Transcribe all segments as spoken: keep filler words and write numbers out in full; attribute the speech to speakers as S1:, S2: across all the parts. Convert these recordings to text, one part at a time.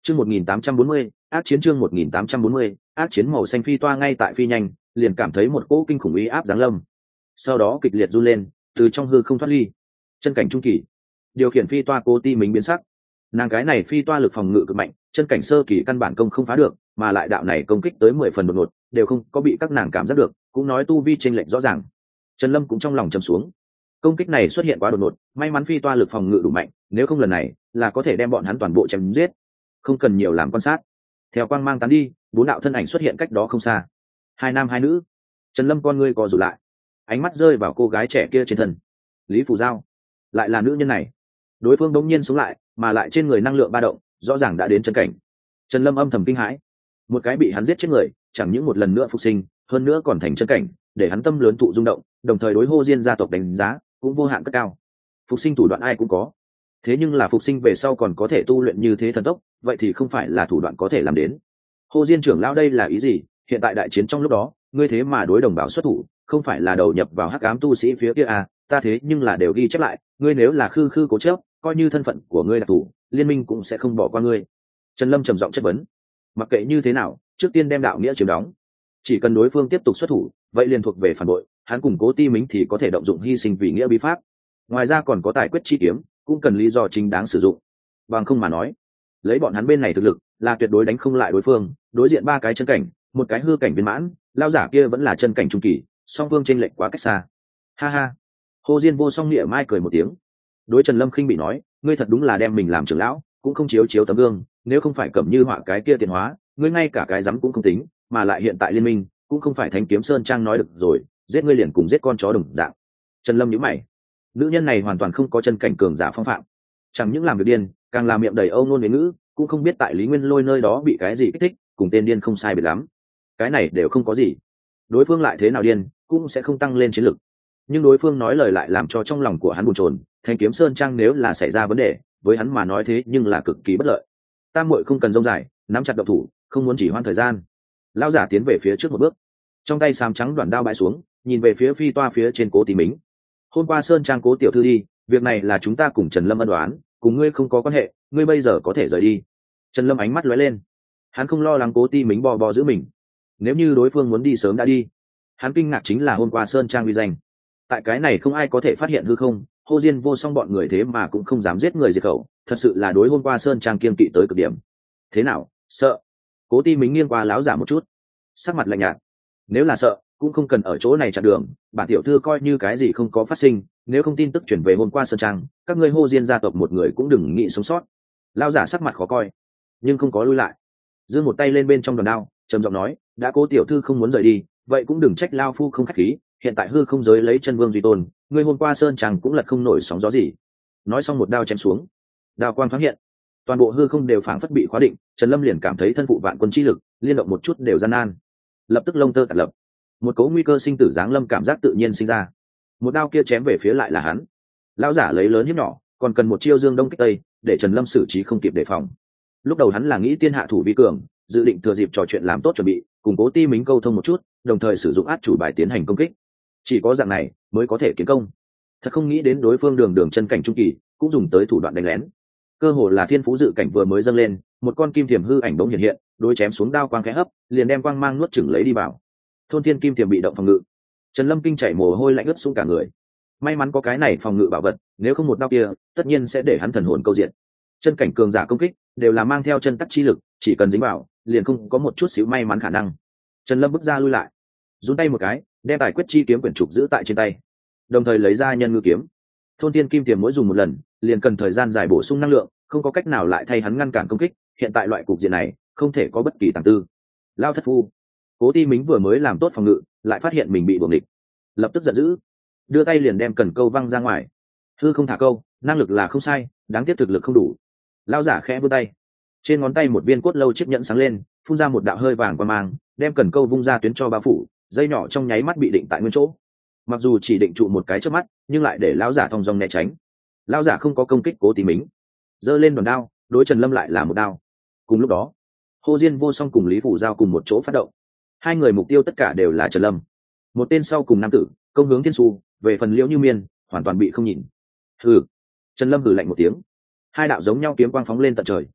S1: Chương một nghìn tám trăm bốn mươi, ác chiến chương một nghìn tám trăm bốn mươi, ác chiến màu xanh phi toa ngay tại phi nhanh, liền cảm thấy một cỗ kinh khủng uy áp giáng lâm. Sau đó kịch liệt run lên, từ trong hư không thoát ly. Chân cảnh trung kỳ. Điều khiển phi toa Cố Ti Mính biến sắc. Nàng cái này phi toa lực phòng ngự cực mạnh, chân cảnh sơ kỳ căn bản công không phá được, mà lại đạo này công kích tới mười phần đột ngột, đều không có bị các nàng cảm giác được, cũng nói tu vi chênh lệch rõ ràng. Trần Lâm cũng trong lòng trầm xuống. Công kích này xuất hiện quá đột ngột, may mắn phi toa lực phòng ngự đủ mạnh, nếu không lần này là có thể đem bọn hắn toàn bộ chém giết. Không cần nhiều làm quan sát. Theo quang mang tán đi, bốn đạo thân ảnh xuất hiện cách đó không xa. Hai nam hai nữ. Trần Lâm con ngươi co rụt lại, ánh mắt rơi vào cô gái trẻ kia trên thân. Lý Phù Giao, lại là nữ nhân này. Đối phương đống nhiên sống lại, mà lại trên người năng lượng ba động, rõ ràng đã đến chân cảnh. Trần Lâm âm thầm kinh hãi. Một cái bị hắn giết chết người, chẳng những một lần nữa phục sinh, hơn nữa còn thành chân cảnh, để hắn tâm lớn thụ rung động, đồng thời đối Hồ Diên gia tộc đánh giá cũng vô hạn cất cao. Phục sinh thủ đoạn ai cũng có, thế nhưng là phục sinh về sau còn có thể tu luyện như thế thần tốc, vậy thì không phải là thủ đoạn có thể làm đến. Hồ Diên trưởng lão đây là ý gì? Hiện tại đại chiến trong lúc đó, ngươi thế mà đối đồng bào xuất thủ, không phải là đầu nhập vào hắc ám tu sĩ phía kia à? Ta thế nhưng là đều ghi chép lại, ngươi nếu là khư khư cố chấp, coi như thân phận của ngươi là thủ, liên minh cũng sẽ không bỏ qua ngươi. Trần Lâm trầm giọng chất vấn. Mặc kệ như thế nào, trước tiên đem đạo nghĩa chiếm đóng. Chỉ cần đối phương tiếp tục xuất thủ, vậy liền thuộc về phản bội, hắn cùng Cố Ti Mính thì có thể động dụng hy sinh vì nghĩa bí pháp. Ngoài ra còn có tài quyết chi kiếm, cũng cần lý do chính đáng sử dụng. Bằng không mà nói, lấy bọn hắn bên này thực lực, là tuyệt đối đánh không lại đối phương. Đối diện ba cái chân cảnh, một cái hư cảnh viên mãn, lao giả kia vẫn là chân cảnh trung kỳ, song phương chênh lệch quá cách xa. Ha ha. Hồ Diên Vô Song nghĩa mai cười một tiếng. Đối Trần Lâm khinh bị nói, ngươi thật đúng là đem mình làm trưởng lão, cũng không chiếu chiếu tấm gương, nếu không phải Cẩm Như họa cái kia tiền hóa, ngươi ngay cả cái dám cũng không tính, mà lại hiện tại liên minh, cũng không phải Thánh Kiếm Sơn Trang nói được rồi, giết ngươi liền cùng giết con chó đồng dạng. Trần Lâm nhíu mày. Nữ nhân này hoàn toàn không có chân cảnh cường giả phong phạm, chẳng những làm việc điên, càng làm miệng đầy âu ngôn ngữ, cũng không biết tại Lý Nguyên Lôi nơi đó bị cái gì kích thích, cùng tên điên không sai biệt lắm. Cái này đều không có gì, đối phương lại thế nào điên, cũng sẽ không tăng lên chiến lực. Nhưng đối phương nói lời lại làm cho trong lòng của hắn buồn chồn. Thanh Kiếm Sơn Trang nếu là xảy ra vấn đề, với hắn mà nói thế nhưng là cực kỳ bất lợi. Tam muội không cần rông dài, nắm chặt động thủ, không muốn chỉ hoãn thời gian. Lão giả tiến về phía trước một bước, trong tay xám trắng đoạn đao bãi xuống, nhìn về phía phi toa phía trên Cố Ti Mính. Hôm qua Sơn Trang Cố tiểu thư đi, việc này là chúng ta cùng Trần Lâm ân đoán, cùng ngươi không có quan hệ, ngươi bây giờ có thể rời đi. Trần Lâm ánh mắt lóe lên, hắn không lo lắng Cố Ti Mính bò bò giữ mình. Nếu như đối phương muốn đi sớm đã đi. Hắn kinh ngạc chính là hôm qua Sơn Trang uy danh, tại cái này không ai có thể phát hiện hư không. Hồ Diên Vô Song bọn người thế mà cũng không dám giết người diệt khẩu, thật sự là đối hôm qua Sơn Trang kiên kỵ tới cực điểm. Thế nào, sợ? Cố Ti Mính nghiêng qua láo giả một chút, sắc mặt lạnh nhạt. Nếu là sợ, cũng không cần ở chỗ này chặn đường, bản tiểu thư coi như cái gì không có phát sinh, nếu không tin tức chuyển về hôm qua Sơn Trang, các ngươi Hồ Diên gia tộc một người cũng đừng nghĩ sống sót. Lão giả sắc mặt khó coi, nhưng không có lui lại, giơ một tay lên bên trong đòn đao, trầm giọng nói, đã Cố tiểu thư không muốn rời đi, vậy cũng đừng trách lao phu không khách khí, hiện tại hư không giới lấy chân vương duy tôn, ngươi hôm qua Sơn Trang cũng lật không nổi sóng gió gì. Nói xong một đao chém xuống, đao quang thoáng hiện, toàn bộ hư không đều phảng phất bị khóa định. Trần Lâm liền cảm thấy thân phụ vạn quân chi lực, liên động một chút đều gian nan, lập tức lông tơ tạt lập, một cỗ nguy cơ sinh tử giáng lâm cảm giác tự nhiên sinh ra. Một đao kia chém về phía lại là hắn. Lão giả lấy lớn hiếp nhỏ, còn cần một chiêu dương đông kích tây, để Trần Lâm xử trí không kịp đề phòng. Lúc đầu hắn là nghĩ tiên hạ thủ vi cường, dự định thừa dịp trò chuyện làm tốt chuẩn bị, củng cố Ti Mính câu thông một chút, đồng thời sử dụng át chủ bài tiến hành công kích. Chỉ có dạng này mới có thể kiến công. Thật không nghĩ đến đối phương đường đường chân cảnh trung kỳ, cũng dùng tới thủ đoạn đánh lén. Cơ hồ là thiên phú dự cảnh vừa mới dâng lên, một con kim thiềm hư ảnh bỗng hiện hiện, đối chém xuống đao quang khẽ hấp, liền đem quang mang nuốt chửng lấy đi vào. Thôn thiên kim thiềm bị động phòng ngự. Trần Lâm kinh chảy mồ hôi lạnh ướt xuống cả người. May mắn có cái này phòng ngự bảo vật, nếu không một đao kia, tất nhiên sẽ để hắn thần hồn câu diện. Chân cảnh cường giả công kích đều là mang theo chân tắc chi lực, chỉ cần dính vào, liền không có một chút xíu may mắn khả năng. Trần Lâm bước ra lui lại, run tay một cái, đem tài quyết chi kiếm quyển trục giữ tại trên tay, đồng thời lấy ra nhân ngư kiếm. Thôn thiên kim tiềm mỗi dùng một lần, liền cần thời gian dài bổ sung năng lượng, không có cách nào lại thay hắn ngăn cản công kích. Hiện tại loại cục diện này, không thể có bất kỳ tàng tư. Lao thất phu. Cố Ti Mính vừa mới làm tốt phòng ngự, lại phát hiện mình bị buồng địch, lập tức giận dữ, đưa tay liền đem cần câu văng ra ngoài. Hư không thả câu, năng lực là không sai, đáng tiếc thực lực không đủ. Lao giả khẽ vươn tay, trên ngón tay một viên cốt lâu chiếc nhẫn sáng lên, phun ra một đạo hơi vàng qua mang, đem cần câu vung ra tuyến cho bao phủ, dây nhỏ trong nháy mắt bị định tại nguyên chỗ. Mặc dù chỉ định trụ một cái trước mắt, nhưng lại để lão giả thong dong né tránh. Lão giả không có công kích Cố Ti Mính, giơ lên đòn đao, đối Trần Lâm lại là một đao. Cùng lúc đó, Hồ Diên Vô Song cùng Lý Phủ Giao cùng một chỗ phát động. Hai người mục tiêu tất cả đều là Trần Lâm. Một tên sau cùng nam tử, công hướng Thiên Su, về phần Liễu Như Miên, hoàn toàn bị không nhìn. Hừ. Trần Lâm hừ lạnh một tiếng. Hai đạo giống nhau kiếm quang phóng lên tận trời.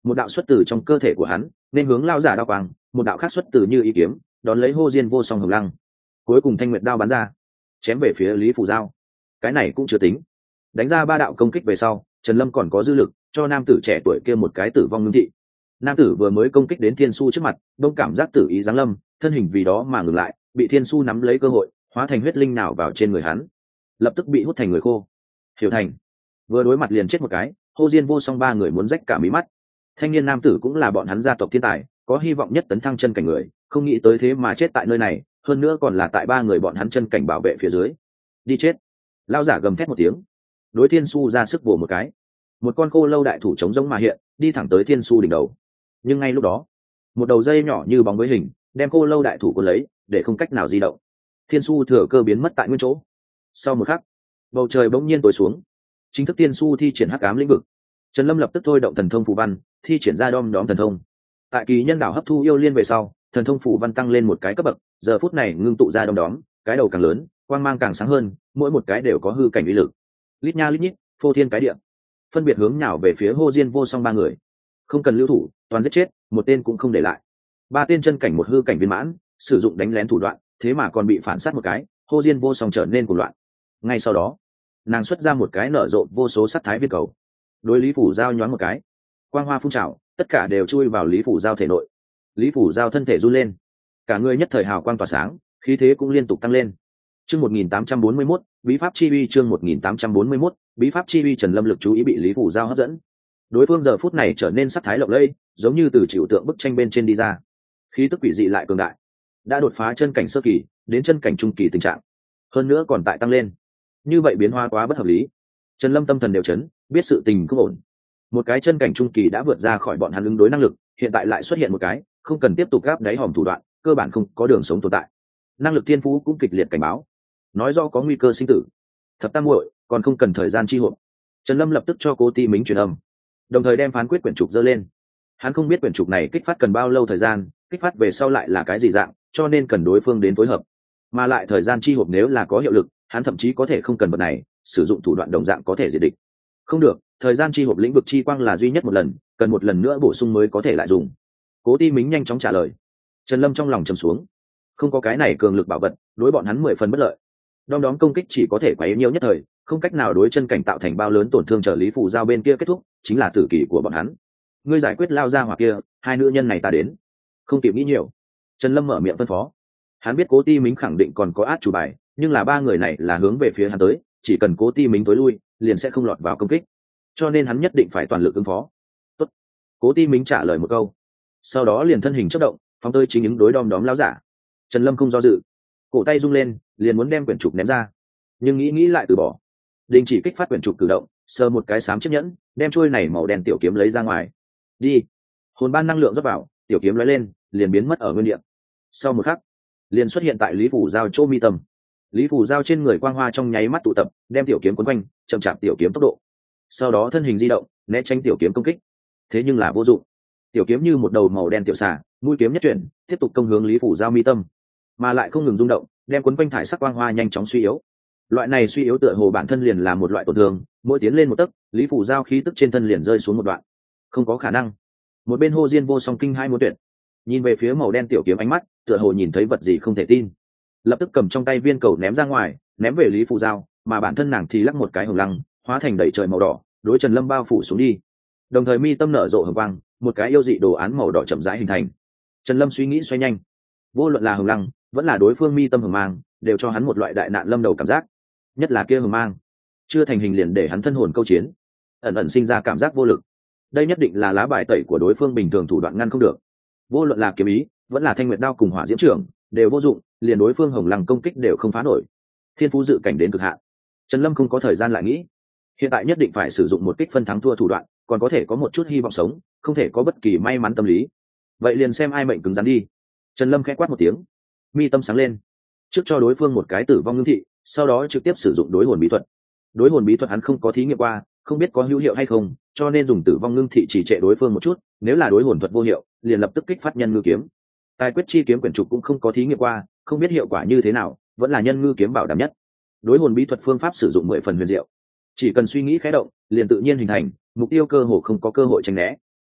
S1: một đạo xuất từ trong cơ thể của hắn nên hướng lao giả đao quang, một đạo khác xuất từ như ý kiếm đón lấy hô diên vô song hồng lăng, cuối cùng thanh nguyệt đao bắn ra chém về phía Lý Phủ Giao. Cái này cũng chưa tính, đánh ra ba đạo công kích về sau, Trần Lâm còn có dư lực cho nam tử trẻ tuổi kia một cái tử vong ngưng thị. Nam tử vừa mới công kích đến Thiên Su trước mặt, đông cảm giác tử ý giáng lâm, thân hình vì đó mà ngừng lại, bị Thiên Su nắm lấy cơ hội hóa thành huyết linh nào vào trên người hắn, lập tức bị hút thành người khô. Hiểu thành vừa đối mặt liền chết một cái, hô diên vô song ba người muốn rách cả mí mắt. Thanh niên nam tử cũng là bọn hắn gia tộc thiên tài, có hy vọng nhất tấn thăng chân cảnh người, không nghĩ tới thế mà chết tại nơi này, hơn nữa còn là tại ba người bọn hắn chân cảnh bảo vệ phía dưới. Đi chết! Lao giả gầm thét một tiếng, đối Thiên Su ra sức bổ một cái, một con khô lâu đại thủ chống giống mà hiện, đi thẳng tới Thiên Su đỉnh đầu. Nhưng ngay lúc đó, một đầu dây nhỏ như bóng với hình đem khô lâu đại thủ cuốn lấy, để không cách nào di động. Thiên Su thừa cơ biến mất tại nguyên chỗ. Sau một khắc, bầu trời bỗng nhiên tối xuống, chính thức Thiên Su thi triển hắc ám lĩnh vực. Trần Lâm lập tức thôi động thần thông phù văn, thi triển ra đom đóm thần thông. Tại kỳ nhân đảo hấp thu yêu liên về sau, thần thông phù văn tăng lên một cái cấp bậc, giờ phút này ngưng tụ ra đom đóm, cái đầu càng lớn, quang mang càng sáng hơn, mỗi một cái đều có hư cảnh uy lực. Lít nha lít nhít, phô thiên cái địa, phân biệt hướng nhào về phía Hô Diên vô song ba người. Không cần lưu thủ, toàn giết chết, một tên cũng không để lại. Ba tên chân cảnh một hư cảnh viên mãn, sử dụng đánh lén thủ đoạn, thế mà còn bị phản sát một cái, Hô Diên vô song trở nên cuồng loạn. Ngay sau đó, nàng xuất ra một cái nở rộ vô số sắt thái viên cầu, đối Lý Phủ Giao nhoáng một cái, quang hoa phun trào, tất cả đều chui vào Lý Phủ Giao thể nội. Lý Phủ Giao thân thể run lên, cả người nhất thời hào quang tỏa sáng, khí thế cũng liên tục tăng lên. Chương một nghìn tám trăm bốn mươi mốt, bí pháp chi uy. Chương một nghìn tám trăm bốn mươi mốt, bí pháp chi uy. Trần Lâm lực chú ý bị Lý Phủ Giao hấp dẫn. Đối phương giờ phút này trở nên sắc thái lộng lẫy, giống như từ chịu tượng bức tranh bên trên đi ra. Khí tức quỷ dị lại cường đại, đã đột phá chân cảnh sơ kỳ, đến chân cảnh trung kỳ tình trạng, hơn nữa còn tại tăng lên. Như vậy biến hóa quá bất hợp lý. Trần Lâm tâm thần đều chấn, biết sự tình không ổn. Một cái chân cảnh trung kỳ đã vượt ra khỏi bọn hắn ứng đối năng lực, hiện tại lại xuất hiện một cái, không cần tiếp tục gáp đáy hòm thủ đoạn, cơ bản không có đường sống tồn tại. Năng lực thiên phú cũng kịch liệt cảnh báo, nói rõ có nguy cơ sinh tử. Thập tam muội, còn không cần thời gian chi hộp. Trần Lâm lập tức cho Cố Ti Mính truyền âm, đồng thời đem phán quyết quyển trục dơ lên. Hắn không biết quyển trục này kích phát cần bao lâu thời gian, kích phát về sau lại là cái gì dạng, cho nên cần đối phương đến phối hợp. Mà lại thời gian chi hộp nếu là có hiệu lực, hắn thậm chí có thể không cần vật này, sử dụng thủ đoạn đồng dạng có thể diệt địch. Không được, thời gian chi hộp lĩnh vực chi quang là duy nhất một lần, cần một lần nữa bổ sung mới có thể lại dùng. Cố Ti Mính nhanh chóng trả lời. Trần Lâm trong lòng trầm xuống, không có cái này cường lực bảo vật, đối bọn hắn mười phần bất lợi. Đom đóm công kích chỉ có thể quấy nhiễu nhất thời, không cách nào đối chân cảnh tạo thành bao lớn tổn thương. Trợ Lý Phủ Giao bên kia kết thúc, chính là tử kỷ của bọn hắn. Ngươi giải quyết lao ra hoặc kia, hai nữ nhân này ta đến. Không kịp nghĩ nhiều, Trần Lâm mở miệng phân phó. Hắn biết Cố Ti Mính khẳng định còn có át chủ bài, nhưng là ba người này là hướng về phía hắn tới, chỉ cần Cố Ti Mính tối lui, liền sẽ không lọt vào công kích, cho nên hắn nhất định phải toàn lực ứng phó. Tốt. Cố Ti Mính trả lời một câu, sau đó liền thân hình chớp động, phóng tới chính ứng đối đom đóm lão giả. Trần Lâm không do dự, cổ tay rung lên, liền muốn đem quyển trục ném ra, nhưng nghĩ nghĩ lại từ bỏ, đình chỉ kích phát quyển trục cử động, sờ một cái xám chiếc nhẫn, đem chuôi này màu đen tiểu kiếm lấy ra ngoài. Đi. Hồn ban năng lượng rót vào, tiểu kiếm lóe lên, liền biến mất ở nguyên địa. Sau một khắc, liền xuất hiện tại Lý Phủ Giao chỗ mi tâm. Lý Phủ Giao trên người quang hoa trong nháy mắt tụ tập, đem tiểu kiếm quấn quanh, chậm chạp tiểu kiếm tốc độ. Sau đó thân hình di động, né tránh tiểu kiếm công kích. Thế nhưng là vô dụng. Tiểu kiếm như một đầu màu đen tiểu xà, mũi kiếm nhất chuyển, tiếp tục công hướng Lý Phủ Giao mi tâm, mà lại không ngừng rung động, đem quấn quanh thải sắc quang hoa nhanh chóng suy yếu. Loại này suy yếu tựa hồ bản thân liền là một loại tổn thương, mỗi tiến lên một tấc, Lý Phủ Giao khí tức trên thân liền rơi xuống một đoạn. Không có khả năng. Một bên Hô Diên vô song kinh hai muốn tuyệt, nhìn về phía màu đen tiểu kiếm ánh mắt, tựa hồ nhìn thấy vật gì không thể tin. Lập tức cầm trong tay viên cầu ném ra ngoài, ném về Lý Phủ Giao, mà bản thân nàng thì lắc một cái hồng lăng, hóa thành đầy trời màu đỏ, đối Trần Lâm bao phủ xuống đi. Đồng thời mi tâm nở rộ hồng quang, một cái yêu dị đồ án màu đỏ chậm rãi hình thành. Trần Lâm suy nghĩ xoay nhanh, vô luận là hồng lăng, vẫn là đối phương mi tâm hồng mang, đều cho hắn một loại đại nạn lâm đầu cảm giác. Nhất là kia hồng mang, chưa thành hình liền để hắn thân hồn câu chiến, ẩn ẩn sinh ra cảm giác vô lực. Đây nhất định là lá bài tẩy của đối phương bình thường thủ đoạn ngăn không được. Vô luận là kiếm ý, vẫn là thanh nguyệt đao cùng hỏa diễm trưởng, đều vô dụng, liền đối phương hồng lăng công kích đều không phá nổi. Thiên phú dự cảnh đến cực hạn, Trần Lâm không có thời gian lại nghĩ, hiện tại nhất định phải sử dụng một kích phân thắng thua thủ đoạn, còn có thể có một chút hy vọng sống, không thể có bất kỳ may mắn tâm lý. Vậy liền xem ai mệnh cứng rắn đi. Trần Lâm khẽ quát một tiếng, mi tâm sáng lên, trước cho đối phương một cái tử vong ngưng thị, sau đó trực tiếp sử dụng đối hồn bí thuật. Đối hồn bí thuật hắn không có thí nghiệm qua, không biết có hữu hiệu hay không, cho nên dùng tử vong ngưng thị chỉ trệ đối phương một chút, nếu là đối hồn thuật vô hiệu, liền lập tức kích phát nhân ngư kiếm. Tài quyết chi kiếm quyển trục cũng không có thí nghiệm qua, không biết hiệu quả như thế nào, vẫn là nhân ngư kiếm bảo đảm nhất. Đối hồn bí thuật phương pháp sử dụng mười phần huyền diệu, chỉ cần suy nghĩ khẽ động, liền tự nhiên hình thành, mục tiêu cơ hồ không có cơ hội tránh né.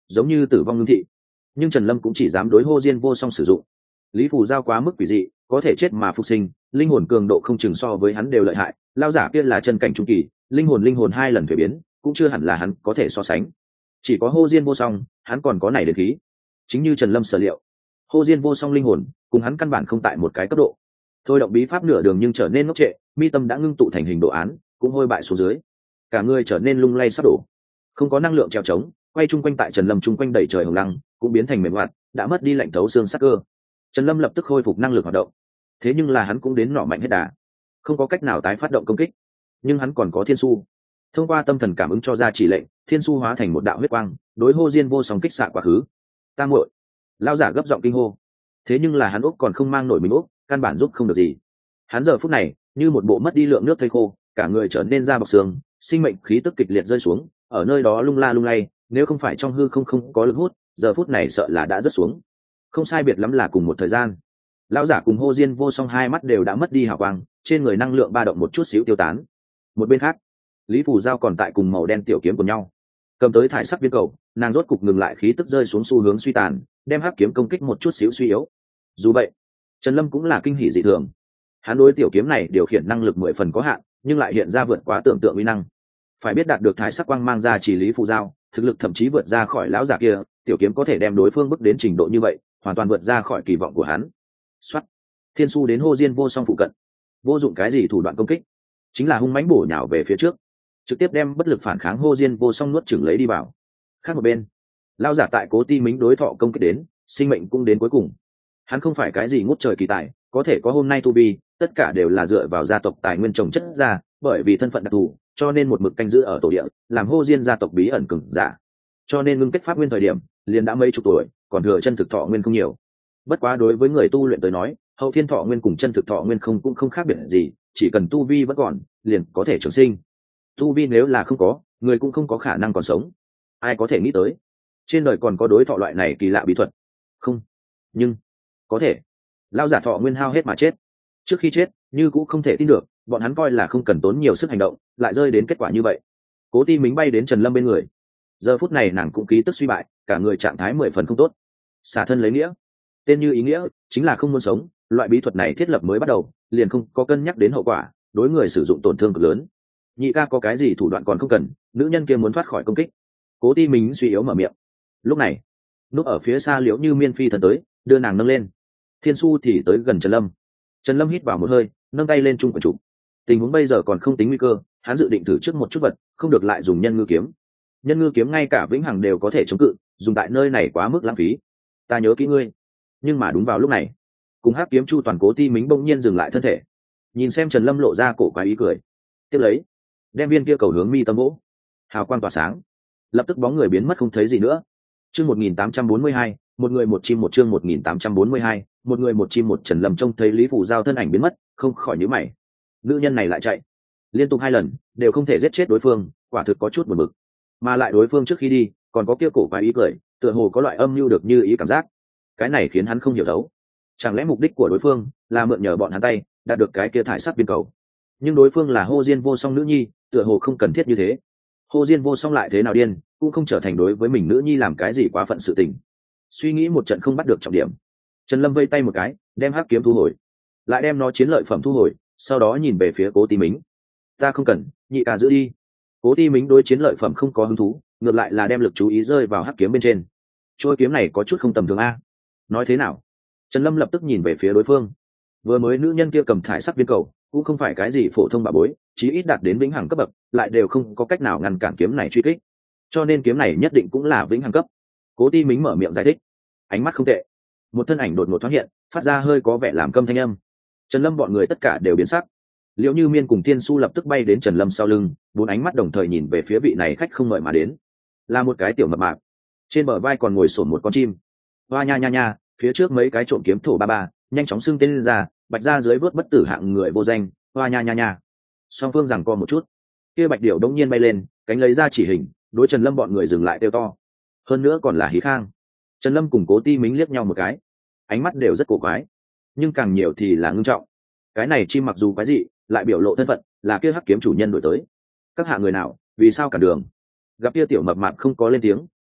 S1: giống như tử vong ngưng thị. Nhưng Trần Lâm cũng chỉ dám đối Hô Diên Vô Song sử dụng. Lý Phù Giao quá mức quỷ dị, có thể chết mà phục sinh, linh hồn cường độ không chừng so với hắn đều lợi hại, lao giả kia là chân cảnh trung kỳ, linh hồn linh hồn hai lần thuế biến, cũng chưa hẳn là hắn có thể so sánh. Chỉ có Hô Diên Vô Song, hắn còn có này đến khí. Chính như Trần Lâm sở liệu, Hô Diên Vô Song linh hồn cùng hắn căn bản không tại một cái cấp độ. Thôi động bí pháp nửa đường nhưng trở nên ngốc trệ, mi tâm đã ngưng tụ thành hình đồ án, cũng hôi bại xuống dưới. Cả người trở nên lung lay sắp đổ, không có năng lượng trèo trống, quay chung quanh tại Trần Lâm chung quanh đầy trời hồng lăng, cũng biến thành mềm hoạt, đã mất đi lạnh thấu xương sắc cơ. Trần Lâm lập tức khôi phục năng lực hoạt động, thế nhưng là hắn cũng đến nọ mạnh hết đà, không có cách nào tái phát động công kích. Nhưng hắn còn có thiên su, thông qua tâm thần cảm ứng cho ra chỉ lệnh, thiên su hóa thành một đạo huyết quang, đối Hô Diên Vô Song kích xạ quá khứ. Ta muội, lao giả gấp giọng kinh hô. Thế nhưng là hắn úc còn không mang nổi mình úc, căn bản giúp không được gì. Hắn giờ phút này như một bộ mất đi lượng nước thây khô, cả người trở nên da bọc xương, sinh mệnh khí tức kịch liệt rơi xuống, ở nơi đó lung la lung lay, nếu không phải trong hư không không có lực hút, giờ phút này sợ là đã rớt xuống. Không sai biệt lắm là cùng một thời gian, lão giả cùng Hô Diên Vô Song hai mắt đều đã mất đi hào quang, trên người năng lượng ba động một chút xíu tiêu tán. Một bên khác, Lý Phù Giao còn tại cùng màu đen tiểu kiếm của nhau, cầm tới thải sắc viên cầu, nàng rốt cục ngừng lại khí tức rơi xuống xu hướng suy tàn, đem hắc kiếm công kích một chút xíu suy yếu. Dù vậy, Trần Lâm cũng là kinh hỉ dị thường. Hắn đối tiểu kiếm này điều khiển năng lực mười phần có hạn, nhưng lại hiện ra vượt quá tưởng tượng uy năng. Phải biết đạt được thái sắc quang mang ra chỉ Lý Phù Giao, thực lực thậm chí vượt ra khỏi lão giả kia, tiểu kiếm có thể đem đối phương bước đến trình độ như vậy, hoàn toàn vượt ra khỏi kỳ vọng của hắn. Soát, thiên su đến Hô Diên Vô Song phụ cận, vô dụng cái gì thủ đoạn công kích, chính là hung mãnh bổ nhào về phía trước, trực tiếp đem bất lực phản kháng Hô Diên Vô Song nuốt chửng lấy đi vào. Khác một bên, lão giả tại Cố Ti Mính đối thọ công kích đến, sinh mệnh cũng đến cuối cùng. Hắn không phải cái gì ngút trời kỳ tài, có thể có hôm nay tu vi, tất cả đều là dựa vào gia tộc tài nguyên trồng chất ra, bởi vì thân phận đặc thù, cho nên một mực canh giữ ở tổ địa, làm Hô Diên gia tộc bí ẩn cường giả. Cho nên ngưng kết pháp nguyên thời điểm, liền đã mấy chục tuổi, còn thừa chân thực thọ nguyên không nhiều. Bất quá đối với người tu luyện tới nói, hậu thiên thọ nguyên cùng chân thực thọ nguyên không cũng không khác biệt gì, chỉ cần tu vi vẫn còn, liền có thể trường sinh. Tu vi nếu là không có, người cũng không có khả năng còn sống. Ai có thể nghĩ tới, trên đời còn có đối thọ loại này kỳ lạ bí thuật? Không, nhưng có thể. Lão giả thọ nguyên hao hết mà chết. Trước khi chết, như cũng không thể tin được, bọn hắn coi là không cần tốn nhiều sức hành động, lại rơi đến kết quả như vậy. Cố Ti Mính bay đến Trần Lâm bên người. Giờ phút này nàng cũng khí tức suy bại, cả người trạng thái mười phần không tốt. Xả thân lấy nghĩa, tên như ý nghĩa, chính là không muốn sống. Loại bí thuật này thiết lập mới bắt đầu, liền không có cân nhắc đến hậu quả, đối người sử dụng tổn thương cực lớn. Nhị ca có cái gì thủ đoạn còn không cần, nữ nhân kia muốn thoát khỏi công kích. Cố Ti Mính suy yếu mở miệng. Lúc này, núp ở phía xa Liễu Như Miên phi thần tới, đưa nàng nâng lên. Thiên su thì tới gần Trần Lâm. Trần Lâm hít vào một hơi, nâng tay lên trung quần trụ. Tình huống bây giờ còn không tính nguy cơ, hắn dự định thử trước một chút vật, không được lại dùng nhân ngư kiếm. Nhân ngư kiếm ngay cả vĩnh hằng đều có thể chống cự, dùng tại nơi này quá mức lãng phí. Ta nhớ kỹ ngươi. Nhưng mà đúng vào lúc này, cùng hắc kiếm chu toàn Cố Ti Mính bỗng nhiên dừng lại thân thể, nhìn xem Trần Lâm lộ ra cổ quái ý cười, tiếp lấy đem viên kia cầu hướng mi tâm vỗ, hào quang tỏa sáng, lập tức bóng người biến mất không thấy gì nữa. Chương một nghìn tám trăm bốn mươi hai, một người một chim một chương một nghìn tám trăm bốn mươi hai, một người một chim một. Trần Lâm trông thấy Lý Phù Giao thân ảnh biến mất, không khỏi nhíu mày. Nữ nhân này lại chạy, liên tục hai lần đều không thể giết chết đối phương, quả thực có chút buồn bực. Mà lại đối phương trước khi đi, còn có kia cổ quái ý cười, tựa hồ có loại âm mưu được như ý cảm giác. Cái này khiến hắn không hiểu đấu. Chẳng lẽ mục đích của đối phương là mượn nhờ bọn hắn tay đạt được cái kia thải sắc viên cầu? Nhưng đối phương là Hô Diên Vô Song nữ nhi, tựa hồ không cần thiết như thế. Hô Diên Vô Song lại thế nào điên, cũng không trở thành đối với mình nữ nhi làm cái gì quá phận sự tình. Suy nghĩ một trận không bắt được trọng điểm, Trần Lâm vây tay một cái, đem hắc kiếm thu hồi, lại đem nó chiến lợi phẩm thu hồi, sau đó nhìn về phía Cố Ti Mính. Ta không cần, nhị ca giữ đi. Cố Ti Mính đối chiến lợi phẩm không có hứng thú, ngược lại là đem lực chú ý rơi vào hắc kiếm bên trên. Trôi kiếm này có chút không tầm thường a. Nói thế nào? Trần Lâm lập tức nhìn về phía đối phương. Vừa mới nữ nhân kia cầm thải sắc viên cầu, cũng không phải cái gì phổ thông bà bối, chí ít đạt đến vĩnh hằng cấp bậc, lại đều không có cách nào ngăn cản kiếm này truy kích. Cho nên kiếm này nhất định cũng là vĩnh hằng cấp. Cố Ti Mính mở miệng giải thích, ánh mắt không tệ. Một thân ảnh đột ngột thoáng hiện, phát ra hơi có vẻ làm câm thanh âm. Trần Lâm bọn người tất cả đều biến sắc. Liễu Như Miên cùng Thiên Su lập tức bay đến Trần Lâm sau lưng, bốn ánh mắt đồng thời nhìn về phía vị này khách không mời mà đến. Là một cái tiểu mập mạp, trên bờ vai còn ngồi xổm một con chim. Hoa nha nha nha, phía trước mấy cái trộm kiếm thổ ba ba, nhanh chóng xưng tên lên ra, bạch ra dưới vớt bất tử hạng người vô danh. Hoa nha nha nha. Song phương giằng co một chút, kia bạch điểu đông nhiên bay lên, cánh lấy ra chỉ hình, đối Trần Lâm bọn người dừng lại kêu to. Hơn nữa còn là hí khang. Trần Lâm cùng Cố Ti Mính liếc nhau một cái, ánh mắt đều rất cổ quái, nhưng càng nhiều thì là ngưng trọng. Cái này chim mặc dù quái dị, lại biểu lộ thân phận, là kia hắc kiếm chủ nhân đổi tới. Các hạ người nào, vì sao cản đường? Gặp kia tiểu mập mạp không có lên tiếng,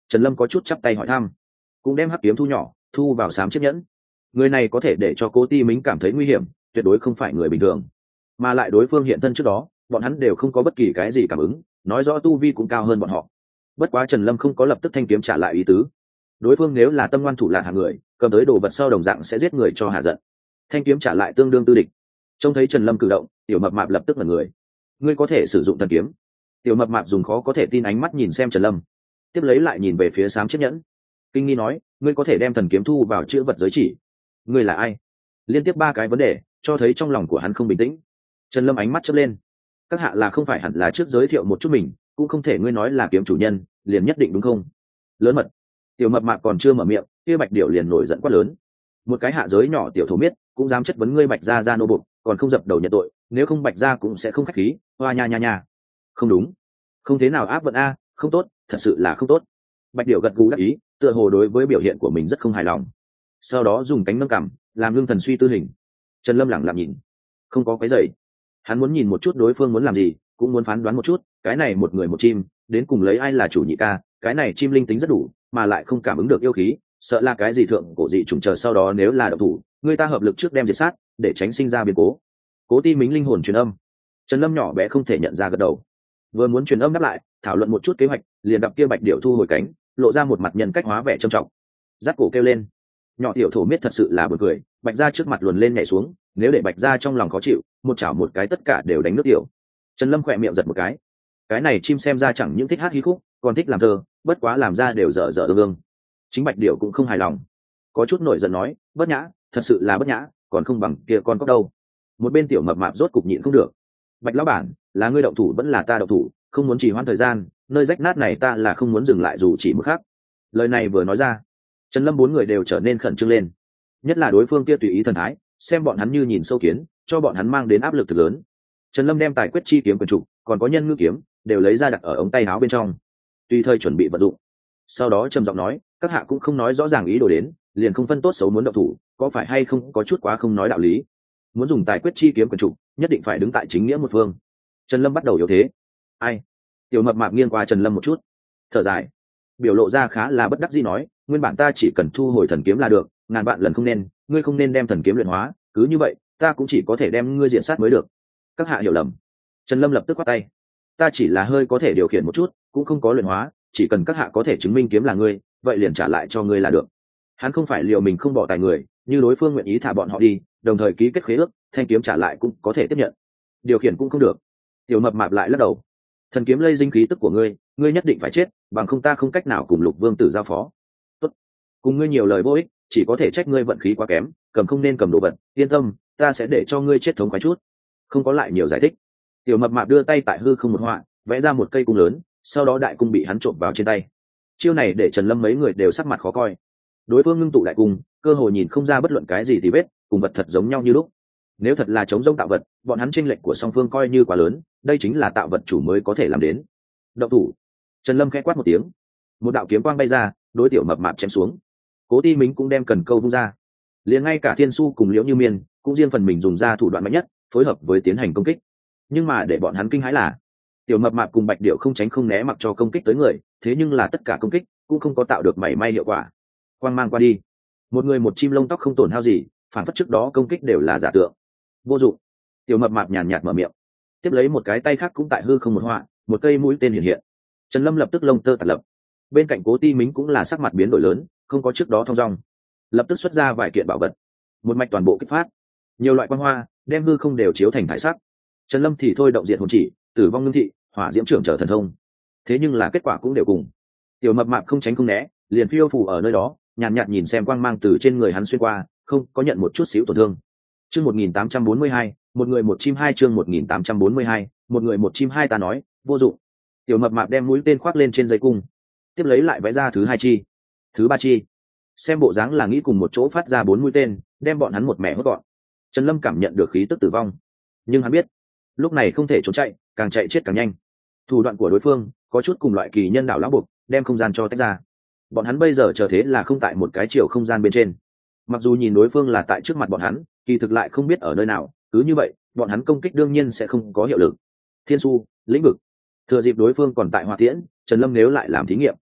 S1: Trần Lâm có chút chắp tay hỏi thăm, cũng đem hắc kiếm thu nhỏ thu vào sám chiếc nhẫn. Người này có thể để cho Cố Ti Mính cảm thấy nguy hiểm, tuyệt đối không phải người bình thường, mà lại đối phương hiện thân trước đó bọn hắn đều không có bất kỳ cái gì cảm ứng, nói rõ tu vi cũng cao hơn bọn họ. Bất quá Trần Lâm không có lập tức thanh kiếm trả lại ý tứ, đối phương nếu là tâm ngoan thủ lạn hạng người, cầm tới đồ vật sau đồng dạng sẽ giết người cho hạ giận. Thanh kiếm trả lại tương đương tư địch. Trông thấy Trần Lâm cử động, tiểu mập mạp lập tức là người, ngươi có thể sử dụng thần kiếm. Tiểu mập mạp dùng khó có thể tin ánh mắt nhìn xem Trần Lâm, tiếp lấy lại nhìn về phía xám chiếc nhẫn, kinh nghi nói, ngươi có thể đem thần kiếm thu vào chữ vật giới chỉ. Ngươi là ai? Liên tiếp ba cái vấn đề cho thấy trong lòng của hắn không bình tĩnh. Trần Lâm ánh mắt chớp lên, các hạ là không phải hẳn là trước giới thiệu một chút mình, cũng không thể ngươi nói là kiếm chủ nhân liền nhất định đúng không? Lớn mật. Tiểu mập mạp còn chưa mở miệng, kia Bạch Điểu liền nổi giận quát lớn, một cái hạ giới nhỏ tiểu thổ miết cũng dám chất vấn ngươi Bạch gia gia nô bộc, còn không dập đầu nhận tội, nếu không Bạch gia cũng sẽ không khách khí. Hoa nha nha nha. Không đúng, không thế nào áp vận a, không tốt, thật sự là không tốt. Bạch Điểu gật gù đáp ý, tựa hồ đối với biểu hiện của mình rất không hài lòng, sau đó dùng cánh nâng cằm làm ngưng thần suy tư hình. Trần Lâm lẳng lặng nhìn, không có cái dậy, hắn muốn nhìn một chút đối phương muốn làm gì, cũng muốn phán đoán một chút cái này một người một chim đến cùng lấy ai là chủ nhị ca. Cái này chim linh tính rất đủ, mà lại không cảm ứng được yêu khí, sợ là cái gì thượng cổ dị trùng, chờ sau đó nếu là độc thủ, người ta hợp lực trước đem diệt sát, để tránh sinh ra biến cố. Cố Ti Mính linh hồn truyền âm. Trần Lâm nhỏ bé không thể nhận ra gật đầu, vừa muốn truyền âm đáp lại thảo luận một chút kế hoạch, liền đọc kia Bạch Điểu thu hồi cánh, lộ ra một mặt nhân cách hóa vẻ trầm trọng, giắt cổ kêu lên, nhỏ tiểu thổ miết thật sự là buồn cười. Bạch gia trước mặt luồn lên nhảy xuống, nếu để Bạch gia trong lòng khó chịu, một chảo một cái tất cả đều đánh nước tiểu. Trần Lâm khỏe miệng giật một cái, cái này chim xem ra chẳng những thích hát hí khúc, còn thích làm thơ, bất quá làm ra đều dở dở ương ương. Chính Bạch Điểu cũng không hài lòng, có chút nổi giận nói, bất nhã, thật sự là bất nhã, còn không bằng kia con cóc đâu. Một bên tiểu mập mạp rốt cục nhịn không được, Bạch lão bản, là ngươi động thủ vẫn là ta động thủ, không muốn trì hoãn thời gian, nơi rách nát này ta là không muốn dừng lại dù chỉ một khắc. Lời này vừa nói ra, Trần Lâm bốn người đều trở nên khẩn trương lên, nhất là đối phương kia tùy ý thần thái, xem bọn hắn như nhìn sâu kiến, cho bọn hắn mang đến áp lực thực lớn. Trần Lâm đem tài quyết chi kiếm quyền trụ, còn có nhân ngư kiếm đều lấy ra đặt ở ống tay áo bên trong, tùy thời chuẩn bị vận dụng. Sau đó trầm giọng nói, các hạ cũng không nói rõ ràng ý đồ đến, liền không phân tốt xấu muốn động thủ, có phải hay không có chút quá không nói đạo lý. Muốn dùng tài quyết chi kiếm quyền trụ, nhất định phải đứng tại chính nghĩa một phương. Trần Lâm bắt đầu yếu thế. Ai? Tiểu mập mạp nghiêng qua Trần Lâm một chút, thở dài, biểu lộ ra khá là bất đắc dĩ nói, nguyên bản ta chỉ cần thu hồi thần kiếm là được, ngàn vạn lần không nên, ngươi không nên đem thần kiếm luyện hóa, cứ như vậy ta cũng chỉ có thể đem ngươi diện sát mới được. Các hạ hiểu lầm. Trần Lâm lập tức quát tay, ta chỉ là hơi có thể điều khiển một chút, cũng không có luyện hóa, chỉ cần các hạ có thể chứng minh kiếm là ngươi, vậy liền trả lại cho ngươi là được. Hắn không phải liều mình không bỏ tài người, như đối phương nguyện ý thả bọn họ đi, đồng thời ký kết khế ước, thanh kiếm trả lại cũng có thể tiếp nhận, điều khiển cũng không được. Tiểu mập mạp lại lắc đầu, thần kiếm lây dinh khí tức của ngươi, ngươi nhất định phải chết, bằng không ta không cách nào cùng Lục Vương tử giao phó. Tốt, cùng ngươi nhiều lời vô ích, chỉ có thể trách ngươi vận khí quá kém, cầm không nên cầm đồ vật, yên tâm, ta sẽ để cho ngươi chết thống khoái chút. Không có lại nhiều giải thích. Tiểu mập mạp đưa tay tại hư không một họa, vẽ ra một cây cung lớn, sau đó đại cung bị hắn trộm vào trên tay. Chiêu này để Trần Lâm mấy người đều sắc mặt khó coi. Đối phương ngưng tụ đại cung, cơ hồ nhìn không ra bất luận cái gì thì vết, cùng vật thật giống nhau như lúc. Nếu thật là chống rông tạo vật, bọn hắn chênh lệch của song phương coi như quá lớn, đây chính là tạo vật chủ mới có thể làm đến. Động thủ. Trần Lâm khẽ quát một tiếng, một đạo kiếm quang bay ra, đối tiểu mập mạp chém xuống. Cố Ti Mính cũng đem cần câu vung ra, liền ngay cả Thiên Su cùng Liễu Như Miên cũng riêng phần mình dùng ra thủ đoạn mạnh nhất, phối hợp với tiến hành công kích. Nhưng mà để bọn hắn kinh hãi là, tiểu mập mạp cùng Bạch Điểu không tránh không né mặc cho công kích tới người, thế nhưng là tất cả công kích cũng không có tạo được mảy may hiệu quả. Quang mang qua đi, một người một chim lông tóc không tổn hao gì, phản phất trước đó công kích đều là giả tượng, vô dụng. Tiểu mập mạp nhàn nhạt mở miệng, tiếp lấy một cái tay khác cũng tại hư không một họa, một cây mũi tên hiện hiện. Trần Lâm lập tức lông tơ tạt lập, bên cạnh Cố Ti Mính cũng là sắc mặt biến đổi lớn, không có trước đó thong dong, lập tức xuất ra vài kiện bảo vật, một mạch toàn bộ kích phát, nhiều loại quang hoa đem hư không đều chiếu thành thải sắc. Trần Lâm thì thôi động diện hồn chỉ, tử vong ngưng thị, hỏa diễm trưởng trở thần thông, thế nhưng là kết quả cũng đều cùng. Tiểu mập mạp không tránh không né, liền phiêu phù ở nơi đó, nhàn nhạt, nhạt nhìn xem quang mang từ trên người hắn xuyên qua, không có nhận một chút xíu tổn thương. Chương một nghìn tám trăm bốn mươi hai, một người một chim hai, chương một nghìn tám trăm bốn mươi hai, một người một chim hai, ta nói, vô dụng. Tiểu mập mạp đem mũi tên khoác lên trên dây cung, tiếp lấy lại vẽ ra thứ hai chi, thứ ba chi. Xem bộ dáng là nghĩ cùng một chỗ phát ra bốn mũi tên, đem bọn hắn một mẻ hốt gọn. Trần Lâm cảm nhận được khí tức tử vong, nhưng hắn biết, lúc này không thể trốn chạy, càng chạy chết càng nhanh. Thủ đoạn của đối phương có chút cùng loại kỳ nhân đạo lão buộc, đem không gian cho tách ra. Bọn hắn bây giờ chờ thế là không tại một cái chiều không gian bên trên. Mặc dù nhìn đối phương là tại trước mặt bọn hắn, kỳ thực lại không biết ở nơi nào, cứ như vậy, bọn hắn công kích đương nhiên sẽ không có hiệu lực. Thiên Su, lĩnh vực. Thừa dịp đối phương còn tại Hoa Tiễn, Trần Lâm nếu lại làm thí nghiệm,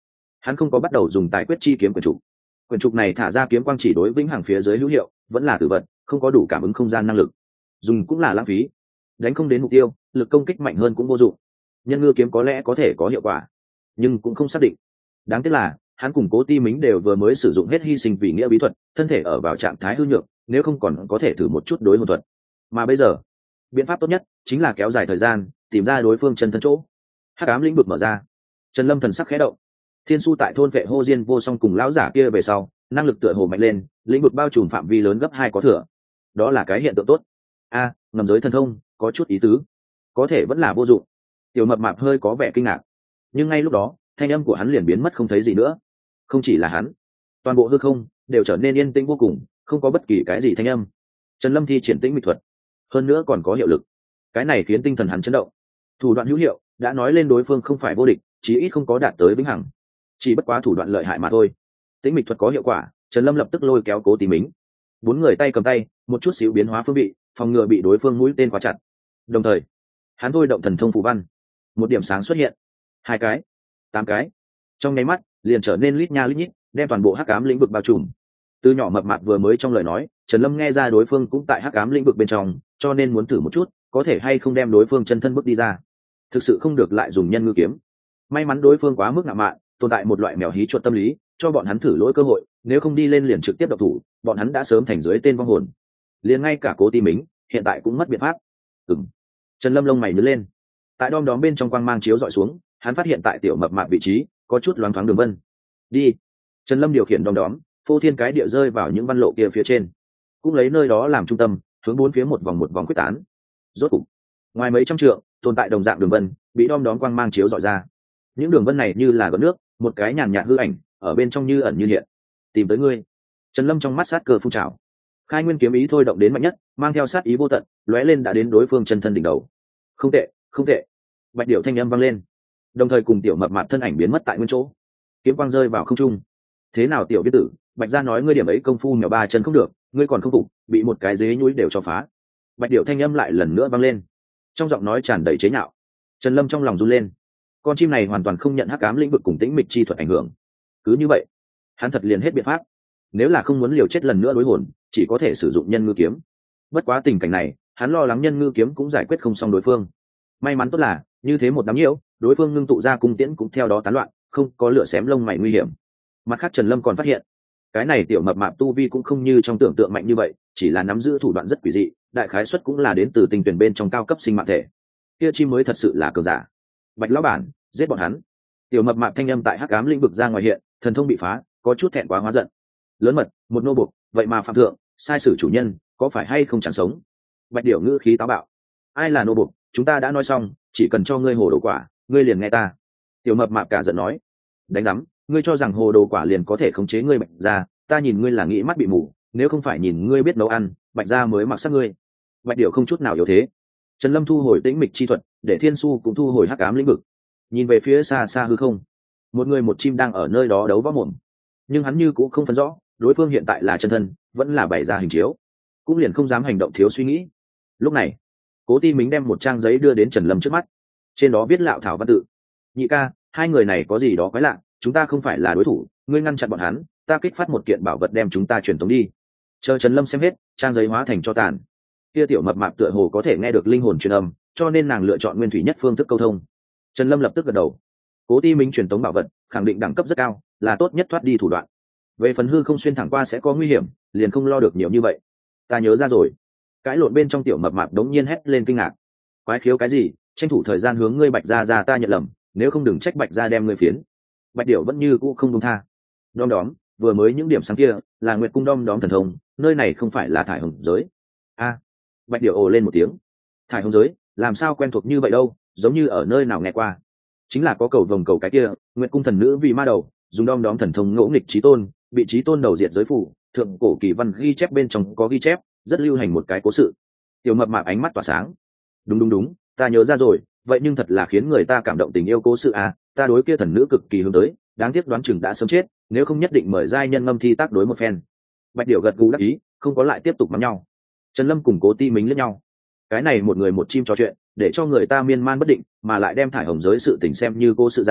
S1: hắn không có bắt đầu dùng tài quyết chi kiếm quyển trục. Quyển trục này thả ra kiếm quang chỉ đối vĩnh hằng phía dưới hữu hiệu, vẫn là tử vật, không có đủ cảm ứng không gian năng lực, dùng cũng là lãng phí. Đánh không đến mục tiêu, lực công kích mạnh hơn cũng vô dụng. Nhân ngư kiếm có lẽ có thể có hiệu quả, nhưng cũng không xác định. Đáng tiếc là hắn cùng Cố Ti Mính đều vừa mới sử dụng hết hy sinh vì nghĩa bí thuật, thân thể ở vào trạng thái hư nhược, nếu không còn có thể thử một chút đối hồn thuật. Mà bây giờ, biện pháp tốt nhất chính là kéo dài thời gian, tìm ra đối phương chân thân chỗ. Hắc ám lĩnh vực mở ra, Trần Lâm thần sắc khẽ động. Thiên su tại thôn vệ hô diên vô song cùng lão giả kia về sau, năng lực tựa hồ mạnh lên, lĩnh vực bao trùm phạm vi lớn gấp hai có thừa. Đó là cái hiện tượng tốt. A, ngầm giới thần thông, có chút ý tứ, có thể vẫn là vô dụng. Tiểu mập mạp hơi có vẻ kinh ngạc, nhưng ngay lúc đó, thanh âm của hắn liền biến mất không thấy gì nữa. Không chỉ là hắn, toàn bộ hư không đều trở nên yên tĩnh vô cùng, không có bất kỳ cái gì thanh âm. Trần Lâm thi triển tĩnh mịch thuật, hơn nữa còn có hiệu lực. Cái này khiến tinh thần hắn chấn động. Thủ đoạn hữu hiệu, đã nói lên đối phương không phải vô địch, chí ít không có đạt tới vĩnh hằng, chỉ bất quá thủ đoạn lợi hại mà thôi. Tĩnh mịch thuật có hiệu quả, Trần Lâm lập tức lôi kéo Cố Tí Mính, bốn người tay cầm tay, một chút xíu biến hóa phương vị, phòng ngừa bị đối phương mũi tên khóa chặt. Đồng thời, hắn thôi động thần thông phù văn, một điểm sáng xuất hiện, hai cái, tám cái, trong nháy mắt liền trở nên lít nha lít nhít, đem toàn bộ hắc ám lĩnh vực bao trùm. Từ nhỏ mập mạp vừa mới trong lời nói, Trần Lâm nghe ra đối phương cũng tại hắc ám lĩnh vực bên trong, cho nên muốn thử một chút, có thể hay không đem đối phương chân thân bước đi ra. Thực sự không được lại dùng nhân ngư kiếm. May mắn đối phương quá mức ngạo mạn, tồn tại một loại mèo hí chuột tâm lý, cho bọn hắn thử lỗi cơ hội, nếu không đi lên liền trực tiếp độc thủ, bọn hắn đã sớm thành dưới tên vong hồn. Liền ngay cả Cố Tí Mính hiện tại cũng mất biện pháp. Ừm. Trần Lâm lông mày nhướng lên. Tại đom đóm bên trong quang mang chiếu dọi xuống, hắn phát hiện tại tiểu mập mạp vị trí có chút loáng thoáng đường vân. Đi. Trần Lâm điều khiển đom đóm, phô thiên cái địa rơi vào những văn lộ kia phía trên, cũng lấy nơi đó làm trung tâm, hướng bốn phía một vòng một vòng quyết tán. Rốt cục, ngoài mấy trăm trượng, tồn tại đồng dạng đường vân, bị đom đóm quang mang chiếu dọi ra. Những đường vân này như là gợn nước, một cái nhàn nhạt hư ảnh, ở bên trong như ẩn như hiện. Tìm tới ngươi. Trần Lâm trong mắt sát cơ phun trào. Khai nguyên kiếm ý thôi động đến mạnh nhất, mang theo sát ý vô tận, lóe lên đã đến đối phương chân thân đỉnh đầu. Không tệ, không tệ. Bạch điệu thanh âm vang lên, đồng thời cùng tiểu mập mạp thân ảnh biến mất tại nguyên chỗ. Kiếm quang rơi vào không trung. Thế nào tiểu viết tử, Bạch gia nói ngươi điểm ấy công phu mèo ba chân không được, ngươi còn không phục, bị một cái dế nhúi đều cho phá. Bạch điệu thanh âm lại lần nữa vang lên, trong giọng nói tràn đầy chế nhạo. Trần Lâm trong lòng run lên. Con chim này hoàn toàn không nhận hắc ám lĩnh vực cùng tĩnh mịch chi thuật ảnh hưởng. Cứ như vậy, hắn thật liền hết biện pháp. Nếu là không muốn liều chết lần nữa đối hồn, chỉ có thể sử dụng nhân ngư kiếm. Bất quá tình cảnh này, hắn lo lắng nhân ngư kiếm cũng giải quyết không xong đối phương. May mắn tốt là, như thế một đám nhiễu, đối phương ngưng tụ ra cung tiễn cũng theo đó tán loạn, không có lửa xém lông mày nguy hiểm. Mặt khác Trần Lâm còn phát hiện, cái này tiểu mập mạp tu vi cũng không như trong tưởng tượng mạnh như vậy, chỉ là nắm giữ thủ đoạn rất quỷ dị, đại khái suất cũng là đến từ tinh tuyển bên trong cao cấp sinh mạng thể. Kia chim mới thật sự là cường giả. Bạch lão bản, giết bọn hắn. Tiểu mập mạp thanh âm tại hắc ám lĩnh vực ra ngoài hiện, thần thông bị phá, có chút thẹn quá hóa giận. Lớn mật, một nô buộc, vậy mà phạm thượng, sai sử chủ nhân, có phải hay không chẳng sống? Bạch điểu ngữ khí táo bạo. Ai là nô buộc, chúng ta đã nói xong, chỉ cần cho ngươi hồ đồ quả, ngươi liền nghe ta. Tiểu mập mạp cả giận nói. Đánh rắm, ngươi cho rằng hồ đồ quả liền có thể khống chế ngươi Bạch gia, ta nhìn ngươi là nghĩ mắt bị mù, nếu không phải nhìn ngươi biết nấu ăn, Bạch gia mới mặc sắc ngươi. Bạch điểu không chút nào yếu thế. Trần Lâm thu hồi tĩnh mịch chi thuật, để Thiên Su cũng thu hồi hắc ám lĩnh vực. Nhìn về phía xa xa hư không, một người một chim đang ở nơi đó đấu võ mồm, nhưng hắn như cũng không phân rõ đối phương hiện tại là chân thân vẫn là bày ra hình chiếu, cũng liền không dám hành động thiếu suy nghĩ. Lúc này, Cố Ti Mính đem một trang giấy đưa đến Trần Lâm trước mắt, trên đó viết lạo thảo văn tự. Nhị ca, hai người này có gì đó quái lạ, chúng ta không phải là đối thủ, ngươi ngăn chặn bọn hắn, ta kích phát một kiện bảo vật đem chúng ta truyền tống đi. Chờ Trần Lâm xem hết, trang giấy hóa thành cho tàn. Kia tiểu mập mạp tựa hồ có thể nghe được linh hồn truyền âm, cho nên nàng lựa chọn nguyên thủy nhất phương thức câu thông. Trần Lâm lập tức gật đầu. Cố Ti Mính truyền tống bảo vật, khẳng định đẳng cấp rất cao, là tốt nhất thoát đi thủ đoạn. Về phần hư không xuyên thẳng qua sẽ có nguy hiểm, liền không lo được nhiều như vậy. Ta nhớ ra rồi. Cãi lộn bên trong tiểu mập mạp đống nhiên hét lên kinh ngạc. Quái khiếu cái gì, tranh thủ thời gian hướng ngươi Bạch gia ra ta nhận lầm, nếu không đừng trách Bạch gia đem ngươi phiến. Bạch điểu vẫn như cũ không buông tha. Đom đóm, vừa mới những điểm sáng kia là Nguyệt cung đom đóm thần thông, nơi này không phải là thải hồng giới. A. Bạch điểu ồ lên một tiếng. Thải hồng giới, làm sao quen thuộc như vậy đâu, giống như ở nơi nào nghe qua. Chính là có cầu vồng cầu cái kia, Nguyệt cung thần nữ vì ma đầu, dùng đom đóm thần thông ngỗ nghịch chí tôn, bị chí tôn đầu diệt giới phủ, thượng cổ kỳ văn ghi chép bên trong có ghi chép, rất lưu hành một cái cố sự. Tiểu mập mạp ánh mắt tỏa sáng. Đúng đúng đúng, ta nhớ ra rồi, vậy nhưng thật là khiến người ta cảm động tình yêu cố sự à, ta đối kia thần nữ cực kỳ hướng tới, đáng tiếc đoán chừng đã sớm chết, nếu không nhất định mời giai nhân ngâm thi tác đối một phen. Bạch điểu gật gù đáp ý, không có lại tiếp tục mắng nhau. Trần Lâm cùng Cố Ti Mính lẫn nhau. Cái này một người một chim trò chuyện, để cho người ta miên man bất định, mà lại đem thải hồng giới sự tình xem như cô sự giảng,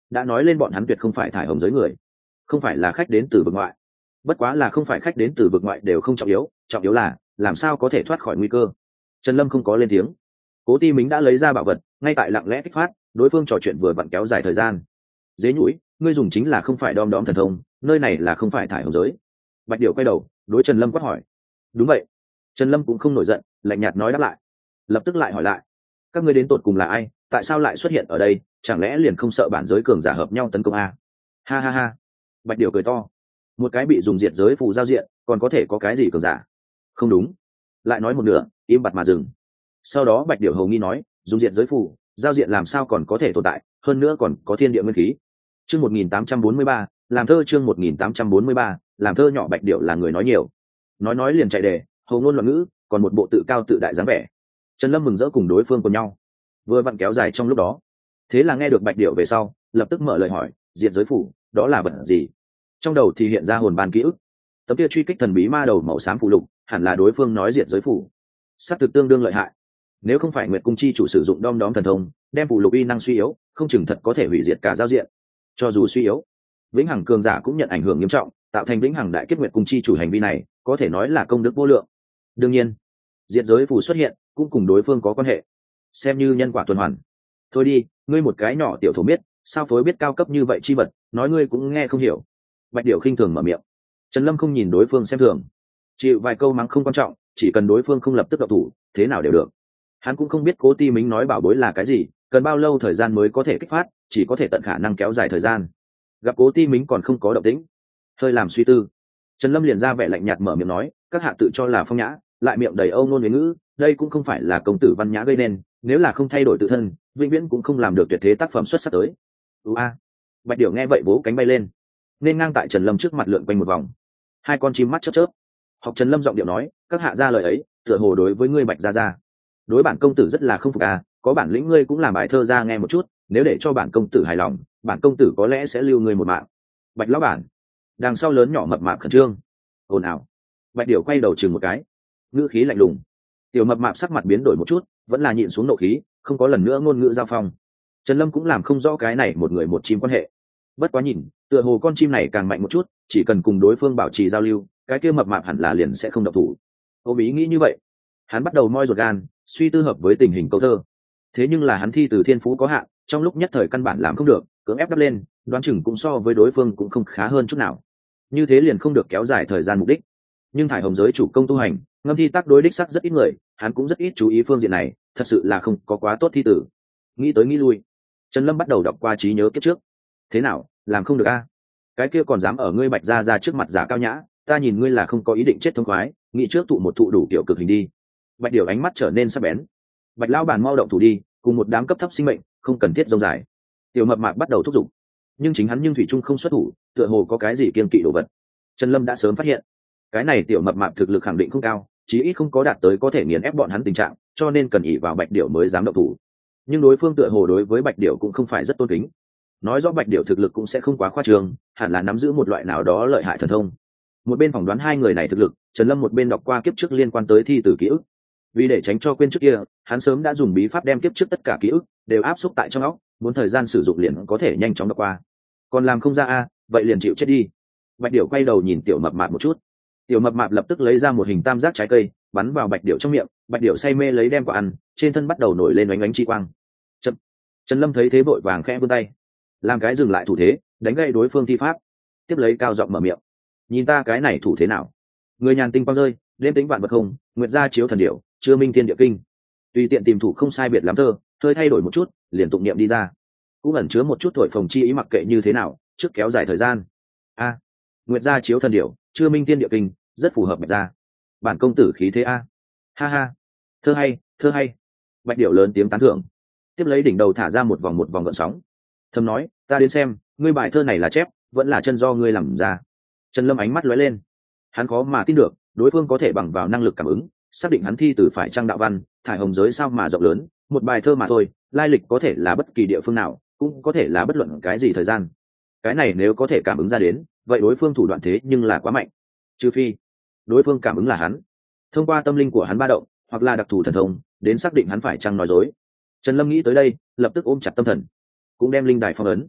S1: đã nói lên bọn hắn tuyệt không phải thải hồng giới người, không phải là khách đến từ vực ngoại. Bất quá là không phải khách đến từ vực ngoại đều không trọng yếu, trọng yếu là làm sao có thể thoát khỏi nguy cơ. Trần Lâm không có lên tiếng. Cố Ti Mính đã lấy ra bảo vật, ngay tại lặng lẽ kích phát, đối phương trò chuyện vừa vặn kéo dài thời gian. Dế nhũi, ngươi dùng chính là không phải đom đóm thần thông, nơi này là không phải thải hồng giới. Bạch Điểu quay đầu đối Trần Lâm quát hỏi. Đúng vậy. Trần Lâm cũng không nổi giận, lạnh nhạt nói đáp lại. Lập tức lại hỏi lại, các ngươi đến tột cùng là ai, tại sao lại xuất hiện ở đây, chẳng lẽ liền không sợ bản giới cường giả hợp nhau tấn công a? Ha ha ha. Bạch Điểu cười to. Một cái bị dùng diệt giới phù giao diện, còn có thể có cái gì cường giả? Không đúng. Lại nói một nửa, im bặt mà dừng. Sau đó Bạch Điểu hầu nghi nói, dùng diệt giới phù, giao diện làm sao còn có thể tồn tại, hơn nữa còn có thiên địa nguyên khí. Chương một nghìn tám trăm bốn mươi ba, làm thơ chương một nghìn tám trăm bốn mươi ba, làm thơ nhỏ. Bạch Điểu là người nói nhiều. Nói nói liền chạy đề, hầu ngôn loạn ngữ, còn một bộ tự cao tự đại dáng vẻ. Trần Lâm mừng rỡ cùng đối phương cùng nhau, vừa vặn kéo dài trong lúc đó. Thế là nghe được Bạch Điểu về sau, lập tức mở lời hỏi, diệt giới phủ, đó là vật gì? Trong đầu thì hiện ra hồn ban ký ức. Tấm kia truy kích thần bí ma đầu màu xám phù lục, hẳn là đối phương nói diệt giới phủ. Sát thực tương đương lợi hại. Nếu không phải Nguyệt Cung chi chủ sử dụng đom đóm thần thông, đem phù lục uy năng suy yếu, không chừng thật có thể hủy diệt cả giao diện. Cho dù suy yếu, vĩnh hằng cường giả cũng nhận ảnh hưởng nghiêm trọng, tạo thành vĩnh hằng đại kiếp. Nguyệt Cung chi chủ hành vi này, có thể nói là công đức vô lượng. Đương nhiên, diệt giới phù xuất hiện, cũng cùng đối phương có quan hệ, xem như nhân quả tuần hoàn. Thôi đi, ngươi một cái nhỏ tiểu thổ biết, sao phối biết cao cấp như vậy chi vật, nói ngươi cũng nghe không hiểu. Bạch Điểu khinh thường mở miệng. Trần Lâm không nhìn đối phương xem thường, chịu vài câu mắng không quan trọng, chỉ cần đối phương không lập tức động thủ, thế nào đều được. Hắn cũng không biết Cố Ti Mính nói bảo bối là cái gì, cần bao lâu thời gian mới có thể kích phát, chỉ có thể tận khả năng kéo dài thời gian. Gặp Cố Ti Mính còn không có động tĩnh, hơi làm suy tư, Trần Lâm liền ra vẻ lạnh nhạt mở miệng nói, các hạ tự cho là phong nhã, lại miệng đầy âu ngôn huế ngữ, đây cũng không phải là công tử văn nhã gây nên, nếu là không thay đổi tự thân, vĩnh viễn cũng không làm được tuyệt thế tác phẩm xuất sắc tới. Ú a. Bạch Điểu nghe vậy vỗ cánh bay lên, nên ngang tại Trần Lâm trước mặt lượn quanh một vòng. Hai con chim mắt chớp chớp. Học Trần Lâm giọng điệu nói, các hạ ra lời ấy, tựa hồ đối với ngươi Bạch gia gia, đối bản công tử rất là không phục à, có bản lĩnh ngươi cũng làm bài thơ ra nghe một chút, nếu để cho bản công tử hài lòng, bản công tử có lẽ sẽ lưu ngươi một mạng. Bạch lão bản. Đằng sau lớn nhỏ mập mạp khẩn trương, ồn ào. Bạch Điểu quay đầu chừng một cái, ngữ khí lạnh lùng. Tiểu mập mạp sắc mặt biến đổi một chút, vẫn là nhịn xuống nộ khí, không có lần nữa ngôn ngữ giao phong. Trần Lâm cũng làm không rõ cái này một người một chim quan hệ. Bất quá nhìn, tựa hồ con chim này càng mạnh một chút, chỉ cần cùng đối phương bảo trì giao lưu, cái kia mập mạp hẳn là liền sẽ không động thủ. Ôm ý nghĩ như vậy, hắn bắt đầu moi ruột gan, suy tư hợp với tình hình câu thơ. Thế nhưng là hắn thi từ thiên phú có hạn, trong lúc nhất thời căn bản làm không được, cưỡng ép đắp lên, đoán chừng cũng so với đối phương cũng không khá hơn chút nào. Như thế liền không được kéo dài thời gian mục đích. Nhưng thải hồng giới chủ công tu hành, ngâm thi tác đối đích sắc rất ít người, hắn cũng rất ít chú ý phương diện này, thật sự là không có quá tốt thi tử. Nghĩ tới nghĩ lui, Trần Lâm bắt đầu đọc qua trí nhớ kiếp trước. Thế nào, làm không được a? Cái kia còn dám ở ngươi Bạch gia ra trước mặt giả cao nhã, ta nhìn ngươi là không có ý định chết thông khoái, nghĩ trước tụ một thụ đủ kiểu cực hình đi. Bạch Điểu ánh mắt trở nên sắc bén. Bạch lão bản mau động thủ đi, cùng một đám cấp thấp sinh mệnh, không cần thiết rông dài. Tiểu mập mạp bắt đầu thúc giục, nhưng chính hắn nhưng thủy trung không xuất thủ, tựa hồ có cái gì kiêng kỵ đồ vật. Trần Lâm đã sớm phát hiện, cái này tiểu mập mạp thực lực khẳng định không cao, chí ít không có đạt tới có thể nghiền ép bọn hắn tình trạng, cho nên cần ỷ vào Bạch Điểu mới dám động thủ. Nhưng đối phương tựa hồ đối với Bạch Điểu cũng không phải rất tôn kính, nói rõ Bạch Điểu thực lực cũng sẽ không quá khoa trương, hẳn là nắm giữ một loại nào đó lợi hại thần thông. Một bên phỏng đoán hai người này thực lực, Trần Lâm một bên đọc qua kiếp trước liên quan tới thi tử ký ức. Vì để tránh cho quên trước kia, hắn sớm đã dùng bí pháp đem kiếp trước tất cả ký ức đều áp xúc tại trong óc, muốn thời gian sử dụng liền có thể nhanh chóng đọc qua. Còn làm không ra a, vậy liền chịu chết đi. Bạch Điểu quay đầu nhìn tiểu mập mạp một chút. Tiểu mập mạp lập tức lấy ra một hình tam giác trái cây, bắn vào Bạch Điểu trong miệng. Bạch Điểu say mê lấy đem quả ăn, trên thân bắt đầu nổi lên ánh ánh chi quang. Chậm. Trần Lâm thấy thế vội vàng khẽ vươn tay, làm cái dừng lại thủ thế, đánh gậy đối phương thi pháp, tiếp lấy cao giọng mở miệng, nhìn ta cái này thủ thế nào? Người nhàn tinh quang rơi, đêm tính vạn vật không, nguyệt gia chiếu thần điểu, chưa minh thiên địa kinh. Tùy tiện tìm thủ không sai biệt lắm thơ, hơi thay đổi một chút, liền tụng niệm đi ra, cũng ẩn chứa một chút thổi phồng chi ý, mặc kệ như thế nào, trước kéo dài thời gian. A, à, nguyệt gia chiếu thần điểu, chưa minh thiên địa kinh, rất phù hợp Bạch gia. Bản công tử khí thế a. Ha ha, thơ hay, thơ hay. Bạch Điểu lớn tiếng tán thưởng, tiếp lấy đỉnh đầu thả ra một vòng một vòng gợn sóng, thầm nói, ta đến xem, ngươi bài thơ này là chép, vẫn là chân do ngươi làm ra. Trần Lâm ánh mắt lóe lên, hắn khó mà tin được, đối phương có thể bằng vào năng lực cảm ứng, xác định hắn thi từ phải trang đạo văn, thải hồng giới sao mà rộng lớn, một bài thơ mà thôi, lai lịch có thể là bất kỳ địa phương nào, cũng có thể là bất luận cái gì thời gian. Cái này nếu có thể cảm ứng ra đến, vậy đối phương thủ đoạn thế nhưng là quá mạnh. Trừ phi, đối phương cảm ứng là hắn, thông qua tâm linh của hắn ba động, hoặc là đặc thù thần thông, đến xác định hắn phải chăng nói dối. Trần Lâm nghĩ tới đây, lập tức ôm chặt tâm thần, cũng đem linh đài phong ấn.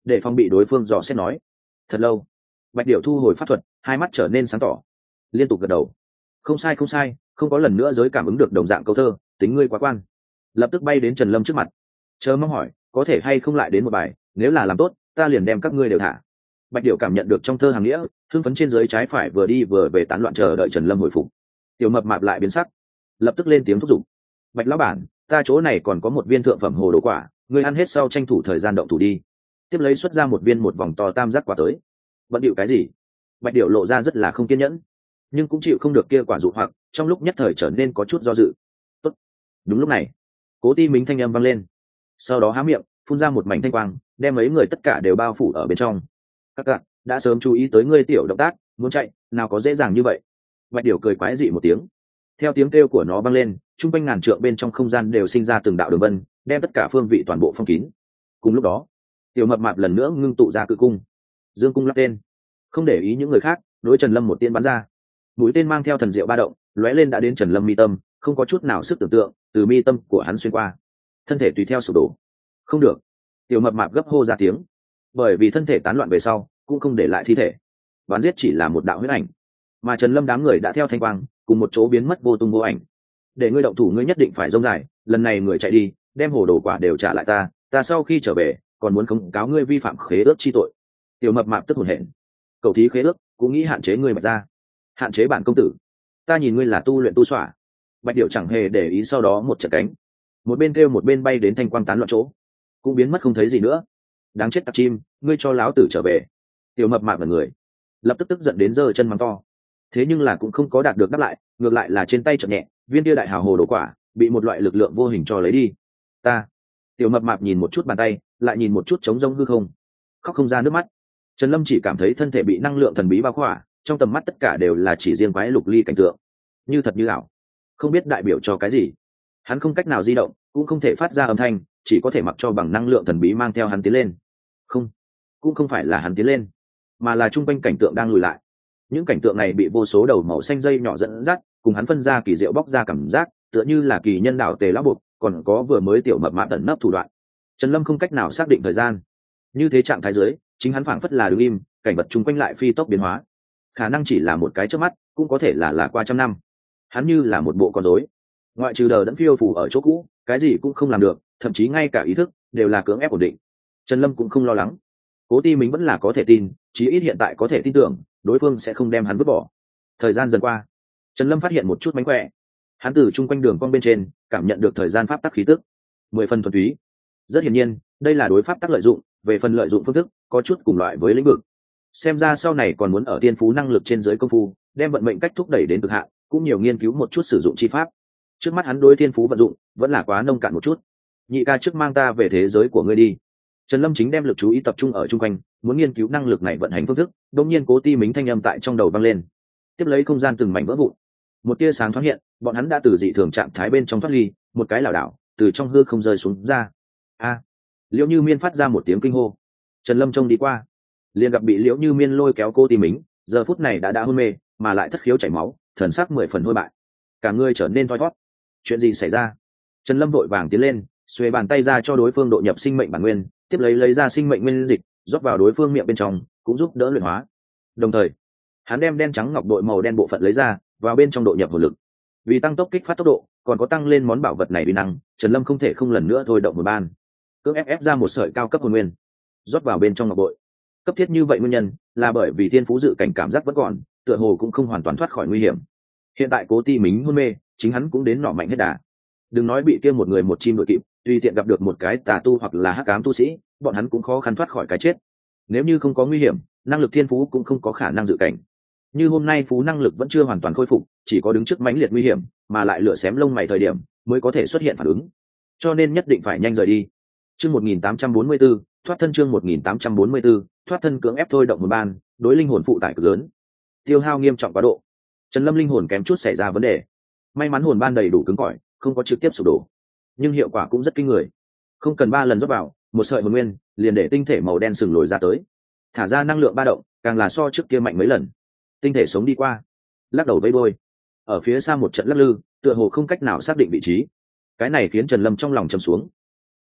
S1: để phòng bị đối phương dò xét nói. Thật lâu, Bạch Điểu thu hồi pháp thuật, hai mắt trở nên sáng tỏ, liên tục gật đầu. Không sai không sai, không có lần nữa giới cảm ứng được đồng dạng câu thơ, tính ngươi quá quan. Lập tức bay đến Trần Lâm trước mặt, chờ mong hỏi, có thể hay không lại đến một bài, nếu là làm tốt, ta liền đem các ngươi đều thả. Bạch Điểu cảm nhận được trong thơ hàng nghĩa, hưng phấn trên dưới trái phải vừa đi vừa về tán loạn chờ đợi Trần Lâm hồi phục. Tiểu Mập Mạp lại biến sắc, lập tức lên tiếng thúc giục. Bạch lão bản, ta chỗ này còn có một viên thượng phẩm hồ đồ quả, ngươi ăn hết sau tranh thủ thời gian động thủ đi. Tiếp lấy xuất ra một viên một vòng to tam giác quả tới. Bận điệu cái gì? Bạch Điểu lộ ra rất là không kiên nhẫn, nhưng cũng chịu không được kia quả dụ hoặc, trong lúc nhất thời trở nên có chút do dự. Tốt. Đúng lúc này, Cố Ti Mính thanh âm vang lên, sau đó há miệng phun ra một mảnh thanh quang, đem mấy người tất cả đều bao phủ ở bên trong. Các bạn đã sớm chú ý tới ngươi tiểu động tác, muốn chạy nào có dễ dàng như vậy. Bạch Điểu cười quái dị một tiếng, theo tiếng kêu của nó vang lên, trung quanh ngàn trượng bên trong không gian đều sinh ra từng đạo đường vân, đem tất cả phương vị toàn bộ phong kín. Cùng lúc đó, Tiểu Mập Mạp lần nữa ngưng tụ ra cự cung, dương cung lắp tên, không để ý những người khác, đối Trần Lâm một tiên bắn ra. Mũi tên mang theo thần diệu ba động, lóe lên đã đến Trần Lâm mi tâm, không có chút nào sức tưởng tượng, từ mi tâm của hắn xuyên qua, thân thể tùy theo sụp đổ. Không được! Tiểu Mập Mạp gấp hô ra tiếng, bởi vì thân thể tán loạn về sau, cũng không để lại thi thể, bắn giết chỉ là một đạo huyết ảnh, mà Trần Lâm đám người đã theo thanh quang cùng một chỗ biến mất vô tung vô ảnh. Để ngươi động thủ, ngươi nhất định phải rông dài, lần này người chạy đi, đem hồ đồ quả đều trả lại ta, ta sau khi trở về còn muốn khống cáo ngươi vi phạm khế ước chi tội. Tiểu Mập Mạp tức hồn hển, cầu thí khế ước cũng nghĩ hạn chế ngươi Bạch ra, hạn chế bản công tử, ta nhìn ngươi là tu luyện tu xỏa. Bạch Điểu chẳng hề để ý, sau đó một trận cánh, một bên kêu một bên bay đến thanh quang tán loạn chỗ, cũng biến mất không thấy gì nữa. Đáng chết tặc chim, ngươi cho láo tử trở về. Tiểu Mập Mạp là người, lập tức tức giận đến giơ chân mắng to, thế nhưng là cũng không có đạt được đáp lại, ngược lại là trên tay chợt nhẹ, viên kia đại hào hồ đồ quả bị một loại lực lượng vô hình cho lấy đi. Ta. Tiểu Mập Mạp nhìn một chút bàn tay, lại nhìn một chút trống rông hư không, khóc không ra nước mắt. Trần Lâm chỉ cảm thấy thân thể bị năng lượng thần bí bao khỏa, trong tầm mắt tất cả đều là chỉ riêng quái lục ly cảnh tượng, như thật như ảo, không biết đại biểu cho cái gì. Hắn không cách nào di động, cũng không thể phát ra âm thanh, chỉ có thể mặc cho bằng năng lượng thần bí mang theo hắn tiến lên. Không, cũng không phải là hắn tiến lên, mà là trung quanh cảnh tượng đang lùi lại. Những cảnh tượng này bị vô số đầu màu xanh dây nhỏ dẫn dắt, cùng hắn phân ra kỳ diệu bóc ra cảm giác, tựa như là kỳ nhân đạo tề lão buộc, còn có vừa mới Tiểu Mập Mạp tận nấp thủ đoạn. Trần Lâm không cách nào xác định thời gian. Như thế trạng thái dưới, chính hắn phảng phất là đứng im, cảnh vật chung quanh lại phi tốc biến hóa. Khả năng chỉ là một cái chớp mắt, cũng có thể là là qua trăm năm. Hắn như là một bộ con rối, ngoại trừ đờ đẫn phiêu phù ở chỗ cũ, cái gì cũng không làm được, thậm chí ngay cả ý thức đều là cưỡng ép ổn định. Trần Lâm cũng không lo lắng, Cố Ti Mính vẫn là có thể tin, chí ít hiện tại có thể tin tưởng đối phương sẽ không đem hắn vứt bỏ. Thời gian dần qua, Trần Lâm phát hiện một chút mánh khỏe. Hắn từ chung quanh đường cong bên trên cảm nhận được thời gian pháp tắc khí tức, mười phần thuần túy. Rất hiển nhiên, đây là đối pháp tắc lợi dụng, về phần lợi dụng phương thức có chút cùng loại với lĩnh vực. Xem ra sau này còn muốn ở tiên phú năng lực trên giới công phu, đem vận mệnh cách thúc đẩy đến cực hạn, cũng nhiều nghiên cứu một chút sử dụng chi pháp. Trước mắt hắn đối thiên phú vận dụng vẫn là quá nông cạn một chút. Nhị ca, trước mang ta về thế giới của ngươi đi. Trần Lâm chính đem lực chú ý tập trung ở chung quanh, muốn nghiên cứu năng lực này vận hành phương thức. Đột nhiên Cố Ti Mính thanh âm tại trong đầu vang lên, tiếp lấy không gian từng mảnh vỡ vụn, một tia sáng thoáng hiện, bọn hắn đã từ dị thường trạng thái bên trong thoát ly, một cái lảo đảo từ trong hư không rơi xuống ra. A! Liễu Như Miên phát ra một tiếng kinh hô. Trần Lâm trông đi qua, liền gặp bị Liễu Như Miên lôi kéo Cố Ti Mính, giờ phút này đã đã hôn mê, mà lại thất khiếu chảy máu, thần sắc mười phần hôi bại, cả người trở nên thoi thót. Chuyện gì xảy ra? Trần Lâm vội vàng tiến lên, xuề bàn tay ra cho đối phương độ nhập sinh mệnh bản nguyên, tiếp lấy lấy ra sinh mệnh nguyên dịch rót vào đối phương miệng bên trong, cũng giúp đỡ luyện hóa. Đồng thời hắn đem đen trắng ngọc đội màu đen bộ phận lấy ra, vào bên trong độ nhập hồn lực. Vì tăng tốc kích phát tốc độ, còn có tăng lên món bảo vật này uy năng, Trần Lâm không thể không lần nữa thôi động một ban, cưỡng ép ép ra một sợi cao cấp hồn nguyên rót vào bên trong ngọc bội. Cấp thiết như vậy nguyên nhân là bởi vì thiên phú dự cảnh cảm giác vẫn còn, tựa hồ cũng không hoàn toàn thoát khỏi nguy hiểm. Hiện tại Cố Ti Mính hôn mê, chính hắn cũng đến nọ mạnh hết đà. Đừng nói bị kia một người một chim đội kịp, tùy tiện gặp được một cái tà tu hoặc là hắc ám tu sĩ, bọn hắn cũng khó khăn thoát khỏi cái chết. Nếu như không có nguy hiểm, năng lực thiên phú cũng không có khả năng dự cảnh. Như hôm nay phú năng lực vẫn chưa hoàn toàn khôi phục, chỉ có đứng trước mãnh liệt nguy hiểm, mà lại lửa xém lông mày thời điểm mới có thể xuất hiện phản ứng. Cho nên nhất định phải nhanh rời đi. Chương một nghìn tám trăm bốn mươi 1844, thoát thân chương một nghìn tám trăm bốn mươi 1844, thoát thân cưỡng ép thôi động một ban, đối linh hồn phụ tải cực lớn, tiêu hao nghiêm trọng quá độ. Trần Lâm linh hồn kém chút xảy ra vấn đề. May mắn hồn ban đầy đủ cứng cỏi, không có trực tiếp sụp đổ, nhưng hiệu quả cũng rất kinh người. Không cần ba lần rót vào, một sợi hồn nguyên liền để tinh thể màu đen sừng lồi ra tới, thả ra năng lượng ba động càng là so trước kia mạnh mấy lần. Tinh thể sống đi qua, lắc đầu vây bôi, ở phía xa một trận lắc lư, tựa hồ không cách nào xác định vị trí. Cái này khiến Trần Lâm trong lòng trầm xuống.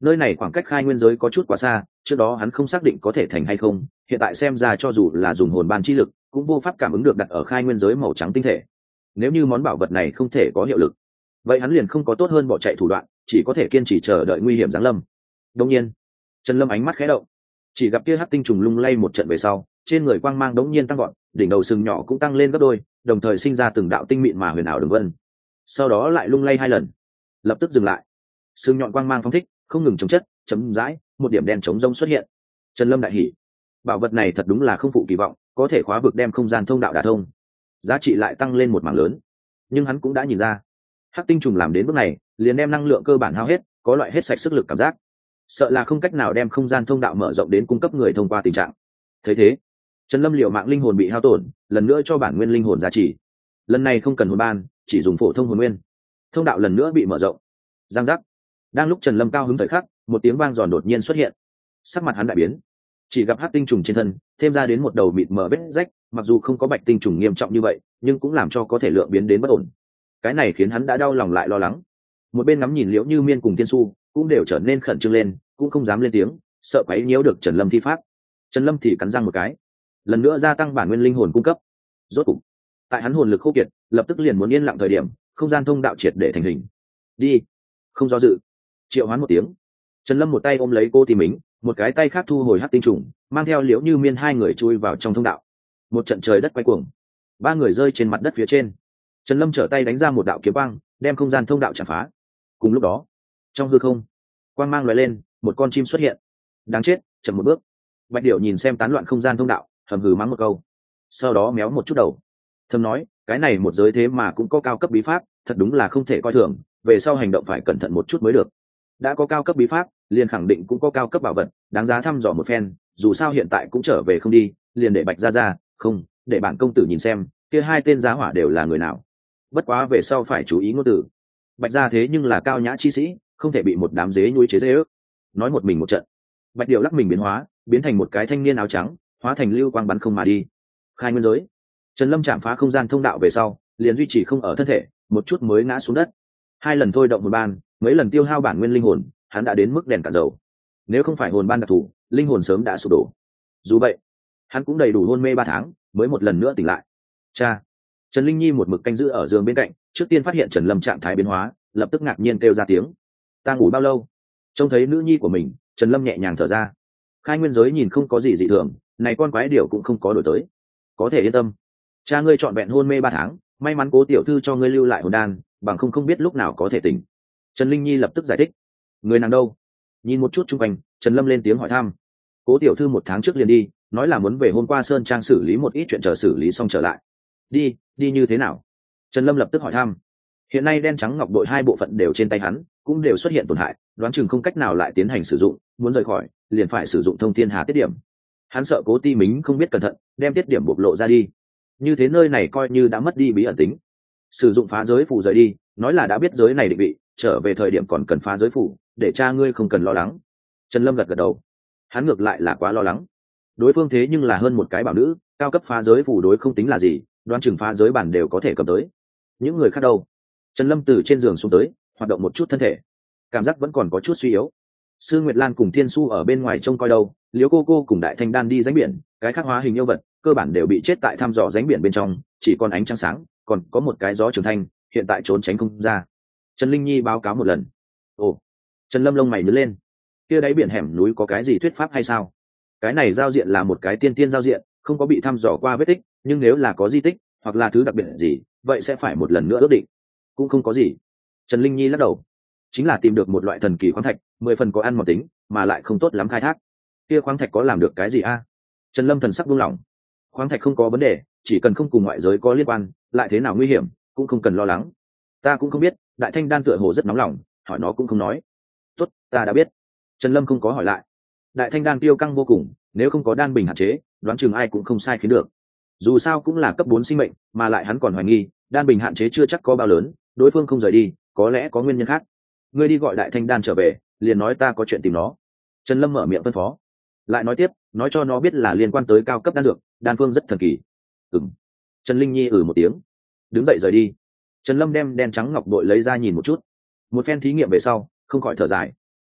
S1: nơi này khoảng cách khai nguyên giới có chút quá xa, trước đó hắn không xác định có thể thành hay không, hiện tại xem ra cho dù là dùng hồn ban chi lực cũng vô pháp cảm ứng được đặt ở khai nguyên giới màu trắng tinh thể. Nếu như món bảo vật này không thể có hiệu lực, vậy hắn liền không có tốt hơn bỏ chạy thủ đoạn, chỉ có thể kiên trì chờ đợi nguy hiểm giáng lâm. Đương nhiên, Trần Lâm ánh mắt khẽ động, chỉ gặp kia hắc tinh trùng lung lay một trận về sau, trên người quang mang đống nhiên tăng gọn, đỉnh đầu sừng nhỏ cũng tăng lên gấp đôi, đồng thời sinh ra từng đạo tinh mịn mà huyền ảo đường vân. Sau đó lại lung lay hai lần, lập tức dừng lại. Sừng nhọn quang mang phóng thích, không ngừng chống chất, chấm dãi, một điểm đen chống rông xuất hiện. Trần Lâm đại hỉ, bảo vật này thật đúng là không phụ kỳ vọng, có thể khóa vực đem không gian thông đạo đả thông, giá trị lại tăng lên một mảng lớn. Nhưng hắn cũng đã nhìn ra, hắc tinh trùng làm đến bước này, liền đem năng lượng cơ bản hao hết, có loại hết sạch sức lực cảm giác, sợ là không cách nào đem không gian thông đạo mở rộng đến cung cấp người thông qua tình trạng. Thấy thế, Trần Lâm liệu mạng linh hồn bị hao tổn, lần nữa cho bản nguyên linh hồn giá trị. Lần này không cần hồn ban, chỉ dùng phổ thông hồn nguyên. Thông đạo lần nữa bị mở rộng. Giang giác. Đang lúc Trần Lâm cao hứng thời khắc, một tiếng vang giòn đột nhiên xuất hiện. Sắc mặt hắn đại biến, chỉ gặp hắc tinh trùng trên thân thêm ra đến một đầu mịt mờ vết rách, mặc dù không có bạch tinh trùng nghiêm trọng như vậy, nhưng cũng làm cho có thể lượng biến đến bất ổn. Cái này khiến hắn đã đau lòng lại lo lắng. Một bên ngắm nhìn Liễu Như Miên cùng Tiên Su cũng đều trở nên khẩn trương lên, cũng không dám lên tiếng, sợ quấy nhiễu được Trần Lâm thi pháp. Trần Lâm thì cắn răng một cái, lần nữa gia tăng bản nguyên linh hồn cung cấp. Rốt cục, tại hắn hồn lực khô kiệt, lập tức liền muốn yên lặng thời điểm, không gian thông đạo triệt để thành hình. Đi, không do dự, triệu hoán một tiếng. Trần Lâm một tay ôm lấy cô Tí Mính, một cái tay khác thu hồi hắc tinh trùng, mang theo Liễu Như Miên hai người chui vào trong thông đạo. Một trận trời đất quay cuồng, ba người rơi trên mặt đất phía trên. Trần Lâm trở tay đánh ra một đạo kiếm quang, đem không gian thông đạo chặt phá. Cùng lúc đó, trong hư không, quang mang lóe lên, một con chim xuất hiện. Đáng chết, chậm một bước. Bạch Điểu nhìn xem tán loạn không gian thông đạo, thầm hừ mắng một câu, sau đó méo một chút đầu, thầm nói, cái này một giới thế mà cũng có cao cấp bí pháp, thật đúng là không thể coi thường, về sau hành động phải cẩn thận một chút mới được. Đã có cao cấp bí pháp, liền khẳng định cũng có cao cấp bảo vật, đáng giá thăm dò một phen, dù sao hiện tại cũng trở về không đi, liền để Bạch gia gia, không, để bản công tử nhìn xem, kia hai tên giá hỏa đều là người nào. Bất quá về sau phải chú ý ngôn từ. Bạch gia thế nhưng là cao nhã chi sĩ, không thể bị một đám dế nhui chế dê ước. Nói một mình một trận, Bạch Điểu lắc mình biến hóa, biến thành một cái thanh niên áo trắng, hóa thành lưu quang bắn không mà đi. Khai nguyên giới, Trần Lâm chạm phá không gian thông đạo về sau, liền duy trì không ở thân thể, một chút mới ngã xuống đất. Hai lần thôi động một ban, mấy lần tiêu hao bản nguyên linh hồn, hắn đã đến mức đèn cạn dầu. Nếu không phải hồn ban đặc thù, linh hồn sớm đã sụp đổ. Dù vậy, hắn cũng đầy đủ hôn mê ba tháng, mới một lần nữa tỉnh lại. Cha, Trần Linh Nhi một mực canh giữ ở giường bên cạnh, trước tiên phát hiện Trần Lâm trạng thái biến hóa, lập tức ngạc nhiên kêu ra tiếng. Ta ngủ bao lâu? Trông thấy nữ nhi của mình, Trần Lâm nhẹ nhàng thở ra. Khai nguyên giới nhìn không có gì dị thường, này con quái điểu cũng không có đổi tới, có thể yên tâm. Cha ngươi trọn vẹn hôn mê ba tháng, may mắn Cố tiểu thư cho ngươi lưu lại hồn đan, bằng không không biết lúc nào có thể tỉnh. Trần Linh Nhi lập tức giải thích. Người nàng đâu? Nhìn một chút chung quanh, Trần Lâm lên tiếng hỏi thăm. Cố tiểu thư một tháng trước liền đi, nói là muốn về hôm qua sơn trang xử lý một ít chuyện, chờ xử lý xong trở lại. Đi, đi như thế nào? Trần Lâm lập tức hỏi thăm. Hiện nay đen trắng ngọc bội hai bộ phận đều trên tay hắn, cũng đều xuất hiện tổn hại, đoán chừng không cách nào lại tiến hành sử dụng, muốn rời khỏi, liền phải sử dụng thông thiên hà tiết điểm. Hắn sợ Cố Ti Mính không biết cẩn thận, đem tiết điểm bộc lộ ra đi. Như thế nơi này coi như đã mất đi bí ẩn tính. Sử dụng phá giới phù rời đi, nói là đã biết giới này định vị, trở về thời điểm còn cần phá giới phù, để cha ngươi không cần lo lắng. Trần Lâm gật gật đầu. Hắn ngược lại là quá lo lắng. Đối phương thế nhưng là hơn một cái bảo nữ, cao cấp phá giới phù đối không tính là gì, đoán chừng phá giới bản đều có thể cầm tới. Những người khác đâu? Trần Lâm từ trên giường xuống tới, hoạt động một chút thân thể, cảm giác vẫn còn có chút suy yếu. Sư Nguyệt Lan cùng Thiên Su ở bên ngoài trông coi đâu, Liễu cô cô cùng Đại Thanh Đan đi rãnh biển, cái khác hóa hình yêu vật cơ bản đều bị chết tại thăm dò rãnh biển bên trong, chỉ còn ánh trăng sáng, còn có một cái gió trường thanh, hiện tại trốn tránh không ra. Trần Linh Nhi báo cáo một lần. Ồ, Trần Lâm lông mày nhướng lên, kia đáy biển hẻm núi có cái gì thuyết pháp hay sao? Cái này giao diện là một cái tiên tiên giao diện, không có bị thăm dò qua vết tích, nhưng nếu là có di tích hoặc là thứ đặc biệt gì, vậy sẽ phải một lần nữa ước định. Cũng không có gì. Trần Linh Nhi lắc đầu, chính là tìm được một loại thần kỳ khoáng thạch, mười phần có ăn mòn tính, mà lại không tốt lắm khai thác. Kia khoáng thạch có làm được cái gì a? Trần Lâm thần sắc buông lỏng. Khoáng thạch không có vấn đề, chỉ cần không cùng ngoại giới có liên quan, lại thế nào nguy hiểm, cũng không cần lo lắng. Ta cũng không biết, Đại Thanh Đan tựa hồ rất nóng lòng, hỏi nó cũng không nói. Tốt, ta đã biết. Trần Lâm không có hỏi lại. Đại Thanh Đan tiêu căng vô cùng, nếu không có đan bình hạn chế, đoán chừng ai cũng không sai khiến được. Dù sao cũng là cấp bốn sinh mệnh, mà lại hắn còn hoài nghi, đan bình hạn chế chưa chắc có bao lớn, đối phương không rời đi, có lẽ có nguyên nhân khác. Ngươi đi gọi Đại Thanh Đan trở về, liền nói ta có chuyện tìm nó. Trần Lâm mở miệng phân phó, lại nói tiếp, nói cho nó biết là liên quan tới cao cấp đan dược, đan phương rất thần kỳ. Ừm. Trần Linh Nhi ừ một tiếng, đứng dậy rời đi. Trần Lâm đem đen trắng ngọc bội lấy ra nhìn một chút, một phen thí nghiệm về sau, không khỏi thở dài.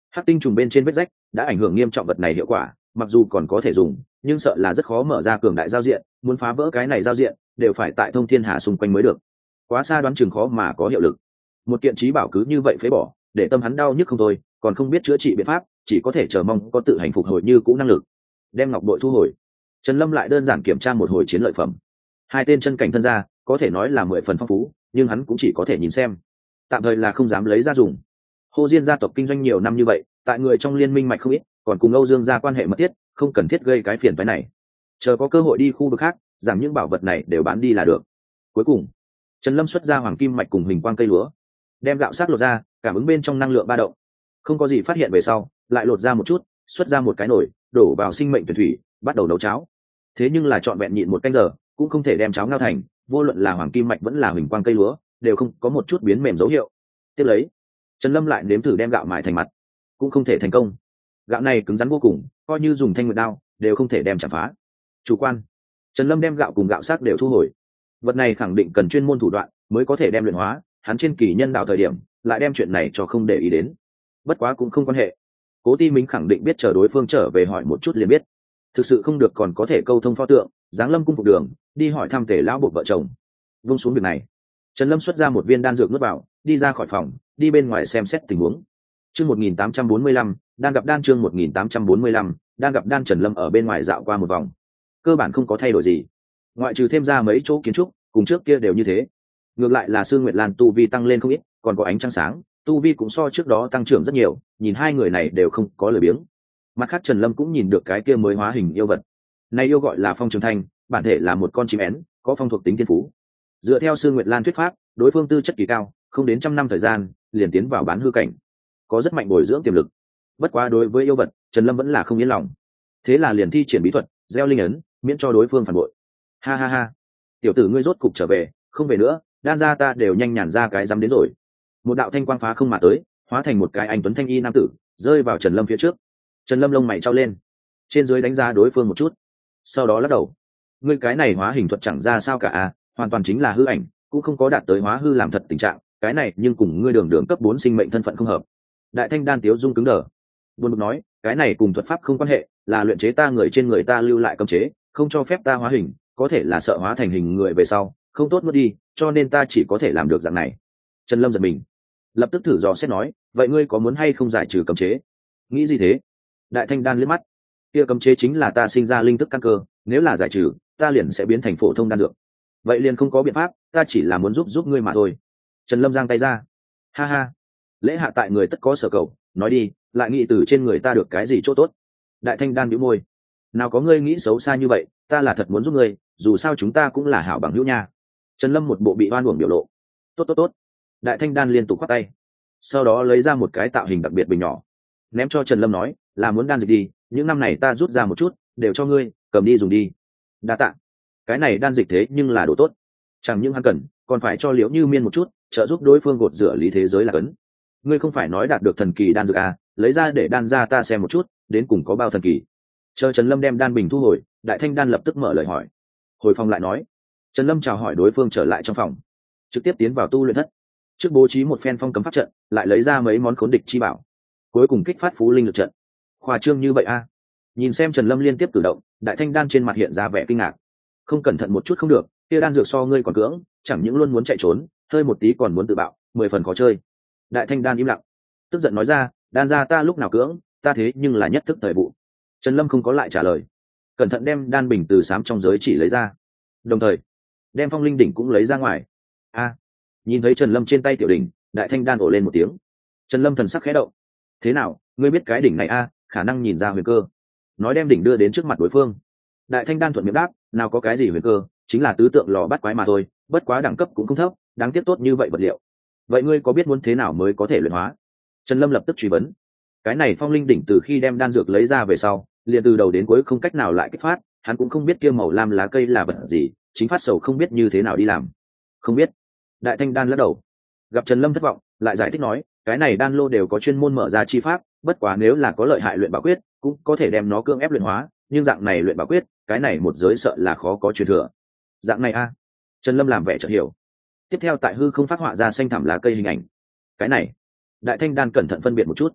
S1: Hắc tinh trùng bên trên vết rách đã ảnh hưởng nghiêm trọng vật này hiệu quả, mặc dù còn có thể dùng nhưng sợ là rất khó mở ra cường đại giao diện, muốn phá vỡ cái này giao diện đều phải tại thông thiên hà xung quanh mới được, quá xa đoán chừng khó mà có hiệu lực. Một kiện trí bảo cứ như vậy phế bỏ, để tâm hắn đau nhức không thôi, còn không biết chữa trị biện pháp, chỉ có thể chờ mong có tự hành phục hồi như cũ năng lực. Đem ngọc bội thu hồi, Trần Lâm lại đơn giản kiểm tra một hồi chiến lợi phẩm. Hai tên chân cảnh thân gia có thể nói là mười phần phong phú, nhưng hắn cũng chỉ có thể nhìn xem, tạm thời là không dám lấy ra dùng. Hồ Diên gia tộc kinh doanh nhiều năm như vậy, tại người trong liên minh mạch không ít, còn cùng Âu Dương gia quan hệ mật thiết, không cần thiết gây cái phiền phức này. Chờ có cơ hội đi khu vực khác, giảm những bảo vật này đều bán đi là được. Cuối cùng, Trần Lâm xuất ra hoàng kim mạch cùng hình quang cây lúa, đem gạo sắc lột ra, cảm ứng bên trong năng lượng ba động, không có gì phát hiện về sau, lại lột ra một chút, xuất ra một cái nồi, đổ vào sinh mệnh tuyển thủy, bắt đầu nấu cháo. Thế nhưng là trọn vẹn nhịn một canh giờ, cũng không thể đem cháo ngao thành, vô luận là hoàng kim mạch vẫn là hình quang cây lúa, đều không có một chút biến mềm dấu hiệu. Tiếp lấy, Trần Lâm lại nếm thử đem gạo mài thành mặt, cũng không thể thành công. Gạo này cứng rắn vô cùng, coi như dùng thanh nguyệt đao đều không thể đem chạm phá. Chủ quan, Trần Lâm đem gạo cùng gạo xác đều thu hồi. Vật này khẳng định cần chuyên môn thủ đoạn mới có thể đem luyện hóa, hắn trên kỳ nhân đạo thời điểm lại đem chuyện này cho không để ý đến. Bất quá cũng không quan hệ, Cố Ti Minh khẳng định biết chờ đối phương trở về hỏi một chút liền biết. Thực sự không được còn có thể câu thông pho tượng, giáng lâm cung phục đường, đi hỏi thăm Tề lão bộ vợ chồng. Vung xuống việc này, Trần Lâm xuất ra một viên đan dược nuốt vào, đi ra khỏi phòng, đi bên ngoài xem xét tình huống. Chương một nghìn tám trăm bốn mươi lăm, đang gặp đan chương một nghìn tám trăm bốn mươi lăm, đang gặp đan. Trần Lâm ở bên ngoài dạo qua một vòng, cơ bản không có thay đổi gì, ngoại trừ thêm ra mấy chỗ kiến trúc, cùng trước kia đều như thế. Ngược lại là Sương Nguyệt Lan tu vi tăng lên không ít, còn có ánh trăng sáng, tu vi cũng so trước đó tăng trưởng rất nhiều, nhìn hai người này đều không có lười biếng. Mặt khác Trần Lâm cũng nhìn được cái kia mới hóa hình yêu vật, này yêu gọi là Phong Trường Thanh, bản thể là một con chim én, có phong thuộc tính thiên phú. Dựa theo Sương Nguyệt Lan thuyết pháp, đối phương tư chất kỳ cao, không đến trăm năm thời gian liền tiến vào bán hư cảnh, có rất mạnh bồi dưỡng tiềm lực. Bất quá đối với yêu vật, Trần Lâm vẫn là không yên lòng, thế là liền thi triển bí thuật gieo linh ấn, miễn cho đối phương phản bội. Ha ha ha, tiểu tử ngươi rốt cục trở về, không về nữa, đan ra ta đều nhanh nhàn ra cái dám đến rồi. Một đạo thanh quang phá không mà tới, hóa thành một cái anh tuấn thanh y nam tử, rơi vào Trần Lâm phía trước. Trần Lâm lông mày trao lên, trên dưới đánh giá đối phương một chút, sau đó lắc đầu. Ngươi cái này hóa hình thuật chẳng ra sao cả à, hoàn toàn chính là hư ảnh, cũng không có đạt tới hóa hư làm thật tình trạng, cái này nhưng cùng ngươi đường đường cấp bốn sinh mệnh thân phận không hợp. Đại thanh đan tiếu dung cứng đờ, buồn bực nói, cái này cùng thuật pháp không quan hệ, là luyện chế ta người trên người ta lưu lại cấm chế, không cho phép ta hóa hình, có thể là sợ hóa thành hình người về sau không tốt mất đi, cho nên ta chỉ có thể làm được dạng này. Trần Lâm giật mình, lập tức thử dò xét nói, vậy ngươi có muốn hay không giải trừ cấm chế? Nghĩ gì thế? Đại thanh đan liếc mắt, kia cấm chế chính là ta sinh ra linh thức căn cơ, nếu là giải trừ, ta liền sẽ biến thành phổ thông đan dược. Vậy liền không có biện pháp, ta chỉ là muốn giúp giúp ngươi mà thôi. Trần Lâm giang tay ra, ha ha, lễ hạ tại người tất có sở cầu, nói đi, lại nghĩ từ trên người ta được cái gì chỗ tốt? Đại thanh đan bĩu môi, nào có ngươi nghĩ xấu xa như vậy, ta là thật muốn giúp ngươi, dù sao chúng ta cũng là hảo bằng hữu nha. Trần Lâm một bộ bị oan uổng biểu lộ, tốt tốt tốt. Đại thanh đan liên tục khoác tay, sau đó lấy ra một cái tạo hình đặc biệt bình nhỏ, ném cho Trần Lâm nói, là muốn đan dịch đi, những năm này ta rút ra một chút, đều cho ngươi, cầm đi dùng đi. Đa tạ. Cái này đan dịch thế nhưng là đồ tốt, chẳng những hắn cần, còn phải cho Liễu Như Miên một chút, trợ giúp đối phương gột rửa lý thế giới là cấn. Ngươi không phải nói đạt được thần kỳ đan dược à, lấy ra để đan ra ta xem một chút, đến cùng có bao thần kỳ. Chờ Trần Lâm đem đan bình thu hồi, Đại thanh đan lập tức mở lời hỏi. Hồi phòng lại nói, Trần Lâm chào hỏi đối phương trở lại trong phòng, trực tiếp tiến vào tu luyện thất, trước bố trí một phen phong cấm pháp trận, lại lấy ra mấy món khốn địch chi bảo, cuối cùng kích phát phú linh lực trận. Khoa trương như vậy a? À? Nhìn xem Trần Lâm liên tiếp cử động, Đại thanh đan trên mặt hiện ra vẻ kinh ngạc. Không cẩn thận một chút không được, kia đan dược so ngươi còn cưỡng, chẳng những luôn muốn chạy trốn, hơi một tí còn muốn tự bạo, mười phần khó chơi. Đại thanh đan im lặng, tức giận nói ra, đan ra ta lúc nào cưỡng, ta thế nhưng là nhất thức thời vụ. Trần Lâm không có lại trả lời, cẩn thận đem đan bình từ sám trong giới chỉ lấy ra, đồng thời đem phong linh đỉnh cũng lấy ra ngoài. A, à, nhìn thấy Trần Lâm trên tay tiểu đỉnh, Đại thanh đan ồ lên một tiếng. Trần Lâm thần sắc khẽ động, thế nào, ngươi biết cái đỉnh này a? À, khả năng nhìn ra huyền cơ. Nói đem đỉnh đưa đến trước mặt đối phương. Đại thanh đan thuận miệng đáp, nào có cái gì huyền cơ, chính là tứ tượng lò bắt quái mà thôi, bất quá đẳng cấp cũng không thấp, đáng tiếc tốt như vậy vật liệu. Vậy ngươi có biết muốn thế nào mới có thể luyện hóa? Trần Lâm lập tức truy vấn. Cái này phong linh đỉnh từ khi đem đan dược lấy ra về sau, liền từ đầu đến cuối không cách nào lại kích phát, hắn cũng không biết kia màu lam lá cây là vật gì, chính phát sầu không biết như thế nào đi làm. Không biết. Đại thanh đan lắc đầu. Gặp Trần Lâm thất vọng, lại giải thích nói, cái này đan lô đều có chuyên môn mở ra chi pháp, bất quá nếu là có lợi hại luyện bảo quyết, cũng có thể đem nó cưỡng ép luyện hóa, nhưng dạng này luyện bảo quyết, cái này một giới sợ là khó có truyền thừa. Dạng này a? À? Trần Lâm làm vẻ chợt hiểu. Tiếp theo tại hư không phát họa ra xanh thẳm lá cây hình ảnh. Cái này, Đại thanh đan cẩn thận phân biệt một chút.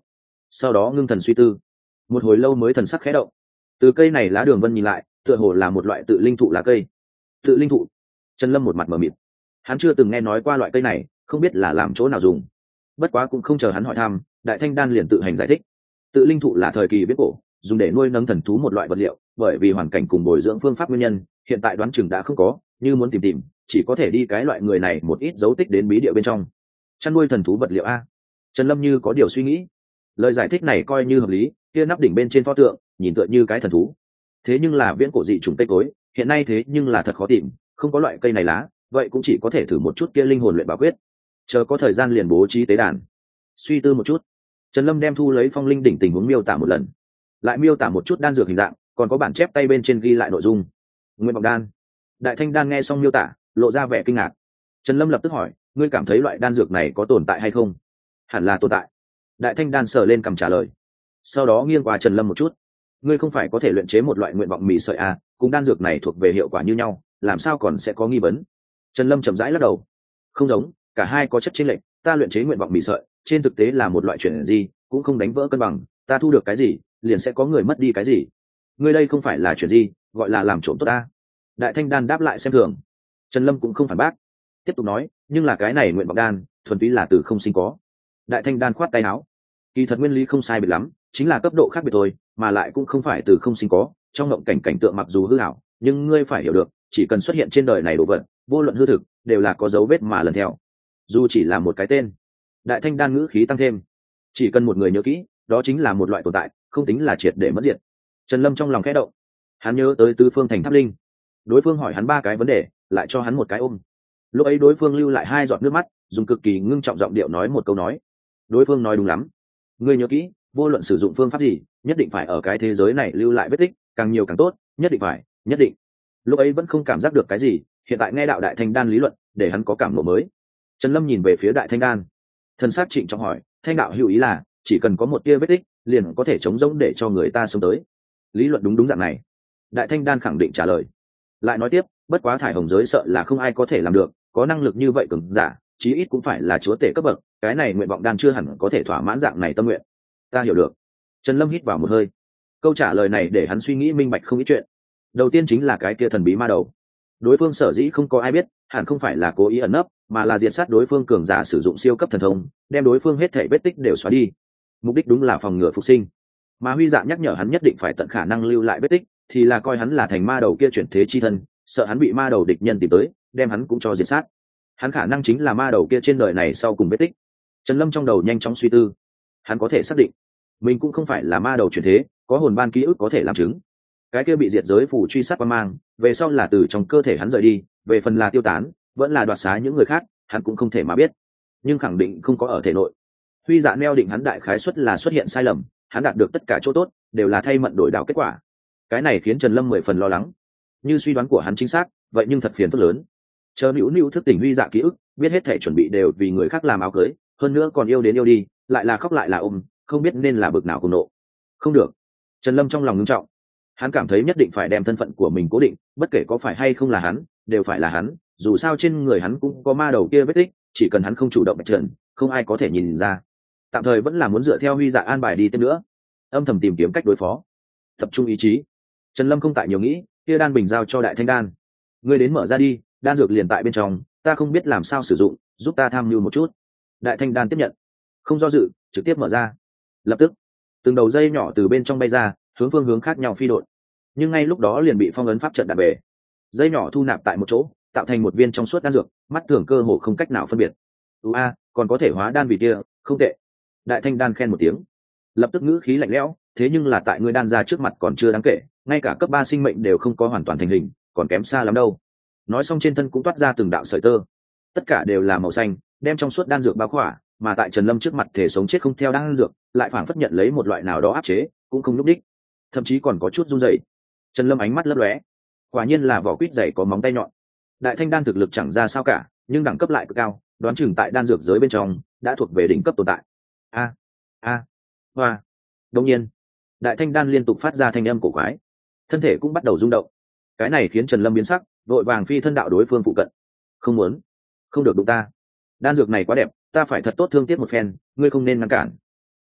S1: sau đó ngưng thần suy tư. Một hồi lâu mới thần sắc khẽ động. Từ cây này lá đường vân nhìn lại, tựa hồ là một loại tự linh thụ lá cây. Tự linh thụ? Trần Lâm một mặt mờ mịt. Hắn chưa từng nghe nói qua loại cây này, không biết là làm chỗ nào dùng. Bất quá cũng không chờ hắn hỏi thăm, Đại Thanh Đan liền tự hành giải thích. Tự linh thụ là thời kỳ viễn cổ, dùng để nuôi nấng thần thú một loại vật liệu, bởi vì hoàn cảnh cùng bồi dưỡng phương pháp nguyên nhân, hiện tại đoán chừng đã không có, như muốn tìm tìm, chỉ có thể đi cái loại người này một ít dấu tích đến bí địa bên trong. Chăn nuôi thần thú vật liệu a? Trần Lâm như có điều suy nghĩ. Lời giải thích này coi như hợp lý, kia nắp đỉnh bên trên pho tượng, nhìn tựa như cái thần thú. Thế nhưng là viễn cổ dị chủng cây cối, hiện nay thế nhưng là thật khó tìm, không có loại cây này lá, vậy cũng chỉ có thể thử một chút kia linh hồn luyện bảo quyết. Chờ có thời gian liền bố trí tế đàn. Suy tư một chút, Trần Lâm đem thu lấy phong linh đỉnh tình huống miêu tả một lần, lại miêu tả một chút đan dược hình dạng, còn có bản chép tay bên trên ghi lại nội dung. Nguyện vọng đan. Đại Thanh Đan nghe xong miêu tả, lộ ra vẻ kinh ngạc. Trần Lâm lập tức hỏi, ngươi cảm thấy loại đan dược này có tồn tại hay không? Hẳn là tồn tại. Đại Thanh Đan sờ lên cằm trả lời. Sau đó nghiêng qua Trần Lâm một chút, ngươi không phải có thể luyện chế một loại nguyện vọng mì sợi à, cùng đan dược này thuộc về hiệu quả như nhau, làm sao còn sẽ có nghi vấn? Trần Lâm chậm rãi lắc đầu. Không giống, cả hai có chất chênh lệch, ta luyện chế nguyện vọng mì sợi, trên thực tế là một loại chuyển gì, cũng không đánh vỡ cân bằng, ta thu được cái gì, liền sẽ có người mất đi cái gì. Ngươi đây không phải là chuyển gì, gọi là làm trộm tốt ta. Đại Thanh Đan đáp lại xem thường. Trần Lâm cũng không phản bác, tiếp tục nói, nhưng là cái này nguyện vọng đan, thuần túy là từ không sinh có. Đại Thanh Đan khoát tay áo. Kỳ thật nguyên lý không sai biệt lắm, chính là cấp độ khác biệt thôi, mà lại cũng không phải từ không sinh có. Trong ngộng cảnh cảnh tượng mặc dù hư ảo, nhưng ngươi phải hiểu được, chỉ cần xuất hiện trên đời này đồ vật, vô luận hư thực, đều là có dấu vết mà lần theo. Dù chỉ là một cái tên. Đại Thanh Đan ngữ khí tăng thêm. Chỉ cần một người nhớ kỹ, đó chính là một loại tồn tại, không tính là triệt để mất diệt. Trần Lâm trong lòng khẽ động. Hắn nhớ tới Tứ Phương Thành Tháp Linh. Đối phương hỏi hắn ba cái vấn đề, lại cho hắn một cái ôm. Lúc ấy đối phương lưu lại hai giọt nước mắt, dùng cực kỳ ngưng trọng giọng điệu nói một câu nói. Đối phương nói đúng lắm. Ngươi nhớ kỹ, vô luận sử dụng phương pháp gì, nhất định phải ở cái thế giới này lưu lại vết tích, càng nhiều càng tốt, nhất định phải, nhất định. Lúc ấy vẫn không cảm giác được cái gì, hiện tại nghe đạo Đại Thanh Đan lý luận, để hắn có cảm ngộ mới. Trần Lâm nhìn về phía Đại Thanh Đan, thần sắc trịnh trọng hỏi, Thanh đạo hữu ý là, chỉ cần có một tia vết tích, liền có thể chống rỗng để cho người ta sống tới. Lý luận đúng đúng dạng này. Đại Thanh Đan khẳng định trả lời. Lại nói tiếp, bất quá thải hồng giới sợ là không ai có thể làm được, có năng lực như vậy cường giả, chí ít cũng phải là chúa tể cấp bậc, cái này nguyện vọng đan chưa hẳn có thể thỏa mãn dạng này tâm nguyện. Ta hiểu được. Trần Lâm hít vào một hơi. Câu trả lời này để hắn suy nghĩ minh bạch không ít chuyện. Đầu tiên chính là cái kia thần bí ma đầu. Đối phương sở dĩ không có ai biết, hẳn không phải là cố ý ẩn nấp, mà là diệt sát đối phương cường giả sử dụng siêu cấp thần thông, đem đối phương hết thể vết tích đều xóa đi. Mục đích đúng là phòng ngừa phục sinh. Mà Huy Dạ nhắc nhở hắn nhất định phải tận khả năng lưu lại vết tích, thì là coi hắn là thành ma đầu kia chuyển thế chi thân, sợ hắn bị ma đầu địch nhân tìm tới, đem hắn cũng cho diệt sát. Hắn khả năng chính là ma đầu kia trên đời này sau cùng vết tích. Trần Lâm trong đầu nhanh chóng suy tư, hắn có thể xác định mình cũng không phải là ma đầu chuyển thế, có hồn ban ký ức có thể làm chứng. Cái kia bị diệt giới phủ truy sát qua mang, về sau là từ trong cơ thể hắn rời đi, về phần là tiêu tán, vẫn là đoạt xá những người khác, hắn cũng không thể mà biết, nhưng khẳng định không có ở thể nội. Huy Dạ neo định hắn đại khái suất là xuất hiện sai lầm, hắn đạt được tất cả chỗ tốt, đều là thay mận đổi đảo kết quả. Cái này khiến Trần Lâm mười phần lo lắng. Như suy đoán của hắn chính xác, vậy nhưng thật phiền phức lớn. Chờ Nữu Nữu thức tỉnh Huy Dạ ký ức, biết hết thể chuẩn bị đều vì người khác làm áo cưới, hơn nữa còn yêu đến yêu đi, lại là khóc lại là ôm, không biết nên là bực nào cùng nộ. Không được. Trần Lâm trong lòng ngưng trọng. Hắn cảm thấy nhất định phải đem thân phận của mình cố định, bất kể có phải hay không là hắn, đều phải là hắn, dù sao trên người hắn cũng có ma đầu kia vết tích, chỉ cần hắn không chủ động bạch trần, không ai có thể nhìn ra. Tạm thời vẫn là muốn dựa theo Huy Dạ an bài đi tiếp nữa, âm thầm tìm kiếm cách đối phó. Tập trung ý chí. Trần Lâm không tại nhiều nghĩ, kia đan bình giao cho Đại Thanh Đan. Ngươi đến mở ra đi, đan dược liền tại bên trong, ta không biết làm sao sử dụng, giúp ta tham mưu một chút. Đại Thanh Đan tiếp nhận, không do dự, trực tiếp mở ra. Lập tức, từng đầu dây nhỏ từ bên trong bay ra, hướng phương hướng khác nhau phi độn. Nhưng ngay lúc đó liền bị phong ấn pháp trận đạp bể. Dây nhỏ thu nạp tại một chỗ, tạo thành một viên trong suốt đan dược, mắt thường cơ hồ không cách nào phân biệt. "Ú a, còn có thể hóa đan vì kia, không tệ." Đại Thanh Đan khen một tiếng, lập tức ngữ khí lạnh lẽo, "Thế nhưng là tại ngươi đan ra trước mặt còn chưa đáng kể, ngay cả cấp ba sinh mệnh đều không có hoàn toàn thành hình, còn kém xa lắm đâu." Nói xong trên thân cũng toát ra từng đạo sợi tơ, tất cả đều là màu xanh, đem trong suốt đan dược bao khỏa, mà tại Trần Lâm trước mặt thể sống chết không theo đan dược, lại phảng phất nhận lấy một loại nào đó áp chế, cũng không lúc đích, thậm chí còn có chút run rẩy. Trần Lâm ánh mắt lấp lóe, quả nhiên là vỏ quýt dày có móng tay nhọn. Đại Thanh Đan thực lực chẳng ra sao cả, nhưng đẳng cấp lại cực cao, đoán chừng tại đan dược giới bên trong đã thuộc về đỉnh cấp tồn tại. A a hoa. Đột nhiên, Đại Thanh Đan liên tục phát ra thanh âm cổ quái, thân thể cũng bắt đầu rung động. Cái này khiến Trần Lâm biến sắc, vội vàng phi thân đạo đối phương phụ cận. "Không muốn, không được đụng ta. Đan dược này quá đẹp, ta phải thật tốt thương tiếc một phen, ngươi không nên ngăn cản."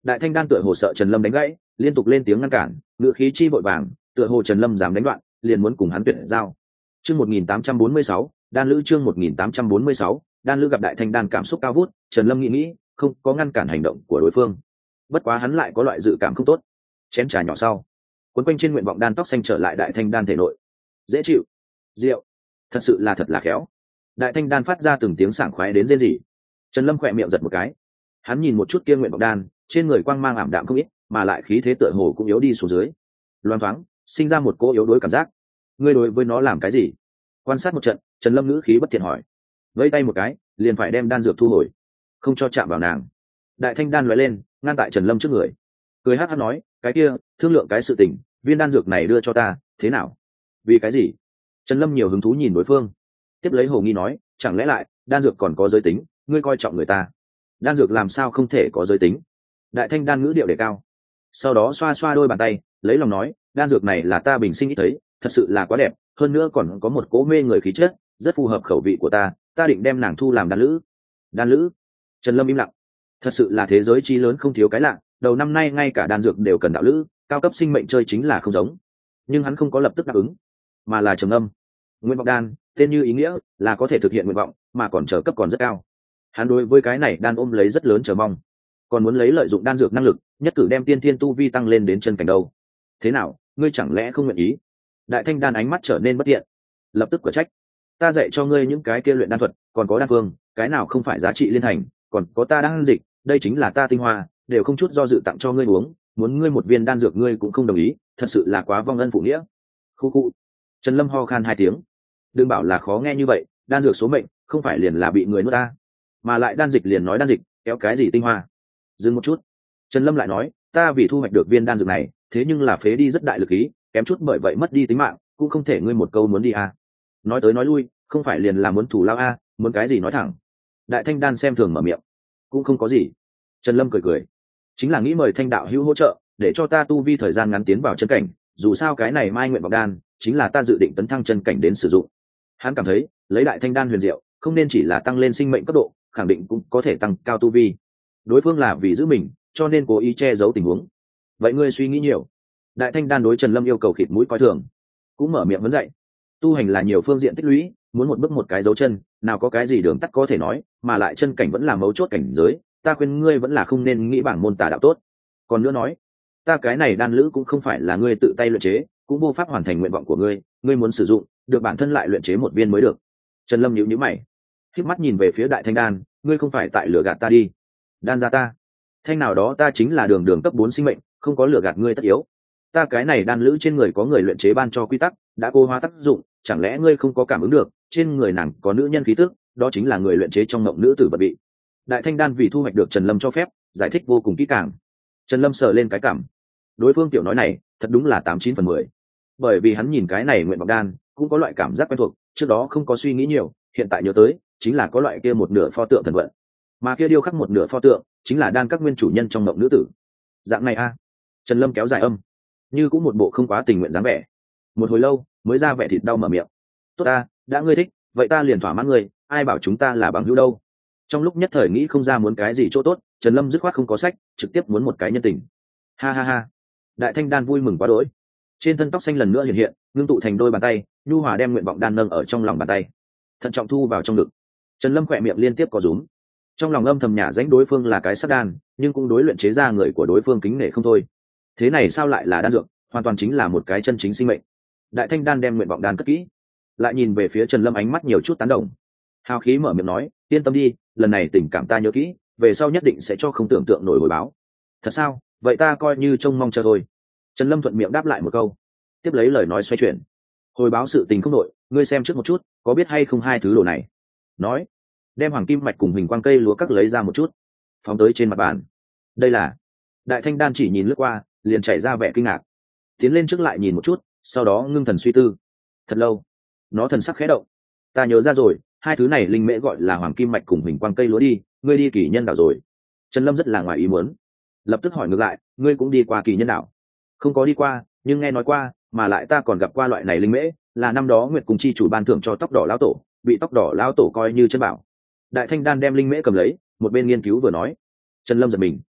S1: Đại thanh đan tựa hồ sợ Trần Lâm đánh gãy, liên tục lên tiếng ngăn cản, ngựa khí chi vội vàng, tựa hồ Trần Lâm dám đánh đoạn, liền muốn cùng hắn tuyệt giao. Chương một nghìn tám trăm bốn mươi sáu, đan lữ chương một nghìn tám trăm bốn mươi sáu, đan lữ gặp đại thanh đan cảm xúc cao vút, Trần Lâm nghĩ nghĩ, không có ngăn cản hành động của đối phương. Bất quá hắn lại có loại dự cảm không tốt. Chén trà nhỏ sau, cuốn quanh trên nguyện vọng đan tóc xanh trở lại đại thanh đan thể nội. Dễ chịu, rượu, thật sự là thật là khéo. Đại thanh đan phát ra từng tiếng sảng khoái đến rên rỉ. Trần Lâm khỏe miệng giật một cái. Hắn nhìn một chút kia nguyện vọng đan, trên người quang mang ảm đạm không ít, mà lại khí thế tựa hồ cũng yếu đi xuống dưới. Loan thoáng, sinh ra một cỗ yếu đuối cảm giác. Ngươi đối với nó làm cái gì? Quan sát một trận, Trần Lâm ngữ khí bất thiện hỏi. Vẫy tay một cái, liền phải đem đan dược thu hồi, không cho chạm vào nàng. Đại thanh đan lóe lên, ngăn tại Trần Lâm trước người. Cười hắc hắc nói, cái kia, thương lượng cái sự tình, viên đan dược này đưa cho ta, thế nào? Vì cái gì? Trần Lâm nhiều hứng thú nhìn đối phương. Tiếp lấy hồ nghi nói, chẳng lẽ lại, đan dược còn có giới tính, ngươi coi trọng người ta. Đan dược làm sao không thể có giới tính? Đại thanh đan ngữ điệu đề cao. Sau đó xoa xoa đôi bàn tay, lấy lòng nói, đan dược này là ta bình sinh ít thấy, thật sự là quá đẹp, hơn nữa còn có một cỗ mê người khí chất, rất phù hợp khẩu vị của ta, ta định đem nàng thu làm đan lữ. Đan lữ? Trần Lâm im lặng. Thật sự là thế giới chi lớn không thiếu cái lạ, đầu năm nay ngay cả đan dược đều cần đạo lữ, cao cấp sinh mệnh chơi chính là không giống. Nhưng hắn không có lập tức đáp ứng, mà là trầm âm. Nguyện vọng đan, tên như ý nghĩa, là có thể thực hiện nguyện vọng, mà còn chờ cấp còn rất cao. Hắn đối với cái này đan ôm lấy rất lớn chờ mong, còn muốn lấy lợi dụng đan dược năng lực, nhất cử đem tiên thiên tu vi tăng lên đến chân cảnh đâu. Thế nào, ngươi chẳng lẽ không nguyện ý? Đại thanh đan ánh mắt trở nên bất thiện, lập tức quả trách. Ta dạy cho ngươi những cái kia luyện đan thuật, còn có đan phương, cái nào không phải giá trị liên thành, còn có ta đan dịch, đây chính là ta tinh hoa, đều không chút do dự tặng cho ngươi uống, muốn ngươi một viên đan dược ngươi cũng không đồng ý, thật sự là quá vong ân phụ nghĩa. Khu khu. Trần Lâm ho khan hai tiếng. Đừng bảo là khó nghe như vậy, đan dược số mệnh, không phải liền là bị người nuốt ta, mà lại đan dịch liền nói đan dịch, kéo cái gì tinh hoa. Dừng một chút, Trần Lâm lại nói, ta vì thu hoạch được viên đan dược này, thế nhưng là phế đi rất đại lực ý, kém chút bởi vậy mất đi tính mạng, cũng không thể ngươi một câu muốn đi à. Nói tới nói lui, không phải liền là muốn thủ lao a, muốn cái gì nói thẳng. Đại thanh đan xem thường mở miệng, cũng không có gì. Trần Lâm cười cười, chính là nghĩ mời thanh đạo hữu hỗ trợ, để cho ta tu vi thời gian ngắn tiến vào chân cảnh, dù sao cái này mai nguyện vọng đan chính là ta dự định tấn thăng chân cảnh đến sử dụng. Hắn cảm thấy lấy đại thanh đan huyền diệu, không nên chỉ là tăng lên sinh mệnh cấp độ, khẳng định cũng có thể tăng cao tu vi. Đối phương là vì giữ mình, cho nên cố ý che giấu tình huống. Vậy ngươi suy nghĩ nhiều. Đại thanh đan đối Trần Lâm yêu cầu khịt mũi coi thường, cũng mở miệng vấn dạy. Tu hành là nhiều phương diện tích lũy, muốn một bước một cái dấu chân, nào có cái gì đường tắt có thể nói, mà lại chân cảnh vẫn là mấu chốt cảnh giới, ta khuyên ngươi vẫn là không nên nghĩ bảng môn tà đạo tốt. Còn nữa nói, ta cái này đan lữ cũng không phải là ngươi tự tay luyện chế, cũng vô pháp hoàn thành nguyện vọng của ngươi, ngươi muốn sử dụng, được bản thân lại luyện chế một viên mới được. Trần Lâm nhíu nhíu mày, khép mắt nhìn về phía đại thanh đan, ngươi không phải tại lừa gạt ta đi? Đan ra ta, thanh nào đó ta chính là đường đường cấp bốn sinh mệnh, không có lừa gạt ngươi tất yếu. Ta cái này đan lữ trên người có người luyện chế ban cho quy tắc, đã cô hóa tác dụng, chẳng lẽ ngươi không có cảm ứng được, trên người nàng có nữ nhân khí tức, đó chính là người luyện chế trong mộng nữ tử vật bị. Đại thanh đan vì thu hoạch được Trần Lâm cho phép, giải thích vô cùng kỹ càng. Trần Lâm sờ lên cái cảm, đối phương tiểu nói này thật đúng là tám chín phần mười, bởi vì hắn nhìn cái này nguyện vọng đan cũng có loại cảm giác quen thuộc, trước đó không có suy nghĩ nhiều, hiện tại nhớ tới chính là có loại kia một nửa pho tượng thần vận, mà kia điêu khắc một nửa pho tượng chính là đan các nguyên chủ nhân trong mộng nữ tử. Dạng này a. Trần Lâm kéo dài âm, như cũng một bộ không quá tình nguyện dáng vẻ. Một hồi lâu mới ra vẻ thịt đau mở miệng, tốt ta, đã ngươi thích, vậy ta liền thỏa mãn ngươi, ai bảo chúng ta là bằng hữu đâu. Trong lúc nhất thời nghĩ không ra muốn cái gì chỗ tốt, Trần Lâm dứt khoát không có sách, trực tiếp muốn một cái nhân tình. Ha ha ha. Đại thanh đan vui mừng quá đỗi, trên thân tóc xanh lần nữa hiện hiện, ngưng tụ thành đôi bàn tay, nhu hòa đem nguyện vọng đan nâng ở trong lòng bàn tay, thận trọng thu vào trong ngực. Trần Lâm khỏe miệng liên tiếp có rúm, trong lòng âm thầm nhả danh đối phương là cái sắt đan, nhưng cũng đối luyện chế ra người của đối phương kính nể không thôi. Thế này sao lại là đan dược, hoàn toàn chính là một cái chân chính sinh mệnh. Đại thanh đan đem nguyện vọng đan cất kỹ, lại nhìn về phía Trần Lâm ánh mắt nhiều chút tán đồng, hào khí mở miệng nói, yên tâm đi, lần này tình cảm ta nhớ kỹ, về sau nhất định sẽ cho không tưởng tượng nổi hồi báo. Thật sao? Vậy ta coi như trông mong chờ thôi. Trần Lâm thuận miệng đáp lại một câu, tiếp lấy lời nói xoay chuyển, hồi báo sự tình không nội, ngươi xem trước một chút, có biết hay không hai thứ đồ này. Nói, đem hoàng kim mạch cùng hình quang cây lúa cắt lấy ra một chút, phóng tới trên mặt bàn. Đây là. Đại thanh đan chỉ nhìn lướt qua, liền chảy ra vẻ kinh ngạc, tiến lên trước lại nhìn một chút, sau đó ngưng thần suy tư thật lâu. Nó thần sắc khẽ động, ta nhớ ra rồi, hai thứ này linh mễ gọi là hoàng kim mạch cùng hình quang cây lúa đi, ngươi đi kỳ nhân đảo rồi. Trần Lâm rất là ngoài ý muốn, lập tức hỏi ngược lại, ngươi cũng đi qua kỳ nhân đảo? Không có đi qua, nhưng nghe nói qua, mà lại ta còn gặp qua loại này linh mễ, là năm đó Nguyệt cùng chi chủ ban thưởng cho tóc đỏ lão tổ, bị tóc đỏ lão tổ coi như chân bảo. Đại thanh đan đem linh mễ cầm lấy, một bên nghiên cứu vừa nói. Trần Lâm giật mình,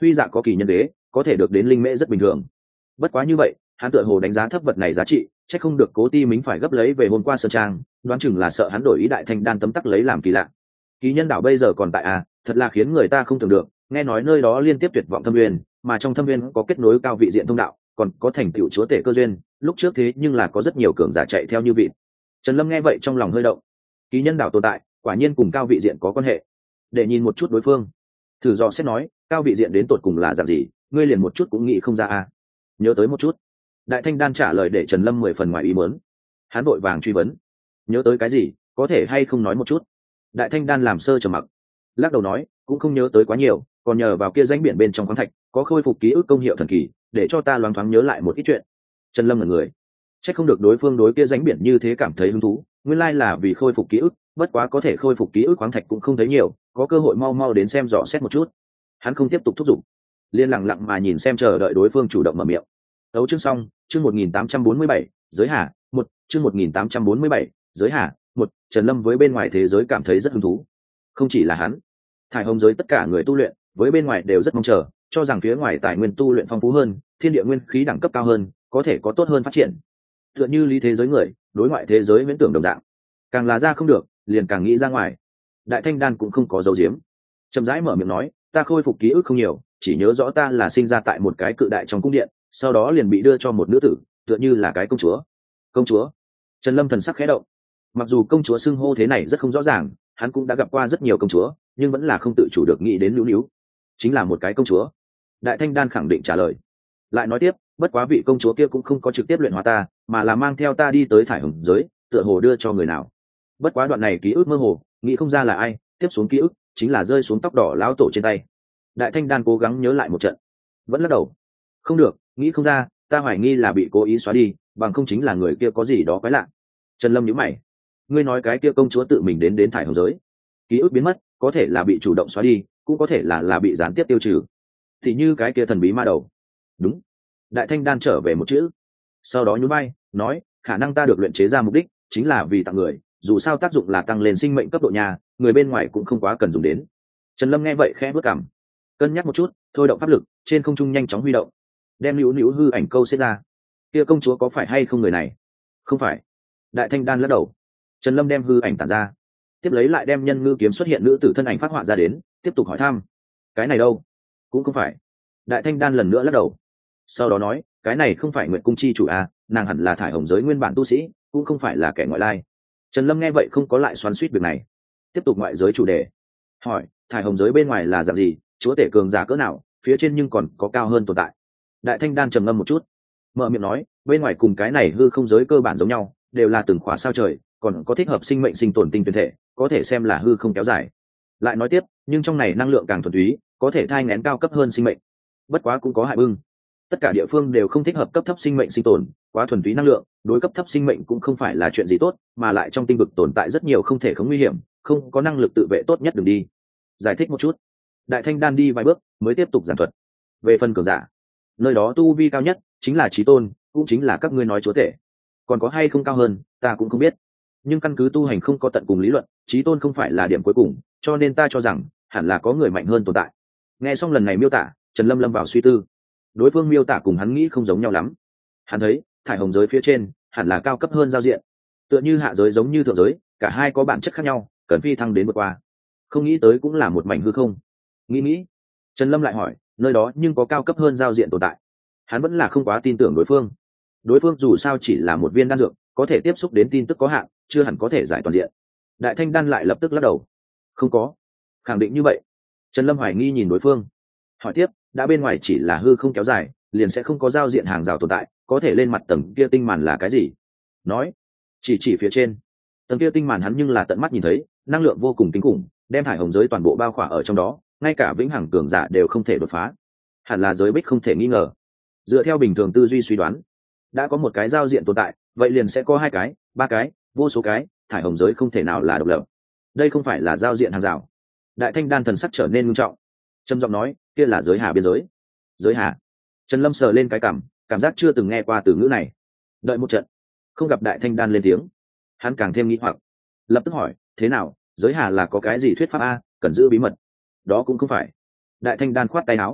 S1: huy dạ có kỳ nhân đế có thể được đến linh mễ rất bình thường. Bất quá như vậy hắn tựa hồ đánh giá thấp vật này giá trị, chắc không được Cố Ti Mính phải gấp lấy về hôm qua sơn trang, đoán chừng là sợ hắn đổi ý đại thanh đan tấm tắc lấy làm kỳ lạ. Kỳ nhân đảo bây giờ còn tại à, thật là khiến người ta không tưởng được, nghe nói nơi đó liên tiếp tuyệt vọng thâm nguyên, mà trong thâm nguyên có kết nối cao vị diện thông đạo, còn có thành tựu chúa tể cơ duyên, lúc trước thế nhưng là có rất nhiều cường giả chạy theo như vị. Trần Lâm nghe vậy trong lòng hơi động. Kỳ nhân đảo tồn tại, quả nhiên cùng cao vị diện có quan hệ. Để nhìn một chút đối phương, thử dò xét nói, cao vị diện đến tột cùng là dạng gì, ngươi liền một chút cũng nghĩ không ra à? Nhớ tới một chút. Đại thanh đan trả lời để Trần Lâm mười phần ngoài ý muốn. Hắn vội vàng truy vấn, nhớ tới cái gì, có thể hay không nói một chút? Đại thanh đan làm sơ trầm mặc, lắc đầu nói, cũng không nhớ tới quá nhiều, còn nhờ vào kia danh biển bên trong khoáng thạch có khôi phục ký ức công hiệu thần kỳ, để cho ta loáng thoáng nhớ lại một ít chuyện. Trần Lâm là người, chắc không được đối phương đối kia danh biển như thế cảm thấy hứng thú, nguyên lai là vì khôi phục ký ức, bất quá có thể khôi phục ký ức khoáng thạch cũng không thấy nhiều, có cơ hội mau mau đến xem dò xét một chút. Hắn không tiếp tục thúc giục, liên lặng lặng mà nhìn xem chờ đợi đối phương chủ động mở miệng. Đấu chương xong, chương một nghìn tám trăm bốn mươi bảy, giới hạ, một, chương một nghìn tám trăm bốn mươi bảy, giới hạ, một. Trần Lâm với bên ngoài thế giới cảm thấy rất hứng thú. Không chỉ là hắn, thải hồng giới tất cả người tu luyện với bên ngoài đều rất mong chờ, cho rằng phía ngoài tài nguyên tu luyện phong phú hơn, thiên địa nguyên khí đẳng cấp cao hơn, có thể có tốt hơn phát triển. Tựa như lý thế giới người đối ngoại thế giới viễn tưởng đồng dạng, càng là ra không được liền càng nghĩ ra ngoài. Đại thanh đan cũng không có dấu diếm, chậm rãi mở miệng nói, ta khôi phục ký ức không nhiều, chỉ nhớ rõ ta là sinh ra tại một cái cự đại trong cung điện, sau đó liền bị đưa cho một nữ tử, tựa như là cái công chúa. Công chúa? Trần Lâm thần sắc khẽ động. Mặc dù công chúa xưng hô thế này rất không rõ ràng, hắn cũng đã gặp qua rất nhiều công chúa, nhưng vẫn là không tự chủ được nghĩ đến Nữu Nữu. Chính là một cái công chúa. Đại thanh đan khẳng định trả lời. Lại nói tiếp, bất quá vị công chúa kia cũng không có trực tiếp luyện hóa ta, mà là mang theo ta đi tới thải hồng giới, tựa hồ đưa cho người nào. Bất quá đoạn này ký ức mơ hồ, nghĩ không ra là ai, tiếp xuống ký ức chính là rơi xuống tóc đỏ lão tổ trên tay. Đại thanh đan cố gắng nhớ lại một trận, vẫn lắc đầu. Không được, nghĩ không ra, ta hoài nghi là bị cố ý xóa đi, bằng không chính là người kia có gì đó quái lạ. Trần Lâm nhíu mày, ngươi nói cái kia công chúa tự mình đến đến thải hồng giới, ký ức biến mất, có thể là bị chủ động xóa đi, cũng có thể là là bị gián tiếp tiêu trừ, thì như cái kia thần bí ma đầu. Đúng. Đại thanh đan trở về một chữ, sau đó nhún vai nói, khả năng ta được luyện chế ra mục đích chính là vì tặng người, dù sao tác dụng là tăng lên sinh mệnh cấp độ nhà, người bên ngoài cũng không quá cần dùng đến. Trần Lâm nghe vậy khẽ bước cằm, cân nhắc một chút, thôi động pháp lực trên không trung nhanh chóng huy động, đem Nữu Nữu hư ảnh câu xếp ra. Kia công chúa có phải hay không người này? Không phải. Đại thanh đan lắc đầu. Trần Lâm đem hư ảnh tản ra, tiếp lấy lại đem nhân ngư kiếm xuất hiện nữ tử thân ảnh phát họa ra đến, tiếp tục hỏi thăm. Cái này đâu? Cũng không phải. Đại thanh đan lần nữa lắc đầu, sau đó nói, cái này không phải Nguyệt cung chi chủ à, nàng hẳn là thải hồng giới nguyên bản tu sĩ, cũng không phải là kẻ ngoại lai. Trần Lâm nghe vậy không có lại xoắn xuýt việc này, tiếp tục ngoại giới chủ đề, hỏi, thải hồng giới bên ngoài là dạng gì, chúa tể cường giả cỡ nào, phía trên nhưng còn có cao hơn tồn tại. Đại thanh đan trầm ngâm một chút, mở miệng nói, bên ngoài cùng cái này hư không giới cơ bản giống nhau, đều là từng khóa sao trời, còn có thích hợp sinh mệnh sinh tồn tinh tuyển thể, có thể xem là hư không kéo dài. Lại nói tiếp, nhưng trong này năng lượng càng thuần túy, có thể thai nghén cao cấp hơn sinh mệnh, bất quá cũng có hại bưng. Tất cả địa phương đều không thích hợp cấp thấp sinh mệnh sinh tồn, quá thuần túy năng lượng đối cấp thấp sinh mệnh cũng không phải là chuyện gì tốt, mà lại trong tinh vực tồn tại rất nhiều không thể không nguy hiểm, không có năng lực tự vệ tốt nhất đừng đi. Giải thích một chút. Đại thanh đan đi vài bước mới tiếp tục giảng thuật. Về phần cường giả, nơi đó tu vi cao nhất chính là chí tôn, cũng chính là các ngươi nói chúa tể. Còn có hay không cao hơn ta cũng không biết, nhưng căn cứ tu hành không có tận cùng lý luận, chí tôn không phải là điểm cuối cùng, cho nên ta cho rằng hẳn là có người mạnh hơn tồn tại. Nghe xong lần này miêu tả, Trần Lâm lâm vào suy tư. Đối phương miêu tả cùng hắn nghĩ không giống nhau lắm. Hắn thấy thải hồng giới phía trên hẳn là cao cấp hơn giao diện, tựa như hạ giới giống như thượng giới, cả hai có bản chất khác nhau, cần phi thăng đến vượt qua. Không nghĩ tới cũng là một mảnh hư không. Nghĩ nghĩ, Trần Lâm lại hỏi, nơi đó nhưng có cao cấp hơn giao diện tồn tại? Hắn vẫn là không quá tin tưởng đối phương. Đối phương dù sao chỉ là một viên đan dược, có thể tiếp xúc đến tin tức có hạn, chưa hẳn có thể giải toàn diện. Đại thanh đan lại lập tức lắc đầu, không có. Khẳng định như vậy. Trần Lâm hoài nghi nhìn đối phương, hỏi tiếp, đã bên ngoài chỉ là hư không kéo dài, liền sẽ không có giao diện hàng rào tồn tại, có thể lên mặt tầng kia tinh màn là cái gì? Nói, chỉ chỉ phía trên tầng kia tinh màn, hắn nhưng là tận mắt nhìn thấy, năng lượng vô cùng kinh khủng, đem thải hồng giới toàn bộ bao khỏa ở trong đó, ngay cả vĩnh hằng cường giả đều không thể đột phá, hẳn là giới bích không thể nghi ngờ. Dựa theo bình thường tư duy suy đoán, đã có một cái giao diện tồn tại, vậy liền sẽ có hai cái, ba cái, vô số cái, thải hồng giới không thể nào là độc lập. Đây không phải là giao diện hàng rào. Đại thanh đan thần sắc trở nên nghiêm trọng, trầm giọng nói, kia là giới hà biên giới. Giới hà? Trần Lâm sờ lên cái cảm, cảm giác chưa từng nghe qua từ ngữ này. Đợi một trận, không gặp đại thanh đan lên tiếng, hắn càng thêm nghi hoặc, lập tức hỏi, thế nào, giới hà là có cái gì thuyết pháp a, cần giữ bí mật? Đó cũng không phải. Đại thanh đan khoát tay áo,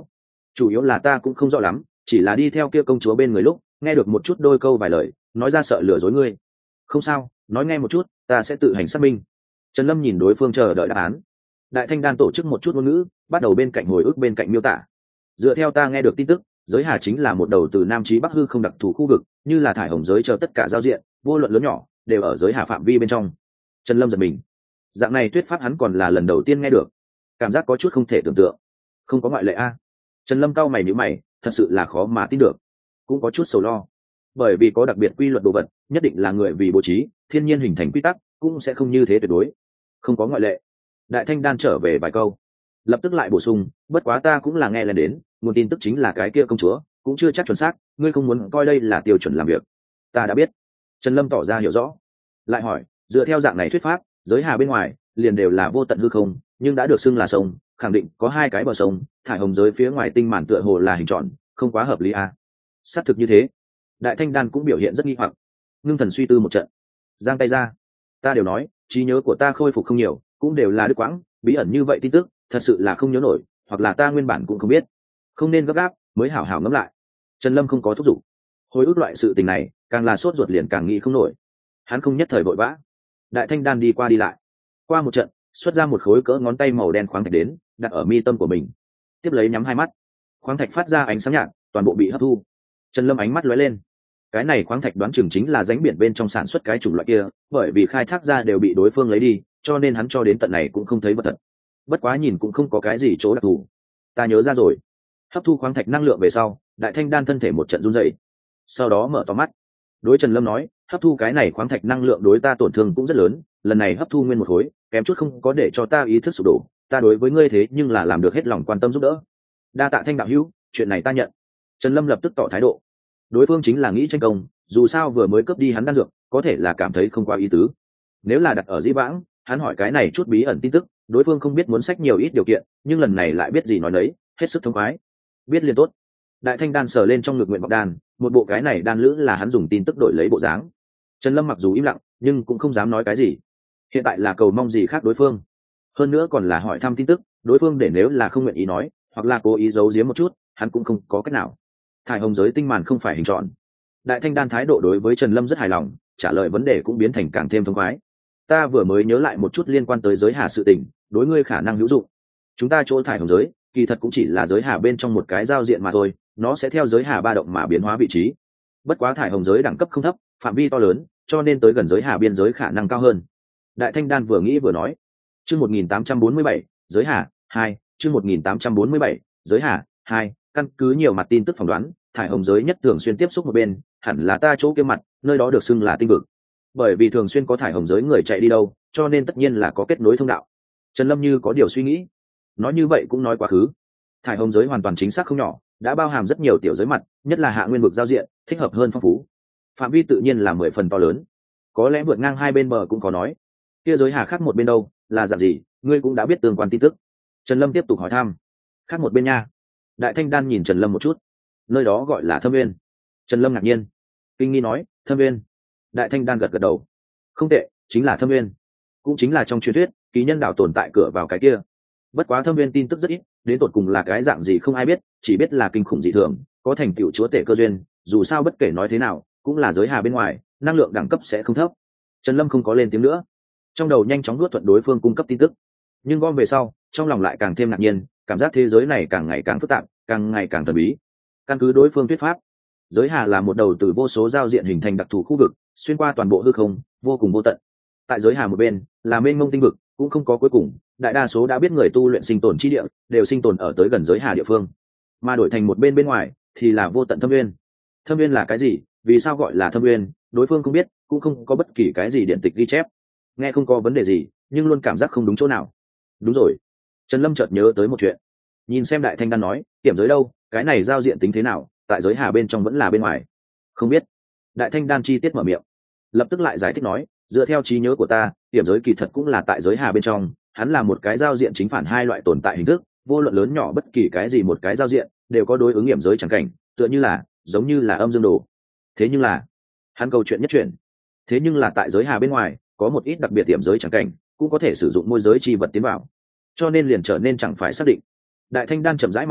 S1: chủ yếu là ta cũng không rõ lắm, chỉ là đi theo kia công chúa bên người lúc nghe được một chút đôi câu vài lời, nói ra sợ lừa dối ngươi. Không sao, nói nghe một chút, ta sẽ tự hành xác minh. Trần Lâm nhìn đối phương chờ đợi đáp án. Đại Thanh Đan tổ chức một chút ngôn ngữ, bắt đầu bên cạnh hồi ức bên cạnh miêu tả. Dựa theo ta nghe được tin tức, giới hà chính là một đầu từ nam chí bắc hư không đặc thù khu vực, như là thải hồng giới chờ tất cả giao diện, vô luận lớn nhỏ đều ở giới hà phạm vi bên trong. Trần Lâm giật mình, dạng này thuyết pháp hắn còn là lần đầu tiên nghe được, cảm giác có chút không thể tưởng tượng. Không có ngoại lệ a? Trần Lâm cau mày nhíu mày, thật sự là khó mà tin được, cũng có chút sầu lo, bởi vì có đặc biệt quy luật đồ vật, nhất định là người vì bố trí, thiên nhiên hình thành quy tắc, cũng sẽ không như thế tuyệt đối. Không có ngoại lệ. Đại Thanh Đan trở về vài câu, lập tức lại bổ sung, bất quá ta cũng là nghe lên đến, nguồn tin tức chính là cái kia công chúa, cũng chưa chắc chuẩn xác, ngươi không muốn coi đây là tiêu chuẩn làm việc. Ta đã biết. Trần Lâm tỏ ra hiểu rõ, lại hỏi, dựa theo dạng này thuyết pháp, giới hà bên ngoài liền đều là vô tận hư không, nhưng đã được xưng là sông, khẳng định có hai cái bờ sông, thải hồng giới phía ngoài tinh màn tựa hồ là hình tròn, không quá hợp lý à? Xác thực như thế. Đại Thanh Đan cũng biểu hiện rất nghi hoặc, ngưng thần suy tư một trận, giang tay ra, ta đều nói, trí nhớ của ta khôi phục không nhiều, cũng đều là đứt quãng, bí ẩn như vậy tin tức, thật sự là không nhớ nổi, hoặc là ta nguyên bản cũng không biết, không nên gấp gáp, mới hảo hảo ngẫm lại. Trần Lâm không có thúc giục, hồi ức loại sự tình này, càng là sốt ruột liền càng nghĩ không nổi, hắn không nhất thời vội vã. Đại Thanh Đan đi qua đi lại, qua một trận, xuất ra một khối cỡ ngón tay màu đen khoáng thạch đến, đặt ở mi tâm của mình, tiếp lấy nhắm hai mắt, khoáng thạch phát ra ánh sáng nhạt, toàn bộ bị hấp thu. Trần Lâm ánh mắt lóe lên, cái này khoáng thạch đoán chừng chính là rãnh biển bên trong sản xuất cái chủng loại kia, bởi vì khai thác ra đều bị đối phương lấy đi, cho nên hắn cho đến tận này cũng không thấy vật thật. Bất quá nhìn cũng không có cái gì chỗ đặc thù. Ta nhớ ra rồi. Hấp thu khoáng thạch năng lượng về sau, Đại Thanh Đan thân thể một trận run rẩy, sau đó mở to mắt, đối Trần Lâm nói, hấp thu cái này khoáng thạch năng lượng đối ta tổn thương cũng rất lớn, lần này hấp thu nguyên một khối, kém chút không có để cho ta ý thức sụp đổ, ta đối với ngươi thế nhưng là làm được hết lòng quan tâm giúp đỡ. Đa tạ Thanh đạo hữu, chuyện này ta nhận. Trần Lâm lập tức tỏ thái độ. Đối phương chính là nghĩ tranh công, dù sao vừa mới cướp đi hắn đan dược, có thể là cảm thấy không qua ý tứ. Nếu là đặt ở Dĩ Vãng, hắn hỏi cái này chút bí ẩn tin tức, đối phương không biết muốn sách nhiều ít điều kiện, nhưng lần này lại biết gì nói nấy, hết sức thông khoái. Biết liền tốt. Đại Thanh Đan sờ lên trong ngực nguyện vọng đan, một bộ cái này đan lữ là hắn dùng tin tức đổi lấy bộ dáng. Trần Lâm mặc dù im lặng, nhưng cũng không dám nói cái gì. Hiện tại là cầu mong gì khác đối phương, hơn nữa còn là hỏi thăm tin tức, đối phương để nếu là không nguyện ý nói, hoặc là cố ý giấu giếm một chút, hắn cũng không có cách nào. Thải hồng giới tinh màn không phải hình tròn. Đại Thanh Đan thái độ đối với Trần Lâm rất hài lòng, trả lời vấn đề cũng biến thành càng thêm thông khoái. Ta vừa mới nhớ lại một chút liên quan tới giới hà sự tình, đối ngươi khả năng hữu dụng. Chúng ta chỗ thải hồng giới, kỳ thật cũng chỉ là giới hà bên trong một cái giao diện mà thôi, nó sẽ theo giới hà ba động mà biến hóa vị trí. Bất quá thải hồng giới đẳng cấp không thấp, phạm vi to lớn, cho nên tới gần giới hà biên giới khả năng cao hơn. Đại Thanh Đan vừa nghĩ vừa nói. Chương một nghìn tám trăm bốn mươi bảy, giới hà hai, chương một nghìn tám trăm bốn mươi bảy, giới hà hai, căn cứ nhiều mặt tin tức phỏng đoán, thải hồng giới nhất thường xuyên tiếp xúc một bên, hẳn là ta chỗ kia mặt, nơi đó được xưng là tinh vực. Bởi vì thường xuyên có thải hồng giới người chạy đi đâu, cho nên tất nhiên là có kết nối thông đạo. Trần Lâm như có điều suy nghĩ. Nói như vậy cũng nói quá khứ. Thải hồng giới hoàn toàn chính xác không nhỏ, đã bao hàm rất nhiều tiểu giới mặt, nhất là hạ nguyên vực giao diện, thích hợp hơn phong phú. Phạm vi tự nhiên là mười phần to lớn, có lẽ vượt ngang hai bên bờ cũng có nói. Kia giới hà khác một bên đâu, là dạng gì, ngươi cũng đã biết tương quan tin tức. Trần Lâm tiếp tục hỏi thăm. Khác một bên nha. Đại Thanh Đan nhìn Trần Lâm một chút. Nơi đó gọi là Thâm Nguyên. Trần Lâm ngạc nhiên, kinh nghi nói, Thâm Nguyên. Đại Thanh Đan gật gật đầu. Không tệ, chính là Thâm Nguyên, cũng chính là trong truyền thuyết ký nhân đảo tồn tại cửa vào cái kia. Bất quá Thâm Nguyên tin tức rất ít, đến tột cùng là cái dạng gì không ai biết, chỉ biết là kinh khủng dị thường, có thành tựu chúa tể cơ duyên, dù sao bất kể nói thế nào cũng là giới hà bên ngoài, năng lượng đẳng cấp sẽ không thấp. Trần Lâm không có lên tiếng nữa, trong đầu nhanh chóng nuốt thuận đối phương cung cấp tin tức, nhưng gom về sau trong lòng lại càng thêm ngạc nhiên, cảm giác thế giới này càng ngày càng phức tạp, càng ngày càng thần bí. Căn cứ đối phương thuyết pháp, giới hà là một đầu từ vô số giao diện hình thành đặc thù khu vực, xuyên qua toàn bộ hư không, vô cùng vô tận. Tại giới hà một bên là mênh mông tinh vực, cũng không có cuối cùng, đại đa số đã biết người tu luyện sinh tồn chi địa đều sinh tồn ở tới gần giới hà địa phương, mà đổi thành một bên bên ngoài thì là vô tận thâm nguyên. Thâm nguyên là cái gì, vì sao gọi là thâm nguyên, đối phương không biết, cũng không có bất kỳ cái gì điện tịch ghi chép. Nghe không có vấn đề gì, nhưng luôn cảm giác không đúng chỗ nào. Đúng rồi, Trần Lâm chợt nhớ tới một chuyện. Nhìn xem Đại Thanh Đan nói, tiệm giới đâu, cái này giao diện tính thế nào, tại giới hà bên trong vẫn là bên ngoài? Không biết. Đại Thanh Đan chi tiết mở miệng, lập tức lại giải thích nói, dựa theo trí nhớ của ta, tiệm giới kỳ thật cũng là tại giới hà bên trong, hắn là một cái giao diện chính phản hai loại tồn tại hình thức, vô luận lớn nhỏ bất kỳ cái gì một cái giao diện đều có đối ứng nghiệm giới chẳng cảnh, tựa như là giống như là âm dương đồ. Thế nhưng là hắn câu chuyện nhất chuyển, thế nhưng là tại giới hà bên ngoài có một ít đặc biệt tiệm giới chẳng cảnh, cũng có thể sử dụng môi giới chi vật tiến vào, cho nên liền trở nên chẳng phải xác định. Đại Thanh Đan chậm rãi mà nói,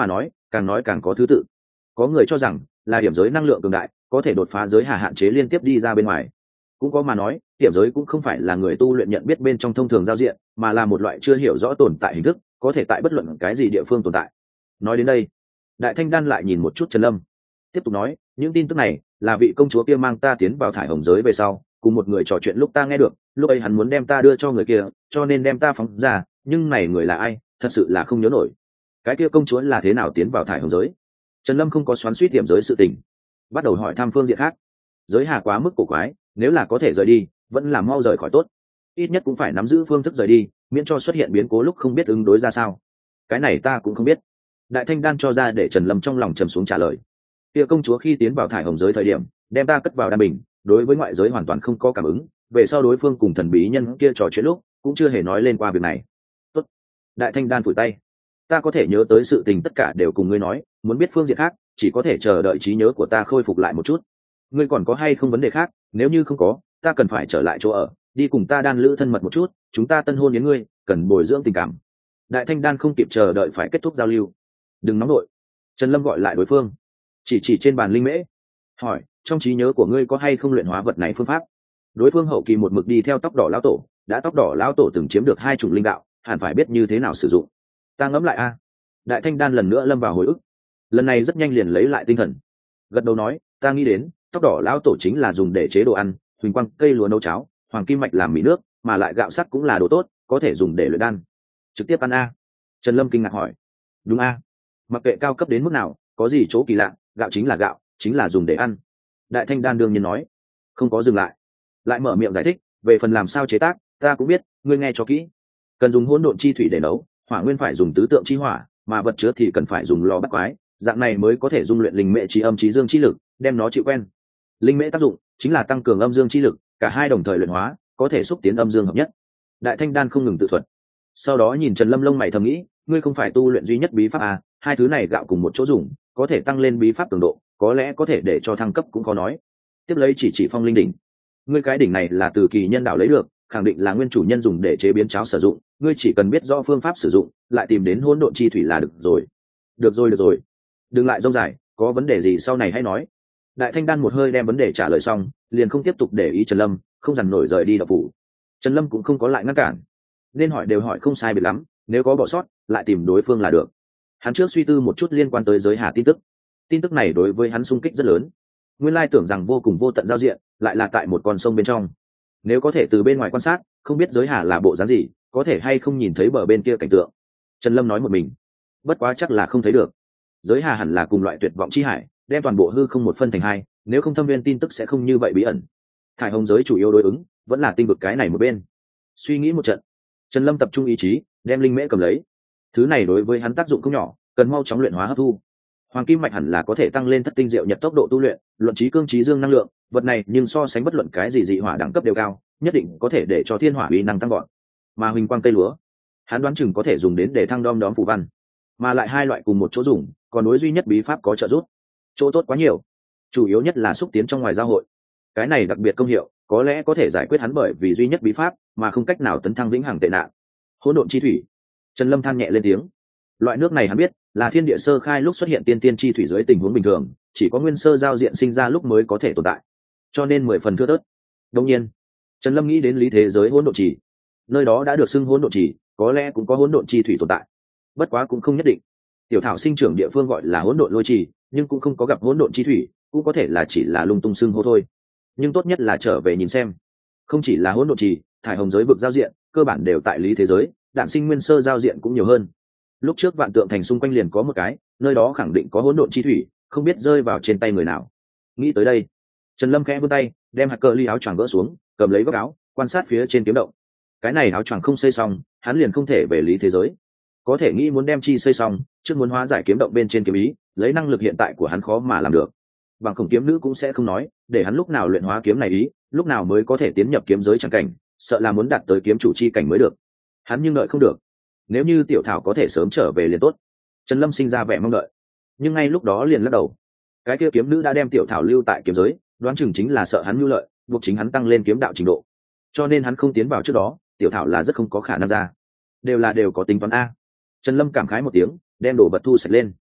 S1: càng nói càng có thứ tự. Có người cho rằng là điểm giới năng lượng cường đại có thể đột phá giới hà hạn chế liên tiếp đi ra bên ngoài, cũng có mà nói điểm giới cũng không phải là người tu luyện nhận biết bên trong thông thường giao diện, mà là một loại chưa hiểu rõ tồn tại hình thức, có thể tại bất luận cái gì địa phương tồn tại. Nói đến đây, Đại Thanh Đan lại nhìn một chút Trần Lâm, tiếp tục nói, những tin tức này là vị công chúa kia mang ta tiến vào thải hồng giới về sau, cùng một người trò chuyện lúc ta nghe được, lúc ấy hắn muốn đem ta đưa cho người kia, cho nên đem ta phóng ra, nhưng này người là ai, thật sự là không nhớ nổi. Cái kia công chúa là thế nào tiến vào thải hồng giới? Trần Lâm không có xoắn suýt điểm giới sự tình, bắt đầu hỏi thăm phương diện khác. Giới hà quá mức cổ quái, nếu là có thể rời đi, vẫn là mau rời khỏi tốt. Ít nhất cũng phải nắm giữ phương thức rời đi, miễn cho xuất hiện biến cố lúc không biết ứng đối ra sao. Cái này ta cũng không biết. Đại Thanh Đan cho ra để Trần Lâm trong lòng trầm xuống trả lời. Kia công chúa khi tiến vào thải hồng giới thời điểm, đem ta cất vào đan bình, đối với ngoại giới hoàn toàn không có cảm ứng, về sau đối phương cùng thần bí nhân kia trò chuyện lúc, cũng chưa hề nói lên qua việc này. Tốt. Đại Thanh Đan phủi tay. Ta có thể nhớ tới sự tình tất cả đều cùng ngươi nói, muốn biết phương diện khác, chỉ có thể chờ đợi trí nhớ của ta khôi phục lại một chút. Ngươi còn có hay không vấn đề khác? Nếu như không có, ta cần phải trở lại chỗ ở, đi cùng ta đan lữ thân mật một chút, chúng ta tân hôn đến ngươi, cần bồi dưỡng tình cảm. Đại Thanh Đan không kịp chờ đợi phải kết thúc giao lưu. Đừng nóng nổi. Trần Lâm gọi lại đối phương, chỉ chỉ trên bàn linh mễ, hỏi, trong trí nhớ của ngươi có hay không luyện hóa vật này phương pháp? Đối phương hậu kỳ một mực đi theo tóc đỏ lão tổ, đã tóc đỏ lão tổ từng chiếm được hai chủng linh đạo, hẳn phải biết như thế nào sử dụng. Ta ngẫm lại a. Đại Thanh Đan lần nữa lâm vào hồi ức, lần này rất nhanh liền lấy lại tinh thần, gật đầu nói, ta nghĩ đến tóc đỏ lão tổ chính là dùng để chế đồ ăn, huỳnh quang cây lúa nấu cháo, hoàng kim mạch làm mì nước, mà lại gạo sắc cũng là đồ tốt, có thể dùng để luyện đan. Trực tiếp ăn a? Trần Lâm kinh ngạc hỏi. Đúng a, mặc kệ cao cấp đến mức nào, có gì chỗ kỳ lạ, gạo chính là gạo, chính là dùng để ăn. Đại Thanh Đan đương nhiên nói, không có dừng lại, lại mở miệng giải thích, về phần làm sao chế tác, ta cũng biết, ngươi nghe cho kỹ. Cần dùng hỗn độn chi thủy để nấu, hỏa nguyên phải dùng tứ tượng chi hỏa, mà vật chứa thì cần phải dùng lò bắt quái, dạng này mới có thể dung luyện linh mễ trí âm trí dương chi lực, đem nó chịu quen. Linh mễ tác dụng chính là tăng cường âm dương chi lực, cả hai đồng thời luyện hóa, có thể xúc tiến âm dương hợp nhất. Đại Thanh Đan không ngừng tự thuật, sau đó nhìn Trần Lâm lông mày thầm nghĩ, ngươi không phải tu luyện duy nhất bí pháp à, hai thứ này gạo cùng một chỗ dùng, có thể tăng lên bí pháp cường độ, có lẽ có thể để cho thăng cấp cũng khó nói. Tiếp lấy chỉ chỉ phong linh đỉnh, ngươi cái đỉnh này là từ kỳ nhân đạo lấy được, khẳng định là nguyên chủ nhân dùng để chế biến cháo sử dụng, ngươi chỉ cần biết rõ phương pháp sử dụng, lại tìm đến hỗn độn chi thủy là được rồi. Được rồi được rồi, đừng lại rông dài, có vấn đề gì sau này hãy nói. Đại Thanh Đan một hơi đem vấn đề trả lời xong, liền không tiếp tục để ý Trần Lâm, không dằn nổi rời đi đạo phủ. Trần Lâm cũng không có lại ngăn cản, nên hỏi đều hỏi không sai biệt lắm, nếu có bỏ sót lại tìm đối phương là được. Hắn trước suy tư một chút liên quan tới giới hà tin tức, tin tức này đối với hắn sung kích rất lớn. Nguyên lai tưởng rằng vô cùng vô tận giao diện, lại là tại một con sông bên trong. Nếu có thể từ bên ngoài quan sát, không biết giới hà là bộ dáng gì, có thể hay không nhìn thấy bờ bên kia cảnh tượng. Trần Lâm nói một mình, bất quá chắc là không thấy được. Giới hà hẳn là cùng loại tuyệt vọng chi hải, đem toàn bộ hư không một phân thành hai, nếu không thâm viên tin tức sẽ không như vậy bí ẩn. Thải hồng giới chủ yếu đối ứng vẫn là tinh vực cái này một bên. Suy nghĩ một trận, Trần Lâm tập trung ý chí, đem linh mễ cầm lấy. Thứ này đối với hắn tác dụng không nhỏ, cần mau chóng luyện hóa hấp thu. Hoàng kim mạch hẳn là có thể tăng lên thất tinh diệu nhật tốc độ tu luyện, luận trí cương trí dương năng lượng, vật này nhưng so sánh bất luận cái gì dị hỏa đẳng cấp đều cao, nhất định có thể để cho thiên hỏa uy năng tăng gọn. Mà huỳnh quang cây lúa, hắn đoán chừng có thể dùng đến để thăng đom đóm phù văn, mà lại hai loại cùng một chỗ dùng, còn đối duy nhất bí pháp có trợ giúp. Chỗ tốt quá nhiều, chủ yếu nhất là xúc tiến trong ngoài giao hội. Cái này đặc biệt công hiệu, có lẽ có thể giải quyết hắn bởi vì duy nhất bí pháp mà không cách nào tấn thăng vĩnh hằng tệ nạn. Hỗn độn chi thủy. Trần Lâm than nhẹ lên tiếng. Loại nước này hắn biết, là thiên địa sơ khai lúc xuất hiện tiên tiên chi thủy dưới tình huống bình thường, chỉ có nguyên sơ giao diện sinh ra lúc mới có thể tồn tại, cho nên mười phần thưa thớt. Đương nhiên, Trần Lâm nghĩ đến lý thế giới hỗn độn trì, nơi đó đã được xưng hỗn độn trì, có lẽ cũng có hỗn độn chi thủy tồn tại, bất quá cũng không nhất định. Tiểu thảo sinh trưởng địa phương gọi là hỗn độn lôi trì, nhưng cũng không có gặp hỗn độn chi thủy, cũng có thể là chỉ là lung tung xưng hô thôi. Nhưng tốt nhất là trở về nhìn xem. Không chỉ là hỗn độn trì, thải hồng giới vực giao diện cơ bản đều tại lý thế giới, đạn sinh nguyên sơ giao diện cũng nhiều hơn. Lúc trước vạn tượng thành xung quanh liền có một cái, nơi đó khẳng định có hỗn độn chi thủy, không biết rơi vào trên tay người nào. Nghĩ tới đây, Trần Lâm khẽ vươn tay, đem hạt cờ ly áo choàng gỡ xuống, cầm lấy góc áo, quan sát phía trên kiếm động. Cái này áo choàng không xây xong, hắn liền không thể về lý thế giới. Có thể nghĩ muốn đem chi xây xong, trước muốn hóa giải kiếm động bên trên kiếm ý, lấy năng lực hiện tại của hắn khó mà làm được. Bằng không kiếm nữ cũng sẽ không nói, để hắn lúc nào luyện hóa kiếm này ý, lúc nào mới có thể tiến nhập kiếm giới chẳng cảnh, sợ là muốn đạt tới kiếm chủ chi cảnh mới được. Hắn nhưng đợi không được. Nếu như tiểu thảo có thể sớm trở về liền tốt. Trần Lâm sinh ra vẻ mong đợi, nhưng ngay lúc đó liền lắc đầu. Cái kia kiếm nữ đã đem tiểu thảo lưu tại kiếm giới, đoán chừng chính là sợ hắn nhu lợi, buộc chính hắn tăng lên kiếm đạo trình độ, cho nên hắn không tiến vào trước đó, tiểu thảo là rất không có khả năng ra. Đều là đều có tính toán a. Trần Lâm cảm khái một tiếng, đem đồ vật thu sạch lên.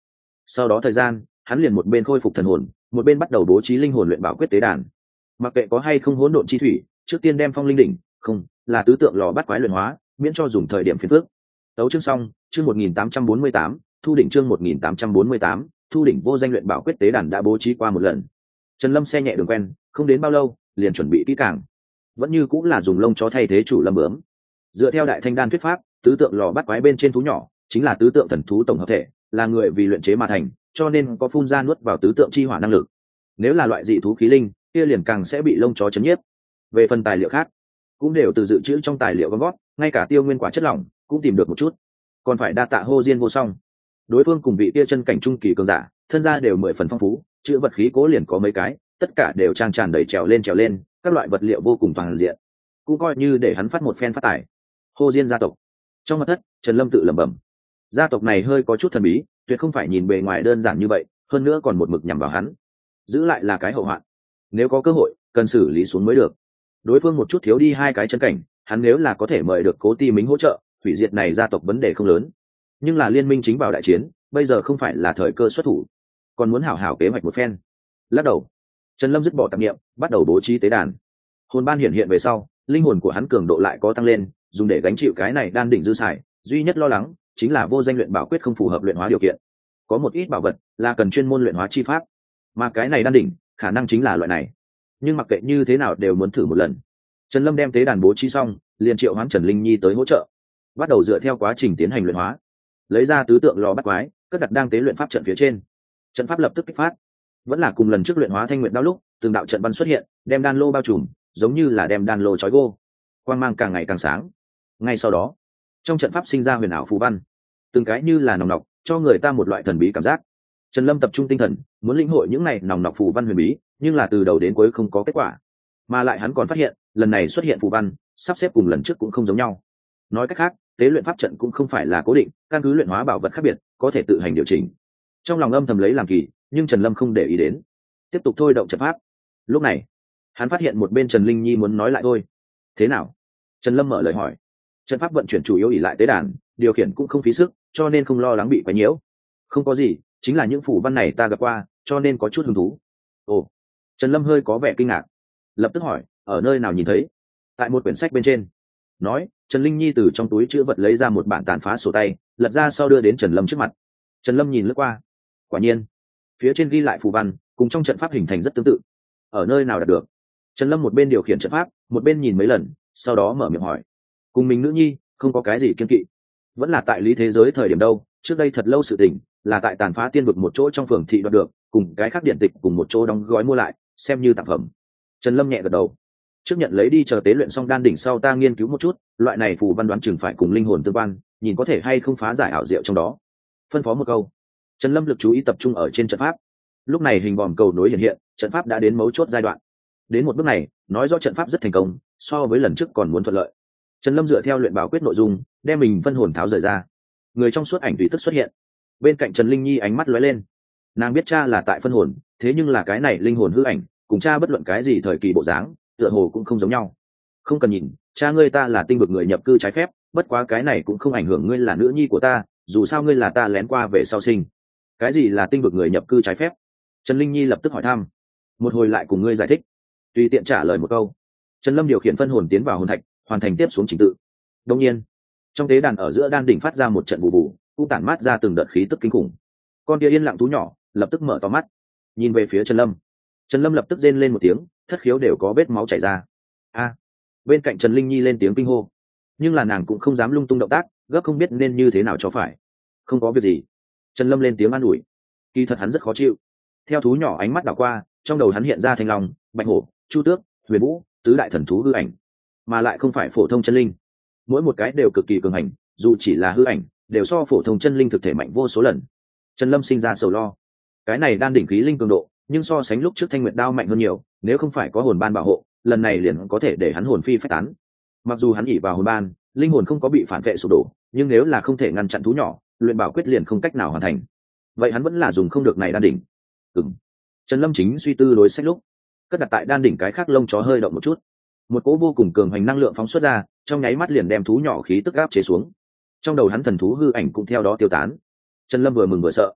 S1: Sau đó thời gian hắn liền một bên khôi phục thần hồn, một bên bắt đầu bố trí linh hồn luyện bảo quyết tế đàn. Mặc kệ có hay không hỗn độn chi thủy, trước tiên đem phong linh đỉnh, không là tứ tượng lò bắt quái luyện hóa, miễn cho dùng thời điểm phiền phức. Tấu chương xong, chương một nghìn tám trăm bốn mươi tám, thu đỉnh chương một nghìn tám trăm bốn mươi tám, thu đỉnh vô danh luyện bảo quyết tế đàn đã bố trí qua một lần. Trần Lâm xe nhẹ đường quen, không đến bao lâu, liền chuẩn bị kỹ càng. Vẫn như cũng là dùng lông chó thay thế chủ lâm bướm. Dựa theo đại thanh đan thuyết pháp, tứ tượng lò bắt quái bên trên thú nhỏ chính là tứ tượng thần thú tổng hợp thể, là người vì luyện chế mà thành, cho nên có phun ra nuốt vào tứ tượng chi hỏa năng lực. Nếu là loại dị thú khí linh, kia liền càng sẽ bị lông chó chấn nhiếp. Về phần tài liệu khác, cũng đều từ dự trữ trong tài liệu gom gót, ngay cả tiêu nguyên quả chất lỏng cũng tìm được một chút. Còn phải đa tạ Hô Diên vô song. Đối phương cùng vị kia chân cảnh trung kỳ cường giả, thân gia đều mười phần phong phú, chữ vật khí cố liền có mấy cái, tất cả đều trang tràn đầy trèo lên trèo lên, các loại vật liệu vô cùng toàn diện, cũng coi như để hắn phát một phen phát tài. Hô Diên gia tộc. Trong mật thất, Trần Lâm tự lẩm bẩm, gia tộc này hơi có chút thần bí, tuyệt không phải nhìn bề ngoài đơn giản như vậy, hơn nữa còn một mực nhằm vào hắn, giữ lại là cái hậu hoạn. Nếu có cơ hội, cần xử lý xuống mới được. Đối phương một chút thiếu đi hai cái chân cảnh, hắn nếu là có thể mời được Cố Ti Mính hỗ trợ, hủy diệt này gia tộc vấn đề không lớn. Nhưng là liên minh chính vào đại chiến, bây giờ không phải là thời cơ xuất thủ, còn muốn hảo hảo kế hoạch một phen. Lắc đầu, Trần Lâm dứt bỏ tạp niệm, bắt đầu bố trí tế đàn. Hồn ban hiện hiện về sau, linh hồn của hắn cường độ lại có tăng lên, dùng để gánh chịu cái này đan đỉnh dư xài. Duy nhất lo lắng chính là vô danh luyện bảo quyết không phù hợp luyện hóa điều kiện. Có một ít bảo vật là cần chuyên môn luyện hóa chi pháp, mà cái này đan đỉnh khả năng chính là loại này. Nhưng mặc kệ như thế nào đều muốn thử một lần. Trần Lâm đem tế đàn bố trí xong, liền triệu hoán Trần Linh Nhi tới hỗ trợ, bắt đầu dựa theo quá trình tiến hành luyện hóa. Lấy ra tứ tượng lò bắt quái, cất đặt đang tế luyện pháp trận phía trên. Trận pháp lập tức kích phát, vẫn là cùng lần trước luyện hóa thanh nguyện đao lúc, từng đạo trận văn xuất hiện, đem đan lô bao trùm, giống như là đem đan lô trói gô. Quang mang càng ngày càng sáng. Ngay sau đó, trong trận pháp sinh ra huyền ảo phù văn, từng cái như là nòng nọc, cho người ta một loại thần bí cảm giác. Trần Lâm tập trung tinh thần, muốn lĩnh hội những này nòng nọc phù văn huyền bí, nhưng là từ đầu đến cuối không có kết quả. Mà lại hắn còn phát hiện, lần này xuất hiện phù văn, sắp xếp cùng lần trước cũng không giống nhau. Nói cách khác, tế luyện pháp trận cũng không phải là cố định, căn cứ luyện hóa bảo vật khác biệt, có thể tự hành điều chỉnh. Trong lòng âm thầm lấy làm kỳ, nhưng Trần Lâm không để ý đến, tiếp tục thôi động trận pháp. Lúc này, hắn phát hiện một bên Trần Linh Nhi muốn nói lại thôi. Thế nào? Trần Lâm mở lời hỏi. Trận pháp vận chuyển chủ yếu ỷ lại tế đàn, điều khiển cũng không phí sức, cho nên không lo lắng bị quấy nhiễu. Không có gì, chính là những phù văn này ta gặp qua, cho nên có chút hứng thú. Ồ. Trần Lâm hơi có vẻ kinh ngạc, lập tức hỏi, ở nơi nào nhìn thấy? Tại một quyển sách bên trên. Nói, Trần Linh Nhi từ trong túi chữ vật lấy ra một bản tàn phá sổ tay, lật ra sau đưa đến Trần Lâm trước mặt. Trần Lâm nhìn lướt qua, quả nhiên, phía trên ghi lại phù văn, cùng trong trận pháp hình thành rất tương tự. Ở nơi nào đạt được? Trần Lâm một bên điều khiển trận pháp, một bên nhìn mấy lần, sau đó mở miệng hỏi. Cùng mình nữ nhi, không có cái gì kiêng kỵ. Vẫn là tại lý thế giới thời điểm đâu, trước đây thật lâu sự tình, là tại tàn phá tiên vực một chỗ trong phường thị đoạt được, cùng cái khác điện tịch cùng một chỗ đóng gói mua lại, xem như tạp phẩm. Trần Lâm nhẹ gật đầu. Trước nhận lấy đi, chờ tế luyện xong đan đỉnh sau ta nghiên cứu một chút, loại này phù văn đoán chừng phải cùng linh hồn tương quan, nhìn có thể hay không phá giải ảo diệu trong đó. Phân phó một câu, Trần Lâm lực chú ý tập trung ở trên trận pháp. Lúc này hình vòm cầu nối hiện hiện, trận pháp đã đến mấu chốt giai đoạn. Đến một bước này, nói rõ trận pháp rất thành công, so với lần trước còn muốn thuận lợi. Trần Lâm dựa theo luyện bảo quyết nội dung, đem mình phân hồn tháo rời ra. Người trong suốt ảnh tùy tức xuất hiện. Bên cạnh Trần Linh Nhi ánh mắt lóe lên. Nàng biết cha là tại phân hồn, thế nhưng là cái này linh hồn hư ảnh, cùng cha bất luận cái gì thời kỳ bộ dáng, tựa hồ cũng không giống nhau. Không cần nhìn, cha ngươi ta là tinh vực người nhập cư trái phép, bất quá cái này cũng không ảnh hưởng ngươi là nữ nhi của ta, dù sao ngươi là ta lén qua về sau sinh. Cái gì là tinh vực người nhập cư trái phép? Trần Linh Nhi lập tức hỏi thăm. Một hồi lại cùng ngươi giải thích. Tùy tiện trả lời một câu. Trần Lâm điều khiển phân hồn tiến vào hồn thạch, hoàn thành tiếp xuống trình tự. Đương nhiên, trong tế đàn ở giữa đan đỉnh phát ra một trận bù bù, cũng tản mát ra từng đợt khí tức kinh khủng. Con kia yên lặng thú nhỏ lập tức mở to mắt, nhìn về phía Trần Lâm. Trần Lâm lập tức rên lên một tiếng, thất khiếu đều có vết máu chảy ra. A! Bên cạnh Trần Linh Nhi lên tiếng kinh hô, nhưng là nàng cũng không dám lung tung động tác, gấp không biết nên như thế nào cho phải. Không có việc gì. Trần Lâm lên tiếng an ủi. Kỳ thật hắn rất khó chịu. Theo thú nhỏ ánh mắt đảo qua, trong đầu hắn hiện ra thanh long, bạch hổ, chu tước, huyền vũ, tứ đại thần thú hư ảnh, mà lại không phải phổ thông chân linh. Mỗi một cái đều cực kỳ cường hành, dù chỉ là hư ảnh, đều so phổ thông chân linh thực thể mạnh vô số lần. Trần Lâm sinh ra sầu lo. Cái này đan đỉnh khí linh cường độ, nhưng so sánh lúc trước thanh nguyệt đao mạnh hơn nhiều, nếu không phải có hồn ban bảo hộ, lần này liền có thể để hắn hồn phi phách tán. Mặc dù hắn ỷ vào hồn ban, linh hồn không có bị phản vệ sụp đổ, nhưng nếu là không thể ngăn chặn thú nhỏ, luyện bảo quyết liền không cách nào hoàn thành. Vậy hắn vẫn là dùng không được này đan đỉnh. Ừm. Trần Lâm chính suy tư đối sách lúc, cất đặt tại đan đỉnh cái khác lông chó hơi động một chút, một cỗ vô cùng cường hành năng lượng phóng xuất ra, trong nháy mắt liền đem thú nhỏ khí tức áp chế xuống. Trong đầu hắn thần thú hư ảnh cũng theo đó tiêu tán. Trần Lâm vừa mừng vừa sợ.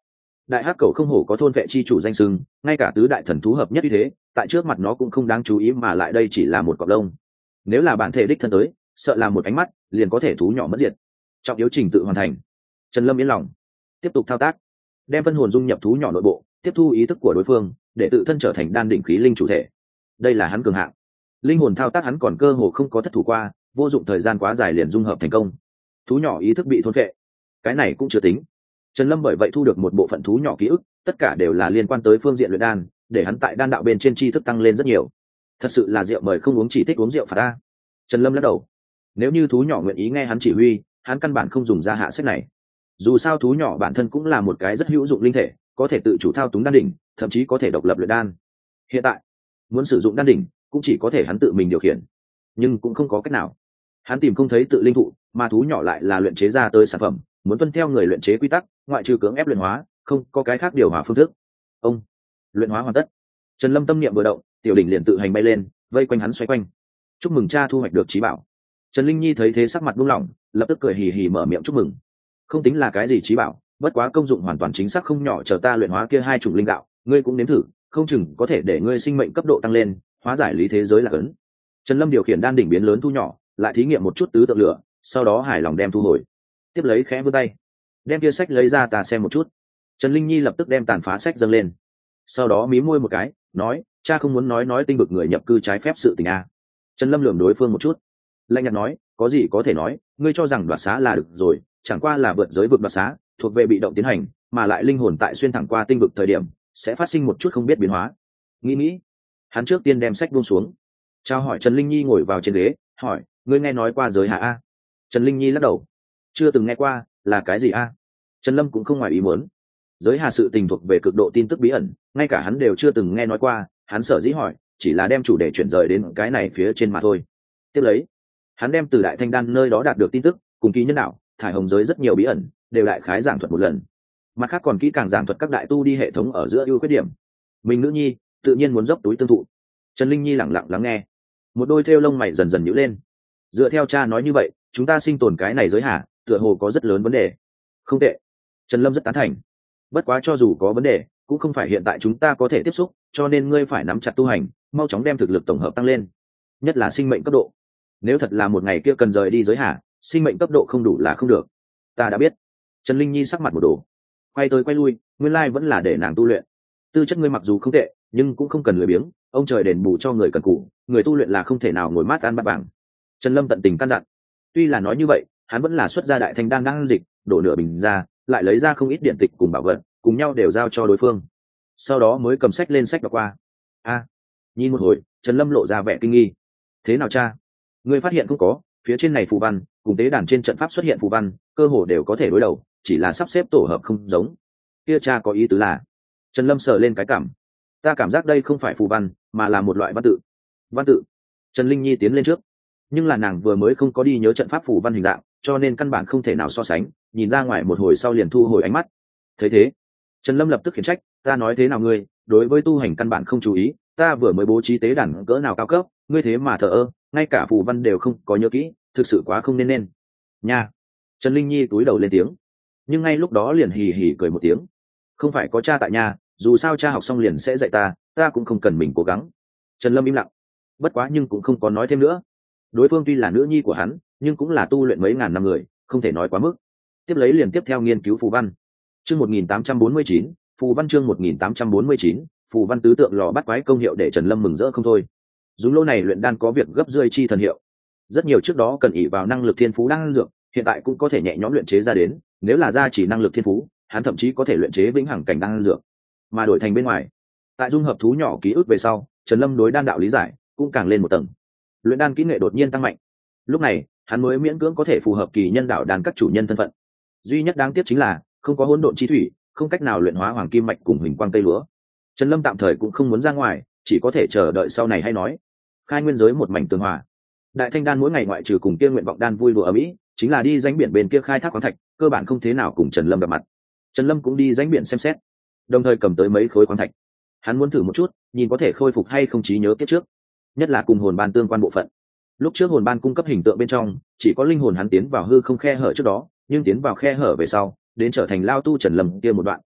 S1: đại hắc cầu không hổ có thôn vệ chi chủ danh sưng, ngay cả tứ đại thần thú hợp nhất như thế, tại trước mặt nó cũng không đáng chú ý, mà lại đây chỉ là một cọp lông. Nếu là bản thể đích thân tới, sợ là một ánh mắt liền có thể thú nhỏ mất diệt. Trọng yếu trình tự hoàn thành, Trần Lâm yên lòng, tiếp tục thao tác, đem phân hồn dung nhập thú nhỏ nội bộ, tiếp thu ý thức của đối phương, để tự thân trở thành đan đỉnh khí linh chủ thể. Đây là hắn cường hạng. Linh hồn thao tác hắn còn cơ hồ không có thất thủ qua, vô dụng thời gian quá dài liền dung hợp thành công. Thú nhỏ ý thức bị thôn phệ, cái này cũng chưa tính. Trần Lâm bởi vậy thu được một bộ phận thú nhỏ ký ức, tất cả đều là liên quan tới phương diện luyện đan, để hắn tại đan đạo bên trên tri thức tăng lên rất nhiều. Thật sự là rượu mời không uống, chỉ thích uống rượu phạt ta. Trần Lâm lắc đầu. Nếu như thú nhỏ nguyện ý nghe hắn chỉ huy, hắn căn bản không dùng ra hạ sách này. Dù sao thú nhỏ bản thân cũng là một cái rất hữu dụng linh thể, có thể tự chủ thao túng đan đỉnh, thậm chí có thể độc lập luyện đan. Hiện tại, muốn sử dụng đan đỉnh, cũng chỉ có thể hắn tự mình điều khiển, nhưng cũng không có cách nào. Hắn tìm không thấy tự linh thụ, mà thú nhỏ lại là luyện chế ra tới sản phẩm, muốn tuân theo người luyện chế quy tắc, ngoại trừ cưỡng ép luyện hóa, không có cái khác điều hòa phương thức. Ông, luyện hóa hoàn tất. Trần Lâm tâm niệm vừa động, tiểu đỉnh liền tự hành bay lên, vây quanh hắn xoay quanh. Chúc mừng cha thu hoạch được trí bảo. Trần Linh Nhi thấy thế sắc mặt buông lỏng, lập tức cười hì hì mở miệng chúc mừng. Không tính là cái gì trí bảo, bất quá công dụng hoàn toàn chính xác không nhỏ, chờ ta luyện hóa kia hai chủng linh đạo, ngươi cũng nếm thử, không chừng có thể để ngươi sinh mệnh cấp độ tăng lên, hóa giải lý thế giới là cấn. Trần Lâm điều khiển đan đỉnh biến lớn thu nhỏ, lại thí nghiệm một chút tứ tượng lửa, sau đó hài lòng đem thu hồi. Tiếp lấy khẽ vươn tay, đem kia sách lấy ra ta xem một chút. Trần Linh Nhi lập tức đem tàn phá sách dâng lên, sau đó mí môi một cái, nói, cha không muốn nói nói tinh vực người nhập cư trái phép sự tình a. Trần Lâm lườm đối phương một chút, lạnh nhạt nói, có gì có thể nói, ngươi cho rằng đoạt xá là được rồi, chẳng qua là vượt giới vực đoạt xá, thuộc về bị động tiến hành, mà lại linh hồn tại xuyên thẳng qua tinh vực thời điểm sẽ phát sinh một chút không biết biến hóa. Nghĩ nghĩ, hắn trước tiên đem sách buông xuống, trao hỏi Trần Linh Nhi ngồi vào trên ghế, hỏi, ngươi nghe nói qua giới hạ a? Trần Linh Nhi lắc đầu, chưa từng nghe qua, là cái gì a? Trần Lâm cũng không ngoài ý muốn, giới hà sự tình thuộc về cực độ tin tức bí ẩn, ngay cả hắn đều chưa từng nghe nói qua, hắn sở dĩ hỏi chỉ là đem chủ đề chuyển rời đến cái này phía trên mà thôi. Tiếp lấy, hắn đem từ Đại Thanh Đan nơi đó đạt được tin tức, cùng kỳ nhân đạo, thải hồng giới rất nhiều bí ẩn, đều đại khái giảng thuật một lần. Mặt khác còn kỹ càng giảng thuật các đại tu đi hệ thống ở giữa ưu khuyết điểm. Mình nữ nhi tự nhiên muốn dốc túi tương thụ. Trần Linh Nhi lặng lặng lắng nghe, một đôi thêu lông mày dần dần nhíu lên. Dựa theo cha nói như vậy, chúng ta sinh tồn cái này giới hạ, tựa hồ có rất lớn vấn đề. Không tệ, Trần Lâm rất tán thành. Bất quá cho dù có vấn đề, cũng không phải hiện tại chúng ta có thể tiếp xúc, cho nên ngươi phải nắm chặt tu hành, mau chóng đem thực lực tổng hợp tăng lên, nhất là sinh mệnh cấp độ. Nếu thật là một ngày kia cần rời đi giới hạ, sinh mệnh cấp độ không đủ là không được. Ta đã biết. Trần Linh Nhi sắc mặt một đồ, quay tới quay lui, nguyên lai vẫn là để nàng tu luyện. Tư chất ngươi mặc dù không tệ, nhưng cũng không cần lười biếng, ông trời đền bù cho người cần cù, người tu luyện là không thể nào ngồi mát ăn bát vàng. Trần Lâm tận tình căn dặn. Tuy là nói như vậy, hắn vẫn là xuất ra Đại Thanh Đan đang dịch, đổ nửa bình ra, lại lấy ra không ít điện tịch cùng bảo vật, cùng nhau đều giao cho đối phương. Sau đó mới cầm sách lên sách đọc qua. A, nhìn một hồi, Trần Lâm lộ ra vẻ kinh nghi. Thế nào cha? Ngươi phát hiện không có, phía trên này phù văn, cùng tế đàn trên trận pháp xuất hiện phù văn, cơ hồ đều có thể đối đầu, chỉ là sắp xếp tổ hợp không giống. Kia cha có ý tứ là? Trần Lâm sờ lên cái cảm. Ta cảm giác đây không phải phù văn, mà là một loại văn tự. Văn tự? Trần Linh Nhi tiến lên trước, nhưng là nàng vừa mới không có đi nhớ trận pháp phù văn hình dạng, cho nên căn bản không thể nào so sánh, nhìn ra ngoài một hồi sau liền thu hồi ánh mắt. Thấy thế, Trần Lâm lập tức khiển trách, ta nói thế nào ngươi, đối với tu hành căn bản không chú ý, ta vừa mới bố trí tế đàn cỡ nào cao cấp, ngươi thế mà thờ ơ, ngay cả phù văn đều không có nhớ kỹ, thực sự quá không nên nên. Nha. Trần Linh Nhi túi đầu lên tiếng, nhưng ngay lúc đó liền hì hì cười một tiếng. Không phải có cha tại nhà, dù sao cha học xong liền sẽ dạy ta, ta cũng không cần mình cố gắng. Trần Lâm im lặng, bất quá nhưng cũng không có nói thêm nữa. Đối phương tuy là nữ nhi của hắn, nhưng cũng là tu luyện mấy ngàn năm người, không thể nói quá mức. Tiếp lấy liền tiếp theo nghiên cứu phù văn. Chương một nghìn tám trăm bốn mươi chín, phù văn chương một nghìn tám trăm bốn mươi chín, phù văn tứ tượng lò bắt quái công hiệu để Trần Lâm mừng rỡ không thôi. Dùng lô này luyện đan có việc gấp rưỡi chi thần hiệu. Rất nhiều trước đó cần ỷ vào năng lực thiên phú đan dược, hiện tại cũng có thể nhẹ nhõm luyện chế ra đến, nếu là gia chỉ năng lực thiên phú, hắn thậm chí có thể luyện chế vĩnh hằng cảnh đan dược. Mà đổi thành bên ngoài, tại dung hợp thú nhỏ ký ức về sau, Trần Lâm đối đan đạo lý giải cũng càng lên một tầng. Luyện đan kỹ nghệ đột nhiên tăng mạnh. Lúc này, hắn mới miễn cưỡng có thể phù hợp kỳ nhân đạo đan các chủ nhân thân phận. Duy nhất đáng tiếc chính là không có hỗn độn chi thủy, không cách nào luyện hóa hoàng kim mạch cùng huỳnh quang tây lúa. Trần Lâm tạm thời cũng không muốn ra ngoài, chỉ có thể chờ đợi sau này hay nói. Khai nguyên giới một mảnh tường hòa. Đại Thanh Đan mỗi ngày ngoại trừ cùng kia nguyện vọng đan vui đùa ở mỹ, chính là đi rãnh biển bên kia khai thác khoáng thạch, cơ bản không thế nào cùng Trần Lâm gặp mặt. Trần Lâm cũng đi rãnh biển xem xét, đồng thời cầm tới mấy khối khoáng thạch. Hắn muốn thử một chút, nhìn có thể khôi phục hay không trí nhớ kiếp trước, nhất là cùng hồn ban tương quan bộ phận. Lúc trước hồn ban cung cấp hình tượng bên trong, chỉ có linh hồn hắn tiến vào hư không khe hở trước đó, nhưng tiến vào khe hở về sau, đến trở thành lao tu Trần Lâm kia một đoạn,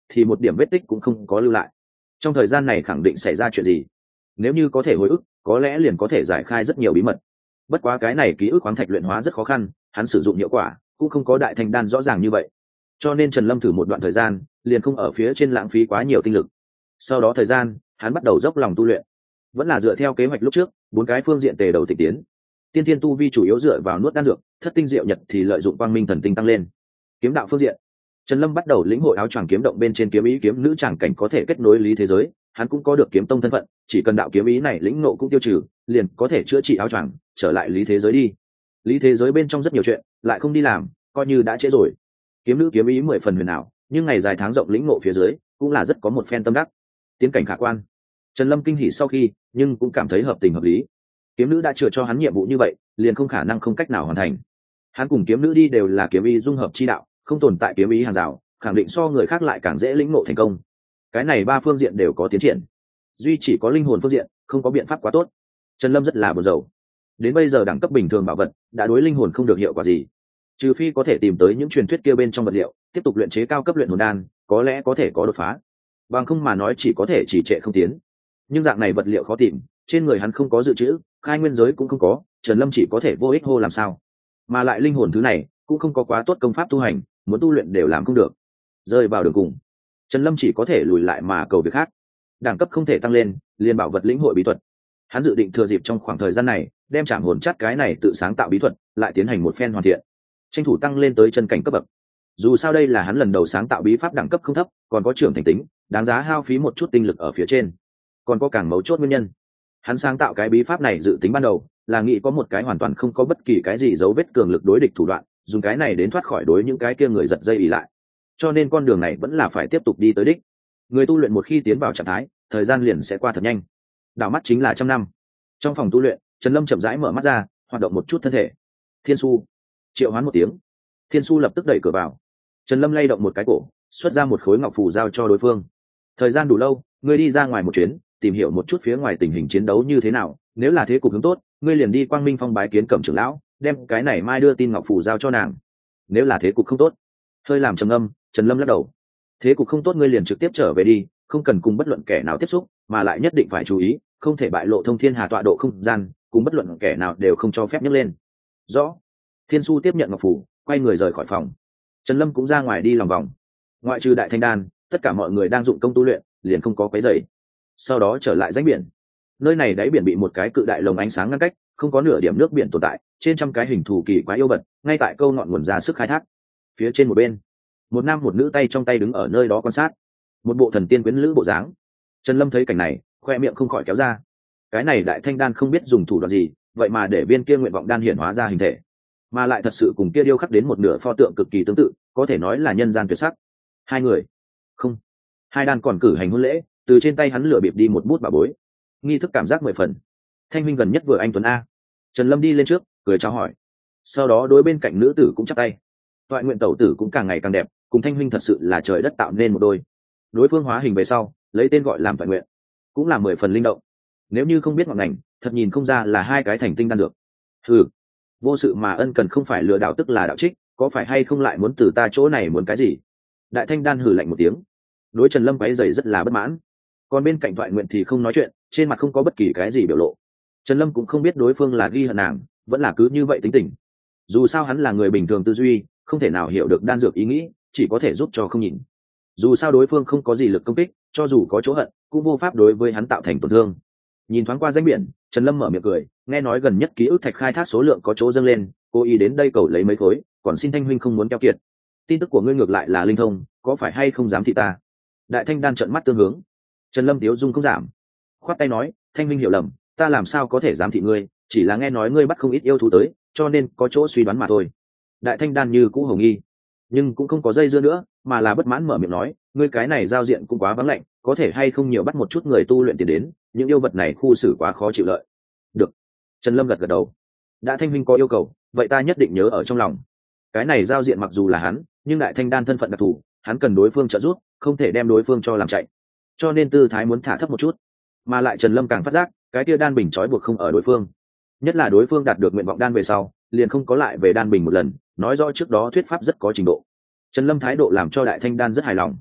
S1: thì một điểm vết tích cũng không có lưu lại. Trong thời gian này khẳng định xảy ra chuyện gì, nếu như có thể hồi ức có lẽ liền có thể giải khai rất nhiều bí mật. Bất quá cái này ký ức khoáng thạch luyện hóa rất khó khăn, hắn sử dụng hiệu quả cũng không có đại thanh đan rõ ràng như vậy, cho nên Trần Lâm thử một đoạn thời gian liền không ở phía trên lãng phí quá nhiều tinh lực. Sau đó thời gian hắn bắt đầu dốc lòng tu luyện, vẫn là dựa theo kế hoạch lúc trước, bốn cái phương diện tề đầu tịch tiến. Tiên thiên tu vi chủ yếu dựa vào nuốt đan dược, thất tinh diệu nhật thì lợi dụng quang minh thần tinh tăng lên. Kiếm đạo phương diện, Trần Lâm bắt đầu lĩnh hội áo choàng kiếm động bên trên kiếm ý kiếm nữ tràng cảnh có thể kết nối lý thế giới, hắn cũng có được kiếm tông thân phận, chỉ cần đạo kiếm ý này lĩnh ngộ cũng tiêu trừ, liền có thể chữa trị áo choàng, trở lại lý thế giới đi. Lý thế giới bên trong rất nhiều chuyện, lại không đi làm, coi như đã trễ rồi. Kiếm nữ kiếm ý mười phần huyền ảo, nhưng ngày dài tháng rộng lĩnh ngộ phía dưới, cũng là rất có một phen tâm đắc. Tiến cảnh khả quan. Trần Lâm kinh hỉ sau khi, nhưng cũng cảm thấy hợp tình hợp lý. Kiếm nữ đã chừa cho hắn nhiệm vụ như vậy, liền không khả năng không cách nào hoàn thành. Hắn cùng kiếm nữ đi đều là kiếm ý dung hợp chi đạo, không tồn tại kiếm ý hàng rào, khẳng định so người khác lại càng dễ lĩnh ngộ thành công. Cái này ba phương diện đều có tiến triển, duy chỉ có linh hồn phương diện không có biện pháp quá tốt. Trần Lâm rất là buồn rầu. Đến bây giờ đẳng cấp bình thường bảo vật đã đối linh hồn không được hiệu quả gì, trừ phi có thể tìm tới những truyền thuyết kia bên trong vật liệu, tiếp tục luyện chế cao cấp luyện hồn đan, có lẽ có thể có đột phá. Bằng không mà nói chỉ có thể chỉ trệ không tiến. Nhưng dạng này vật liệu khó tìm, trên người hắn không có dự trữ, khai nguyên giới cũng không có, Trần Lâm chỉ có thể vô ích hô làm sao. Mà lại linh hồn thứ này cũng không có quá tốt công pháp tu hành, muốn tu luyện đều làm không được. Rơi vào đường cùng, Trần Lâm chỉ có thể lùi lại mà cầu việc khác. Đẳng cấp không thể tăng lên, liền bảo vật lĩnh hội bí thuật. Hắn dự định thừa dịp trong khoảng thời gian này, đem Trảm Hồn Chắt cái này tự sáng tạo bí thuật, lại tiến hành một phen hoàn thiện, tranh thủ tăng lên tới chân cảnh cấp bậc. Dù sao đây là hắn lần đầu sáng tạo bí pháp đẳng cấp không thấp, còn có trưởng thành tính, đáng giá hao phí một chút tinh lực ở phía trên. Còn có càng mấu chốt nguyên nhân. Hắn sáng tạo cái bí pháp này dự tính ban đầu là nghĩ có một cái hoàn toàn không có bất kỳ cái gì dấu vết cường lực đối địch thủ đoạn, dùng cái này đến thoát khỏi đối những cái kia người giật dây ỉ lại. Cho nên con đường này vẫn là phải tiếp tục đi tới đích. Người tu luyện một khi tiến vào trạng thái, thời gian liền sẽ qua thật nhanh. Đảo mắt chính là trăm năm. Trong phòng tu luyện, Trần Lâm chậm rãi mở mắt ra, hoạt động một chút thân thể. Thiên Su, triệu hoán một tiếng. Thiên Su lập tức đẩy cửa vào. Trần Lâm lay động một cái cổ, xuất ra một khối ngọc phù giao cho đối phương. Thời gian đủ lâu, ngươi đi ra ngoài một chuyến, tìm hiểu một chút phía ngoài tình hình chiến đấu như thế nào, nếu là thế cục hướng tốt, ngươi liền đi Quang Minh Phong bái kiến Cẩm trưởng lão, đem cái này mai đưa tin ngọc phù giao cho nàng. Nếu là thế cục không tốt, hơi làm trầm âm, Trần Lâm lắc đầu. Thế cục không tốt ngươi liền trực tiếp trở về đi, không cần cùng bất luận kẻ nào tiếp xúc, mà lại nhất định phải chú ý, không thể bại lộ thông thiên hà tọa độ không gian, cùng bất luận kẻ nào đều không cho phép nhấc lên. Rõ. Thiên Su tiếp nhận ngọc phù, quay người rời khỏi phòng. Trần Lâm cũng ra ngoài đi lòng vòng. Ngoại trừ Đại Thanh Đan, tất cả mọi người đang dụng công tu luyện, liền không có quấy rầy. Sau đó trở lại rãnh biển. Nơi này đáy biển bị một cái cự đại lồng ánh sáng ngăn cách, không có nửa điểm nước biển tồn tại, trên trăm cái hình thù kỳ quái yêu vật, ngay tại câu ngọn nguồn ra sức khai thác. Phía trên một bên, một nam một nữ tay trong tay đứng ở nơi đó quan sát, một bộ thần tiên quyến lữ bộ dáng. Trần Lâm thấy cảnh này, khoe miệng không khỏi kéo ra. Cái này Đại Thanh Đan không biết dùng thủ đoạn gì, vậy mà để viên kia nguyện vọng đan hiển hóa ra hình thể, mà lại thật sự cùng kia điêu khắc đến một nửa pho tượng cực kỳ tương tự, có thể nói là nhân gian tuyệt sắc. Hai người, không, hai đan còn cử hành hôn lễ, từ trên tay hắn lựa bịp đi một bút bà bối, nghi thức cảm giác mười phần. Thanh huynh gần nhất vừa anh tuấn a. Trần Lâm đi lên trước, cười chào hỏi, sau đó đối bên cạnh nữ tử cũng chắp tay. Toại nguyện tẩu tử cũng càng ngày càng đẹp, cùng Thanh huynh thật sự là trời đất tạo nên một đôi. Đối phương hóa hình về sau, lấy tên gọi làm Toại nguyện, cũng là mười phần linh động. Nếu như không biết ngọn ngành, thật nhìn không ra là hai cái thành tinh đan dược. Ừ, vô sự mà ân cần không phải lừa đảo tức là đạo trích, có phải hay không lại muốn từ ta chỗ này muốn cái gì? Đại Thanh Đan hử lạnh một tiếng, đối Trần Lâm váy giày rất là bất mãn. Còn bên cạnh Toại nguyện thì không nói chuyện, trên mặt không có bất kỳ cái gì biểu lộ. Trần Lâm cũng không biết đối phương là ghi hận nàng, vẫn là cứ như vậy tính tình. Dù sao hắn là người bình thường tư duy, không thể nào hiểu được đan dược ý nghĩ, chỉ có thể giúp cho không nhìn. Dù sao đối phương không có gì lực công kích, cho dù có chỗ hận, cũng vô pháp đối với hắn tạo thành tổn thương. Nhìn thoáng qua danh biển, Trần Lâm mở miệng cười, nghe nói gần nhất ký ức thạch khai thác số lượng có chỗ dâng lên, cô ý đến đây cầu lấy mấy khối, còn xin Thanh huynh không muốn keo kiệt. Tin tức của ngươi ngược lại là linh thông, có phải hay không dám thị ta? Đại Thanh Đan trợn mắt tương hướng. Trần Lâm tiếu dung không giảm, khoát tay nói, Thanh huynh hiểu lầm, ta làm sao có thể dám thị ngươi, chỉ là nghe nói ngươi bắt không ít yêu thú tới, cho nên có chỗ suy đoán mà thôi. Đại Thanh Đan như cũ hồng nghi, nhưng cũng không có dây dưa nữa, mà là bất mãn mở miệng nói, ngươi cái này giao diện cũng quá vắng lạnh, có thể hay không nhiều bắt một chút người tu luyện tiền đến, những yêu vật này khu xử quá khó chịu lợi. Được. Trần Lâm gật gật đầu. Đã Thanh huynh có yêu cầu, vậy ta nhất định nhớ ở trong lòng. Cái này giao diện mặc dù là hắn, nhưng Đại Thanh Đan thân phận đặc thù, hắn cần đối phương trợ giúp, không thể đem đối phương cho làm chạy, cho nên tư thái muốn thả thấp một chút. Mà lại Trần Lâm càng phát giác, cái kia đan bình trói buộc không ở đối phương, nhất là đối phương đạt được nguyện vọng đan về sau, liền không có lại về đan bình một lần, nói rõ trước đó thuyết pháp rất có trình độ. Trần Lâm thái độ làm cho Đại Thanh Đan rất hài lòng.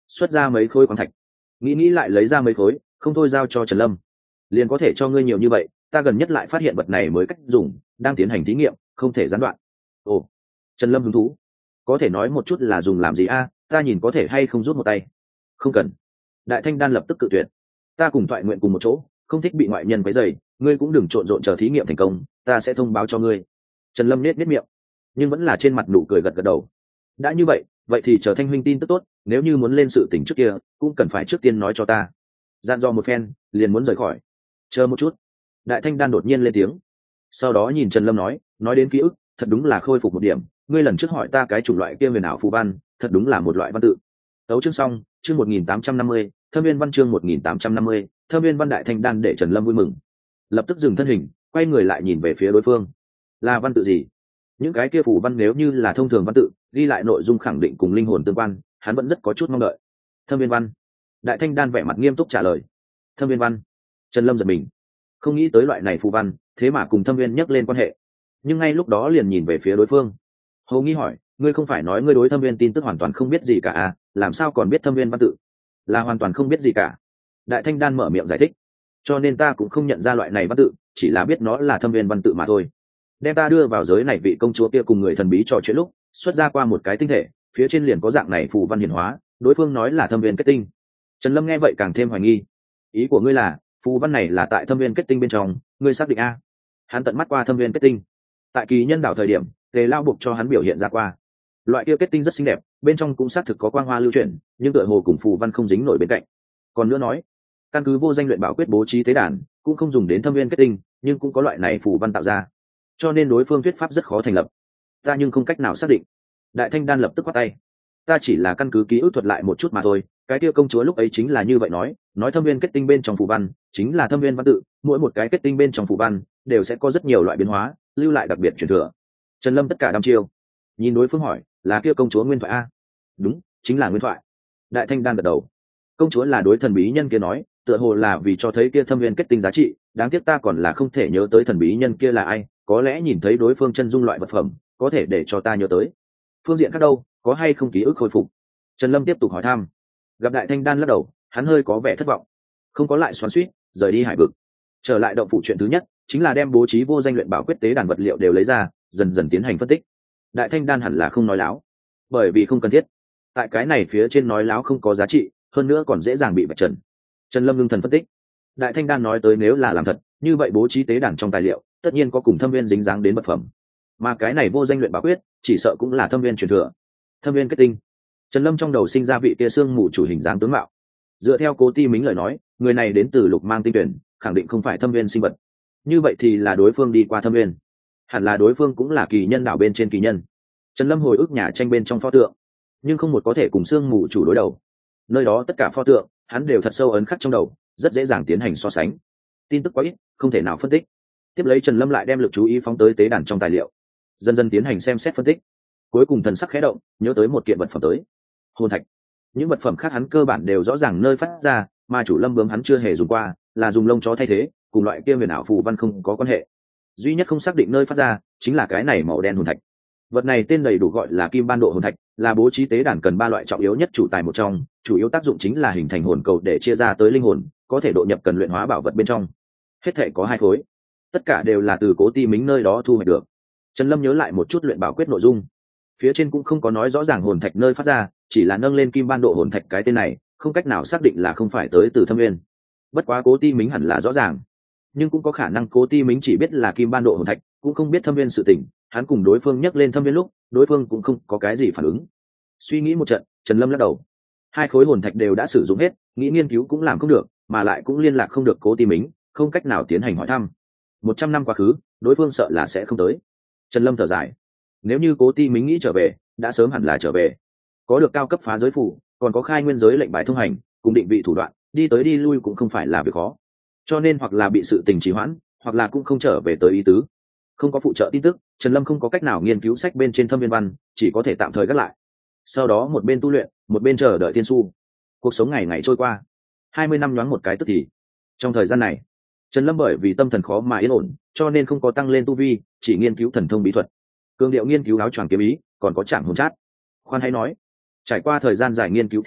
S1: xuất ra mấy khối khoáng thạch, nghĩ nghĩ lại lấy ra mấy khối, không thôi giao cho Trần Lâm. Liền có thể cho ngươi nhiều như vậy, ta gần nhất lại phát hiện vật này mới cách dùng, đang tiến hành thí nghiệm, không thể gián đoạn. Ồ, Trần Lâm hứng thú, có thể nói một chút là dùng làm gì a? Ta nhìn có thể hay không rút một tay. Không cần. Đại Thanh Đan lập tức cự tuyệt. Ta cùng Thoại Nguyện cùng một chỗ, không thích bị ngoại nhân quấy rầy, ngươi cũng đừng trộn rộn chờ thí nghiệm thành công, ta sẽ thông báo cho ngươi. Trần Lâm nết nết miệng, nhưng vẫn là trên mặt nụ cười gật gật đầu. Đã như vậy, vậy thì chờ Thanh huynh tin tức tốt, nếu như muốn lên sự tình trước kia, cũng cần phải trước tiên nói cho ta. Dặn dò một phen, liền muốn rời khỏi. Chờ một chút. Đại Thanh Đan đột nhiên lên tiếng, sau đó nhìn Trần Lâm nói, nói đến ký ức, thật đúng là khôi phục một điểm. Ngươi lần trước hỏi ta cái chủng loại kia huyền ảo phù văn, thật đúng là một loại văn tự. Tấu chương xong, chương một nghìn tám trăm năm mươi, Thâm Viên Văn chương một nghìn tám trăm năm mươi, Thâm Viên Văn. Đại Thanh Đan để Trần Lâm vui mừng, lập tức dừng thân hình, quay người lại nhìn về phía đối phương. Là văn tự gì? Những cái kia phù văn nếu như là thông thường văn tự, ghi lại nội dung khẳng định cùng linh hồn tương quan, hắn vẫn rất có chút mong đợi. Thâm Viên Văn. Đại Thanh Đan vẻ mặt nghiêm túc trả lời. Thâm Viên Văn. Trần Lâm giật mình, không nghĩ tới loại này phù văn thế mà cùng thâm viên nhắc lên quan hệ, nhưng ngay lúc đó liền nhìn về phía đối phương. Hầu Nghi hỏi, ngươi không phải nói ngươi đối thâm viên tin tức hoàn toàn không biết gì cả à, làm sao còn biết thâm viên văn tự? Là hoàn toàn không biết gì cả. Đại Thanh Đan mở miệng giải thích, cho nên ta cũng không nhận ra loại này văn tự, chỉ là biết nó là thâm viên văn tự mà thôi. Đem ta đưa vào giới này, vị công chúa kia cùng người thần bí trò chuyện lúc xuất ra qua một cái tinh thể, phía trên liền có dạng này phù văn hiển hóa, đối phương nói là thâm viên kết tinh. Trần Lâm nghe vậy càng thêm hoài nghi, ý của ngươi là phù văn này là tại thâm viên kết tinh bên trong? Ngươi xác định a? Hắn tận mắt qua thâm viên kết tinh, tại Kỳ Nhân Đảo thời điểm Tề Lao buộc cho hắn biểu hiện ra qua. Loại kia kết tinh rất xinh đẹp, bên trong cũng xác thực có quang hoa lưu chuyển, nhưng tựa hồ cùng phù văn không dính nổi bên cạnh. Còn nữa nói, căn cứ vô danh luyện bảo quyết bố trí tế đàn cũng không dùng đến thâm viên kết tinh, nhưng cũng có loại này phù văn tạo ra, cho nên đối phương thuyết pháp rất khó thành lập. Ta nhưng không cách nào xác định. Đại Thanh Đan lập tức quát tay, ta chỉ là căn cứ ký ức thuật lại một chút mà thôi. Cái kia công chúa lúc ấy chính là như vậy nói, nói thâm viên kết tinh bên trong phù văn chính là thâm viên văn tự, mỗi một cái kết tinh bên trong phù văn đều sẽ có rất nhiều loại biến hóa, lưu lại đặc biệt truyền thừa. Trần Lâm tất cả đăm chiêu, nhìn đối phương hỏi, là kia công chúa nguyên thoại a? Đúng, chính là nguyên thoại. Đại Thanh Đan gật đầu. Công chúa là đối thần bí nhân kia nói, tựa hồ là vì cho thấy kia thâm viên kết tinh giá trị, đáng tiếc ta còn là không thể nhớ tới thần bí nhân kia là ai, có lẽ nhìn thấy đối phương chân dung loại vật phẩm có thể để cho ta nhớ tới. Phương diện khác đâu, có hay không ký ức khôi phục? Trần Lâm tiếp tục hỏi thăm. Gặp Đại Thanh Đan lắc đầu, hắn hơi có vẻ thất vọng, không có lại xoắn xuýt, rời đi hải vực. Trở lại động phủ, chuyện thứ nhất chính là đem bố trí vô danh luyện bảo quyết tế đàn vật liệu đều lấy ra, dần dần tiến hành phân tích. Đại Thanh Đan hẳn là không nói láo, bởi vì không cần thiết. Tại cái này phía trên nói láo không có giá trị, hơn nữa còn dễ dàng bị vạch trần. Trần Lâm ngưng thần phân tích. Đại Thanh Đan nói tới nếu là làm thật, như vậy bố trí tế đàn trong tài liệu tất nhiên có cùng thâm viên dính dáng đến vật phẩm, mà cái này vô danh luyện bảo quyết chỉ sợ cũng là thâm viên truyền thừa. Thâm viên kết tinh. Trần Lâm trong đầu sinh ra vị kia xương mù chủ hình dáng tướng mạo. Dựa theo Cố Ti Mính lời nói, người này đến từ Lục Mang tinh tuyển, khẳng định không phải thâm viên sinh vật. Như vậy thì là đối phương đi qua thâm viên, hẳn là đối phương cũng là Kỳ Nhân Đảo bên trên kỳ nhân. Trần Lâm hồi ức nhà tranh bên trong pho tượng, nhưng không một có thể cùng xương mù chủ đối đầu. Nơi đó tất cả pho tượng hắn đều thật sâu ấn khắc trong đầu, rất dễ dàng tiến hành so sánh. Tin tức quá ít, không thể nào phân tích. Tiếp lấy Trần Lâm lại đem lực chú ý phóng tới tế đàn trong tài liệu, dần dần tiến hành xem xét phân tích. Cuối cùng thần sắc khẽ động, nhớ tới một kiện vật phẩm tới. Hồn thạch. Những vật phẩm khác hắn cơ bản đều rõ ràng nơi phát ra, mà chủ Lâm bướm hắn chưa hề dùng qua, là dùng lông chó thay thế, cùng loại kia huyền ảo phù văn không có quan hệ. Duy nhất không xác định nơi phát ra chính là cái này màu đen hồn thạch. Vật này tên đầy đủ gọi là Kim Ban Độ hồn thạch, là bố trí tế đàn cần ba loại trọng yếu nhất chủ tài một trong, chủ yếu tác dụng chính là hình thành hồn cầu để chia ra tới linh hồn, có thể độ nhập cần luyện hóa bảo vật bên trong. Hết thể có hai khối, tất cả đều là từ Cố Ti Mính nơi đó thu hoạch được. Trần Lâm nhớ lại một chút luyện bảo quyết nội dung, phía trên cũng không có nói rõ ràng hồn thạch nơi phát ra, chỉ là nâng lên Kim Ban Độ hồn thạch cái tên này, không cách nào xác định là không phải tới từ thâm viên. Bất quá Cố Ti Mính hẳn là rõ ràng, nhưng cũng có khả năng Cố Ti Mính chỉ biết là Kim Ban Độ hồn thạch, cũng không biết thâm viên sự tình. Hắn cùng đối phương nhắc lên thâm viên lúc, đối phương cũng không có cái gì phản ứng. Suy nghĩ một trận, Trần Lâm lắc đầu. Hai khối hồn thạch đều đã sử dụng hết, nghĩ nghiên cứu cũng làm không được, mà lại cũng liên lạc không được Cố Ti Mính, không cách nào tiến hành hỏi thăm. Một trăm năm quá khứ, đối phương sợ là sẽ không tới. Trần Lâm thở dài, nếu như Cố Ti Mính nghĩ trở về, đã sớm hẳn là trở về. Có được cao cấp phá giới phủ, còn có khai nguyên giới lệnh bài thông hành, cùng định vị thủ đoạn, đi tới đi lui cũng không phải là việc khó. Cho nên hoặc là bị sự tình trì hoãn, hoặc là cũng không trở về tới ý tứ. Không có phụ trợ tin tức, Trần Lâm không có cách nào nghiên cứu sách bên trên thâm viên văn, chỉ có thể tạm thời gác lại. Sau đó một bên tu luyện, một bên chờ đợi tiên su. Cuộc sống ngày ngày trôi qua, hai mươi năm nhoáng một cái tức thì. Trong thời gian này, Trần Lâm bởi vì tâm thần khó mà yên ổn, cho nên không có tăng lên tu vi, chỉ nghiên cứu thần thông bí thuật, cường điệu nghiên cứu áo choàng kiếm ý, còn có chạm hồn chát. Khoan hay nói, trải qua thời gian dài nghiên cứu thí nghiệm,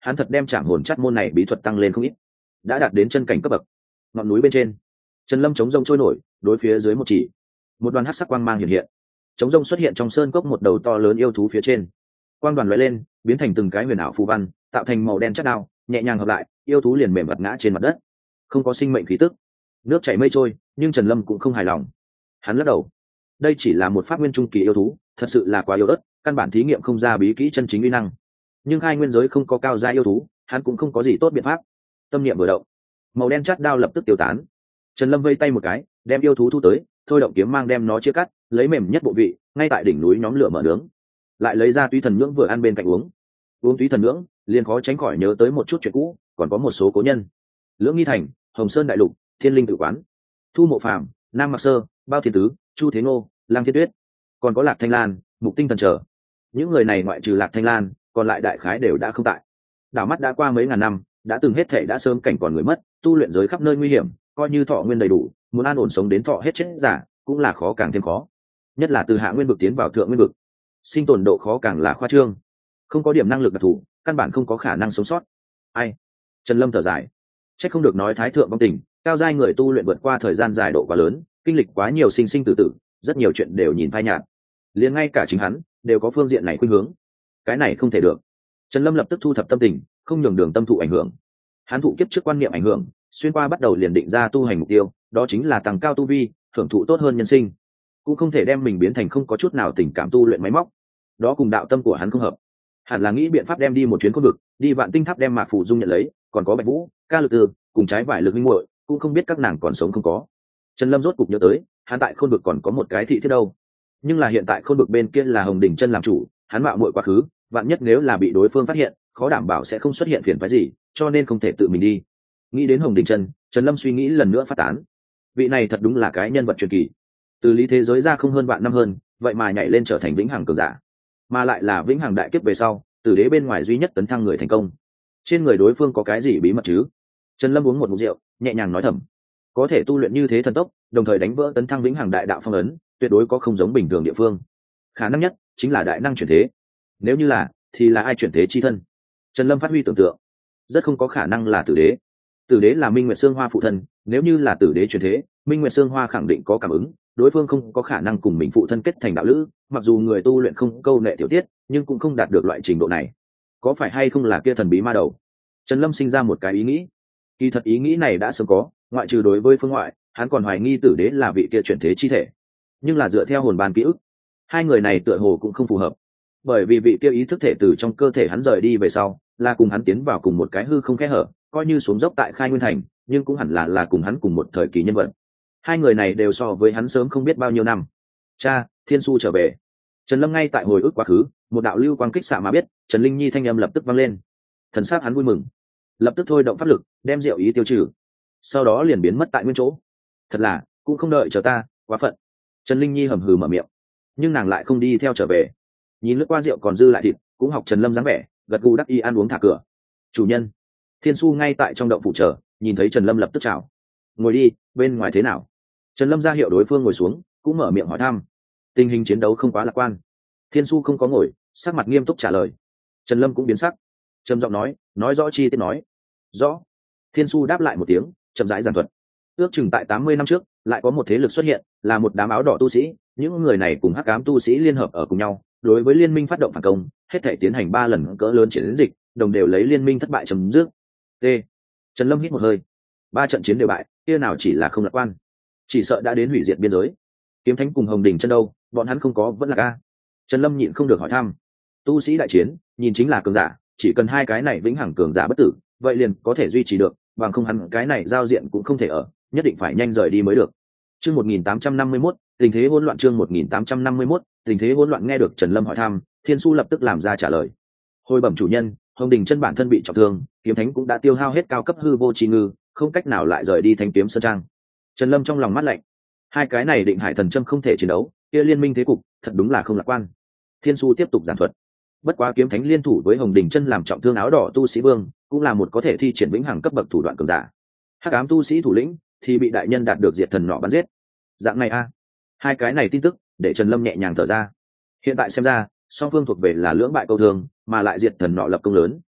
S1: hắn thật đem trảm hồn chắt môn này bí thuật tăng lên không ít, đã đạt đến chân cảnh cấp bậc. Ngọn núi bên trên, Trần Lâm chống rông trôi nổi, đối phía dưới một chỉ, một đoàn hắc sắc quang mang hiện hiện, chống rông xuất hiện trong sơn cốc một đầu to lớn yêu thú phía trên. Quang đoàn lóe lên, biến thành từng cái huyền ảo phù văn, tạo thành màu đen chất đao, nhẹ nhàng hợp lại, yêu thú liền mềm vật ngã trên mặt đất, không có sinh mệnh khí tức, nước chảy mây trôi. Nhưng Trần Lâm cũng không hài lòng, hắn lắc đầu, đây chỉ là một pháp nguyên trung kỳ yêu thú, thật sự là quá yếu ớt, căn bản thí nghiệm không ra bí kỹ chân chính uy năng. Nhưng hai nguyên giới không có cao gia yêu thú, hắn cũng không có gì tốt biện pháp. Tâm niệm vừa động, màu đen chát đao lập tức tiêu tán. Trần Lâm vây tay một cái, đem yêu thú thu tới, thôi động kiếm mang đem nó chia cắt, lấy mềm nhất bộ vị, ngay tại đỉnh núi nhóm lửa mở nướng. Lại lấy ra túy thần nhưỡng vừa ăn bên cạnh uống. Uống túy thần nhưỡng, liền khó tránh khỏi nhớ tới một chút chuyện cũ, còn có một số cố nhân. Lưỡng Nghi Thành, Hồng Sơn Đại Lục, Thiên Linh Tự Quán, Thu Mộ Phàm, Nam Mặc Sơ, Bao Thiên Tứ, Chu Thế Ngô, Lang Thiên Tuyết, còn có Lạc Thanh Lan, Mục Tinh Thần trở. Những người này ngoại trừ Lạc Thanh Lan, còn lại đại khái đều đã không tại. Đảo mắt đã qua mấy ngàn năm, đã từng hết thể đã sớm cảnh còn người mất, tu luyện giới khắp nơi nguy hiểm, coi như thọ nguyên đầy đủ, muốn an ổn sống đến thọ hết chết giả, cũng là khó càng thêm khó. Nhất là từ hạ nguyên vực tiến vào thượng nguyên vực, sinh tồn độ khó càng là khoa trương, không có điểm năng lực đặc thù, căn bản không có khả năng sống sót. Ai? Trần Lâm thở dài, trách không được nói thái thượng vong tình, cao giai người tu luyện vượt qua thời gian dài độ quá lớn, kinh lịch quá nhiều sinh sinh tử tử, rất nhiều chuyện đều nhìn phai nhạt, liền ngay cả chính hắn đều có phương diện này khuynh hướng. Cái này không thể được. Trần Lâm lập tức thu thập tâm tình, không nhường đường tâm thụ ảnh hưởng. Hắn thụ kiếp trước quan niệm ảnh hưởng, xuyên qua bắt đầu liền định ra tu hành mục tiêu, đó chính là tăng cao tu vi, hưởng thụ tốt hơn nhân sinh, cũng không thể đem mình biến thành không có chút nào tình cảm tu luyện máy móc. Đó cùng đạo tâm của hắn không hợp. Hẳn là nghĩ biện pháp đem đi một chuyến khôn vực, đi Vạn Tinh Tháp đem Mạc Phù Dung nhận lấy, còn có Bạch Vũ, Ca Lực Tư, cùng trái vải lực minh muội, cũng không biết các nàng còn sống không có. Trần Lâm rốt cục nhớ tới, hắn tại khôn vực còn có một cái thị thiết đâu. Nhưng là hiện tại khôn vực bên kia là Hồng Đỉnh Chân làm chủ, hắn mạo muội quá khứ, vạn nhất nếu là bị đối phương phát hiện, khó đảm bảo sẽ không xuất hiện phiền phức gì, cho nên không thể tự mình đi. Nghĩ đến Hồng Đỉnh Chân, Trần Lâm suy nghĩ lần nữa phát tán. Vị này thật đúng là cái nhân vật truyền kỳ, từ lý thế giới ra không hơn vạn năm hơn, vậy mà nhảy lên trở thành vĩnh hằng cường giả, mà lại là vĩnh hằng đại kiếp về sau, tử đế bên ngoài duy nhất tấn thăng người thành công. Trên người đối phương có cái gì bí mật chứ? Trần Lâm uống một ngụm rượu, nhẹ nhàng nói thầm, có thể tu luyện như thế thần tốc, đồng thời đánh vỡ tấn thăng vĩnh hằng đại đạo phong ấn, tuyệt đối có không giống bình thường địa phương. Khả năng nhất chính là đại năng chuyển thế. Nếu như là, thì là ai chuyển thế chi thân? Trần Lâm phát huy tưởng tượng, rất không có khả năng là tử đế. Tử đế là Minh Nguyệt Sương Hoa phụ thân, nếu như là tử đế chuyển thế, Minh Nguyệt Sương Hoa khẳng định có cảm ứng, đối phương không có khả năng cùng mình phụ thân kết thành đạo lữ, mặc dù người tu luyện không câu nệ tiểu tiết, nhưng cũng không đạt được loại trình độ này. Có phải hay không là kia thần bí ma đầu? Trần Lâm sinh ra một cái ý nghĩ. Kỳ thật ý nghĩ này đã sớm có, ngoại trừ đối với phương ngoại, hắn còn hoài nghi tử đế là vị kia chuyển thế chi thể. Nhưng là dựa theo hồn bàn ký ức, hai người này tựa hồ cũng không phù hợp. Bởi vì vị kia ý thức thể từ trong cơ thể hắn rời đi về sau, là cùng hắn tiến vào cùng một cái hư không kẽ hở, coi như xuống dốc tại Khai Nguyên Thành, nhưng cũng hẳn là là cùng hắn cùng một thời kỳ nhân vật. Hai người này đều so với hắn sớm không biết bao nhiêu năm. Cha, Thiên Su trở về. Trần Lâm ngay tại hồi ức quá khứ, một đạo lưu quang kích xạ mà biết, Trần Linh Nhi thanh âm lập tức vang lên. Thần sắc hắn vui mừng, lập tức thôi động pháp lực, đem diệu ý tiêu trừ, sau đó liền biến mất tại nguyên chỗ. Thật là, cũng không đợi chờ ta, quá phận. Trần Linh Nhi hầm hừ mở miệng, nhưng nàng lại không đi theo trở về, nhìn lướt qua rượu còn dư lại thịt, cũng học Trần Lâm dáng vẻ, gật gù đắc ý ăn uống thả cửa. Chủ nhân. Thiên Su ngay tại trong động phủ chờ, nhìn thấy Trần Lâm lập tức chào. Ngồi đi, bên ngoài thế nào? Trần Lâm ra hiệu đối phương ngồi xuống, cũng mở miệng hỏi thăm. Tình hình chiến đấu không quá lạc quan. Thiên Su không có ngồi, sắc mặt nghiêm túc trả lời. Trần Lâm cũng biến sắc, trầm giọng nói, nói rõ chi tiết nói. Rõ. Thiên Su đáp lại một tiếng, chậm rãi giảng thuật. Ước chừng tại tám mươi năm trước, lại có một thế lực xuất hiện, là một đám áo đỏ tu sĩ, những người này cùng hắc ám tu sĩ liên hợp ở cùng nhau, đối với liên minh phát động phản công, hết thể tiến hành ba lần cỡ lớn chiến dịch, đồng đều lấy liên minh thất bại chấm dứt. T. Trần Lâm hít một hơi. Ba trận chiến đều bại, kia nào chỉ là không lạc quan, chỉ sợ đã đến hủy diệt biên giới. Kiếm Thánh cùng Hồng Đình Chân đâu, bọn hắn không có vẫn là a. Trần Lâm nhịn không được hỏi thăm. Tu sĩ đại chiến, nhìn chính là cường giả, chỉ cần hai cái này vĩnh hằng cường giả bất tử, vậy liền có thể duy trì được, bằng không hắn cái này giao diện cũng không thể ở, nhất định phải nhanh rời đi mới được. Chương một nghìn tám trăm năm mươi mốt, tình thế hỗn loạn. Chương một nghìn tám trăm năm mươi mốt, tình thế hỗn loạn. Nghe được Trần Lâm hỏi thăm, Thiên Su lập tức làm ra trả lời. Hồi bẩm chủ nhân, Hồng Đình Chân bản thân bị trọng thương, Kiếm Thánh cũng đã tiêu hao hết cao cấp hư vô chi ngư, không cách nào lại rời đi Thanh Kiếm Sơn Trang. Trần Lâm trong lòng mắt lạnh, hai cái này định hải thần châm không thể chiến đấu, kia liên minh thế cục thật đúng là không lạc quan. Thiên Su tiếp tục giảng thuật. Bất quá Kiếm Thánh liên thủ với Hồng Đình Chân làm trọng thương áo đỏ tu sĩ vương, cũng là một có thể thi triển vĩnh hằng cấp bậc thủ đoạn cường giả. Hắc ám tu sĩ thủ lĩnh thì bị đại nhân đạt được diệt thần nọ bắn giết. Dạng này a. Hai cái này tin tức để Trần Lâm nhẹ nhàng thở ra. Hiện tại xem ra, song phương thuộc về là lưỡng bại câu thương, mà lại diệt thần nọ lập công lớn,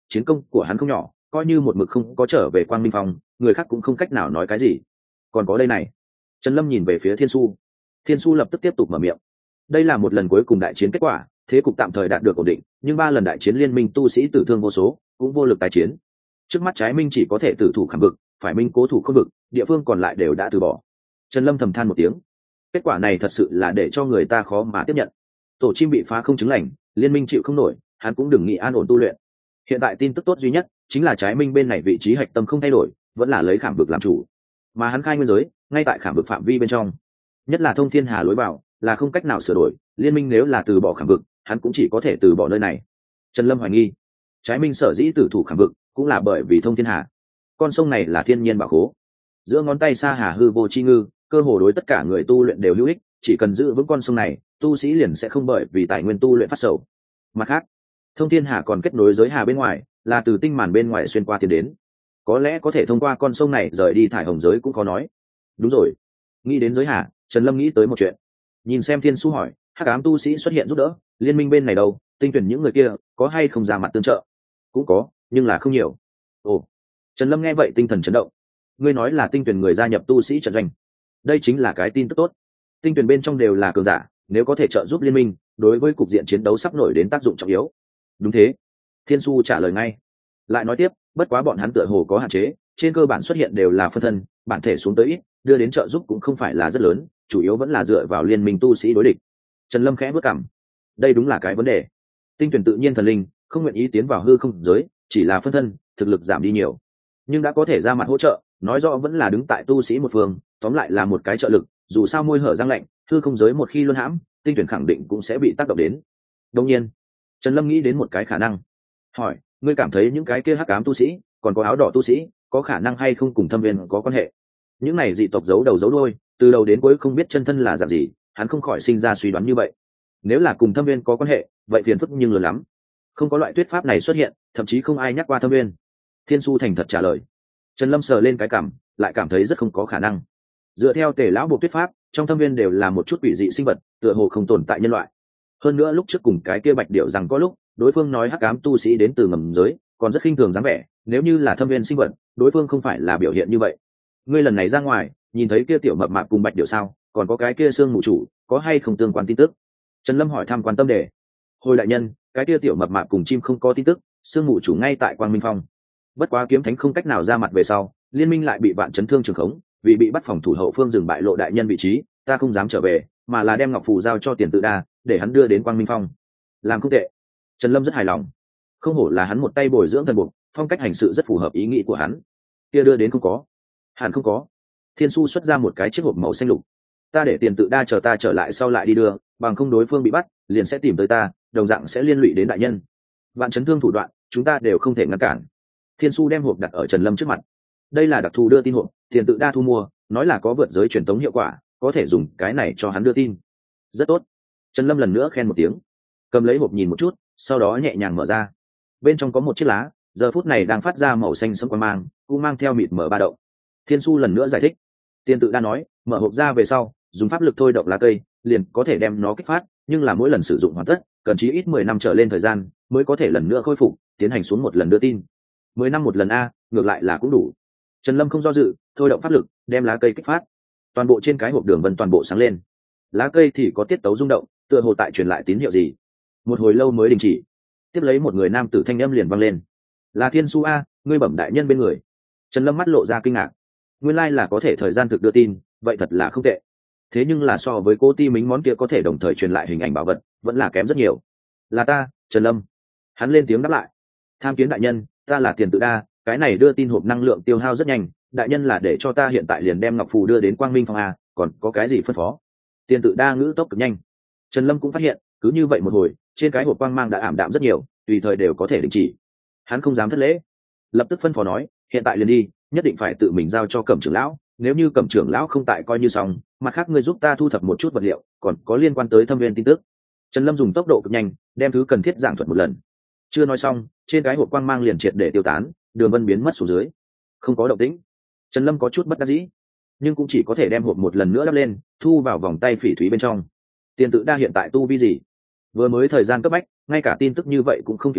S1: chiến công của hắn không nhỏ, coi như một mực không có trở về Quang Minh Phong, người khác cũng không cách nào nói cái gì. Còn có đây này. Trần Lâm nhìn về phía Thiên Su. Thiên Su lập tức tiếp tục mở miệng. Đây là một lần cuối cùng đại chiến kết quả, thế cục tạm thời đạt được ổn định, nhưng ba lần đại chiến liên minh tu sĩ tử thương vô số, cũng vô lực tái chiến. Trước mắt trái minh chỉ có thể tử thủ Khảm Vực, phải minh cố thủ Khôn Vực, địa phương còn lại đều đã từ bỏ. Trần Lâm thầm than một tiếng. Kết quả này thật sự là để cho người ta khó mà tiếp nhận. Tổ chim bị phá không chứng lành, liên minh chịu không nổi, hắn cũng đừng nghĩ an ổn tu luyện. Hiện tại tin tức tốt duy nhất chính là trái minh bên này vị trí hạch tâm không thay đổi, vẫn là lấy Khảm Vực làm chủ, mà hắn khai nguyên giới ngay tại Khảm Vực phạm vi bên trong, nhất là thông thiên hà lối vào là không cách nào sửa đổi. Liên minh nếu là từ bỏ Khảm Vực, hắn cũng chỉ có thể từ bỏ nơi này. Trần Lâm hoài nghi, trái minh sở dĩ tử thủ Khảm Vực cũng là bởi vì thông thiên hà. Con sông này là thiên nhiên bảo khố, giữa ngón tay xa hà hư vô chi ngư, cơ hồ đối tất cả người tu luyện đều hữu ích. Chỉ cần giữ vững con sông này, tu sĩ liền sẽ không bởi vì tài nguyên tu luyện phát sầu. Mặt khác, thông thiên hà còn kết nối giới hà bên ngoài, là từ tinh màn bên ngoài xuyên qua tiến đến, có lẽ có thể thông qua con sông này rời đi thải hồng giới cũng khó nói. Đúng rồi, nghĩ đến giới hà, Trần Lâm nghĩ tới một chuyện. Nhìn xem Thiên Su hỏi, hắc ám tu sĩ xuất hiện giúp đỡ, liên minh bên này đâu, tinh tuyển những người kia có hay không ra mặt tương trợ? Cũng có, nhưng là không nhiều. Ồ. Trần Lâm nghe vậy tinh thần chấn động. Ngươi nói là tinh tuyển người gia nhập tu sĩ trận doanh? Đây chính là cái tin tức tốt. Tinh tuyển bên trong đều là cường giả, nếu có thể trợ giúp liên minh, đối với cục diện chiến đấu sắp nổi đến tác dụng trọng yếu. Đúng thế. Thiên Su trả lời ngay. Lại nói tiếp, bất quá bọn hắn tựa hồ có hạn chế, trên cơ bản xuất hiện đều là phân thân, bản thể xuống tới ít, đưa đến trợ giúp cũng không phải là rất lớn, chủ yếu vẫn là dựa vào liên minh tu sĩ đối địch. Trần Lâm khẽ bước cằm. Đây đúng là cái vấn đề. Tinh tuyển tự nhiên thần linh không nguyện ý tiến vào hư không giới, chỉ là phân thân, thực lực giảm đi nhiều, nhưng đã có thể ra mặt hỗ trợ, nói rõ vẫn là đứng tại tu sĩ một phương, tóm lại là một cái trợ lực. Dù sao môi hở răng lạnh, hư không giới một khi luân hãm, tinh tuyển khẳng định cũng sẽ bị tác động đến. Đương nhiên, Trần Lâm nghĩ đến một cái khả năng, hỏi, ngươi cảm thấy những cái kia hắc ám tu sĩ, còn có áo đỏ tu sĩ, có khả năng hay không cùng Thâm Viên có quan hệ? Những này dị tộc giấu đầu giấu đuôi, từ đầu đến cuối không biết chân thân là dạng gì, hắn không khỏi sinh ra suy đoán như vậy. Nếu là cùng Thâm Viên có quan hệ, vậy phiền phức nhưng lớn lắm. Không có loại thuyết pháp này xuất hiện, thậm chí không ai nhắc qua Thâm Viên. Thiên Su thành thật trả lời. Trần Lâm sờ lên cái cằm, lại cảm thấy rất không có khả năng. Dựa theo Tề lão bộ thuyết pháp, trong Thâm Viên đều là một chút quỷ dị sinh vật, tựa hồ không tồn tại nhân loại. Hơn nữa lúc trước cùng cái kia Bạch Điểu rằng có lúc, đối phương nói hắc ám tu sĩ đến từ ngầm giới, còn rất khinh thường dáng vẻ, nếu như là Thâm Viên sinh vật, đối phương không phải là biểu hiện như vậy. Ngươi lần này ra ngoài, nhìn thấy kia tiểu mập mạp cùng Bạch Điểu sao, còn có cái kia xương mù chủ, có hay không tương quan tin tức? Trần Lâm hỏi thăm quan tâm đề. Hồi đại nhân, cái kia tiểu mập mạp cùng chim không có tin tức, xương mù chủ ngay tại Quang Minh Phong. Bất quá kiếm thánh không cách nào ra mặt về sau, liên minh lại bị vạn chấn thương trường khống, vì bị bắt phòng thủ hậu phương dừng bại lộ đại nhân vị trí, ta không dám trở về, mà là đem ngọc phù giao cho Tiền Tự Đa, để hắn đưa đến Quang Minh Phong. Làm không tệ. Trần Lâm rất hài lòng. Không hổ là hắn một tay bồi dưỡng thần buộc, phong cách hành sự rất phù hợp ý nghĩ của hắn. Kia đưa đến không có? Hẳn không có. Thiên Su xuất ra một cái chiếc hộp màu xanh lục. Ta để Tiền Tự Đa chờ ta trở lại sau lại đi đưa, bằng không đối phương bị bắt, liền sẽ tìm tới ta, đồng dạng sẽ liên lụy đến đại nhân. Vạn chấn thương thủ đoạn, chúng ta đều không thể ngăn cản. Thiên Su đem hộp đặt ở Trần Lâm trước mặt. Đây là đặc thù đưa tin hộp, Tiền Tự Đa thu mua, nói là có vượt giới truyền tống hiệu quả, có thể dùng cái này cho hắn đưa tin. Rất tốt. Trần Lâm lần nữa khen một tiếng, cầm lấy hộp nhìn một chút, sau đó nhẹ nhàng mở ra. Bên trong có một chiếc lá, giờ phút này đang phát ra màu xanh sẫm quang mang, cũng mang theo mịt mở ba động. Thiên Su lần nữa giải thích. Tiền Tự Đa nói, mở hộp ra về sau, dùng pháp lực thôi động lá cây, liền có thể đem nó kích phát, nhưng là mỗi lần sử dụng hoàn tất, cần chí ít mười năm trở lên thời gian, mới có thể lần nữa khôi phục, tiến hành xuống một lần đưa tin. Mười năm một lần a, ngược lại là cũng đủ. Trần Lâm không do dự, thôi động pháp lực, đem lá cây kích phát. Toàn bộ trên cái hộp đường vân toàn bộ sáng lên. Lá cây thì có tiết tấu rung động, tựa hồ tại truyền lại tín hiệu gì. Một hồi lâu mới đình chỉ. Tiếp lấy một người nam tử thanh âm liền vang lên. Là Thiên Su a, ngươi bẩm đại nhân bên người. Trần Lâm mắt lộ ra kinh ngạc. Nguyên lai là có thể thời gian thực đưa tin, vậy thật là không tệ. Thế nhưng là so với cô Ti Mính món kia có thể đồng thời truyền lại hình ảnh bảo vật, vẫn là kém rất nhiều. Là ta, Trần Lâm. Hắn lên tiếng đáp lại. Tham kiến đại nhân, ta là Tiền Tự Đa, cái này đưa tin hộp năng lượng tiêu hao rất nhanh, đại nhân là để cho ta hiện tại liền đem ngọc phù đưa đến Quang Minh Phong a, còn có cái gì phân phó? Tiền Tự Đa ngữ tốc cực nhanh. Trần Lâm cũng phát hiện, cứ như vậy một hồi, trên cái hộp quang mang đã ảm đạm rất nhiều, tùy thời đều có thể đình chỉ. Hắn không dám thất lễ, lập tức phân phó nói, hiện tại liền đi, nhất định phải tự mình giao cho Cẩm trưởng lão, nếu như Cẩm trưởng lão không tại coi như xong, mặt khác ngươi giúp ta thu thập một chút vật liệu, còn có liên quan tới Thâm Viên tin tức. Trần Lâm dùng tốc độ cực nhanh, đem thứ cần thiết giảng thuật một lần. Chưa nói xong, trên cái hộp quang mang liền triệt để tiêu tán, đường vân biến mất xuống dưới, không có động tĩnh. Trần Lâm có chút bất đắc dĩ, nhưng cũng chỉ có thể đem hộp một lần nữa đắp lên, thu vào vòng tay phỉ thúy bên trong. Tiền Tự Đa hiện tại tu vi gì? Vừa mới thời gian cấp bách, ngay cả tin tức như vậy cũng không kịp hỏi,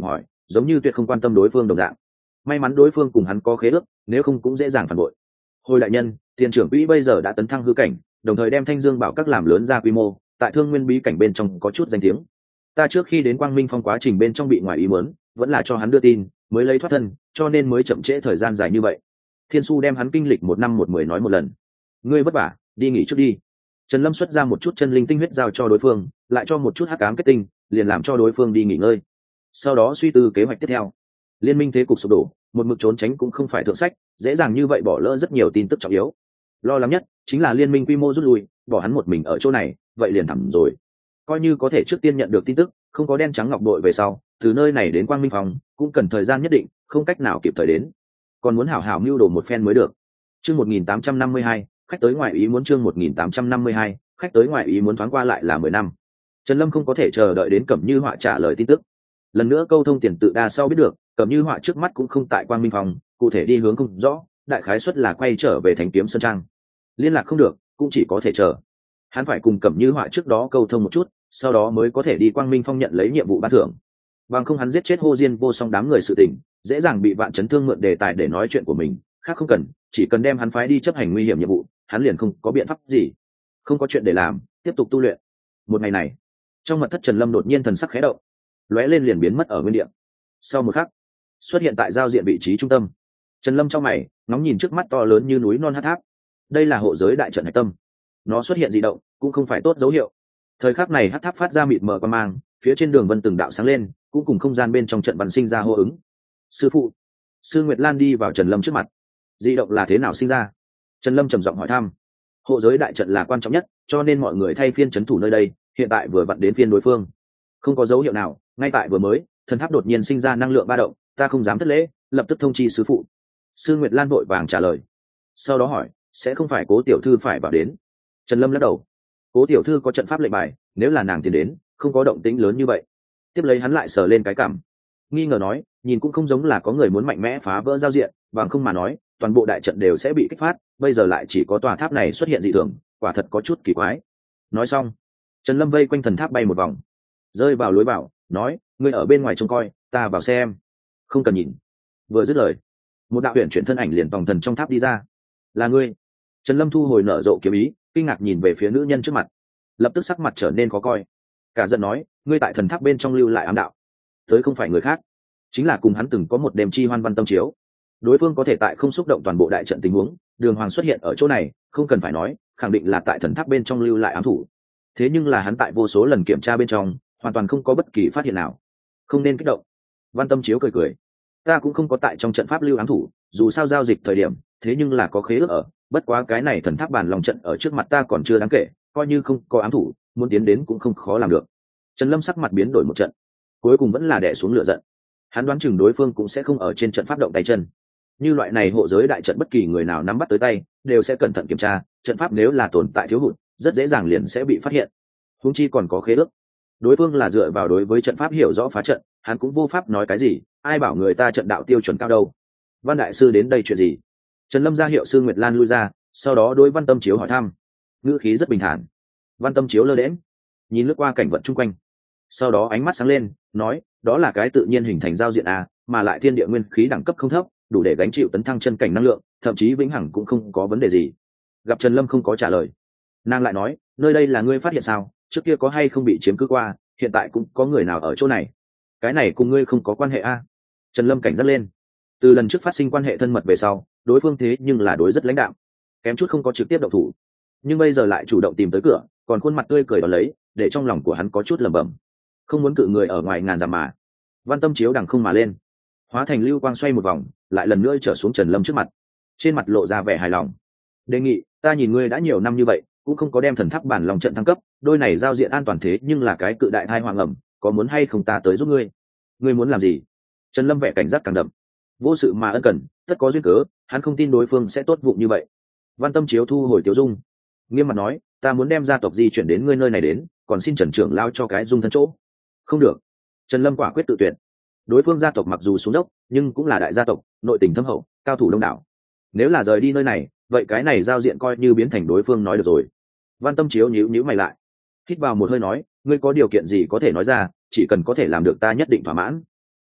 S1: giống như tuyệt không quan tâm đối phương đồng dạng. May mắn đối phương cùng hắn có khế ước, nếu không cũng dễ dàng phản bội. Hồi đại nhân, tiền trưởng quỹ bây giờ đã tấn thăng hư cảnh, đồng thời đem Thanh Dương Bảo Các làm lớn ra quy mô, tại Thương Nguyên bí cảnh bên trong có chút danh tiếng. Ta trước khi đến Quang Minh Phong quá trình bên trong bị ngoài ý muốn, vẫn là cho hắn đưa tin, mới lấy thoát thân, cho nên mới chậm trễ thời gian dài như vậy. Thiên Su đem hắn kinh lịch một năm một mười nói một lần. Ngươi vất vả, đi nghỉ trước đi. Trần Lâm xuất ra một chút chân linh tinh huyết giao cho đối phương, lại cho một chút hắc ám kết tinh, liền làm cho đối phương đi nghỉ ngơi. Sau đó suy tư kế hoạch tiếp theo. Liên minh thế cục sụp đổ, một mực trốn tránh cũng không phải thượng sách, dễ dàng như vậy bỏ lỡ rất nhiều tin tức trọng yếu. Lo lắng nhất chính là liên minh quy mô rút lui, bỏ hắn một mình ở chỗ này, vậy liền thẳm rồi. Coi như có thể trước tiên nhận được tin tức, không có đen trắng ngọc đội về sau, từ nơi này đến Quang Minh Phòng cũng cần thời gian nhất định, không cách nào kịp thời đến. Còn muốn hảo hảo mưu đồ một phen mới được. Chương một nghìn tám trăm năm mươi hai, khách tới ngoại ý muốn chương một nghìn tám trăm năm mươi hai, khách tới ngoại ý muốn thoáng qua lại là mười năm. Trần Lâm không có thể chờ đợi đến Cẩm Như Họa trả lời tin tức. Lần nữa câu thông tiền tự đa sau biết được, Cẩm Như Họa trước mắt cũng không tại Quang Minh Phòng, cụ thể đi hướng không rõ, đại khái suất là quay trở về Thành Kiếm Sơn Trang. Liên lạc không được, cũng chỉ có thể chờ. Hắn phải cùng Cẩm Như Họa trước đó câu thông một chút, sau đó mới có thể đi Quang Minh Phong nhận lấy nhiệm vụ ban thưởng. Bằng không hắn giết chết Hồ Diên vô song đám người sự tình, dễ dàng bị Vạn Chấn Thương mượn đề tài để nói chuyện của mình, khác không cần, chỉ cần đem hắn phái đi chấp hành nguy hiểm nhiệm vụ, hắn liền không có biện pháp gì. Không có chuyện để làm, tiếp tục tu luyện. Một ngày này, trong mật thất Trần Lâm đột nhiên thần sắc khẽ động, lóe lên liền biến mất ở nguyên địa. Sau một khắc, xuất hiện tại giao diện vị trí trung tâm. Trần Lâm trong mày, ngóng nhìn trước mắt to lớn như núi non hắc tháp. Đây là hộ giới đại trận hạch tâm. Nó xuất hiện dị động, cũng không phải tốt dấu hiệu. Thời khắc này hắc tháp phát ra mịt mờ quang mang, phía trên đường vân từng đạo sáng lên, cũng cùng không gian bên trong trận văn sinh ra hô ứng. Sư phụ, Sư Nguyệt Lan đi vào Trần Lâm trước mặt. Dị động là thế nào sinh ra? Trần Lâm trầm giọng hỏi thăm. Hộ giới đại trận là quan trọng nhất, cho nên mọi người thay phiên trấn thủ nơi đây, hiện tại vừa vặn đến phiên đối phương. Không có dấu hiệu nào, ngay tại vừa mới, thần tháp đột nhiên sinh ra năng lượng ba động, ta không dám thất lễ, lập tức thông chi sư phụ. Sư Nguyệt Lan vội vàng trả lời. Sau đó hỏi, sẽ không phải Cố tiểu thư phải vào đến? Trần Lâm lắc đầu. Cố tiểu thư có trận pháp lệnh bài, nếu là nàng tiến đến, không có động tĩnh lớn như vậy. Tiếp lấy hắn lại sờ lên cái cằm, nghi ngờ nói, nhìn cũng không giống là có người muốn mạnh mẽ phá vỡ giao diện, bằng không mà nói, toàn bộ đại trận đều sẽ bị kích phát, bây giờ lại chỉ có tòa tháp này xuất hiện dị thường, quả thật có chút kỳ quái. Nói xong, Trần Lâm vây quanh thần tháp bay một vòng, rơi vào lối vào, nói, ngươi ở bên ngoài trông coi, ta vào xem. Không cần nhìn. Vừa dứt lời, một đạo huyền chuyển thân ảnh liền vòng thần trong tháp đi ra. Là ngươi? Trần Lâm thu hồi nở rộ kiếm ý, kinh ngạc nhìn về phía nữ nhân trước mặt, lập tức sắc mặt trở nên khó coi, cả giận nói, ngươi tại thần tháp bên trong lưu lại ám đạo, tới không phải người khác, chính là cùng hắn từng có một đêm chi hoan Văn Tâm Chiếu. Đối phương có thể tại không xúc động toàn bộ đại trận tình huống, đường hoàng xuất hiện ở chỗ này, không cần phải nói, khẳng định là tại thần tháp bên trong lưu lại ám thủ. Thế nhưng là hắn tại vô số lần kiểm tra bên trong, hoàn toàn không có bất kỳ phát hiện nào. Không nên kích động. Văn Tâm Chiếu cười cười, ta cũng không có tại trong trận pháp lưu ám thủ, dù sao giao dịch thời điểm, thế nhưng là có khế ước ở, bất quá cái này thần tháp bản lòng trận ở trước mặt ta còn chưa đáng kể, coi như không có ám thủ, muốn tiến đến cũng không khó làm được. Trần Lâm sắc mặt biến đổi một trận, cuối cùng vẫn là đè xuống lửa giận. Hắn đoán chừng đối phương cũng sẽ không ở trên trận pháp động tay chân. Như loại này hộ giới đại trận bất kỳ người nào nắm bắt tới tay, đều sẽ cẩn thận kiểm tra, trận pháp nếu là tồn tại thiếu hụt, rất dễ dàng liền sẽ bị phát hiện. Huống chi còn có khế ước. Đối phương là dựa vào đối với trận pháp hiểu rõ phá trận, hắn cũng vô pháp nói cái gì, ai bảo người ta trận đạo tiêu chuẩn cao đâu. Văn đại sư đến đây chuyện gì? Trần Lâm ra hiệu Sư Nguyệt Lan lui ra, sau đó đối Văn Tâm Chiếu hỏi thăm. Ngữ khí rất bình thản. Văn Tâm Chiếu lơ đễnh, nhìn lướt qua cảnh vật chung quanh, sau đó ánh mắt sáng lên, nói, đó là cái tự nhiên hình thành giao diện a, mà lại thiên địa nguyên khí đẳng cấp không thấp, đủ để gánh chịu tấn thăng chân cảnh năng lượng, thậm chí vĩnh hằng cũng không có vấn đề gì. Gặp Trần Lâm không có trả lời, nàng lại nói, nơi đây là ngươi phát hiện sao? Trước kia có hay không bị chiếm cứ qua, hiện tại cũng có người nào ở chỗ này? Cái này cùng ngươi không có quan hệ a. Trần Lâm cảnh giác lên. Từ lần trước phát sinh quan hệ thân mật về sau, đối phương thế nhưng là đối rất lãnh đạo, kém chút không có trực tiếp động thủ, nhưng bây giờ lại chủ động tìm tới cửa, còn khuôn mặt tươi cười đón lấy, để trong lòng của hắn có chút lẩm bẩm, không muốn cự người ở ngoài ngàn dặm mà. Văn Tâm Chiếu đằng không mà lên, hóa thành lưu quang xoay một vòng, lại lần nữa trở xuống Trần Lâm trước mặt, trên mặt lộ ra vẻ hài lòng. Đề nghị, ta nhìn ngươi đã nhiều năm như vậy, cũng không có đem thần tháp bản lòng trận thăng cấp, đôi này giao diện an toàn thế nhưng là cái cự đại hai hoàng ẩm, có muốn hay không ta tới giúp ngươi? Ngươi muốn làm gì? Trần Lâm vẻ cảnh giác càng đậm, vô sự mà ân cần, tất có duyên cớ, hắn không tin đối phương sẽ tốt vụng như vậy. Văn Tâm Chiếu thu hồi Tiếu Dung, nghiêm mặt nói, ta muốn đem gia tộc di chuyển đến ngươi nơi này đến, còn xin Trần trưởng lao cho cái dung thân chỗ. Không được. Trần Lâm quả quyết tự tuyệt. Đối phương gia tộc mặc dù xuống dốc, nhưng cũng là đại gia tộc, nội tình thâm hậu, cao thủ đông đảo. Nếu là rời đi nơi này, vậy cái này giao diện coi như biến thành đối phương nói được rồi. Văn Tâm Chiếu nhíu nhíu mày lại, hít vào một hơi nói, ngươi có điều kiện gì có thể nói ra, chỉ cần có thể làm được ta nhất định thỏa mãn.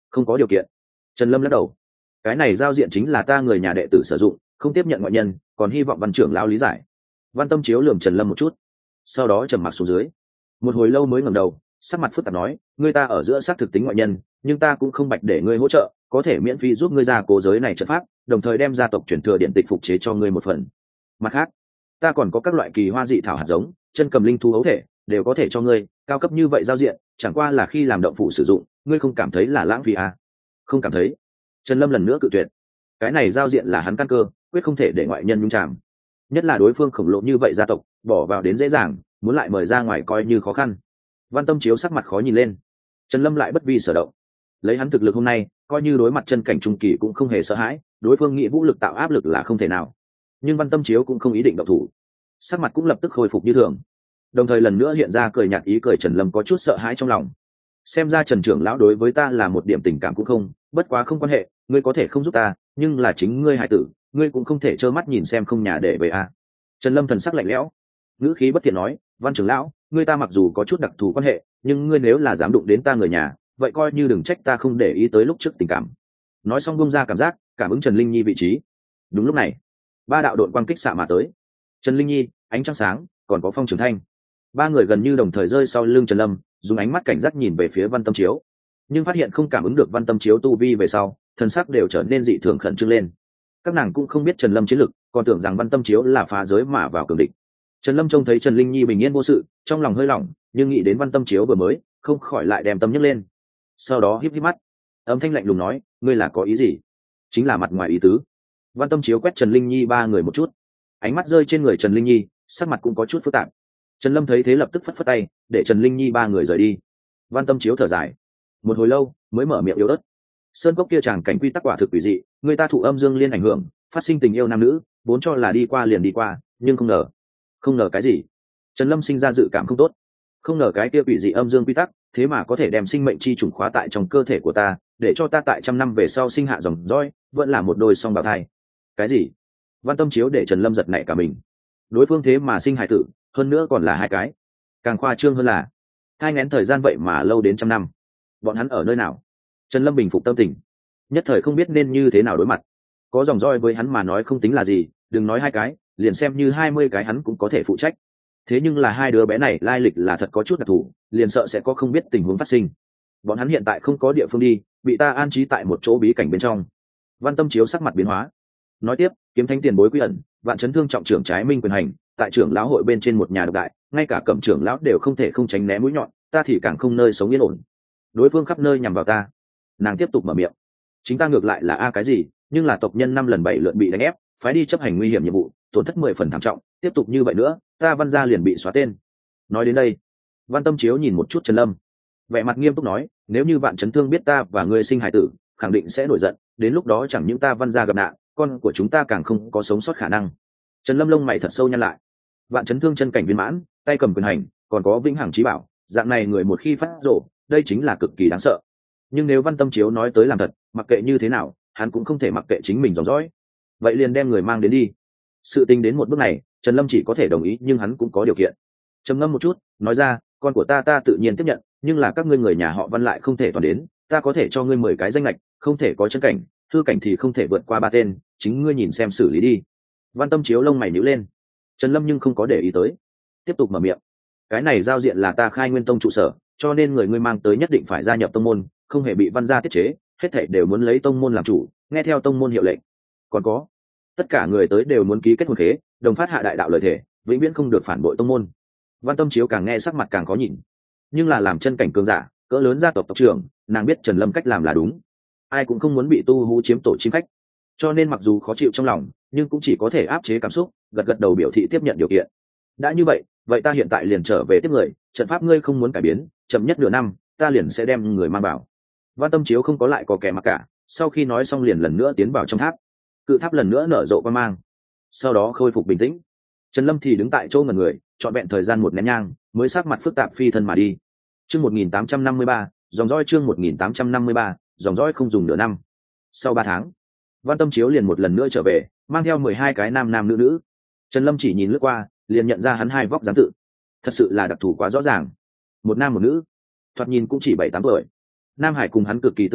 S1: Không có điều kiện. Trần Lâm lắc đầu. Cái này giao diện chính là ta người nhà đệ tử sử dụng, không tiếp nhận ngoại nhân, còn hy vọng văn trưởng lão lý giải. Văn Tâm Chiếu lườm Trần Lâm một chút, sau đó trầm mặc xuống dưới. Một hồi lâu mới ngẩng đầu, sắc mặt phức tạp nói, ngươi ta ở giữa xác thực tính ngoại nhân, nhưng ta cũng không bạch để ngươi hỗ trợ, có thể miễn phí giúp ngươi ra cố giới này trận pháp, đồng thời đem gia tộc truyền thừa điện tịch phục chế cho ngươi một phần. Mặt khác, ta còn có các loại kỳ hoa dị thảo hạt giống, chân cầm linh thú hấu thể, đều có thể cho ngươi, cao cấp như vậy giao diện, chẳng qua là khi làm động phụ sử dụng, ngươi không cảm thấy là lãng phí à? Không cảm thấy. Trần Lâm lần nữa cự tuyệt. Cái này giao diện là hắn căn cơ, quyết không thể để ngoại nhân nhúng chạm. Nhất là đối phương khổng lồ như vậy gia tộc, bỏ vào đến dễ dàng, muốn lại mời ra ngoài coi như khó khăn. Văn Tâm Chiếu sắc mặt khó nhìn lên. Trần Lâm lại bất vi sở động. Lấy hắn thực lực hôm nay, coi như đối mặt chân cảnh trung kỳ cũng không hề sợ hãi, đối phương nghĩ vũ lực tạo áp lực là không thể nào. Nhưng Văn Tâm Chiếu cũng không ý định động thủ, sắc mặt cũng lập tức khôi phục như thường, đồng thời lần nữa hiện ra cười nhạt ý cười. Trần Lâm có chút sợ hãi trong lòng. Xem ra Trần trưởng lão đối với ta là một điểm tình cảm cũng không, bất quá không quan hệ, ngươi có thể không giúp ta, nhưng là chính ngươi hải tử, ngươi cũng không thể trơ mắt nhìn xem không nhà để về à. Trần Lâm thần sắc lạnh lẽo, ngữ khí bất thiện nói, Văn trưởng lão, ngươi ta mặc dù có chút đặc thù quan hệ, nhưng ngươi nếu là dám đụng đến ta người nhà, vậy coi như đừng trách ta không để ý tới lúc trước tình cảm. Nói xong bung ra cảm giác, cảm ứng Trần Linh Nhi vị trí. Đúng lúc này, ba đạo đội quang kích xạ mà tới. Trần Linh Nhi, Ánh Trăng Sáng, còn có Phong Trường Thanh, ba người gần như đồng thời rơi sau lưng Trần Lâm, dùng ánh mắt cảnh giác nhìn về phía Văn Tâm Chiếu, nhưng phát hiện không cảm ứng được Văn Tâm Chiếu tu vi về sau, thần sắc đều trở nên dị thường khẩn trương lên. Các nàng cũng không biết Trần Lâm chiến lực, còn tưởng rằng Văn Tâm Chiếu là phá giới mà vào cường địch. Trần Lâm trông thấy Trần Linh Nhi bình yên vô sự, trong lòng hơi lỏng, nhưng nghĩ đến Văn Tâm Chiếu vừa mới, không khỏi lại đem tâm nhấc lên. Sau đó híp híp mắt, âm thanh lạnh lùng nói, ngươi là có ý gì? Chính là mặt ngoài ý tứ. Văn Tâm Chiếu quét Trần Linh Nhi ba người một chút, ánh mắt rơi trên người Trần Linh Nhi, sắc mặt cũng có chút phức tạp. Trần Lâm thấy thế lập tức phất phất tay, để Trần Linh Nhi ba người rời đi. Văn Tâm Chiếu thở dài, một hồi lâu mới mở miệng yếu ớt, sơn cốc kia chàng cảnh quy tắc quả thực quỷ dị, người ta thụ âm dương liên ảnh hưởng, phát sinh tình yêu nam nữ, vốn cho là đi qua liền đi qua, nhưng không ngờ. Không ngờ cái gì? Trần Lâm sinh ra dự cảm không tốt, không ngờ cái kia quỷ dị âm dương quy tắc, thế mà có thể đem sinh mệnh chi trùng khóa tại trong cơ thể của ta, để cho ta tại trăm năm về sau sinh hạ dòng dõi, vẫn là một đôi song bào thai. Cái gì? Văn Tâm Chiếu để Trần Lâm giật nảy cả mình. Đối phương thế mà sinh hải tử, hơn nữa còn là hai cái. Càng khoa trương hơn là, thai nghén thời gian vậy mà lâu đến trăm năm. Bọn hắn ở nơi nào? Trần Lâm bình phục tâm tình, nhất thời không biết nên như thế nào đối mặt. Có dòng roi với hắn mà nói không tính là gì, đừng nói hai cái, liền xem như hai mươi cái hắn cũng có thể phụ trách. Thế nhưng là hai đứa bé này lai lịch là thật có chút đặc thù, liền sợ sẽ có không biết tình huống phát sinh. Bọn hắn hiện tại không có địa phương đi, bị ta an trí tại một chỗ bí cảnh bên trong. Văn Tâm Chiếu sắc mặt biến hóa, nói tiếp, kiếm thánh tiền bối quy ẩn, vạn chấn thương trọng trưởng trái minh quyền hành, tại trưởng lão hội bên trên một nhà độc đại, ngay cả cẩm trưởng lão đều không thể không tránh né mũi nhọn, ta thì càng không nơi sống yên ổn. Đối phương khắp nơi nhằm vào ta. Nàng tiếp tục mở miệng, chính ta ngược lại là a cái gì, nhưng là tộc nhân năm lần bảy lượt bị đánh ép, phái đi chấp hành nguy hiểm nhiệm vụ, tổn thất mười phần thảm trọng, tiếp tục như vậy nữa, ta Văn gia liền bị xóa tên. Nói đến đây, Văn Tâm Chiếu nhìn một chút Trần Lâm, vẻ mặt nghiêm túc nói, nếu như vạn chấn thương biết ta và ngươi sinh hải tử, khẳng định sẽ nổi giận, đến lúc đó chẳng những ta Văn gia gặp nạn, con của chúng ta càng không có sống sót khả năng. Trần Lâm lông mày thật sâu nhăn lại. Vạn chấn thương chân cảnh viên mãn, tay cầm quyền hành, còn có vĩnh hằng chí bảo, dạng này người một khi phát rộ, đây chính là cực kỳ đáng sợ. Nhưng nếu Văn Tâm Chiếu nói tới làm thật, mặc kệ như thế nào, hắn cũng không thể mặc kệ chính mình dòng dõi. Vậy liền đem người mang đến đi. Sự tình đến một bước này, Trần Lâm chỉ có thể đồng ý, nhưng hắn cũng có điều kiện. Trầm ngâm một chút, nói ra, con của ta ta tự nhiên tiếp nhận, nhưng là các ngươi người nhà họ Văn lại không thể toàn đến, ta có thể cho ngươi mười cái danh lệch, không thể có chân cảnh, hư cảnh thì không thể vượt qua ba tên, chính ngươi nhìn xem xử lý đi. Văn Tâm Chiếu lông mày nhíu lên. Trần Lâm nhưng không có để ý tới, tiếp tục mở miệng, cái này giao diện là ta Khai Nguyên Tông trụ sở, cho nên người ngươi mang tới nhất định phải gia nhập tông môn, không hề bị Văn gia tiết chế, hết thảy đều muốn lấy tông môn làm chủ, nghe theo tông môn hiệu lệnh. Còn có, tất cả người tới đều muốn ký kết hôn khế, đồng phát hạ đại đạo lời thể, vĩnh viễn không được phản bội tông môn. Văn Tâm Chiếu càng nghe sắc mặt càng khó nhìn, nhưng là làm chân cảnh cường giả, cỡ lớn gia tộc tộc trưởng, nàng biết Trần Lâm cách làm là đúng, ai cũng không muốn bị tu hú chiếm tổ chim khách, cho nên mặc dù khó chịu trong lòng, nhưng cũng chỉ có thể áp chế cảm xúc, gật gật đầu biểu thị tiếp nhận điều kiện. Đã như vậy, vậy ta hiện tại liền trở về tiếp người, trận pháp ngươi không muốn cải biến, chậm nhất nửa năm, ta liền sẽ đem người mang vào. Văn Tâm Chiếu không có lại có kẻ mặc cả, sau khi nói xong liền lần nữa tiến vào trong tháp. Cự tháp lần nữa nở rộ quang mang, sau đó khôi phục bình tĩnh. Trần Lâm thì đứng tại chỗ ngẩn người, trọn vẹn thời gian một nén nhang, mới sắc mặt phức tạp phi thân mà đi. Chương một nghìn tám trăm năm mươi ba, dòng dõi chương một nghìn tám trăm năm mươi ba, dòng dõi không dùng nửa năm. Sau ba tháng, Văn Tâm Chiếu liền một lần nữa trở về, mang theo mười hai cái nam nam nữ nữ. Trần Lâm chỉ nhìn lướt qua, liền nhận ra hắn hai vóc dáng tự, thật sự là đặc thù quá rõ ràng. Một nam một nữ, thoạt nhìn cũng chỉ bảy tám tuổi. Nam Hải cùng hắn cực kỳ tương tự,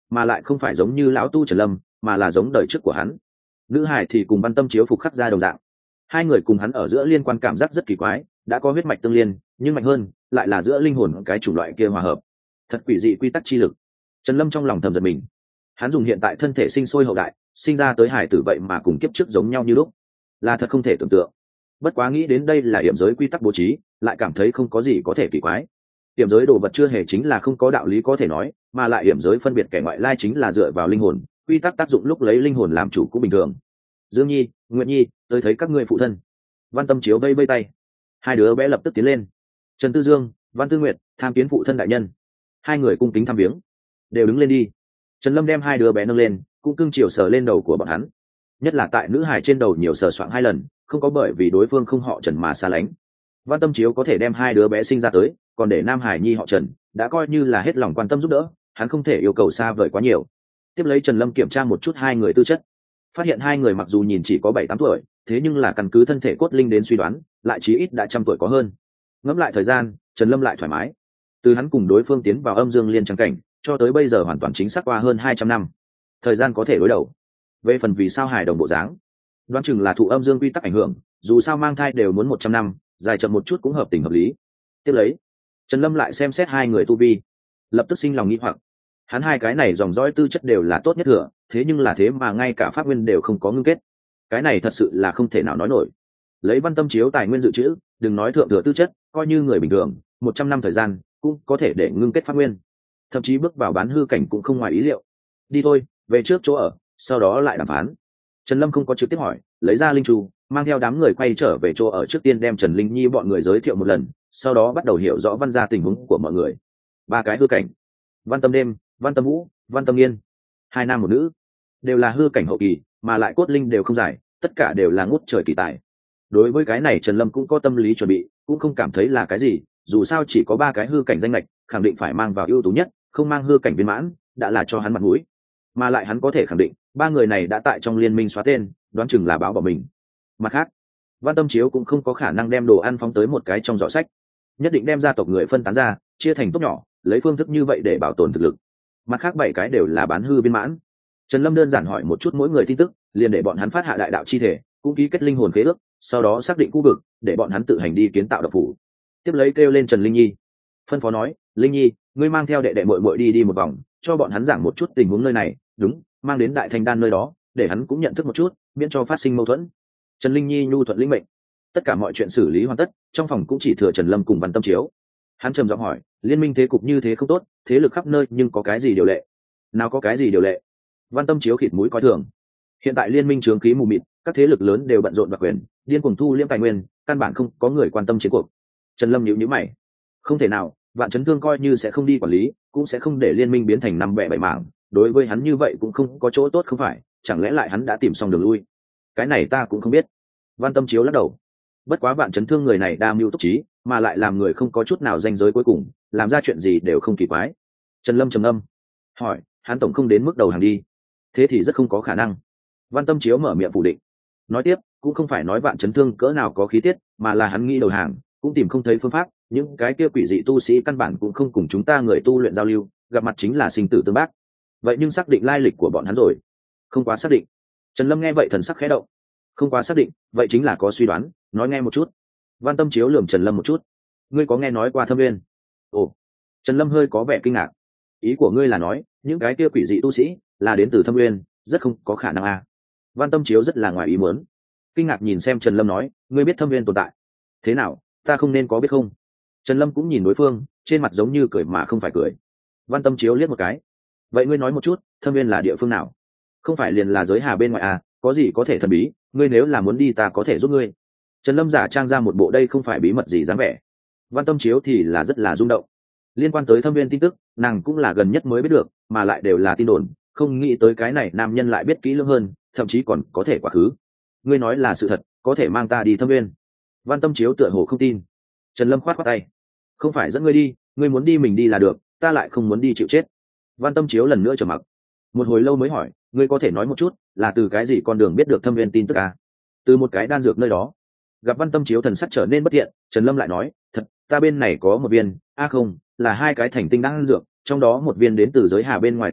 S1: mà lại không phải giống như lão tu Trần Lâm, mà là giống đời trước của hắn. Nữ hải thì cùng Văn Tâm Chiếu phục khắc ra đồng dạng, hai người cùng hắn ở giữa liên quan cảm giác rất kỳ quái, đã có huyết mạch tương liên, nhưng mạnh hơn lại là giữa linh hồn cái chủng loại kia hòa hợp, thật quỷ dị quy tắc chi lực. Trần Lâm trong lòng thầm giật mình, hắn dùng hiện tại thân thể sinh sôi hậu đại, sinh ra tới hải tử vậy mà cùng kiếp trước giống nhau như lúc, là thật không thể tưởng tượng. Bất quá nghĩ đến đây là hiểm giới quy tắc bố trí, lại cảm thấy không có gì có thể kỳ quái. Hiểm giới đồ vật chưa hề chính là không có đạo lý có thể nói, mà lại hiểm giới phân biệt kẻ ngoại lai chính là dựa vào linh hồn, quy tắc tác dụng lúc lấy linh hồn làm chủ cũng bình thường. Dương Nhi, Nguyệt Nhi, tôi thấy các ngươi phụ thân. Văn Tâm Chiếu vây vây tay, hai đứa bé lập tức tiến lên. Trần Tư Dương, Văn Tư Nguyệt, tham kiến phụ thân đại nhân. Hai người cung kính thăm viếng, đều đứng lên đi. Trần Lâm đem hai đứa bé nâng lên, cũng cưng chiều sờ lên đầu của bọn hắn, nhất là tại nữ hài trên đầu nhiều sờ soạng hai lần, không có bởi vì đối phương không họ Trần mà xa lánh. Văn Tâm Chiếu có thể đem hai đứa bé sinh ra tới, còn để nam hải nhi họ Trần, đã coi như là hết lòng quan tâm giúp đỡ, hắn không thể yêu cầu xa vời quá nhiều. Tiếp lấy Trần Lâm kiểm tra một chút hai người tư chất, phát hiện hai người mặc dù nhìn chỉ có bảy tám tuổi, thế nhưng là căn cứ thân thể cốt linh đến suy đoán, lại chí ít đã trăm tuổi có hơn. Ngẫm lại thời gian, Trần Lâm lại thoải mái. Từ hắn cùng đối phương tiến vào âm dương liên trang cảnh, cho tới bây giờ hoàn toàn chính xác qua hơn hai trăm năm. Thời gian có thể đối đầu. Về phần vì sao hài đồng bộ dáng, đoán chừng là thụ âm dương quy tắc ảnh hưởng, dù sao mang thai đều muốn một trăm năm, dài chậm một chút cũng hợp tình hợp lý. Tiếp lấy, Trần Lâm lại xem xét hai người tu vi, lập tức sinh lòng nghi hoặc. Hắn hai cái này dòng dõi tư chất đều là tốt nhất thừa, thế nhưng là thế mà ngay cả pháp nguyên đều không có ngưng kết. Cái này thật sự là không thể nào nói nổi. Lấy Văn Tâm Chiếu tài nguyên dự trữ, đừng nói thượng thừa tư chất, coi như người bình thường, một trăm năm thời gian cũng có thể để ngưng kết pháp nguyên. Thậm chí bước vào bán hư cảnh cũng không ngoài ý liệu. Đi thôi, về trước chỗ ở, sau đó lại đàm phán. Trần Lâm không có trực tiếp hỏi, lấy ra linh chu, mang theo đám người quay trở về chỗ ở, trước tiên đem Trần Linh Nhi bọn người giới thiệu một lần, sau đó bắt đầu hiểu rõ Văn gia tình huống của mọi người. Ba cái hư cảnh: Văn Tâm Đêm, Văn Tâm Vũ, Văn Tâm Nghiên, hai nam một nữ, đều là hư cảnh hậu kỳ, mà lại cốt linh đều không giải, tất cả đều là ngút trời kỳ tài. Đối với cái này Trần Lâm cũng có tâm lý chuẩn bị, cũng không cảm thấy là cái gì, dù sao chỉ có ba cái hư cảnh danh lệch, khẳng định phải mang vào ưu tú nhất, không mang hư cảnh viên mãn đã là cho hắn mặt mũi. Mà lại hắn có thể khẳng định ba người này đã tại trong liên minh xóa tên, đoán chừng là báo bỏ mình. Mặt khác, Văn Tâm Chiếu cũng không có khả năng đem đồ ăn phóng tới một cái trong giỏ sách, nhất định đem gia tộc người phân tán ra, chia thành tốc nhỏ, lấy phương thức như vậy để bảo tồn thực lực. Mặt khác bảy cái đều là bán hư viên mãn. Trần Lâm đơn giản hỏi một chút mỗi người tin tức, liền để bọn hắn phát hạ đại đạo chi thể, cũng ký kết linh hồn khế ước, sau đó xác định khu vực, để bọn hắn tự hành đi kiến tạo độc phủ. Tiếp lấy kêu lên Trần Linh Nhi, phân phó nói: Linh Nhi, ngươi mang theo đệ đệ muội muội đi đi một vòng, cho bọn hắn giảng một chút tình huống nơi này, đúng, mang đến Đại Thanh Đan nơi đó, để hắn cũng nhận thức một chút, miễn cho phát sinh mâu thuẫn. Trần Linh Nhi nhu thuận lĩnh mệnh. Tất cả mọi chuyện xử lý hoàn tất, trong phòng cũng chỉ thừa Trần Lâm cùng Văn Tâm Chiếu. Hắn trầm giọng hỏi: liên minh thế cục như thế không tốt, thế lực khắp nơi, nhưng có cái gì điều lệ? Nào có cái gì điều lệ? Văn Tâm Chiếu khịt mũi coi thường. Hiện tại liên minh chướng khí mù mịt, các thế lực lớn đều bận rộn và quyền, điên cuồng thu liễm tài nguyên, căn bản không có người quan tâm chiến cuộc. Trần Lâm nhíu nhíu mày. Không thể nào, Vạn Chấn Thương coi như sẽ không đi quản lý, cũng sẽ không để liên minh biến thành năm bè bảy mảng, đối với hắn như vậy cũng không có chỗ tốt không phải, chẳng lẽ lại hắn đã tìm xong đường lui? Cái này ta cũng không biết. Văn Tâm Chiếu lắc đầu. Bất quá Vạn Chấn Thương người này đa mưu túc trí, mà lại làm người không có chút nào danh giới cuối cùng, làm ra chuyện gì đều không kỳ quái. Trần Lâm trầm ngâm, hỏi: hắn tổng không đến mức đầu hàng đi? Thế thì rất không có khả năng. Văn Tâm Chiếu mở miệng phủ định. Nói tiếp, cũng không phải nói Vạn Chấn Thương cỡ nào có khí tiết, mà là hắn nghĩ đầu hàng cũng tìm không thấy phương pháp, những cái kia quỷ dị tu sĩ căn bản cũng không cùng chúng ta người tu luyện giao lưu, gặp mặt chính là sinh tử tương bác. Vậy nhưng xác định lai lịch của bọn hắn rồi? Không quá xác định. Trần Lâm nghe vậy thần sắc khẽ động. Không quá xác định, vậy chính là có suy đoán, nói nghe một chút. Văn Tâm Chiếu lườm Trần Lâm một chút. Ngươi có nghe nói qua Thâm Nguyên? Ồ. Trần Lâm hơi có vẻ kinh ngạc. Ý của ngươi là nói những cái kia quỷ dị tu sĩ là đến từ Thâm Nguyên? Rất không có khả năng à. Văn Tâm Chiếu rất là ngoài ý muốn, kinh ngạc nhìn xem Trần Lâm nói: ngươi biết Thâm Nguyên tồn tại? Thế nào, ta không nên có biết không? Trần Lâm cũng nhìn đối phương, trên mặt giống như cười mà không phải cười. Văn Tâm Chiếu liếc một cái. Vậy ngươi nói một chút, Thâm Nguyên là địa phương nào? Không phải liền là giới hà bên ngoài à, có gì có thể thần bí, ngươi nếu là muốn đi ta có thể giúp ngươi. Trần Lâm giả trang ra một bộ đây không phải bí mật gì dáng vẻ. Văn Tâm Chiếu thì là rất là rung động. Liên quan tới Thâm Nguyên tin tức, nàng cũng là gần nhất mới biết được, mà lại đều là tin đồn, không nghĩ tới cái này nam nhân lại biết kỹ lưỡng hơn, thậm chí còn có thể quá khứ. Ngươi nói là sự thật, có thể mang ta đi Thâm Nguyên? Văn Tâm Chiếu tựa hồ không tin. Trần Lâm khoát khoát tay. Không phải dẫn ngươi đi, ngươi muốn đi mình đi là được, ta lại không muốn đi chịu chết. Văn Tâm Chiếu lần nữa trầm mặc. Một hồi lâu mới hỏi: ngươi có thể nói một chút, là từ cái gì con đường biết được Thâm Nguyên tin tức à? Từ một cái đan dược nơi đó. Gặp Văn Tâm Chiếu thần sắc trở nên bất thiện, Trần Lâm lại nói: thật, ta bên này có một viên, a à không, là hai cái thành tinh đan dược, trong đó một viên đến từ giới hà bên ngoài tinh vực,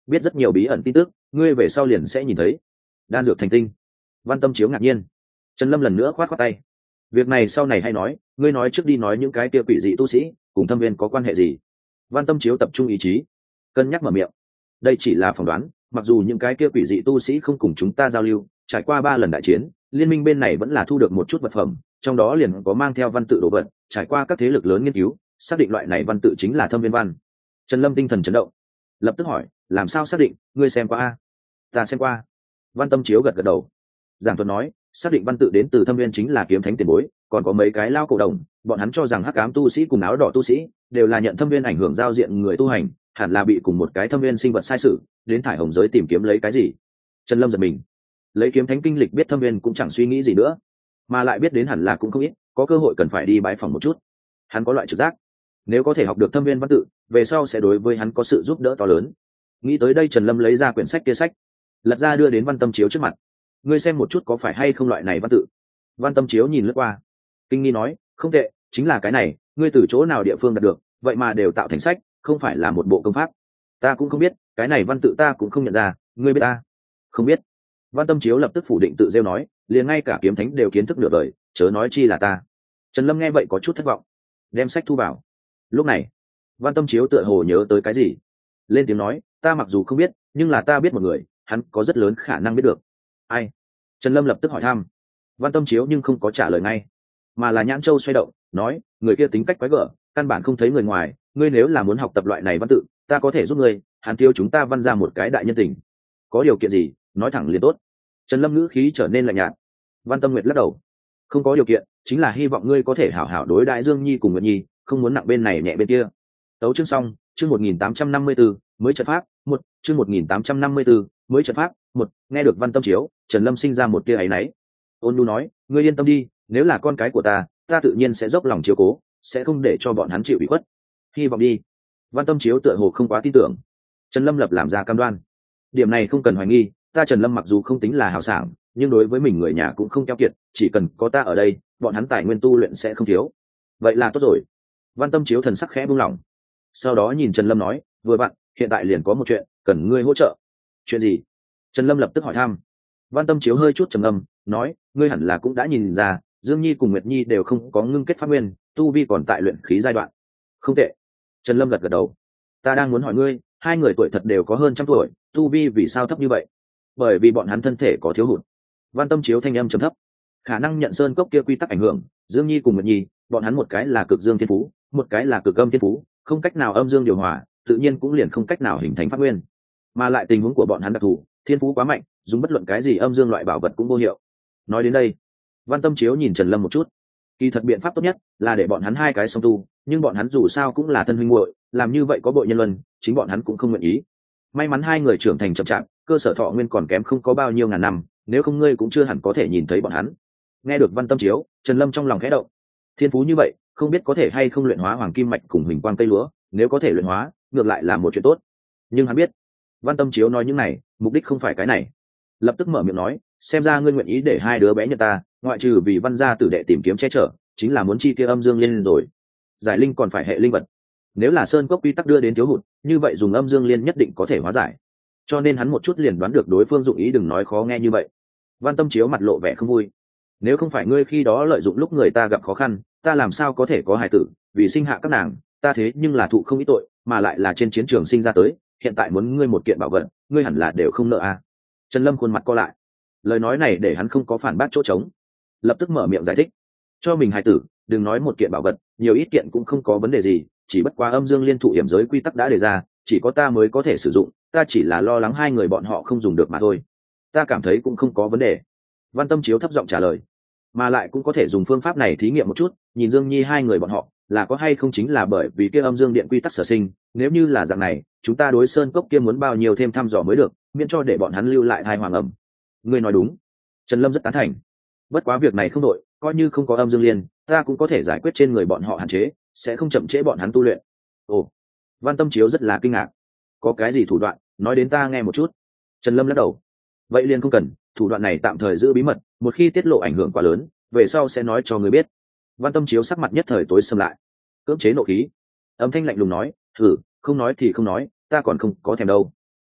S1: biết rất nhiều bí ẩn tin tức, ngươi về sau liền sẽ nhìn thấy. Đan dược thành tinh. Văn Tâm Chiếu ngạc nhiên. Trần Lâm lần nữa khoát khoát tay. Việc này sau này hay nói, ngươi nói trước đi, nói những cái kia quỷ dị tu sĩ cùng thâm viên có quan hệ gì? Văn Tâm Chiếu tập trung ý chí, cân nhắc mở miệng. Đây chỉ là phỏng đoán, mặc dù những cái kia quỷ dị tu sĩ không cùng chúng ta giao lưu, trải qua ba lần đại chiến, liên minh bên này vẫn là thu được một chút vật phẩm, trong đó liền có mang theo văn tự đồ vật, trải qua các thế lực lớn nghiên cứu, xác định loại này văn tự chính là thâm viên văn. Trần Lâm tinh thần chấn động, lập tức hỏi, làm sao xác định? Ngươi xem qua a? Ta xem qua. Văn Tâm Chiếu gật gật đầu. Giảng thuật nói, xác định văn tự đến từ thâm viên chính là kiếm thánh tiền bối, còn có mấy cái lao cổ đồng, bọn hắn cho rằng hắc ám tu sĩ cùng áo đỏ tu sĩ đều là nhận thâm viên ảnh hưởng giao diện người tu hành, hẳn là bị cùng một cái thâm viên sinh vật sai sự, đến thải hồng giới tìm kiếm lấy cái gì. Trần Lâm giật mình, lấy kiếm thánh kinh lịch biết thâm viên cũng chẳng suy nghĩ gì nữa, mà lại biết đến hẳn là cũng không ít, có cơ hội cần phải đi bái phòng một chút. Hắn có loại trực giác, nếu có thể học được thâm viên văn tự, về sau sẽ đối với hắn có sự giúp đỡ to lớn. Nghĩ tới đây, Trần Lâm lấy ra quyển sách kia sách, lật ra đưa đến Văn Tâm Chiếu trước mặt. Ngươi xem một chút có phải hay không loại này văn tự. Văn Tâm Chiếu nhìn lướt qua, kinh nghi nói, không tệ, chính là cái này. Ngươi từ chỗ nào địa phương đạt được, vậy mà đều tạo thành sách, không phải là một bộ công pháp? Ta cũng không biết, cái này văn tự ta cũng không nhận ra. Ngươi biết ta? Không biết. Văn Tâm Chiếu lập tức phủ định tự rêu nói, liền ngay cả kiếm thánh đều kiến thức nửa đời, chớ nói chi là ta. Trần Lâm nghe vậy có chút thất vọng, đem sách thu vào. Lúc này Văn Tâm Chiếu tựa hồ nhớ tới cái gì, lên tiếng nói, ta mặc dù không biết, nhưng là ta biết một người, hắn có rất lớn khả năng biết được. Ai? Trần Lâm lập tức hỏi thăm. Văn Tâm Chiếu nhưng không có trả lời ngay, mà là nhãn châu xoay động, nói, người kia tính cách quái gở, căn bản không thấy người ngoài, ngươi nếu là muốn học tập loại này văn tự, ta có thể giúp ngươi, hắn tiêu chúng ta Văn ra một cái đại nhân tình. Có điều kiện gì, nói thẳng liền tốt. Trần Lâm ngữ khí trở nên lạnh nhạt. Văn Tâm Nguyệt lắc đầu, không có điều kiện, chính là hy vọng ngươi có thể hảo hảo đối đãi Dương Nhi cùng Nguyệt Nhi, không muốn nặng bên này nhẹ bên kia. Tấu chương xong, chương một nghìn tám trăm năm mươi tư, mới trận pháp, một, chương một nghìn tám trăm năm mươi tư, mới trận pháp, một. Nghe được Văn Tâm Chiếu, Trần Lâm sinh ra một tia áy náy. Ôn Nhu nói, ngươi yên tâm đi, nếu là con cái của ta, ta tự nhiên sẽ dốc lòng chiếu cố, sẽ không để cho bọn hắn chịu ủy khuất. Hy vọng đi. Văn Tâm Chiếu tựa hồ không quá tin tưởng. Trần Lâm lập làm ra cam đoan. Điểm này không cần hoài nghi, ta Trần Lâm mặc dù không tính là hào sảng, nhưng đối với mình người nhà cũng không keo kiệt, chỉ cần có ta ở đây, bọn hắn tài nguyên tu luyện sẽ không thiếu. Vậy là tốt rồi. Văn Tâm Chiếu thần sắc khẽ buông lỏng, sau đó nhìn Trần Lâm nói, vừa vặn, hiện tại liền có một chuyện cần ngươi hỗ trợ. Chuyện gì? Trần Lâm lập tức hỏi thăm. Văn Tâm Chiếu hơi chút trầm ngâm, nói, ngươi hẳn là cũng đã nhìn ra, Dương Nhi cùng Nguyệt Nhi đều không có ngưng kết pháp nguyên, tu vi còn tại luyện khí giai đoạn. Không tệ. Trần Lâm gật gật đầu. Ta đang muốn hỏi ngươi, hai người tuổi thật đều có hơn trăm tuổi, tu vi vì sao thấp như vậy? Bởi vì bọn hắn thân thể có thiếu hụt. Văn Tâm Chiếu thanh âm trầm thấp. Khả năng nhận sơn cốc kia quy tắc ảnh hưởng, Dương Nhi cùng Nguyệt Nhi, bọn hắn một cái là cực dương thiên phú, một cái là cực âm thiên phú, không cách nào âm dương điều hòa, tự nhiên cũng liền không cách nào hình thành pháp nguyên. Mà lại tình huống của bọn hắn đặc thù, thiên phú quá mạnh, dùng bất luận cái gì âm dương loại bảo vật cũng vô hiệu. Nói đến đây, Văn Tâm Chiếu nhìn Trần Lâm một chút. Kỳ thật biện pháp tốt nhất là để bọn hắn hai cái song tu, nhưng bọn hắn dù sao cũng là thân huynh muội, làm như vậy có bội nhân luân, chính bọn hắn cũng không nguyện ý. May mắn hai người trưởng thành chậm chạp, cơ sở thọ nguyên còn kém không có bao nhiêu ngàn năm, nếu không ngươi cũng chưa hẳn có thể nhìn thấy bọn hắn. Nghe được Văn Tâm Chiếu, Trần Lâm trong lòng khẽ động. Thiên phú như vậy, không biết có thể hay không luyện hóa hoàng kim mạch cùng huỳnh quang cây lúa, nếu có thể luyện hóa, ngược lại là một chuyện tốt. Nhưng hắn biết, Văn Tâm Chiếu nói những này, mục đích không phải cái này. Lập tức mở miệng nói, xem ra ngươi nguyện ý để hai đứa bé nhận ta, ngoại trừ vì Văn gia tử đệ tìm kiếm che chở, chính là muốn chi kia âm dương liên rồi. Giải linh còn phải hệ linh vật. Nếu là sơn cốc quy tắc đưa đến thiếu hụt, như vậy dùng âm dương liên nhất định có thể hóa giải. Cho nên hắn một chút liền đoán được đối phương dụng ý, đừng nói khó nghe như vậy. Văn Tâm Chiếu mặt lộ vẻ không vui. Nếu không phải ngươi khi đó lợi dụng lúc người ta gặp khó khăn, ta làm sao có thể có hài tử, vì sinh hạ các nàng, ta thế nhưng là thụ không ít tội, mà lại là trên chiến trường sinh ra tới, hiện tại muốn ngươi một kiện bảo vật, ngươi hẳn là đều không nợ à. Trần Lâm khuôn mặt co lại. Lời nói này để hắn không có phản bác chỗ trống, lập tức mở miệng giải thích. Cho mình hài tử, đừng nói một kiện bảo vật, nhiều ít kiện cũng không có vấn đề gì, chỉ bất quá âm dương liên thụ hiểm giới quy tắc đã đề ra, chỉ có ta mới có thể sử dụng, ta chỉ là lo lắng hai người bọn họ không dùng được mà thôi. Ta cảm thấy cũng không có vấn đề. Văn Tâm Chiếu thấp giọng trả lời. Mà lại cũng có thể dùng phương pháp này thí nghiệm một chút, nhìn Dương Nhi hai người bọn họ là có hay không chính là bởi vì kia âm dương điện quy tắc sở sinh, nếu như là dạng này, chúng ta đối sơn cốc kia muốn bao nhiêu thêm thăm dò mới được, miễn cho để bọn hắn lưu lại thai hoàng ẩm. Ngươi nói đúng. Trần Lâm rất tán thành. Bất quá việc này không đội, coi như không có âm dương liên, ta cũng có thể giải quyết trên người bọn họ hạn chế, sẽ không chậm trễ bọn hắn tu luyện. Ồ. Văn Tâm Chiếu rất là kinh ngạc. Có cái gì thủ đoạn, nói đến ta nghe một chút. Trần Lâm lắc đầu. Vậy liền không cần, thủ đoạn này tạm thời giữ bí mật, một khi tiết lộ ảnh hưởng quá lớn, về sau sẽ nói cho người biết. Văn Tâm Chiếu sắc mặt nhất thời tối sầm lại, cưỡng chế nộ khí, âm thanh lạnh lùng nói, thử, không nói thì không nói, ta còn không có thèm đâu.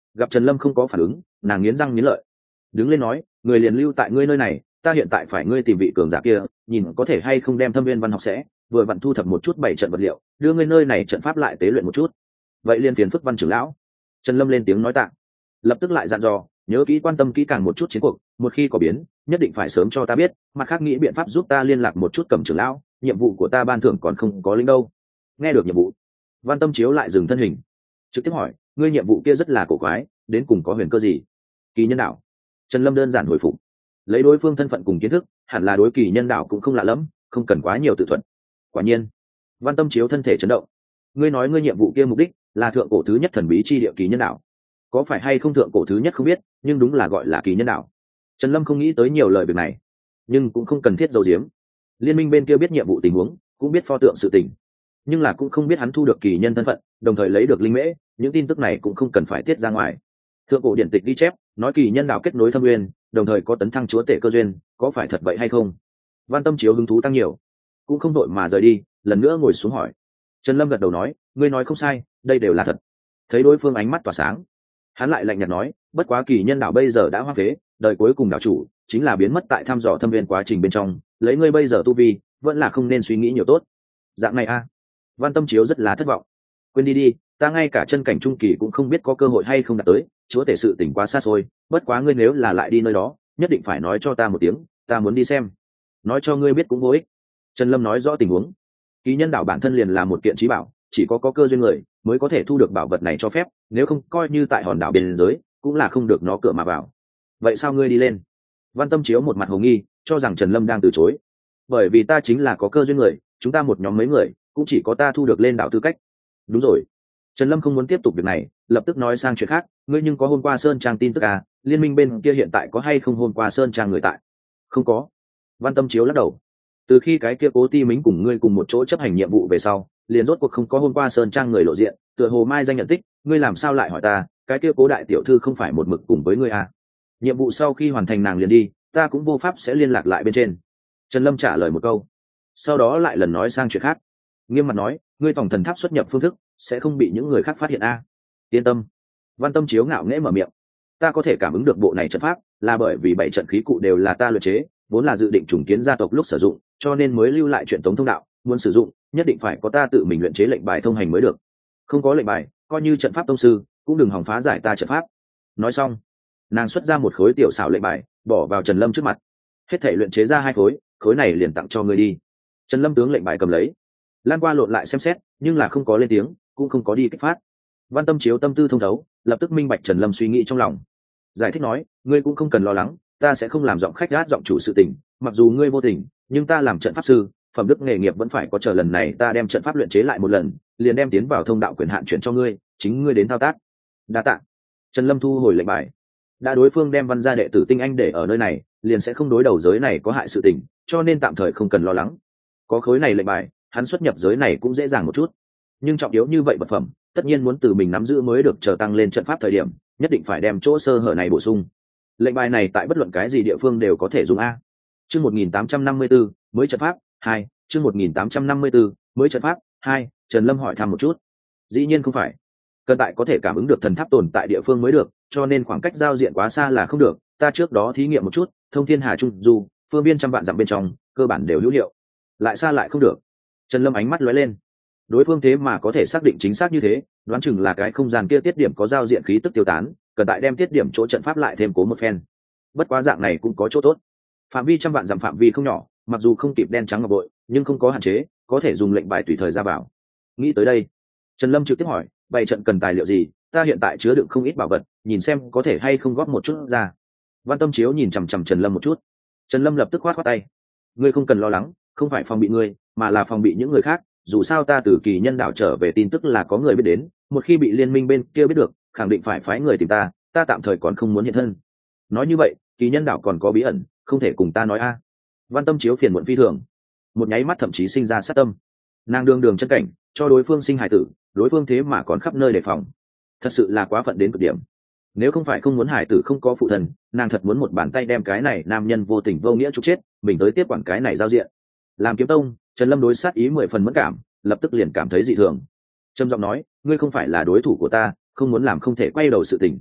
S1: Gặp Trần Lâm không có phản ứng, nàng nghiến răng nghiến lợi, đứng lên nói, người liền lưu tại ngươi nơi này, ta hiện tại phải ngươi tìm vị cường giả kia, nhìn có thể hay không đem Thâm Viên văn học sẽ vừa vặn thu thập một chút bảy trận vật liệu, đưa ngươi nơi này trận pháp lại tế luyện một chút. Vậy liên phiền phức Văn trưởng lão. Trần Lâm lên tiếng nói tạ, lập tức lại dặn dò, nhớ kỹ quan tâm kỹ càng một chút chiến cuộc, một khi có biến nhất định phải sớm cho ta biết, mặt khác nghĩ biện pháp giúp ta liên lạc một chút Cẩm trưởng lão, nhiệm vụ của ta ban thưởng còn không có lĩnh đâu. Nghe được nhiệm vụ, Văn Tâm Chiếu lại dừng thân hình, trực tiếp hỏi, ngươi nhiệm vụ kia rất là cổ quái, đến cùng có huyền cơ gì? Kỳ nhân đạo. Trần Lâm đơn giản hồi phục, lấy đối phương thân phận cùng kiến thức, hẳn là đối kỳ nhân đạo cũng không lạ lẫm, không cần quá nhiều tự thuận. Quả nhiên, Văn Tâm Chiếu thân thể chấn động, ngươi nói ngươi nhiệm vụ kia mục đích là thượng cổ thứ nhất thần bí chi địa kỳ nhân đạo, có phải hay không thượng cổ thứ nhất không biết, nhưng đúng là gọi là kỳ nhân đạo. Trần Lâm không nghĩ tới nhiều lời việc này, nhưng cũng không cần thiết giấu giếm. Liên minh bên kia biết nhiệm vụ tình huống, cũng biết pho tượng sự tình, nhưng là cũng không biết hắn thu được kỳ nhân thân phận, đồng thời lấy được linh mễ, những tin tức này cũng không cần phải tiết ra ngoài. Thượng cổ điển tịch ghi chép nói kỳ nhân đạo kết nối thâm nguyên, đồng thời có tấn thăng chúa tể cơ duyên, có phải thật vậy hay không? Văn Tâm Chiếu hứng thú tăng nhiều, cũng không đội mà rời đi, lần nữa ngồi xuống hỏi. Trần Lâm gật đầu nói, ngươi nói không sai, đây đều là thật. Thấy đối phương ánh mắt tỏa sáng, hắn lại lạnh nhạt nói, bất quá kỳ nhân đạo bây giờ đã hoang phế, đời cuối cùng đạo chủ chính là biến mất tại thăm dò thâm viên quá trình bên trong, lấy ngươi bây giờ tu vi vẫn là không nên suy nghĩ nhiều tốt. Dạng này a à. Văn Tâm Chiếu rất là thất vọng, quên đi đi, ta ngay cả chân cảnh trung kỳ cũng không biết có cơ hội hay không đạt tới, chúa tể sự tỉnh quá xa xôi, bất quá ngươi nếu là lại đi nơi đó nhất định phải nói cho ta một tiếng, ta muốn đi xem. Nói cho ngươi biết cũng vô ích. Trần Lâm nói rõ tình huống, kỳ nhân đạo bản thân liền là một kiện trí bảo, chỉ có có cơ duyên người mới có thể thu được bảo vật này cho phép, nếu không coi như tại hòn đảo biên giới cũng là không được nó cửa mà vào. Vậy sao ngươi đi lên? Văn Tâm Chiếu một mặt hồ nghi, cho rằng Trần Lâm đang từ chối. Bởi vì ta chính là có cơ duyên người, chúng ta một nhóm mấy người cũng chỉ có ta thu được lên đảo tư cách. Đúng rồi. Trần Lâm không muốn tiếp tục việc này, lập tức nói sang chuyện khác, ngươi nhưng có hôm qua Sơn Trang tin tức à, liên minh bên kia hiện tại có hay không hôm qua Sơn Trang người tại? Không có. Văn Tâm Chiếu lắc đầu. Từ khi cái kia Cố Ti Mính cùng ngươi cùng một chỗ chấp hành nhiệm vụ về sau, liền rốt cuộc không có hôm qua Sơn Trang người lộ diện, tựa hồ mai danh nhận tích, ngươi làm sao lại hỏi ta, cái kia Cố đại tiểu thư không phải một mực cùng với ngươi à? Nhiệm vụ sau khi hoàn thành nàng liền đi, ta cũng vô pháp sẽ liên lạc lại bên trên. Trần Lâm trả lời một câu, sau đó lại lần nói sang chuyện khác, nghiêm mặt nói, ngươi tổng thần tháp xuất nhập phương thức sẽ không bị những người khác phát hiện a à? Yên tâm. Văn Tâm Chiếu ngạo nghễ mở miệng, ta có thể cảm ứng được bộ này trận pháp là bởi vì bảy trận khí cụ đều là ta luyện chế, vốn là dự định trùng kiến gia tộc lúc sử dụng, cho nên mới lưu lại chuyện tống thông đạo, muốn sử dụng nhất định phải có ta tự mình luyện chế lệnh bài thông hành mới được, không có lệnh bài coi như trận pháp tông sư cũng đừng hòng phá giải ta trận pháp. Nói xong, nàng xuất ra một khối tiểu xảo lệnh bài bỏ vào Trần Lâm trước mặt, hết thể luyện chế ra hai khối, khối này liền tặng cho ngươi đi. Trần Lâm tướng lệnh bài cầm lấy, lan qua lộn lại xem xét, nhưng là không có lên tiếng, cũng không có đi kích phát. Văn Tâm Chiếu tâm tư thông thấu, lập tức minh bạch Trần Lâm suy nghĩ trong lòng, giải thích nói, ngươi cũng không cần lo lắng, ta sẽ không làm giọng khách gát giọng chủ sự tình, mặc dù ngươi vô tình, nhưng ta làm trận pháp sư, phẩm đức nghề nghiệp vẫn phải có, chờ lần này ta đem trận pháp luyện chế lại một lần, liền đem tiến vào thông đạo quyền hạn chuyển cho ngươi, chính ngươi đến thao tác. Đa tạ. Trần Lâm thu hồi lệnh bài, đã đối phương đem Văn gia đệ tử tinh anh để ở nơi này, liền sẽ không đối đầu giới này có hại sự tình, cho nên tạm thời không cần lo lắng. Có khối này lệnh bài, hắn xuất nhập giới này cũng dễ dàng một chút, nhưng trọng yếu như vậy vật phẩm tất nhiên muốn từ mình nắm giữ mới được, chờ tăng lên trận pháp thời điểm nhất định phải đem chỗ sơ hở này bổ sung. Lệnh bài này tại bất luận cái gì địa phương đều có thể dùng a. Chương một nghìn tám trăm năm mươi tư mới trận pháp hai, chương một nghìn tám trăm năm mươi tư mới trận pháp hai. Trần Lâm hỏi thăm một chút. Dĩ nhiên không phải, cần tại có thể cảm ứng được thần tháp tồn tại địa phương mới được, cho nên khoảng cách giao diện quá xa là không được. Ta trước đó thí nghiệm một chút, thông thiên hà trung du phương biên trăm vạn dặm bên trong cơ bản đều hữu hiệu, lại xa lại không được. Trần Lâm ánh mắt lóe lên, đối phương thế mà có thể xác định chính xác như thế, đoán chừng là cái không gian kia tiết điểm có giao diện khí tức tiêu tán, cần tại đem tiết điểm chỗ trận pháp lại thêm cố một phen. Bất quá dạng này cũng có chỗ tốt, phạm vi trăm vạn dặm phạm vi không nhỏ, mặc dù không kịp đen trắng ngọc bội, nhưng không có hạn chế, có thể dùng lệnh bài tùy thời ra vào. Nghĩ tới đây, Trần Lâm trực tiếp hỏi, bày trận cần tài liệu gì, ta hiện tại chứa đựng không ít bảo vật, nhìn xem có thể hay không góp một chút ra. Văn Tâm Chiếu nhìn chằm chằm Trần Lâm một chút. Trần Lâm lập tức khoát khoát tay, ngươi không cần lo lắng, không phải phòng bị ngươi, mà là phòng bị những người khác, dù sao ta từ kỳ nhân đảo trở về tin tức là có người biết đến, một khi bị liên minh bên kia biết được, khẳng định phải phái người tìm ta, ta tạm thời còn không muốn hiện thân. Nói như vậy, kỳ nhân đảo còn có bí ẩn, không thể cùng ta nói a. Văn Tâm Chiếu phiền muộn phi thường, một nháy mắt thậm chí sinh ra sát tâm. Nàng đường đường chân cảnh, cho đối phương sinh hài tử, đối phương thế mà còn khắp nơi đề phòng, thật sự là quá phận đến cực điểm. Nếu không phải không muốn hài tử không có phụ thần, nàng thật muốn một bàn tay đem cái này nam nhân vô tình vô nghĩa trục chết, mình tới tiếp quản cái này giao diện. Làm kiếm tông, Trần Lâm đối sát ý mười phần mẫn cảm, lập tức liền cảm thấy dị thường, trầm giọng nói, ngươi không phải là đối thủ của ta, không muốn làm không thể quay đầu sự tình,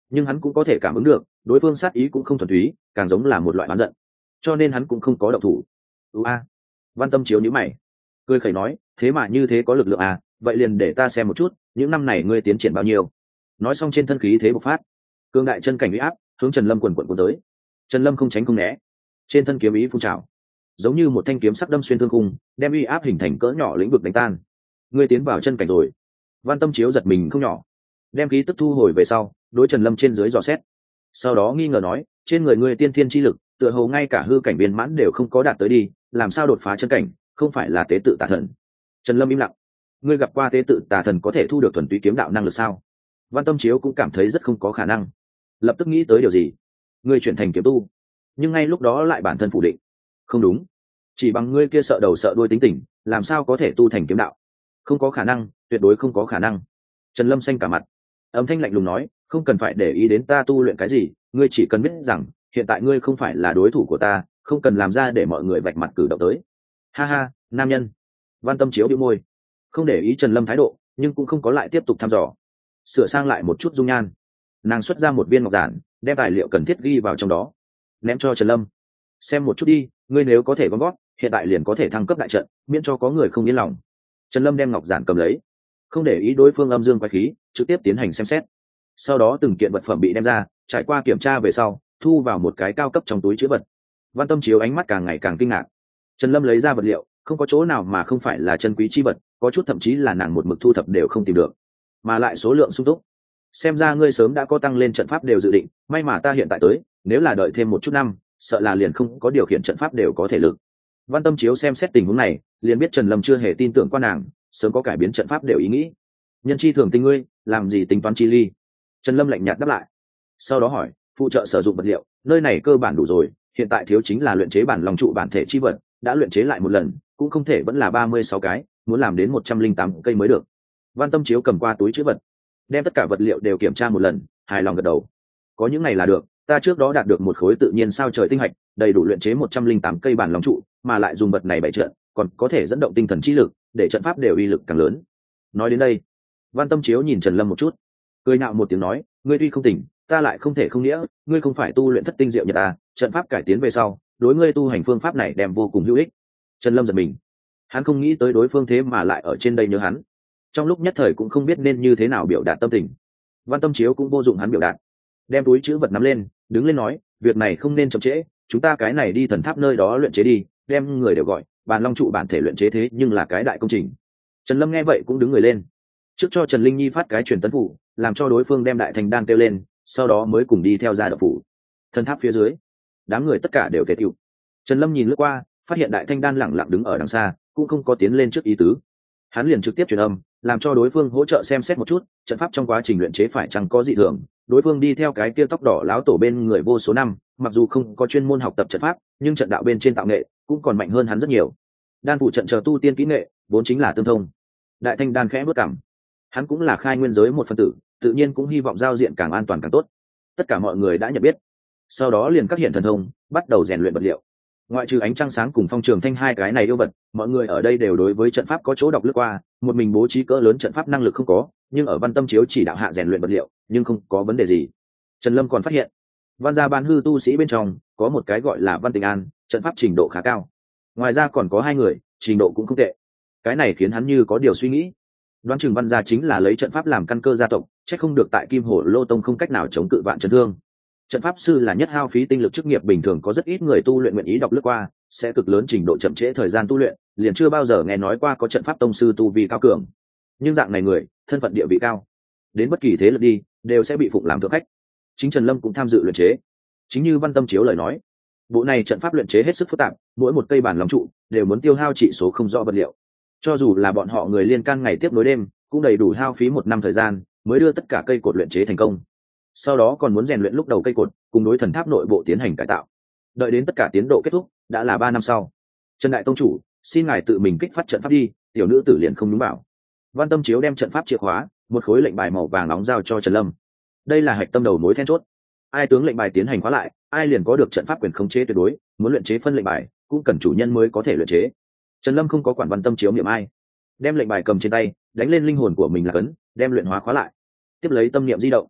S1: nhưng hắn cũng có thể cảm ứng được đối phương sát ý cũng không thuần túy, càng giống là một loại oán giận, cho nên hắn cũng không có động thủ. ưu a Văn Tâm Chiếu nhíu mày, cười khẩy nói, thế mà như thế có lực lượng à, vậy liền để ta xem một chút những năm này ngươi tiến triển bao nhiêu. Nói xong trên thân khí thế bộc phát, cương đại chân cảnh uy áp hướng Trần Lâm quần quần cuốn tới. Trần Lâm không tránh không né, trên thân kiếm ý phun trào, giống như một thanh kiếm sắc đâm xuyên thương khung, đem uy áp hình thành cỡ nhỏ lĩnh vực đánh tan. Ngươi tiến vào chân cảnh rồi. Văn Tâm Chiếu giật mình không nhỏ, đem khí tức thu hồi về sau, đối Trần Lâm trên dưới dò xét, sau đó nghi ngờ nói, trên người ngươi tiên thiên chi lực tựa hồ ngay cả hư cảnh viên mãn đều không có đạt tới đi, làm sao đột phá chân cảnh, không phải là tế tự tà thần? Trần Lâm im lặng. Ngươi gặp qua tế tự tà thần có thể thu được thuần túy kiếm đạo năng lực sao? Văn Tâm Chiếu cũng cảm thấy rất không có khả năng, lập tức nghĩ tới điều gì. Ngươi chuyển thành kiếm tu, nhưng ngay lúc đó lại bản thân phủ định. Không đúng, chỉ bằng ngươi kia sợ đầu sợ đuôi tính tình, làm sao có thể tu thành kiếm đạo? Không có khả năng, tuyệt đối không có khả năng. Trần Lâm xanh cả mặt, âm thanh lạnh lùng nói, không cần phải để ý đến ta tu luyện cái gì, ngươi chỉ cần biết rằng hiện tại ngươi không phải là đối thủ của ta, không cần làm ra để mọi người vạch mặt cử động tới. Ha ha, nam nhân. Văn Tâm Chiếu bĩu môi, không để ý Trần Lâm thái độ, nhưng cũng không có lại tiếp tục thăm dò, sửa sang lại một chút dung nhan, nàng xuất ra một viên ngọc giản, đem tài liệu cần thiết ghi vào trong đó, ném cho Trần Lâm. Xem một chút đi, ngươi nếu có thể gom gót, hiện tại liền có thể thăng cấp đại trận, miễn cho có người không yên lòng. Trần Lâm đem ngọc giản cầm lấy, không để ý đối phương âm dương quái khí, trực tiếp tiến hành xem xét. Sau đó từng kiện vật phẩm bị đem ra, trải qua kiểm tra về sau, thu vào một cái cao cấp trong túi chữ vật. Văn Tâm Chiếu ánh mắt càng ngày càng kinh ngạc. Trần Lâm lấy ra vật liệu, không có chỗ nào mà không phải là chân quý chi vật, có chút thậm chí là nàng một mực thu thập đều không tìm được, mà lại số lượng sung túc. Xem ra ngươi sớm đã có tăng lên trận pháp đều dự định, may mà ta hiện tại tới, nếu là đợi thêm một chút năm, sợ là liền không có điều khiển trận pháp đều có thể lực. Văn Tâm Chiếu xem xét tình huống này, liền biết Trần Lâm chưa hề tin tưởng qua nàng, sớm có cải biến trận pháp đều ý nghĩ. Nhân chi thường tình ngươi, làm gì tính toán chi ly? Trần Lâm lạnh nhạt đáp lại, sau đó hỏi, phụ trợ sử dụng vật liệu, nơi này cơ bản đủ rồi, hiện tại thiếu chính là luyện chế bản lòng trụ bản thể chi vật, đã luyện chế lại một lần, cũng không thể vẫn là ba mươi sáu cái, muốn làm đến một trăm linh tám cây mới được. Văn Tâm Chiếu cầm qua túi chữ vật, đem tất cả vật liệu đều kiểm tra một lần, hài lòng gật đầu. Có những này là được, ta trước đó đạt được một khối tự nhiên sao trời tinh hạch, đầy đủ luyện chế một trăm linh tám cây bản lòng trụ, mà lại dùng vật này bày trận, còn có thể dẫn động tinh thần chi lực, để trận pháp đều uy lực càng lớn. Nói đến đây, Văn Tâm Chiếu nhìn Trần Lâm một chút, cười nhạo một tiếng nói, ngươi tuy không tỉnh, ta lại không thể không nghĩa, ngươi không phải tu luyện thất tinh diệu nhật à, trận pháp cải tiến về sau, đối ngươi tu hành phương pháp này đem vô cùng hữu ích. Trần Lâm giật mình, hắn không nghĩ tới đối phương thế mà lại ở trên đây nhớ hắn, trong lúc nhất thời cũng không biết nên như thế nào biểu đạt tâm tình. Văn Tâm Chiếu cũng vô dụng hắn biểu đạt, đem túi chữ vật nắm lên, đứng lên nói, việc này không nên chậm trễ, chúng ta cái này đi thần tháp nơi đó luyện chế đi, đem người đều gọi, bàn long trụ bản thể luyện chế thế nhưng là cái đại công trình. Trần Lâm nghe vậy cũng đứng người lên, trước cho Trần Linh Nhi phát cái truyền tấn phủ, làm cho đối phương đem đại thành đan kêu lên, sau đó mới cùng đi theo ra đậu phủ. Thần tháp phía dưới, đám người tất cả đều tề tựu. Trần Lâm nhìn lướt qua, phát hiện đại thanh đan lẳng lặng đứng ở đằng xa, cũng không có tiến lên trước ý tứ. Hắn liền trực tiếp truyền âm, làm cho đối phương hỗ trợ xem xét một chút trận pháp trong quá trình luyện chế phải chăng có dị thường. Đối phương đi theo cái kia tóc đỏ láo tổ bên người vô số năm, mặc dù không có chuyên môn học tập trận pháp, nhưng trận đạo bên trên tạo nghệ cũng còn mạnh hơn hắn rất nhiều. Đan phụ trận chờ tu tiên kỹ nghệ vốn chính là tương thông. Đại thanh đan khẽ bước cảm, hắn cũng là khai nguyên giới một phân tử, tự nhiên cũng hy vọng giao diện càng an toàn càng tốt. Tất cả mọi người đã nhận biết, sau đó liền các hiện thần thông, bắt đầu rèn luyện vật liệu. Ngoại trừ ánh trăng sáng cùng phong trường thanh hai cái này yêu vật, mọi người ở đây đều đối với trận pháp có chỗ đọc lướt qua, một mình bố trí cỡ lớn trận pháp năng lực không có, nhưng ở Văn Tâm Chiếu chỉ đạo hạ rèn luyện vật liệu, nhưng không có vấn đề gì. Trần Lâm còn phát hiện, Văn gia ban hư tu sĩ bên trong có một cái gọi là Văn Tình An, trận pháp trình độ khá cao. Ngoài ra còn có hai người, trình độ cũng không tệ. Cái này khiến hắn như có điều suy nghĩ. Đoán chừng Văn gia chính là lấy trận pháp làm căn cơ gia tộc, chắc không được tại Kim Hổ Lô Tông không cách nào chống cự vạn chấn thương. Trận pháp sư là nhất hao phí tinh lực chức nghiệp, bình thường có rất ít người tu luyện nguyện ý đọc lướt qua, sẽ cực lớn trình độ chậm trễ thời gian tu luyện, liền chưa bao giờ nghe nói qua có trận pháp tông sư tu vi cao cường. Nhưng dạng này người, thân phận địa vị cao, đến bất kỳ thế lực đi, đều sẽ bị phụng làm thượng khách. Chính Trần Lâm cũng tham dự luyện chế. Chính như Văn Tâm Chiếu lời nói, bộ này trận pháp luyện chế hết sức phức tạp, mỗi một cây bản lòng trụ đều muốn tiêu hao trị số không rõ vật liệu. Cho dù là bọn họ người liên can ngày tiếp nối đêm, cũng đầy đủ hao phí một năm thời gian mới đưa tất cả cây cột luyện chế thành công. Sau đó còn muốn rèn luyện lúc đầu cây cột, cùng đối thần tháp nội bộ tiến hành cải tạo. Đợi đến tất cả tiến độ kết thúc, đã là ba năm sau. Trần đại tông chủ, xin ngài tự mình kích phát trận pháp đi, tiểu nữ tử liền không đúng bảo. Văn Tâm Chiếu đem trận pháp chìa khóa, một khối lệnh bài màu vàng nóng giao cho Trần Lâm. Đây là hạch tâm đầu mối then chốt. Ai tướng lệnh bài tiến hành khóa lại, ai liền có được trận pháp quyền khống chế tuyệt đối, muốn luyện chế phân lệnh bài, cũng cần chủ nhân mới có thể luyện chế. Trần Lâm không có quản Văn Tâm Chiếu niệm ai, đem lệnh bài cầm trên tay, đánh lên linh hồn của mình là cấn, đem luyện hóa khóa lại. Tiếp lấy tâm niệm di động,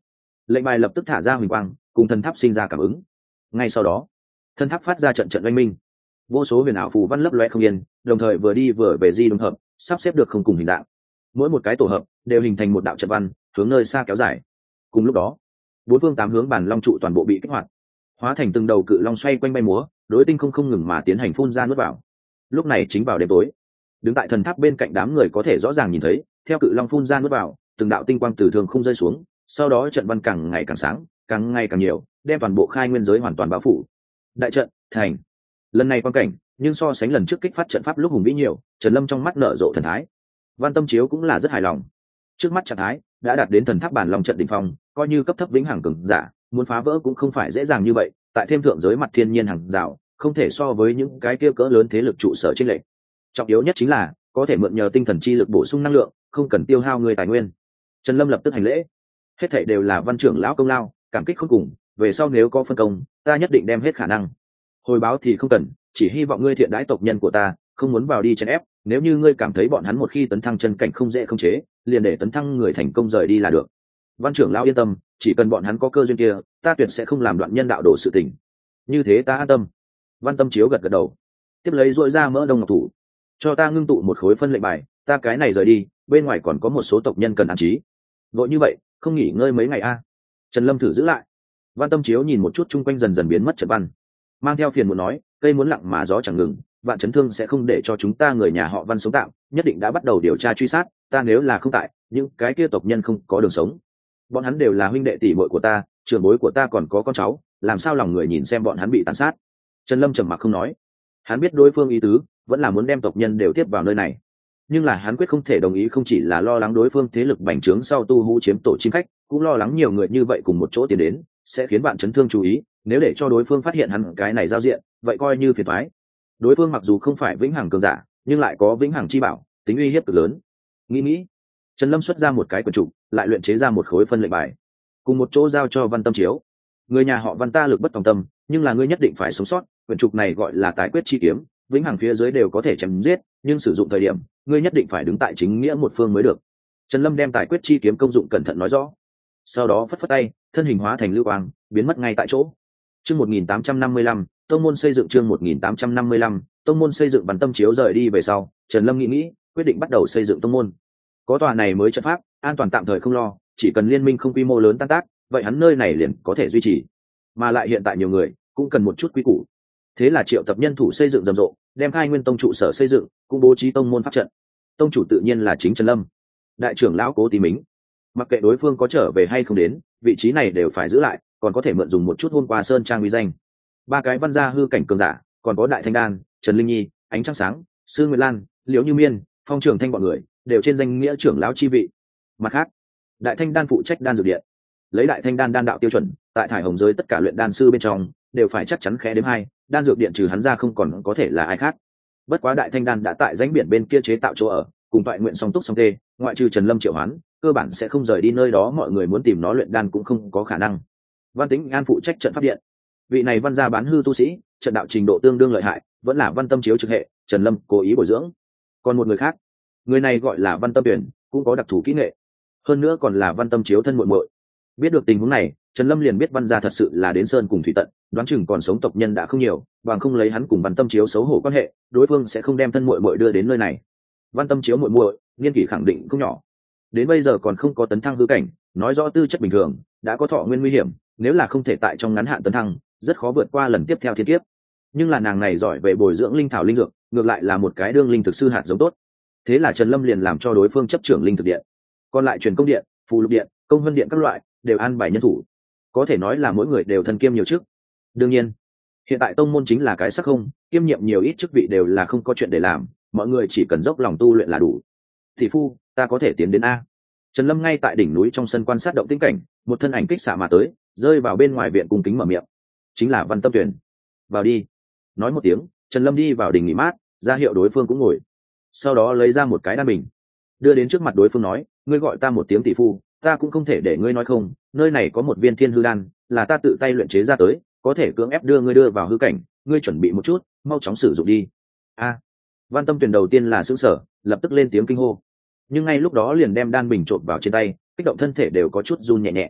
S1: lệnh bài lập tức thả ra huỳnh quang, cùng thần tháp sinh ra cảm ứng. Ngay sau đó, thần tháp phát ra trận trận oanh minh, vô số huyền ảo phù văn lấp loe không yên, đồng thời vừa đi vừa về di đồng hợp, sắp xếp được không cùng hình dạng. Mỗi một cái tổ hợp đều hình thành một đạo trận văn, hướng nơi xa kéo dài. Cùng lúc đó, bốn phương tám hướng bản long trụ toàn bộ bị kích hoạt, hóa thành từng đầu cự long xoay quanh bay múa, đối tinh không không ngừng mà tiến hành phun ra nuốt vào. Lúc này chính vào đêm tối, đứng tại thần tháp bên cạnh đám người có thể rõ ràng nhìn thấy, theo cự long phun ra nuốt vào, từng đạo tinh quang từ thường không rơi xuống, sau đó trận văn càng ngày càng sáng, càng ngày càng nhiều, đem toàn bộ khai nguyên giới hoàn toàn bao phủ. Đại trận thành. Lần này quan cảnh, nhưng so sánh lần trước kích phát trận pháp lúc hùng vĩ nhiều, Trần Lâm trong mắt nở rộ thần thái. Văn Tâm Chiếu cũng là rất hài lòng. Trước mắt trạng thái đã đạt đến thần tháp bản long trận đỉnh phong, coi như cấp thấp vĩnh hằng cường giả, muốn phá vỡ cũng không phải dễ dàng như vậy, tại thêm thượng giới mặt thiên nhiên hàng rào, không thể so với những cái kia cỡ lớn thế lực trụ sở chênh lệch. Trọng yếu nhất chính là có thể mượn nhờ tinh thần chi lực bổ sung năng lượng, không cần tiêu hao người tài nguyên. Trần Lâm lập tức hành lễ. Hết thảy đều là Văn trưởng lão công lao, cảm kích khôn cùng, về sau nếu có phân công, ta nhất định đem hết khả năng. Hồi báo thì không cần, chỉ hy vọng ngươi thiện đãi tộc nhân của ta, không muốn vào đi chèn ép, nếu như ngươi cảm thấy bọn hắn một khi tấn thăng chân cảnh không dễ không chế, liền để tấn thăng người thành công rời đi là được. Văn trưởng lão yên tâm, chỉ cần bọn hắn có cơ duyên kia, ta tuyệt sẽ không làm đoạn nhân đạo đổ sự tình. Như thế ta an tâm. Văn Tâm Chiếu gật gật đầu, tiếp lấy duỗi ra mỡ đông ngọc thủ, cho ta ngưng tụ một khối phân lệnh bài, ta cái này rời đi, bên ngoài còn có một số tộc nhân cần an trí. Vội như vậy, không nghỉ ngơi mấy ngày a? À? Trần Lâm thử giữ lại. Văn Tâm Chiếu nhìn một chút chung quanh dần dần biến mất trận văn, mang theo phiền muốn nói, cây muốn lặng mà gió chẳng ngừng, vạn chấn thương sẽ không để cho chúng ta người nhà họ Văn sống tạm, nhất định đã bắt đầu điều tra truy sát, ta nếu là không tại, những cái kia tộc nhân không có đường sống. Bọn hắn đều là huynh đệ tỷ muội của ta, trưởng bối của ta còn có con cháu, làm sao lòng người nhìn xem bọn hắn bị tàn sát. Trần Lâm trầm mặc không nói. Hắn biết đối phương ý tứ vẫn là muốn đem tộc nhân đều tiếp vào nơi này, nhưng là hắn quyết không thể đồng ý, không chỉ là lo lắng đối phương thế lực bành trướng sau tu hú chiếm tổ chim khách, cũng lo lắng nhiều người như vậy cùng một chỗ tiến đến sẽ khiến bạn chấn thương chú ý, nếu để cho đối phương phát hiện hắn cái này giao diện, vậy coi như phiền toái. Đối phương mặc dù không phải vĩnh hằng cường giả, nhưng lại có vĩnh hằng chi bảo, tính uy hiếp cực lớn. Nghĩ nghĩ, Trần Lâm xuất ra một cái quyển trục, lại luyện chế ra một khối phân lệnh bài, cùng một chỗ giao cho Văn Tâm Chiếu. Người nhà họ Văn ta lực bất tòng tâm, nhưng là ngươi nhất định phải sống sót. Quyển trục này gọi là Tái Quyết Chi Kiếm, vĩnh hằng phía dưới đều có thể chém giết, nhưng sử dụng thời điểm, ngươi nhất định phải đứng tại chính nghĩa một phương mới được. Trần Lâm đem Tái Quyết Chi Kiếm công dụng cẩn thận nói rõ, sau đó phất phất tay, thân hình hóa thành lưu quang, biến mất ngay tại chỗ. Chương một nghìn tám trăm năm mươi lăm, tông môn xây dựng chương một nghìn tám trăm năm mươi lăm, tông môn xây dựng. Văn Tâm Chiếu rời đi về sau, Trần Lâm nghĩ nghĩ, quyết định bắt đầu xây dựng tông môn. Có tòa này mới trận pháp, an toàn tạm thời không lo, chỉ cần liên minh không quy mô lớn tan tác, vậy hắn nơi này liền có thể duy trì. Mà lại hiện tại nhiều người, cũng cần một chút quy củ. Thế là triệu tập nhân thủ xây dựng rầm rộ, đem Khai Nguyên Tông trụ sở xây dựng, cũng bố trí tông môn pháp trận. Tông chủ tự nhiên là chính Trần Lâm. Đại trưởng lão Cố Tí Mính, mặc kệ đối phương có trở về hay không đến, vị trí này đều phải giữ lại, còn có thể mượn dùng một chút hôm qua sơn trang uy danh. Ba cái văn gia hư cảnh cường giả, còn có Đại Thanh Đan, Trần Linh Nhi, Ánh Trăng Sáng, Sư Nguyệt Lan, Liễu Như Miên, Phong Trường Thanh bọn người đều trên danh nghĩa trưởng lão chi vị. Mặt khác, Đại Thanh Đan phụ trách đan dược điện, lấy Đại Thanh Đan đan đạo tiêu chuẩn, tại thải hồng giới tất cả luyện đan sư bên trong đều phải chắc chắn khẽ đếm hai, đan dược điện trừ hắn ra không còn có thể là ai khác. Bất quá Đại Thanh Đan đã tại rãnh biển bên kia chế tạo chỗ ở, cùng toại nguyện song túc song tê, ngoại trừ Trần Lâm triệu hoán, cơ bản sẽ không rời đi nơi đó, mọi người muốn tìm nó luyện đan cũng không có khả năng. Văn Tĩnh An phụ trách trận pháp điện, vị này văn gia bán hư tu sĩ, trận đạo trình độ tương đương lợi hại, vẫn là Văn Tâm Chiếu trực hệ, Trần Lâm cố ý bồi dưỡng. Còn một người khác, người này gọi là Văn Tâm Tuyển, cũng có đặc thù kỹ nghệ, hơn nữa còn là Văn Tâm Chiếu thân muội muội. Biết được tình huống này, Trần Lâm liền biết văn gia thật sự là đến sơn cùng thủy tận, đoán chừng còn sống tộc nhân đã không nhiều, bằng không lấy hắn cùng Văn Tâm Chiếu xấu hổ quan hệ, đối phương sẽ không đem thân muội muội đưa đến nơi này. Văn Tâm Chiếu muội muội, niên kỷ khẳng định không nhỏ, đến bây giờ còn không có tấn thăng hư cảnh, nói rõ tư chất bình thường, đã có thọ nguyên nguy hiểm, nếu là không thể tại trong ngắn hạn tấn thăng, rất khó vượt qua lần tiếp theo thiên kiếp. Nhưng là nàng này giỏi về bồi dưỡng linh thảo linh dược, ngược lại là một cái đương linh thực sư hạt giống tốt. Thế là Trần Lâm liền làm cho đối phương chấp trưởng linh thực điện, còn lại truyền công điện, phù lục điện, công vân điện các loại đều an bài nhân thủ, có thể nói là mỗi người đều thân kiêm nhiều chức. Đương nhiên, hiện tại tông môn chính là cái sắc không, kiêm nhiệm nhiều ít chức vị đều là không có chuyện để làm, mọi người chỉ cần dốc lòng tu luyện là đủ. Thị phu, ta có thể tiến đến a? Trần Lâm ngay tại đỉnh núi trong sân quan sát động tĩnh cảnh, một thân ảnh kích xạ mà tới, rơi vào bên ngoài viện cung kính mở miệng. Chính là Văn Tâm Tuyển. Vào đi. Nói một tiếng, Trần Lâm đi vào đình nghỉ mát, ra hiệu đối phương cũng ngồi. Sau đó lấy ra một cái đan bình, đưa đến trước mặt đối phương nói, ngươi gọi ta một tiếng tỷ phu, ta cũng không thể để ngươi nói không, nơi này có một viên thiên hư đan, là ta tự tay luyện chế ra tới, có thể cưỡng ép đưa ngươi đưa vào hư cảnh, ngươi chuẩn bị một chút, mau chóng sử dụng đi. A. Văn Tâm Tuyển đầu tiên là sửng sở, lập tức lên tiếng kinh hô, nhưng ngay lúc đó liền đem đan bình trộn vào trên tay, kích động thân thể đều có chút run nhẹ nhẹ.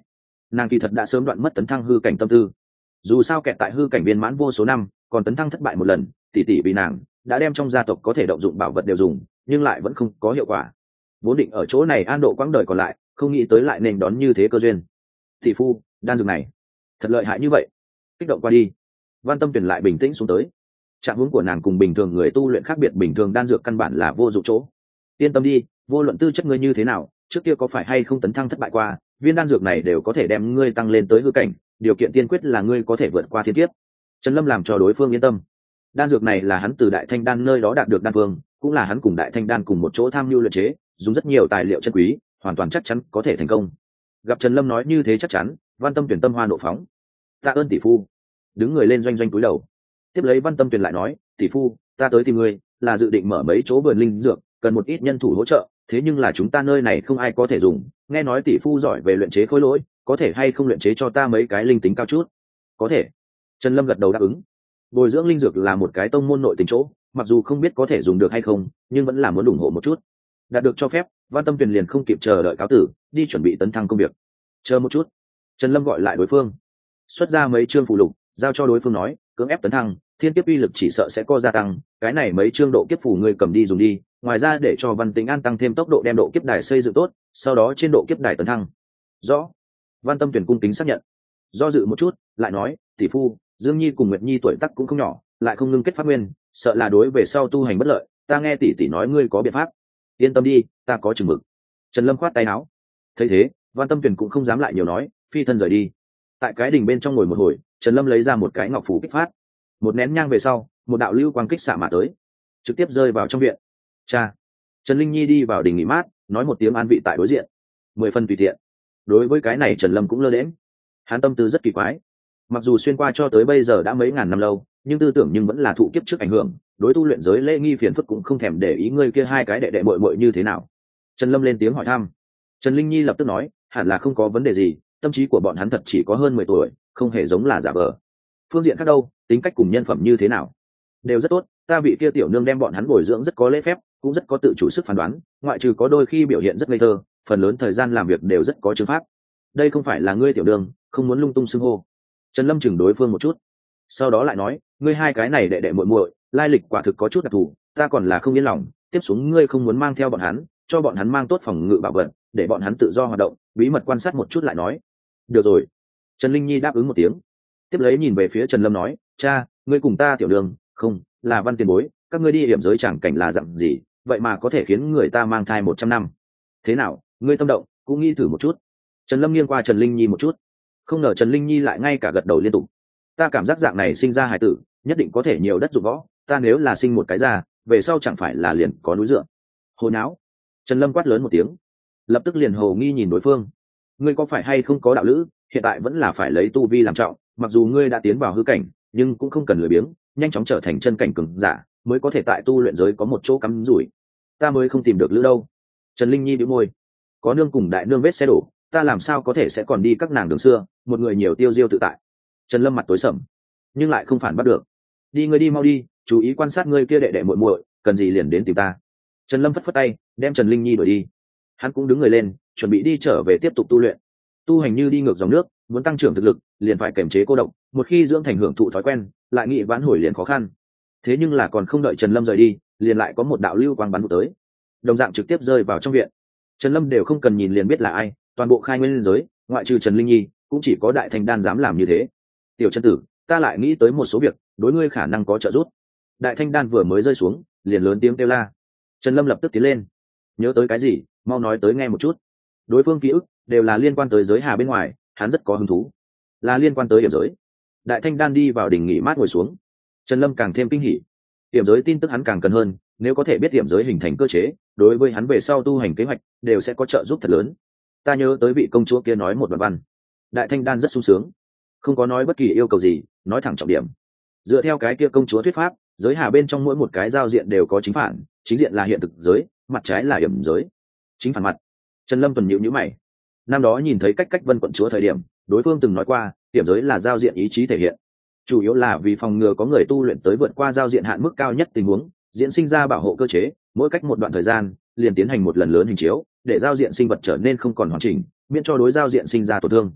S1: nàng kỳ thật đã sớm đoạn mất tấn thăng hư cảnh tâm tư. Dù sao kẹt tại hư cảnh viên mãn vô số năm, còn tấn thăng thất bại một lần, tỷ tỷ vì nàng đã đem trong gia tộc có thể động dụng bảo vật đều dùng, nhưng lại vẫn không có hiệu quả. Vốn định ở chỗ này an độ quãng đời còn lại, không nghĩ tới lại nên đón như thế cơ duyên. Tỷ phu, đan dược này thật lợi hại như vậy. Kích động qua đi, Văn Tâm Tuyền lại bình tĩnh xuống tới. Trạng huống của nàng cùng bình thường người tu luyện khác biệt, bình thường đan dược căn bản là vô dụng chỗ. Yên tâm đi, vô luận tư chất ngươi như thế nào, trước kia có phải hay không tấn thăng thất bại qua, viên đan dược này đều có thể đem ngươi tăng lên tới hư cảnh, điều kiện tiên quyết là ngươi có thể vượt qua thiên kiếp. Trần Lâm làm cho đối phương yên tâm. Đan dược này là hắn từ Đại Thanh Đan nơi đó đạt được đan phương, cũng là hắn cùng Đại Thanh Đan cùng một chỗ tham mưu luyện chế, dùng rất nhiều tài liệu chân quý, hoàn toàn chắc chắn có thể thành công. Gặp Trần Lâm nói như thế chắc chắn, Văn Tâm Tuyền tâm hoa nộ phóng. Tạ ơn tỷ phu. Đứng người lên doanh doanh cúi đầu. Tiếp lấy Văn Tâm Tuyền lại nói, tỷ phu, ta tới tìm ngươi là dự định mở mấy chỗ vườn linh dược, cần một ít nhân thủ hỗ trợ, thế nhưng là chúng ta nơi này không ai có thể dùng, nghe nói tỷ phu giỏi về luyện chế khối lỗi, có thể hay không luyện chế cho ta mấy cái linh tính cao chút? Có thể. Trần Lâm gật đầu đáp ứng. Bồi dưỡng linh dược là một cái tông môn nội tình chỗ, mặc dù không biết có thể dùng được hay không, nhưng vẫn là muốn ủng hộ một chút. Đạt được cho phép, Văn Tâm Tuyền liền không kịp chờ đợi cáo tử, đi chuẩn bị tấn thăng công việc. Chờ một chút. Trần Lâm gọi lại đối phương, xuất ra mấy chương phù lục, giao cho đối phương nói, cưỡng ép tấn thăng, thiên kiếp uy lực chỉ sợ sẽ có gia tăng, cái này mấy chương độ kiếp phù ngươi cầm đi dùng đi, ngoài ra để cho Văn Tĩnh An tăng thêm tốc độ đem độ kiếp đài xây dựng tốt, sau đó trên độ kiếp đài tấn thăng. Rõ. Văn Tâm Tuyền cung kính xác nhận. Do dự một chút, lại nói, tỷ phu, Dương Nhi cùng Nguyệt Nhi tuổi tác cũng không nhỏ, lại không ngưng kết phát nguyên, sợ là đối về sau tu hành bất lợi, ta nghe tỷ tỷ nói ngươi có biện pháp. Yên tâm đi, ta có chừng mực. Trần Lâm khoát tay áo. Thấy thế, Văn Tâm Tuyền cũng không dám lại nhiều nói, phi thân rời đi. Tại cái đình bên trong ngồi một hồi, Trần Lâm lấy ra một cái ngọc phù kích phát. Một nén nhang về sau, một đạo lưu quang kích xạ mà tới, trực tiếp rơi vào trong viện. Cha. Trần Linh Nhi đi vào đình nghỉ mát, nói một tiếng an vị tại đối diện, mười phần tùy tiện. Đối với cái này Trần Lâm cũng lơ đễnh. Hắn tâm tư rất kỳ quái. Mặc dù xuyên qua cho tới bây giờ đã mấy ngàn năm lâu, nhưng tư tưởng nhưng vẫn là thụ kiếp trước ảnh hưởng, đối tu luyện giới lễ nghi phiền phức cũng không thèm để ý ngươi kia hai cái đệ đệ muội muội như thế nào. Trần Lâm lên tiếng hỏi thăm. Trần Linh Nhi lập tức nói, hẳn là không có vấn đề gì, tâm trí của bọn hắn thật chỉ có hơn mười tuổi, không hề giống là giả vờ. Phương diện khác đâu, tính cách cùng nhân phẩm như thế nào, đều rất tốt, ta vị kia tiểu nương đem bọn hắn bồi dưỡng rất có lễ phép, cũng rất có tự chủ sức phán đoán, ngoại trừ có đôi khi biểu hiện rất ngây thơ, phần lớn thời gian làm việc đều rất có chương pháp. Đây không phải là ngươi tiểu nương, không muốn lung tung xưng hô. Trần Lâm chừng đối phương một chút, sau đó lại nói, ngươi hai cái này đệ đệ muội muội, lai lịch quả thực có chút đặc thù, ta còn là không yên lòng, tiếp xuống ngươi không muốn mang theo bọn hắn, cho bọn hắn mang tốt phòng ngự bảo vật, để bọn hắn tự do hoạt động, bí mật quan sát một chút lại nói. Được rồi. Trần Linh Nhi đáp ứng một tiếng, tiếp lấy nhìn về phía Trần Lâm nói, cha, ngươi cùng ta tiểu đường, không, là Văn tiền bối, các ngươi đi hiểm giới chẳng cảnh là dặn gì, vậy mà có thể khiến người ta mang thai một trăm năm. Thế nào, ngươi tâm động, cũng nghĩ thử một chút. Trần Lâm nghiêng qua Trần Linh Nhi một chút, không ngờ Trần Linh Nhi lại ngay cả gật đầu liên tục. Ta cảm giác dạng này sinh ra hài tử, nhất định có thể nhiều đất dụng võ, ta nếu là sinh một cái ra, về sau chẳng phải là liền có núi dựa. Hồ não. Trần Lâm quát lớn một tiếng, lập tức liền hồ nghi nhìn đối phương. Ngươi có phải hay không có đạo lữ, hiện tại vẫn là phải lấy tu vi làm trọng, mặc dù ngươi đã tiến vào hư cảnh, nhưng cũng không cần lười biếng, nhanh chóng trở thành chân cảnh cường giả, mới có thể tại tu luyện giới có một chỗ cắm rủi. Ta mới không tìm được lữ đâu. Trần Linh Nhi bĩu môi, có nương cùng đại nương vết xe đổ, ta làm sao có thể sẽ còn đi các nàng đường xưa, một người nhiều tiêu diêu tự tại. Trần Lâm mặt tối sầm, nhưng lại không phản bắt được. Đi ngươi đi mau đi, chú ý quan sát ngươi kia đệ đệ muội muội, cần gì liền đến tìm ta. Trần Lâm phất phất tay, đem Trần Linh Nhi đuổi đi. Hắn cũng đứng người lên, chuẩn bị đi trở về tiếp tục tu luyện. Tu hành như đi ngược dòng nước, muốn tăng trưởng thực lực, liền phải kiềm chế cô độc, một khi dưỡng thành hưởng thụ thói quen, lại nghĩ vãn hồi liền khó khăn. Thế nhưng là còn không đợi Trần Lâm rời đi, liền lại có một đạo lưu quang bắn vụ tới, đồng dạng trực tiếp rơi vào trong viện. Trần Lâm đều không cần nhìn liền biết là ai, toàn bộ khai nguyên giới, ngoại trừ Trần Linh Nhi, cũng chỉ có Đại Thanh Đan dám làm như thế. Tiểu Trần tử, ta lại nghĩ tới một số việc, đối ngươi khả năng có trợ giúp. Đại Thanh Đan vừa mới rơi xuống, liền lớn tiếng kêu la. Trần Lâm lập tức tiến lên, nhớ tới cái gì, mau nói tới nghe một chút. Đối phương ký ức đều là liên quan tới giới hà bên ngoài, hắn rất có hứng thú, là liên quan tới hiểm giới. Đại Thanh Đan đi vào đỉnh nghỉ mát ngồi xuống. Trần Lâm càng thêm kinh hỉ, hiểm giới tin tức hắn càng cần hơn, nếu có thể biết hiểm giới hình thành cơ chế, đối với hắn về sau tu hành kế hoạch đều sẽ có trợ giúp thật lớn. Ta nhớ tới vị công chúa kia nói một đoạn văn. Đại Thanh Đan rất sung sướng, không có nói bất kỳ yêu cầu gì, nói thẳng trọng điểm. Dựa theo cái kia công chúa thuyết pháp, giới hà bên trong mỗi một cái giao diện đều có chính phản, chính diện là hiện thực giới, mặt trái là hiểm giới. Chính phản mặt. Trần Lâm tuần nhíu nhíu mày. Năm đó nhìn thấy cách cách Vân quận chúa thời điểm, đối phương từng nói qua, hiểm giới là giao diện ý chí thể hiện, chủ yếu là vì phòng ngừa có người tu luyện tới vượt qua giao diện hạn mức cao nhất tình huống, diễn sinh ra bảo hộ cơ chế, mỗi cách một đoạn thời gian liền tiến hành một lần lớn hình chiếu, để giao diện sinh vật trở nên không còn hoàn chỉnh, miễn cho đối giao diện sinh ra tổn thương.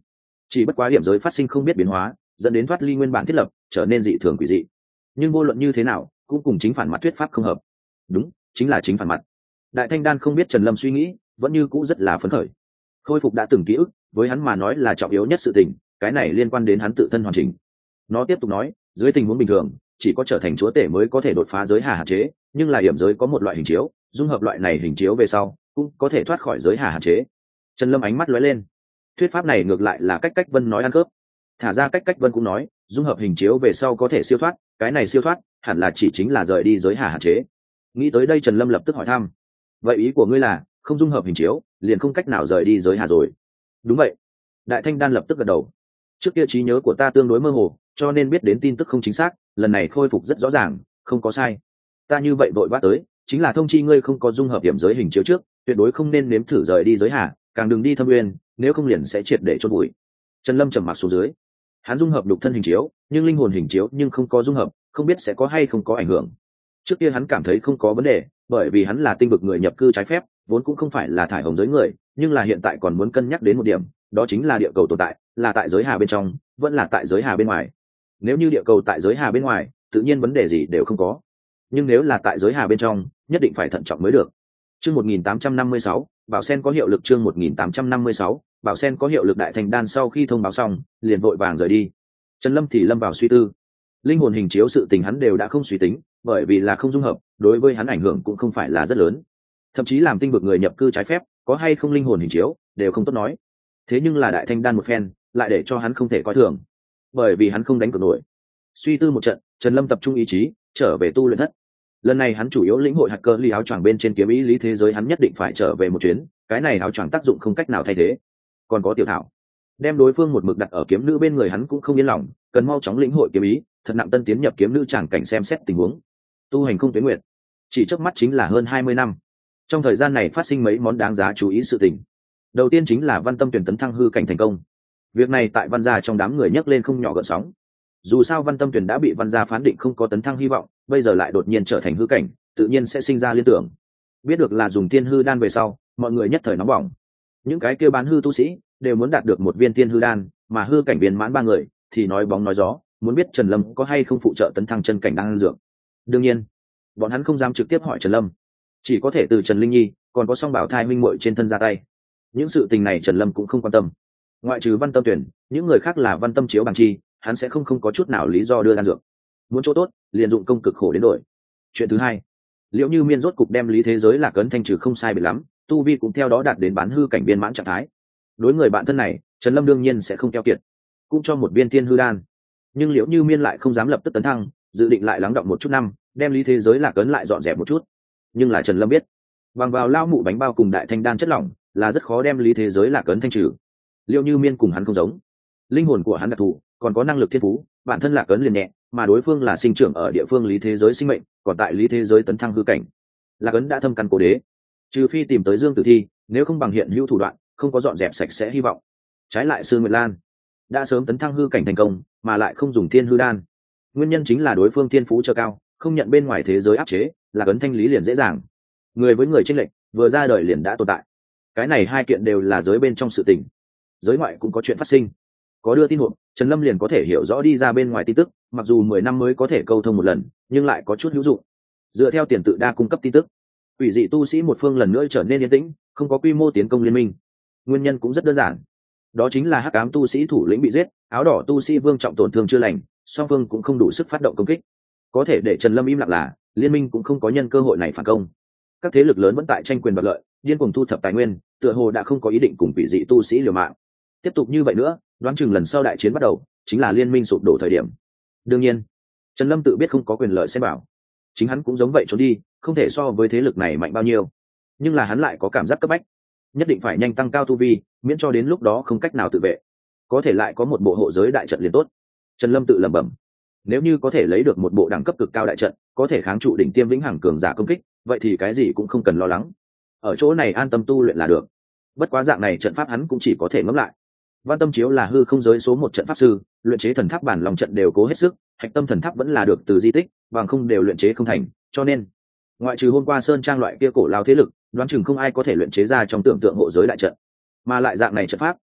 S1: chỉ bất quá điểm giới phát sinh không biết biến hóa, dẫn đến thoát ly nguyên bản thiết lập, trở nên dị thường quỷ dị. Nhưng vô luận như thế nào cũng cùng chính phản mặt thuyết pháp không hợp. Đúng, chính là chính phản mặt. Đại Thanh Đan không biết Trần Lâm suy nghĩ, vẫn như cũ rất là phấn khởi. Khôi phục đã từng ký ức, với hắn mà nói là trọng yếu nhất sự tình, cái này liên quan đến hắn tự thân hoàn chỉnh. Nó tiếp tục nói, dưới tình huống bình thường, chỉ có trở thành chúa tể mới có thể đột phá giới hà hạn chế, nhưng là hiểm giới có một loại hình chiếu, dung hợp loại này hình chiếu về sau, cũng có thể thoát khỏi giới hà hạn chế. Trần Lâm ánh mắt lóe lên. Thuyết pháp này ngược lại là Cách Cách Vân nói ăn cướp. Thả ra Cách Cách Vân cũng nói, dung hợp hình chiếu về sau có thể siêu thoát, cái này siêu thoát, hẳn là chỉ chính là rời đi giới hà hạn chế. Nghĩ tới đây Trần Lâm lập tức hỏi thăm, vậy ý của ngươi là không dung hợp hình chiếu liền không cách nào rời đi giới hà rồi? Đúng vậy. Đại Thanh Đan lập tức gật đầu. Trước kia trí nhớ của ta tương đối mơ hồ, cho nên biết đến tin tức không chính xác, lần này khôi phục rất rõ ràng, không có sai. Ta như vậy vội vã tới, chính là thông chi ngươi không có dung hợp điểm giới hình chiếu trước, tuyệt đối không nên nếm thử rời đi giới hà, càng đừng đi thâm uyên, nếu không liền sẽ triệt để chôn bụi. Trần Lâm trầm mặc xuống dưới. Hắn dung hợp đục thân hình chiếu, nhưng linh hồn hình chiếu nhưng không có dung hợp, không biết sẽ có hay không có ảnh hưởng. Trước kia hắn cảm thấy không có vấn đề, bởi vì hắn là tinh vực người nhập cư trái phép, vốn cũng không phải là thải hồng giới người, nhưng là hiện tại còn muốn cân nhắc đến một điểm, đó chính là địa cầu tồn tại, là tại giới hà bên trong, vẫn là tại giới hà bên ngoài. Nếu như địa cầu tại giới hà bên ngoài, tự nhiên vấn đề gì đều không có. Nhưng nếu là tại giới hà bên trong, nhất định phải thận trọng mới được. Chương một nghìn tám trăm năm mươi sáu, Bảo Sen có hiệu lực. Chương một nghìn tám trăm năm mươi sáu, Bảo Sen có hiệu lực. Đại Thành Đan sau khi thông báo xong, liền vội vàng rời đi. Trần Lâm thì lâm vào suy tư. Linh hồn hình chiếu sự tình hắn đều đã không suy tính, bởi vì là không dung hợp, đối với hắn ảnh hưởng cũng không phải là rất lớn. Thậm chí làm tinh vực người nhập cư trái phép, có hay không linh hồn hình chiếu, đều không tốt nói. Thế nhưng là Đại Thanh Đan một phen, lại để cho hắn không thể coi thường, bởi vì hắn không đánh cược nổi. Suy tư một trận, Trần Lâm tập trung ý chí, trở về tu luyện thất. Lần này hắn chủ yếu lĩnh hội hạt cơ ly áo choàng bên trên kiếm ý lý thế giới, hắn nhất định phải trở về một chuyến, cái này áo choàng tác dụng không cách nào thay thế. Còn có tiểu thảo, đem đối phương một mực đặt ở kiếm nữ bên người hắn cũng không yên lòng, cần mau chóng lĩnh hội kiếm ý, thật nặng tân tiến nhập kiếm nữ chẳng cảnh xem xét tình huống. Tu hành không tuyến nguyệt, chỉ chớp mắt chính là hơn hai mươi năm. Trong thời gian này phát sinh mấy món đáng giá chú ý sự tình. Đầu tiên chính là Văn Tâm tuyển tấn thăng hư cảnh thành công. Việc này tại Văn gia trong đám người nhấc lên không nhỏ gợn sóng. Dù sao Văn Tâm tuyển đã bị Văn gia phán định không có tấn thăng hy vọng, bây giờ lại đột nhiên trở thành hư cảnh, tự nhiên sẽ sinh ra liên tưởng. Biết được là dùng tiên hư đan về sau, mọi người nhất thời nóng bỏng. Những cái kia bán hư tu sĩ đều muốn đạt được một viên tiên hư đan, mà hư cảnh viên mãn ba người thì nói bóng nói gió, muốn biết Trần Lâm có hay không phụ trợ tấn thăng chân cảnh đan dược. Đương nhiên, bọn hắn không dám trực tiếp hỏi Trần Lâm, chỉ có thể từ Trần Linh Nhi còn có song bảo thai minh muội trên thân ra tay. Những sự tình này Trần Lâm cũng không quan tâm. Ngoại trừ Văn Tâm tuyển, những người khác là Văn Tâm chiếu bằng chi, hắn sẽ không không có chút nào lý do đưa đan dược. Muốn chỗ tốt, liền dụng công cực khổ đến đổi. Chuyện thứ hai, liệu như miên rốt cục đem lý thế giới là cấn thanh trừ không sai biệt lắm, tu vi cũng theo đó đạt đến bán hư cảnh viên mãn trạng thái. Đối người bạn thân này, Trần Lâm đương nhiên sẽ không keo kiệt, cũng cho một viên tiên hư đan. Nhưng liệu như miên lại không dám lập tức tấn thăng, dự định lại lắng động một chút năm, đem lý thế giới là cấn lại dọn dẹp một chút. Nhưng là Trần Lâm biết, bằng vào lao mụ bánh bao cùng đại thanh đan chất lỏng là rất khó đem lý thế giới là cấn thanh trừ. Liệu như miên cùng hắn không giống, linh hồn của hắn đặc thù, còn có năng lực thiên phú, bản thân là cấn liền nhẹ, mà đối phương là sinh trưởng ở địa phương lý thế giới sinh mệnh, còn tại lý thế giới tấn thăng hư cảnh. Lạc ấn đã thâm căn cố đế, trừ phi tìm tới Dương Tử Thi, nếu không bằng hiện hữu thủ đoạn, không có dọn dẹp sạch sẽ hy vọng. Trái lại Sư Nguyệt Lan đã sớm tấn thăng hư cảnh thành công, mà lại không dùng thiên hư đan. Nguyên nhân chính là đối phương thiên phú chưa cao, không nhận bên ngoài thế giới áp chế, là ấn thanh lý liền dễ dàng. Người với người chênh lệch, vừa ra đời liền đã tồn tại. Cái này hai kiện đều là giới bên trong sự tình. Giới ngoại cũng có chuyện phát sinh. Có đưa tin hộp, Trần Lâm liền có thể hiểu rõ đi ra bên ngoài tin tức, mặc dù mười năm mới có thể câu thông một lần, nhưng lại có chút hữu dụng. Dựa theo tiền tự đa cung cấp tin tức, ủy dị tu sĩ một phương lần nữa trở nên yên tĩnh, không có quy mô tiến công liên minh. Nguyên nhân cũng rất đơn giản, đó chính là hắc ám tu sĩ thủ lĩnh bị giết, áo đỏ tu sĩ vương trọng tổn thương chưa lành, song phương cũng không đủ sức phát động công kích. Có thể để Trần Lâm im lặng là liên minh cũng không có nhân cơ hội này phản công. Các thế lực lớn vẫn tại tranh quyền đoạt lợi, điên cuồng thu thập tài nguyên, tựa hồ đã không có ý định cùng ủy dị tu sĩ liều mạng. Tiếp tục như vậy nữa, đoán chừng lần sau đại chiến bắt đầu chính là liên minh sụp đổ thời điểm. Đương nhiên, Trần Lâm tự biết không có quyền lợi xem bảo, chính hắn cũng giống vậy trốn đi, không thể so với thế lực này mạnh bao nhiêu. Nhưng là hắn lại có cảm giác cấp bách, nhất định phải nhanh tăng cao tu vi, miễn cho đến lúc đó không cách nào tự vệ, có thể lại có một bộ hộ giới đại trận liền tốt. Trần Lâm tự lẩm bẩm, nếu như có thể lấy được một bộ đẳng cấp cực cao đại trận, có thể kháng trụ đỉnh tiêm vĩnh hằng cường giả công kích, vậy thì cái gì cũng không cần lo lắng, ở chỗ này an tâm tu luyện là được. Bất quá dạng này trận pháp hắn cũng chỉ có thể ngẫm lại. Văn Tâm chiếu là hư không giới số một trận pháp sư, luyện chế thần tháp bản lòng trận đều cố hết sức, hạch tâm thần tháp vẫn là được từ di tích, bằng không đều luyện chế không thành, cho nên ngoại trừ hôm qua sơn trang loại kia cổ lao thế lực, đoán chừng không ai có thể luyện chế ra trong tưởng tượng hộ giới đại trận. Mà lại dạng này trận pháp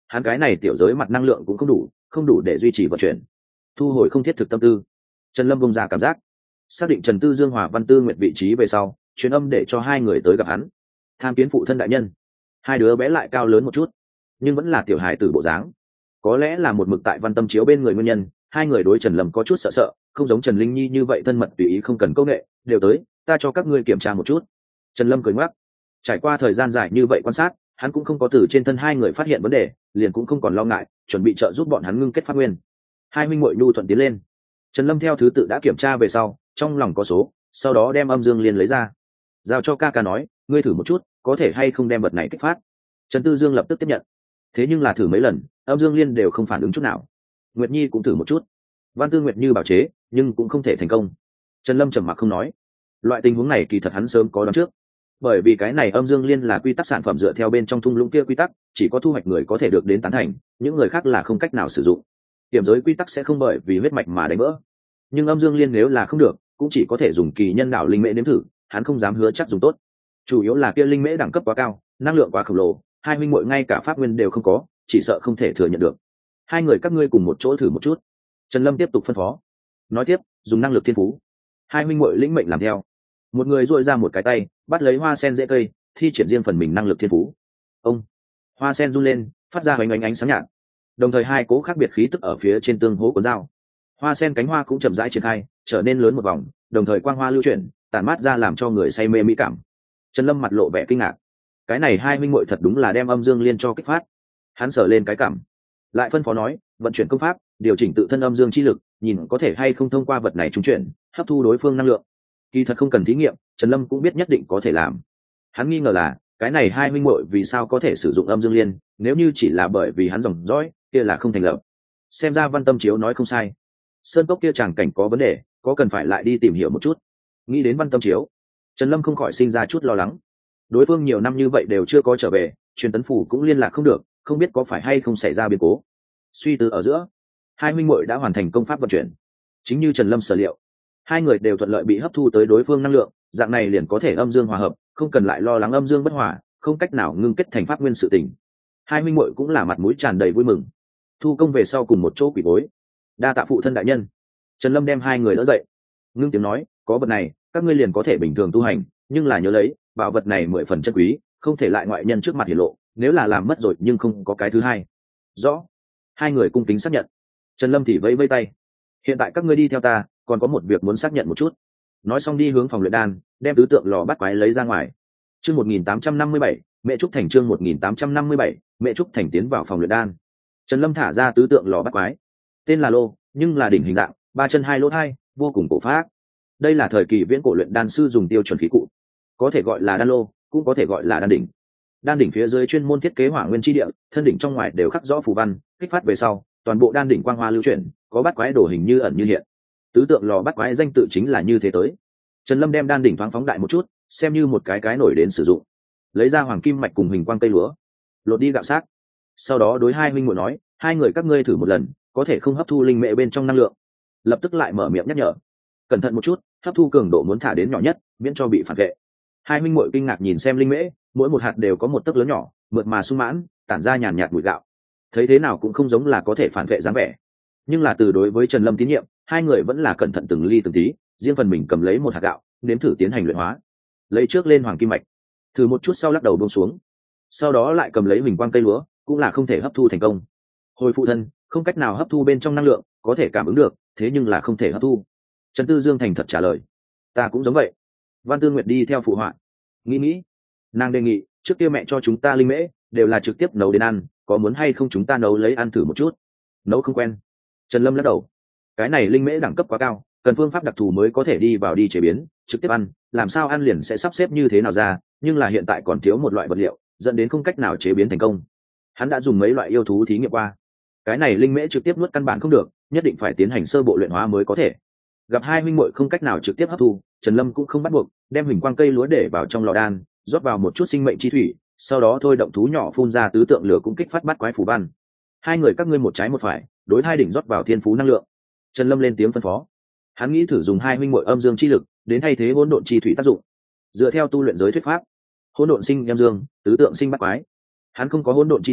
S1: hắn cái này tiểu giới mặt năng lượng cũng không đủ không đủ để duy trì vận chuyển, thu hồi không thiết thực tâm tư. Trần Lâm bông ra cảm giác, xác định Trần Tư Dương hòa Văn Tư Nguyệt vị trí về sau, truyền âm để cho hai người tới gặp hắn. Tham kiến phụ thân đại nhân. Hai đứa bé lại cao lớn một chút, nhưng vẫn là tiểu hài tử bộ dáng. Có lẽ là một mực tại Văn Tâm Chiếu bên người nguyên nhân, hai người đối Trần Lâm có chút sợ sợ, không giống Trần Linh Nhi như vậy thân mật tùy ý không cần câu nệ, đều tới, ta cho các ngươi kiểm tra một chút. Trần Lâm cười ngoắc. Trải qua thời gian dài như vậy quan sát, hắn cũng không có từ trên thân hai người phát hiện vấn đề, liền cũng không còn lo ngại, chuẩn bị trợ giúp bọn hắn ngưng kết pháp nguyên. Hai huynh muội nhu thuận tiến lên. Trần Lâm theo thứ tự đã kiểm tra về sau, trong lòng có số, sau đó đem âm dương liên lấy ra, giao cho ca ca nói, ngươi thử một chút, có thể hay không đem vật này kích phát. Trần Tư Dương lập tức tiếp nhận. Thế nhưng là thử mấy lần, âm dương liên đều không phản ứng chút nào. Nguyệt Nhi cũng thử một chút, Văn Tư Nguyệt Như bảo chế, nhưng cũng không thể thành công. Trần Lâm trầm mặc không nói. Loại tình huống này kỳ thật hắn sớm có đoán trước, bởi vì cái này âm dương liên là quy tắc sản phẩm dựa theo bên trong thung lũng kia quy tắc, chỉ có thu hoạch người có thể được đến tán thành, những người khác là không cách nào sử dụng. Tiềm giới quy tắc sẽ không bởi vì huyết mạch mà đánh vỡ, nhưng âm dương liên nếu là không được, cũng chỉ có thể dùng kỳ nhân đạo linh mễ nếm thử, hắn không dám hứa chắc dùng tốt. Chủ yếu là kia linh mễ đẳng cấp quá cao, năng lượng quá khổng lồ, hai huynh muội ngay cả pháp nguyên đều không có, chỉ sợ không thể thừa nhận được. Hai người các ngươi cùng một chỗ thử một chút. Trần Lâm tiếp tục phân phó. Nói tiếp, dùng năng lực thiên phú. Hai huynh muội lĩnh mệnh làm theo. Một người duỗi ra một cái tay, bắt lấy hoa sen dễ cây, thi triển riêng phần mình năng lực thiên phú. Ông, hoa sen run lên, phát ra ánh ánh ánh sáng nhạt. Đồng thời hai cố khác biệt khí tức ở phía trên tương hỗ cuốn dao. Hoa sen cánh hoa cũng chậm rãi triển khai, trở nên lớn một vòng, đồng thời quang hoa lưu chuyển, tản mát ra làm cho người say mê mỹ cảm. Trần Lâm mặt lộ vẻ kinh ngạc. Cái này hai huynh muội thật đúng là đem âm dương liên cho kích phát. Hắn sờ lên cái cảm, lại phân phó nói, vận chuyển công pháp, điều chỉnh tự thân âm dương chi lực, nhìn có thể hay không thông qua vật này trúng chuyển, hấp thu đối phương năng lượng. Kỳ thật không cần thí nghiệm, Trần Lâm cũng biết nhất định có thể làm. Hắn nghi ngờ là, cái này hai huynh muội vì sao có thể sử dụng âm dương liên, nếu như chỉ là bởi vì hắn dòng dõi, kia là không thành lập. Xem ra Văn Tâm Chiếu nói không sai, sơn cốc kia tràng cảnh có vấn đề, có cần phải lại đi tìm hiểu một chút. Nghĩ đến Văn Tâm Chiếu, Trần Lâm không khỏi sinh ra chút lo lắng. Đối phương nhiều năm như vậy đều chưa có trở về, truyền tấn phủ cũng liên lạc không được, không biết có phải hay không xảy ra biến cố. Suy tư ở giữa, hai minh muội đã hoàn thành công pháp vận chuyển. Chính như Trần Lâm sở liệu, hai người đều thuận lợi bị hấp thu tới đối phương năng lượng, dạng này liền có thể âm dương hòa hợp, không cần lại lo lắng âm dương bất hòa, không cách nào ngưng kết thành pháp nguyên sự tình. Hai minh muội cũng là mặt mũi tràn đầy vui mừng. Thu công về sau cùng một chỗ quỳ gối. Đa tạ phụ thân đại nhân. Trần Lâm đem hai người đỡ dậy, ngưng tiếng nói, có vật này, các ngươi liền có thể bình thường tu hành, nhưng là nhớ lấy, bảo vật này mười phần chân quý, không thể lại ngoại nhân trước mặt hiển lộ, nếu là làm mất rồi nhưng không có cái thứ hai. Rõ. Hai người cung kính xác nhận. Trần Lâm thì vẫy vẫy tay. Hiện tại các ngươi đi theo ta, còn có một việc muốn xác nhận một chút. Nói xong đi hướng phòng luyện đan, đem tứ tượng lò bắt quái lấy ra ngoài. Chương một nghìn tám trăm năm mươi bảy, Mẹ Trúc Thành chương một nghìn tám trăm năm mươi bảy, Mẹ Trúc Thành tiến vào phòng luyện đan. Trần Lâm thả ra tứ tượng lò bắt quái. Tên là lô, nhưng là đỉnh hình dạng, ba chân hai lỗ hai, vô cùng cổ phác. Đây là thời kỳ viễn cổ luyện đan sư dùng tiêu chuẩn khí cụ, có thể gọi là đan lô, cũng có thể gọi là đan đỉnh. Đan đỉnh phía dưới chuyên môn thiết kế hỏa nguyên chi địa, thân đỉnh trong ngoài đều khắc rõ phù văn, kích phát về sau, toàn bộ đan đỉnh quang hoa lưu chuyển, có bắt quái đồ hình như ẩn như hiện. Tứ tượng lò bắt quái danh tự chính là như thế tới. Trần Lâm đem đan đỉnh thoáng phóng đại một chút, xem như một cái cái nổi đến sử dụng. Lấy ra hoàng kim mạch cùng hình quang cây lúa, lột đi gạo xác. Sau đó đối hai huynh muội nói, hai người các ngươi thử một lần, có thể không hấp thu linh mệ bên trong năng lượng. Lập tức lại mở miệng nhắc nhở, cẩn thận một chút, hấp thu cường độ muốn thả đến nhỏ nhất, miễn cho bị phản vệ. Hai huynh muội kinh ngạc nhìn xem linh mễ, mỗi một hạt đều có một tấc lớn nhỏ, mượt mà sung mãn, tản ra nhàn nhạt mùi gạo. Thấy thế nào cũng không giống là có thể phản vệ dáng vẻ. Nhưng là từ đối với Trần Lâm tín nhiệm, hai người vẫn là cẩn thận từng ly từng tí, riêng phần mình cầm lấy một hạt gạo, nếm thử tiến hành luyện hóa. Lấy trước lên hoàng kim mạch, thử một chút sau lắc đầu buông xuống. Sau đó lại cầm lấy huỳnh quang cây lúa, cũng là không thể hấp thu thành công. Hồi phụ thân, không cách nào hấp thu bên trong năng lượng, có thể cảm ứng được, thế nhưng là không thể hấp thu. Trần Tư Dương thành thật trả lời. Ta cũng giống vậy. Văn Tư Nguyệt đi theo phụ họa. Nghĩ nghĩ, nàng đề nghị, trước kia mẹ cho chúng ta linh mễ đều là trực tiếp nấu đến ăn, có muốn hay không chúng ta nấu lấy ăn thử một chút? Nấu không quen. Trần Lâm lắc đầu. Cái này linh mễ đẳng cấp quá cao, cần phương pháp đặc thù mới có thể đi vào đi chế biến, trực tiếp ăn, làm sao ăn liền sẽ sắp xếp như thế nào ra, nhưng là hiện tại còn thiếu một loại vật liệu, dẫn đến không cách nào chế biến thành công. Hắn đã dùng mấy loại yêu thú thí nghiệm qua. Cái này linh mễ trực tiếp nuốt căn bản không được, nhất định phải tiến hành sơ bộ luyện hóa mới có thể. Gặp hai huynh muội không cách nào trực tiếp hấp thu, Trần Lâm cũng không bắt buộc, đem huỳnh quang cây lúa để vào trong lò đan, rót vào một chút sinh mệnh chi thủy, sau đó thôi động thú nhỏ phun ra tứ tượng lửa cũng kích phát bắt quái phù văn. Hai người các ngươi một trái một phải, đối hai đỉnh rót vào thiên phú năng lượng. Trần Lâm lên tiếng phân phó. Hắn nghĩ thử dùng hai huynh muội âm dương chi lực đến thay thế hỗn độn chi thủy tác dụng. Dựa theo tu luyện giới thuyết pháp, hỗn độn sinh âm dương, tứ tượng sinh bắt quái. Hắn không có hỗn độn chi thủy,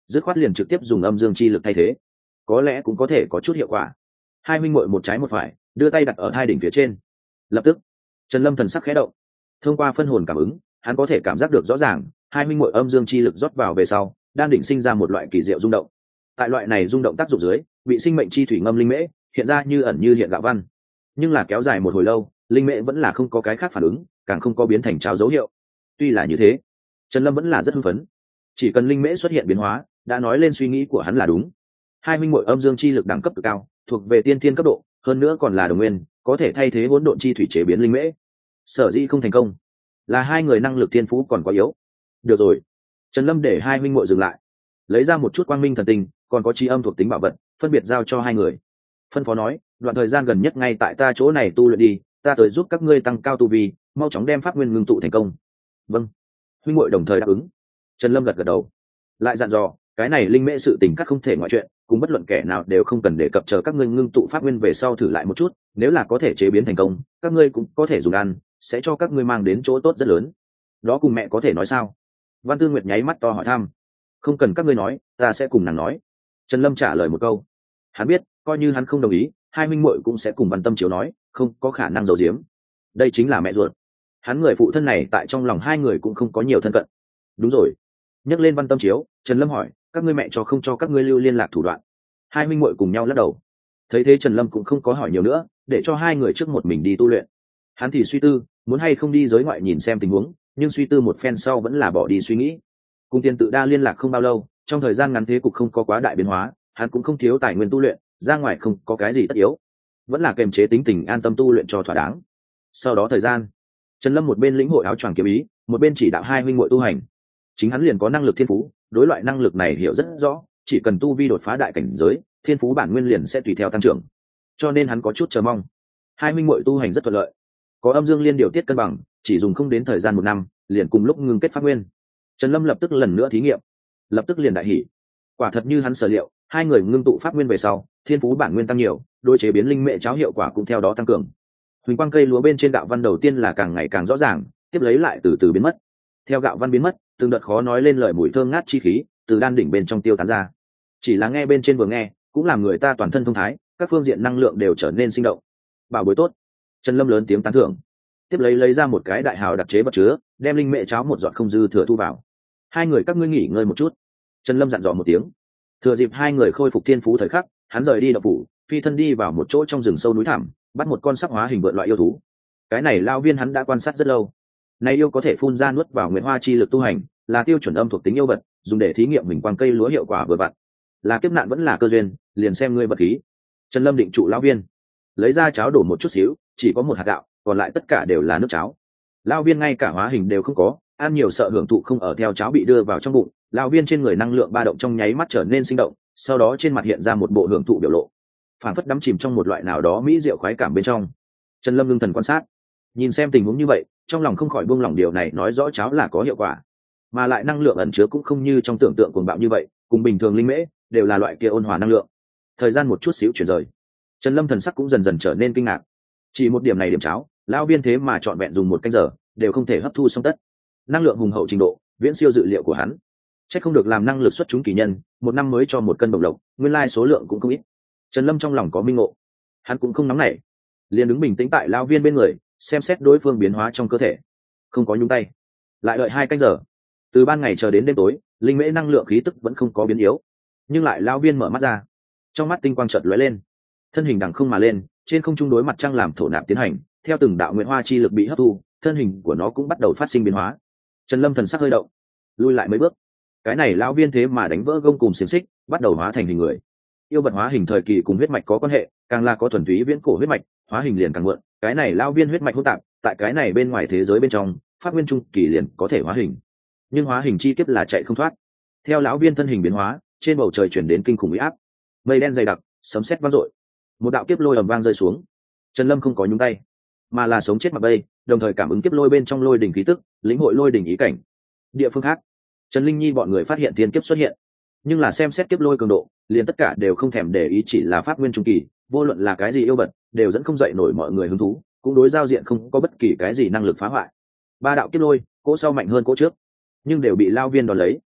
S1: dứt khoát liền trực tiếp dùng âm dương chi lực thay thế, có lẽ cũng có thể có chút hiệu quả. Hai minh muội một trái một phải đưa tay đặt ở hai đỉnh phía trên. Lập tức Trần Lâm thần sắc khẽ động, thông qua phân hồn cảm ứng hắn có thể cảm giác được rõ ràng hai minh muội âm dương chi lực rót vào về sau đan đỉnh sinh ra một loại kỳ diệu rung động. Tại loại này rung động tác dụng dưới, bị sinh mệnh chi thủy ngâm linh mễ hiện ra như ẩn như hiện gạo văn, nhưng là kéo dài một hồi lâu linh mễ vẫn là không có cái khác phản ứng, càng không có biến thành cháo dấu hiệu. Tuy là như thế, Trần Lâm vẫn là rất hưng phấn, chỉ cần linh mễ xuất hiện biến hóa đã nói lên suy nghĩ của hắn là đúng. Hai minh muội âm dương chi lực đẳng cấp cực cao, thuộc về tiên thiên cấp độ, hơn nữa còn là đồng nguyên, có thể thay thế hỗn độn chi thủy chế biến linh mễ. Sở dĩ không thành công là hai người năng lực thiên phú còn quá yếu. Được rồi, Trần Lâm để hai minh muội dừng lại, lấy ra một chút quang minh thần tinh còn có chi âm thuộc tính bảo vật phân biệt giao cho hai người, phân phó nói đoạn thời gian gần nhất ngay tại ta chỗ này tu luyện đi, ta tới giúp các ngươi tăng cao tu vi, mau chóng đem pháp nguyên ngưng tụ thành công. Vâng. Huynh muội đồng thời đáp ứng. Trần Lâm gật gật đầu, lại dặn dò cái này linh mễ sự tình các không thể ngoại chuyện, cùng bất luận kẻ nào đều không cần đề cập, chờ các ngươi ngưng tụ pháp nguyên về sau thử lại một chút, nếu là có thể chế biến thành công các ngươi cũng có thể dùng ăn, sẽ cho các ngươi mang đến chỗ tốt rất lớn. Đó cùng mẹ có thể nói sao? Văn Tư Nguyệt nháy mắt to hỏi thăm. Không cần các ngươi nói, ta sẽ cùng nàng nói. Trần Lâm trả lời một câu. Hắn biết coi như hắn không đồng ý hai minh muội cũng sẽ cùng Văn Tâm Chiếu nói, không có khả năng giấu giếm. Đây chính là mẹ ruột, hắn người phụ thân này tại trong lòng hai người cũng không có nhiều thân cận. Đúng rồi, nhắc lên Văn Tâm Chiếu, Trần Lâm hỏi các ngươi mẹ cho không cho các ngươi lưu liên lạc thủ đoạn? Hai minh muội cùng nhau lắc đầu. Thấy thế Trần Lâm cũng không có hỏi nhiều nữa, để cho hai người trước một mình đi tu luyện. Hắn thì suy tư muốn hay không đi giới ngoại nhìn xem tình huống, nhưng suy tư một phen sau vẫn là bỏ đi suy nghĩ. Cùng Tiền Tự Đa liên lạc không bao lâu, trong thời gian ngắn thế cục không có quá đại biến hóa, hắn cũng không thiếu tài nguyên tu luyện, ra ngoài không có cái gì tất yếu, vẫn là kiềm chế tính tình an tâm tu luyện cho thỏa đáng. Sau đó thời gian, Trần Lâm một bên lĩnh hội áo choàng kiếm ý, một bên chỉ đạo hai huynh muội tu hành. Chính hắn liền có năng lực thiên phú, đối loại năng lực này hiểu rất rõ, chỉ cần tu vi đột phá đại cảnh giới, thiên phú bản nguyên liền sẽ tùy theo tăng trưởng. Cho nên hắn có chút chờ mong. Hai huynh muội tu hành rất thuận lợi, có âm dương liên điều tiết cân bằng, chỉ dùng không đến thời gian một năm, liền cùng lúc ngưng kết pháp nguyên. Trần Lâm lập tức lần nữa thí nghiệm, lập tức liền đại hỉ. Quả thật như hắn sở liệu, hai người ngưng tụ pháp nguyên về sau, thiên phú bản nguyên tăng nhiều, đối chế biến linh mễ cháo hiệu quả cũng theo đó tăng cường. Huỳnh quang cây lúa bên trên gạo văn đầu tiên là càng ngày càng rõ ràng, tiếp lấy lại từ từ biến mất. Theo gạo văn biến mất, từng đợt khó nói lên lời mùi thơm ngát chi khí từ đan đỉnh bên trong tiêu tán ra. Chỉ là nghe bên trên vừa nghe, cũng làm người ta toàn thân thông thái, các phương diện năng lượng đều trở nên sinh động. Bảo bối tốt. Trần Lâm lớn tiếng tán thưởng, tiếp lấy lấy ra một cái đại hào đặc chế vật chứa, đem linh mễ cháo một giọt không dư thừa thu vào. Hai người các ngươi nghỉ ngơi một chút. Trần Lâm dặn dò một tiếng. Thừa dịp hai người khôi phục thiên phú thời khắc, hắn rời đi động phủ, phi thân đi vào một chỗ trong rừng sâu núi thẳm, bắt một con sắp hóa hình vượn loại yêu thú. Cái này lao viên hắn đã quan sát rất lâu. Này yêu có thể phun ra nuốt vào nguyệt hoa chi lực tu hành, là tiêu chuẩn âm thuộc tính yêu vật, dùng để thí nghiệm mình quang cây lúa hiệu quả vừa vặn. Là kiếp nạn vẫn là cơ duyên, liền xem ngươi vật khí. Trần Lâm định trụ lao viên, lấy ra cháo đổ một chút xíu, chỉ có một hạt gạo, còn lại tất cả đều là nước cháo. Lao viên ngay cả hóa hình đều không có, ăn nhiều sợ hưởng thụ không ở, theo cháo bị đưa vào trong bụng, lao viên trên người năng lượng ba động trong nháy mắt trở nên sinh động, sau đó trên mặt hiện ra một bộ hưởng thụ biểu lộ, phản phất đắm chìm trong một loại nào đó mỹ diệu khoái cảm bên trong. Trần Lâm ngưng thần quan sát, nhìn xem tình huống như vậy, trong lòng không khỏi buông lỏng, điều này nói rõ cháo là có hiệu quả, mà lại năng lượng ẩn chứa cũng không như trong tưởng tượng cuồng bạo như vậy, cùng bình thường linh mễ đều là loại kia ôn hòa năng lượng. Thời gian một chút xíu chuyển rời, Trần Lâm thần sắc cũng dần dần trở nên kinh ngạc. Chỉ một điểm này điểm cháo, lão viên thế mà trọn vẹn dùng một canh giờ đều không thể hấp thu xong tất. Năng lượng hùng hậu trình độ viễn siêu dự liệu của hắn. Chắc không được làm năng lực xuất chúng kỳ nhân, một năm mới cho một cân bồng lộc, nguyên lai số lượng cũng không ít. Trần Lâm trong lòng có minh ngộ, hắn cũng không nóng nảy, liền đứng bình tĩnh tại lão viên bên người, xem xét đối phương biến hóa trong cơ thể, không có nhúng tay. Lại đợi hai canh giờ, từ ban ngày chờ đến đêm tối, linh mễ năng lượng khí tức vẫn không có biến yếu, nhưng lại lão viên mở mắt ra, trong mắt tinh quang chợt lóe lên, thân hình đằng không mà lên, trên không trung đối mặt trăng làm thổ nạp tiến hành, theo từng đạo nguyện hoa chi lực bị hấp thu, thân hình của nó cũng bắt đầu phát sinh biến hóa. Trần Lâm thần sắc hơi động, lui lại mấy bước. Cái này lão viên thế mà đánh vỡ gông cùm xiềng xích, bắt đầu hóa thành hình người. Yêu vật hóa hình thời kỳ cùng huyết mạch có quan hệ, càng là có thuần túy viễn cổ huyết mạch, hóa hình liền càng muộn. Cái này lão viên huyết mạch hỗn tạp, tại cái này bên ngoài thế giới bên trong, pháp nguyên trung kỳ liền có thể hóa hình. Nhưng hóa hình chi kiếp là chạy không thoát. Theo lão viên thân hình biến hóa, trên bầu trời chuyển đến kinh khủng uy áp, mây đen dày đặc, sấm sét vang dội, một đạo kiếp lôi ầm vang rơi xuống. Trần Lâm không có nhúng tay, mà là sống chết mặc bay, đồng thời cảm ứng kiếp lôi bên trong lôi đỉnh khí tức, lĩnh hội lôi đỉnh ý cảnh. Địa phương khác, Trần Linh Nhi bọn người phát hiện thiên kiếp xuất hiện, nhưng là xem xét kiếp lôi cường độ, liền tất cả đều không thèm để ý, chỉ là pháp nguyên trung kỳ, vô luận là cái gì yêu vật, đều dẫn không dậy nổi mọi người hứng thú, cũng đối giao diện không có bất kỳ cái gì năng lực phá hoại. Ba đạo kiếp lôi, cỗ sau mạnh hơn cỗ trước, nhưng đều bị lao viên đón lấy.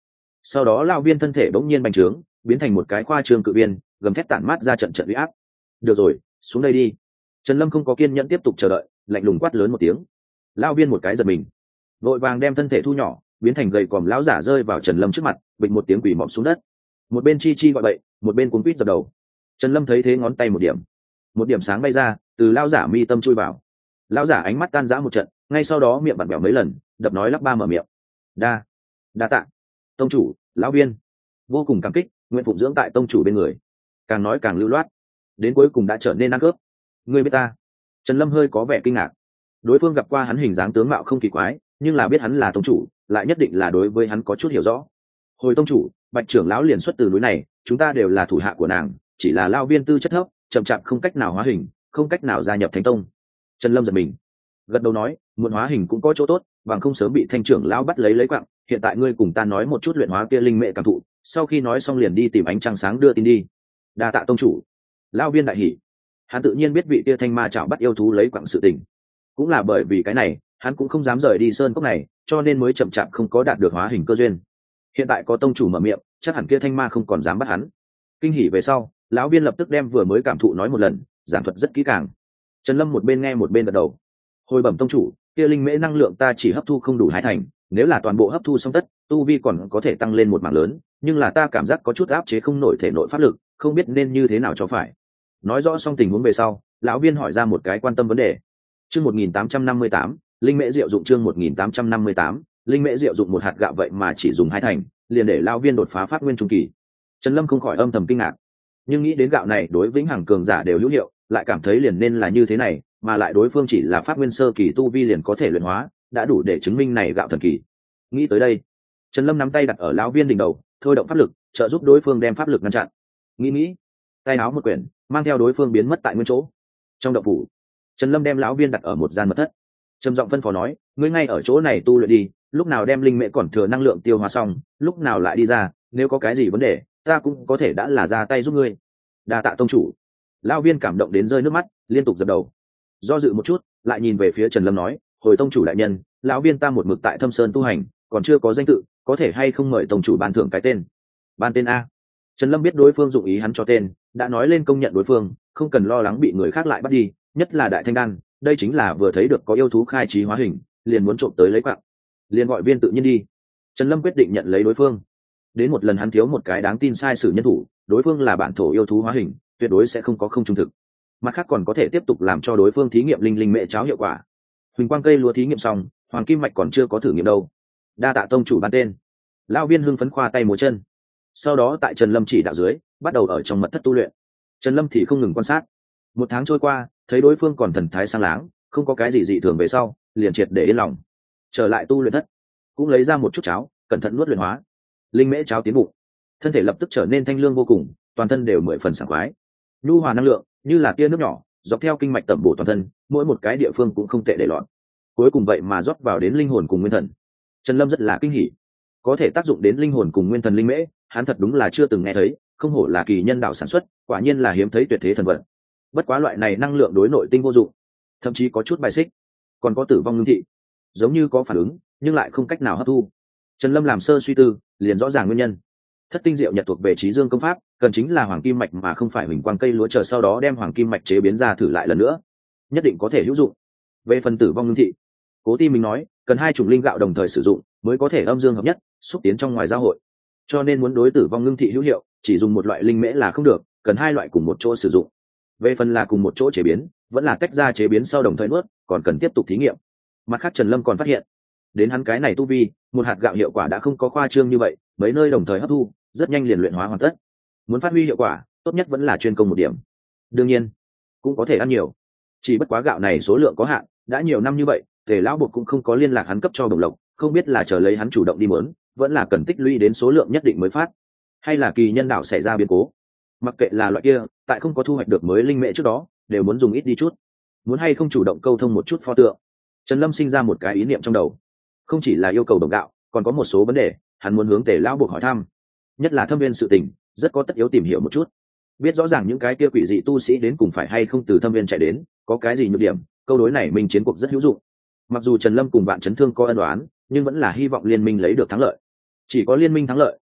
S1: sau đó lao viên thân thể bỗng nhiên bành trướng, biến thành một cái khoa trương cự viên, gầm thét tản mát ra trận trận uy áp. Được rồi, xuống đây đi. Trần Lâm không có kiên nhẫn tiếp tục chờ đợi, lạnh lùng quát lớn một tiếng. Lao viên một cái giật mình, vội vàng đem thân thể thu nhỏ, biến thành gầy còm lão giả rơi vào Trần Lâm trước mặt, bịch một tiếng quỳ mọp xuống đất. Một bên chi chi gọi bậy, một bên cuống quýt dập đầu. Trần Lâm thấy thế ngón tay một điểm, một điểm sáng bay ra, từ lão giả mi tâm chui vào. Lão giả ánh mắt tan rã một trận, ngay sau đó miệng vặn vẹo mấy lần, đập nói lắp ba mở miệng. Đa, đa tạ, tông chủ, lão viên, vô cùng cảm kích, nguyện phụng dưỡng tại tông chủ bên người. Càng nói càng lưu loát, đến cuối cùng đã trở nên ăn cướp. Ngươi biết ta? Trần Lâm hơi có vẻ kinh ngạc. Đối phương gặp qua hắn hình dáng tướng mạo không kỳ quái, nhưng là biết hắn là tông chủ, lại nhất định là đối với hắn có chút hiểu rõ. Hồi tông chủ, Bạch trưởng lão liền xuất từ núi này, chúng ta đều là thủ hạ của nàng, chỉ là lao viên tư chất thấp, chậm chạp không cách nào hóa hình, không cách nào gia nhập thánh tông. Trần Lâm giật mình, gật đầu nói, muốn hóa hình cũng có chỗ tốt, bằng không sớm bị thanh trưởng lão bắt lấy lấy quặng. Hiện tại ngươi cùng ta nói một chút luyện hóa kia linh mệ cảm thụ, sau khi nói xong liền đi tìm ánh trăng sáng đưa tin đi. Đa tạ tông chủ. Lão viên đại hỉ, hắn tự nhiên biết vị kia thanh ma chảo bắt yêu thú lấy quặng sự tình, cũng là bởi vì cái này hắn cũng không dám rời đi sơn cốc này, cho nên mới chậm chạp không có đạt được hóa hình cơ duyên. Hiện tại có tông chủ mở miệng, chắc hẳn kia thanh ma không còn dám bắt hắn. Kinh hỉ về sau, lão viên lập tức đem vừa mới cảm thụ nói một lần, giảng thuật rất kỹ càng. Trần Lâm một bên nghe một bên gật đầu. Hồi bẩm tông chủ, kia linh mễ năng lượng ta chỉ hấp thu không đủ hai thành, nếu là toàn bộ hấp thu xong tất, tu vi còn có thể tăng lên một mảng lớn, nhưng là ta cảm giác có chút áp chế không nổi thể nội pháp lực, không biết nên như thế nào cho phải. Nói rõ xong tình huống về sau, lão viên hỏi ra một cái quan tâm vấn đề. Chương một nghìn tám trăm năm mươi tám, linh mễ diệu dụng. Chương một nghìn tám trăm năm mươi tám, linh mễ diệu dụng một hạt gạo vậy mà chỉ dùng hai thành, liền để lão viên đột phá pháp nguyên trung kỳ. Trần Lâm không khỏi âm thầm kinh ngạc, nhưng nghĩ đến gạo này đối vĩnh hằng cường giả đều hữu hiệu, lại cảm thấy liền nên là như thế này, mà lại đối phương chỉ là pháp nguyên sơ kỳ tu vi liền có thể luyện hóa, đã đủ để chứng minh này gạo thần kỳ. Nghĩ tới đây, Trần Lâm nắm tay đặt ở lão viên đỉnh đầu, thôi động pháp lực, trợ giúp đối phương đem pháp lực ngăn chặn. Nghĩ nghĩ, tay áo một quyển, mang theo đối phương biến mất tại nguyên chỗ. Trong động phủ, Trần Lâm đem lão viên đặt ở một gian mật thất, trầm giọng phân phó nói, ngươi ngay ở chỗ này tu luyện đi, lúc nào đem linh mễ còn thừa năng lượng tiêu hóa xong, lúc nào lại đi ra, nếu có cái gì vấn đề, ta cũng có thể đã là ra tay giúp ngươi. Đa tạ tông chủ. Lão viên cảm động đến rơi nước mắt, liên tục dập đầu. Do dự một chút, lại nhìn về phía Trần Lâm nói, hồi tông chủ đại nhân, lão viên ta một mực tại Thâm Sơn tu hành, còn chưa có danh tự, có thể hay không mời tông chủ ban thưởng cái tên? Ban tên a? Trần Lâm biết đối phương dụng ý hắn cho tên, đã nói lên công nhận đối phương, không cần lo lắng bị người khác lại bắt đi, nhất là đại thanh đan, đây chính là vừa thấy được có yêu thú khai trí hóa hình, liền muốn trộm tới lấy quạng, liền gọi viên tự nhiên đi. Trần Lâm quyết định nhận lấy đối phương. Đến một lần hắn thiếu một cái đáng tin sai sử nhân thủ, đối phương là bản thổ yêu thú hóa hình, tuyệt đối sẽ không có không trung thực. Mặt khác còn có thể tiếp tục làm cho đối phương thí nghiệm linh linh mẹ cháo hiệu quả. Huỳnh quang cây lúa thí nghiệm xong, hoàng kim mạch còn chưa có thử nghiệm đâu. Đa tạ tông chủ ban tên. Lão viên hưng phấn khoa tay múa chân. Sau đó tại Trần Lâm chỉ đạo dưới, bắt đầu ở trong mật thất tu luyện. Trần Lâm thì không ngừng quan sát. Một tháng trôi qua, thấy đối phương còn thần thái sang láng, không có cái gì dị thường về sau, liền triệt để yên lòng. Trở lại tu luyện thất, cũng lấy ra một chút cháo, cẩn thận nuốt luyện hóa. Linh mễ cháo tiến bụng, thân thể lập tức trở nên thanh lương vô cùng, toàn thân đều mười phần sảng khoái. Nhu hòa năng lượng, như là tia nước nhỏ, dọc theo kinh mạch tẩm bổ toàn thân, mỗi một cái địa phương cũng không tệ để lọt. Cuối cùng vậy mà rót vào đến linh hồn cùng nguyên thần. Trần Lâm rất là kinh hỉ, có thể tác dụng đến linh hồn cùng nguyên thần linh mễ, hắn thật đúng là chưa từng nghe thấy, không hổ là kỳ nhân đạo sản xuất, quả nhiên là hiếm thấy tuyệt thế thần vật. Bất quá loại này năng lượng đối nội tinh vô dụng, thậm chí có chút bài xích. Còn có tử vong ngưng thị, giống như có phản ứng nhưng lại không cách nào hấp thu. Trần Lâm làm sơ suy tư, liền rõ ràng nguyên nhân. Thất tinh diệu nhật thuộc về trí dương công pháp, cần chính là hoàng kim mạch mà không phải huỳnh quang cây lúa, chờ sau đó đem hoàng kim mạch chế biến ra thử lại lần nữa, nhất định có thể hữu dụng. Về phần tử vong ngưng thị, Cố Ti Minh nói, cần hai chủng linh gạo đồng thời sử dụng mới có thể âm dương hợp nhất, xúc tiến trong ngoài giao hội. Cho nên muốn đối tử vong ngưng thị hữu hiệu, chỉ dùng một loại linh mễ là không được, cần hai loại cùng một chỗ sử dụng. Về phần là cùng một chỗ chế biến, vẫn là tách ra chế biến sau đồng thời nuốt, còn cần tiếp tục thí nghiệm. Mặt khác Trần Lâm còn phát hiện, đến hắn cái này tu vi, một hạt gạo hiệu quả đã không có khoa trương như vậy, mấy nơi đồng thời hấp thu, rất nhanh liền luyện hóa hoàn tất. Muốn phát huy hiệu quả, tốt nhất vẫn là chuyên công một điểm. Đương nhiên, cũng có thể ăn nhiều. Chỉ bất quá gạo này số lượng có hạn, đã nhiều năm như vậy, Tề lão buộc cũng không có liên lạc hắn cấp cho Đồng Lộc, không biết là chờ lấy hắn chủ động đi muốn, vẫn là cần tích lũy đến số lượng nhất định mới phát, hay là kỳ nhân đạo xảy ra biến cố. Mặc kệ là loại kia, tại không có thu hoạch được mới linh mễ trước đó, đều muốn dùng ít đi chút. Muốn hay không chủ động câu thông một chút pho tượng. Trần Lâm sinh ra một cái ý niệm trong đầu, không chỉ là yêu cầu đồng gạo, còn có một số vấn đề hắn muốn hướng Tề lão buộc hỏi thăm, nhất là thâm viên sự tình, rất có tất yếu tìm hiểu một chút, biết rõ ràng những cái kia quỷ dị tu sĩ đến cùng phải hay không từ thâm viên chạy đến, có cái gì nhược điểm, câu đối này mình chiến cuộc rất hữu dụng. Mặc dù Trần Lâm cùng Vạn Chấn Thương có ân oán, nhưng vẫn là hy vọng liên minh lấy được thắng lợi. Chỉ có liên minh thắng lợi,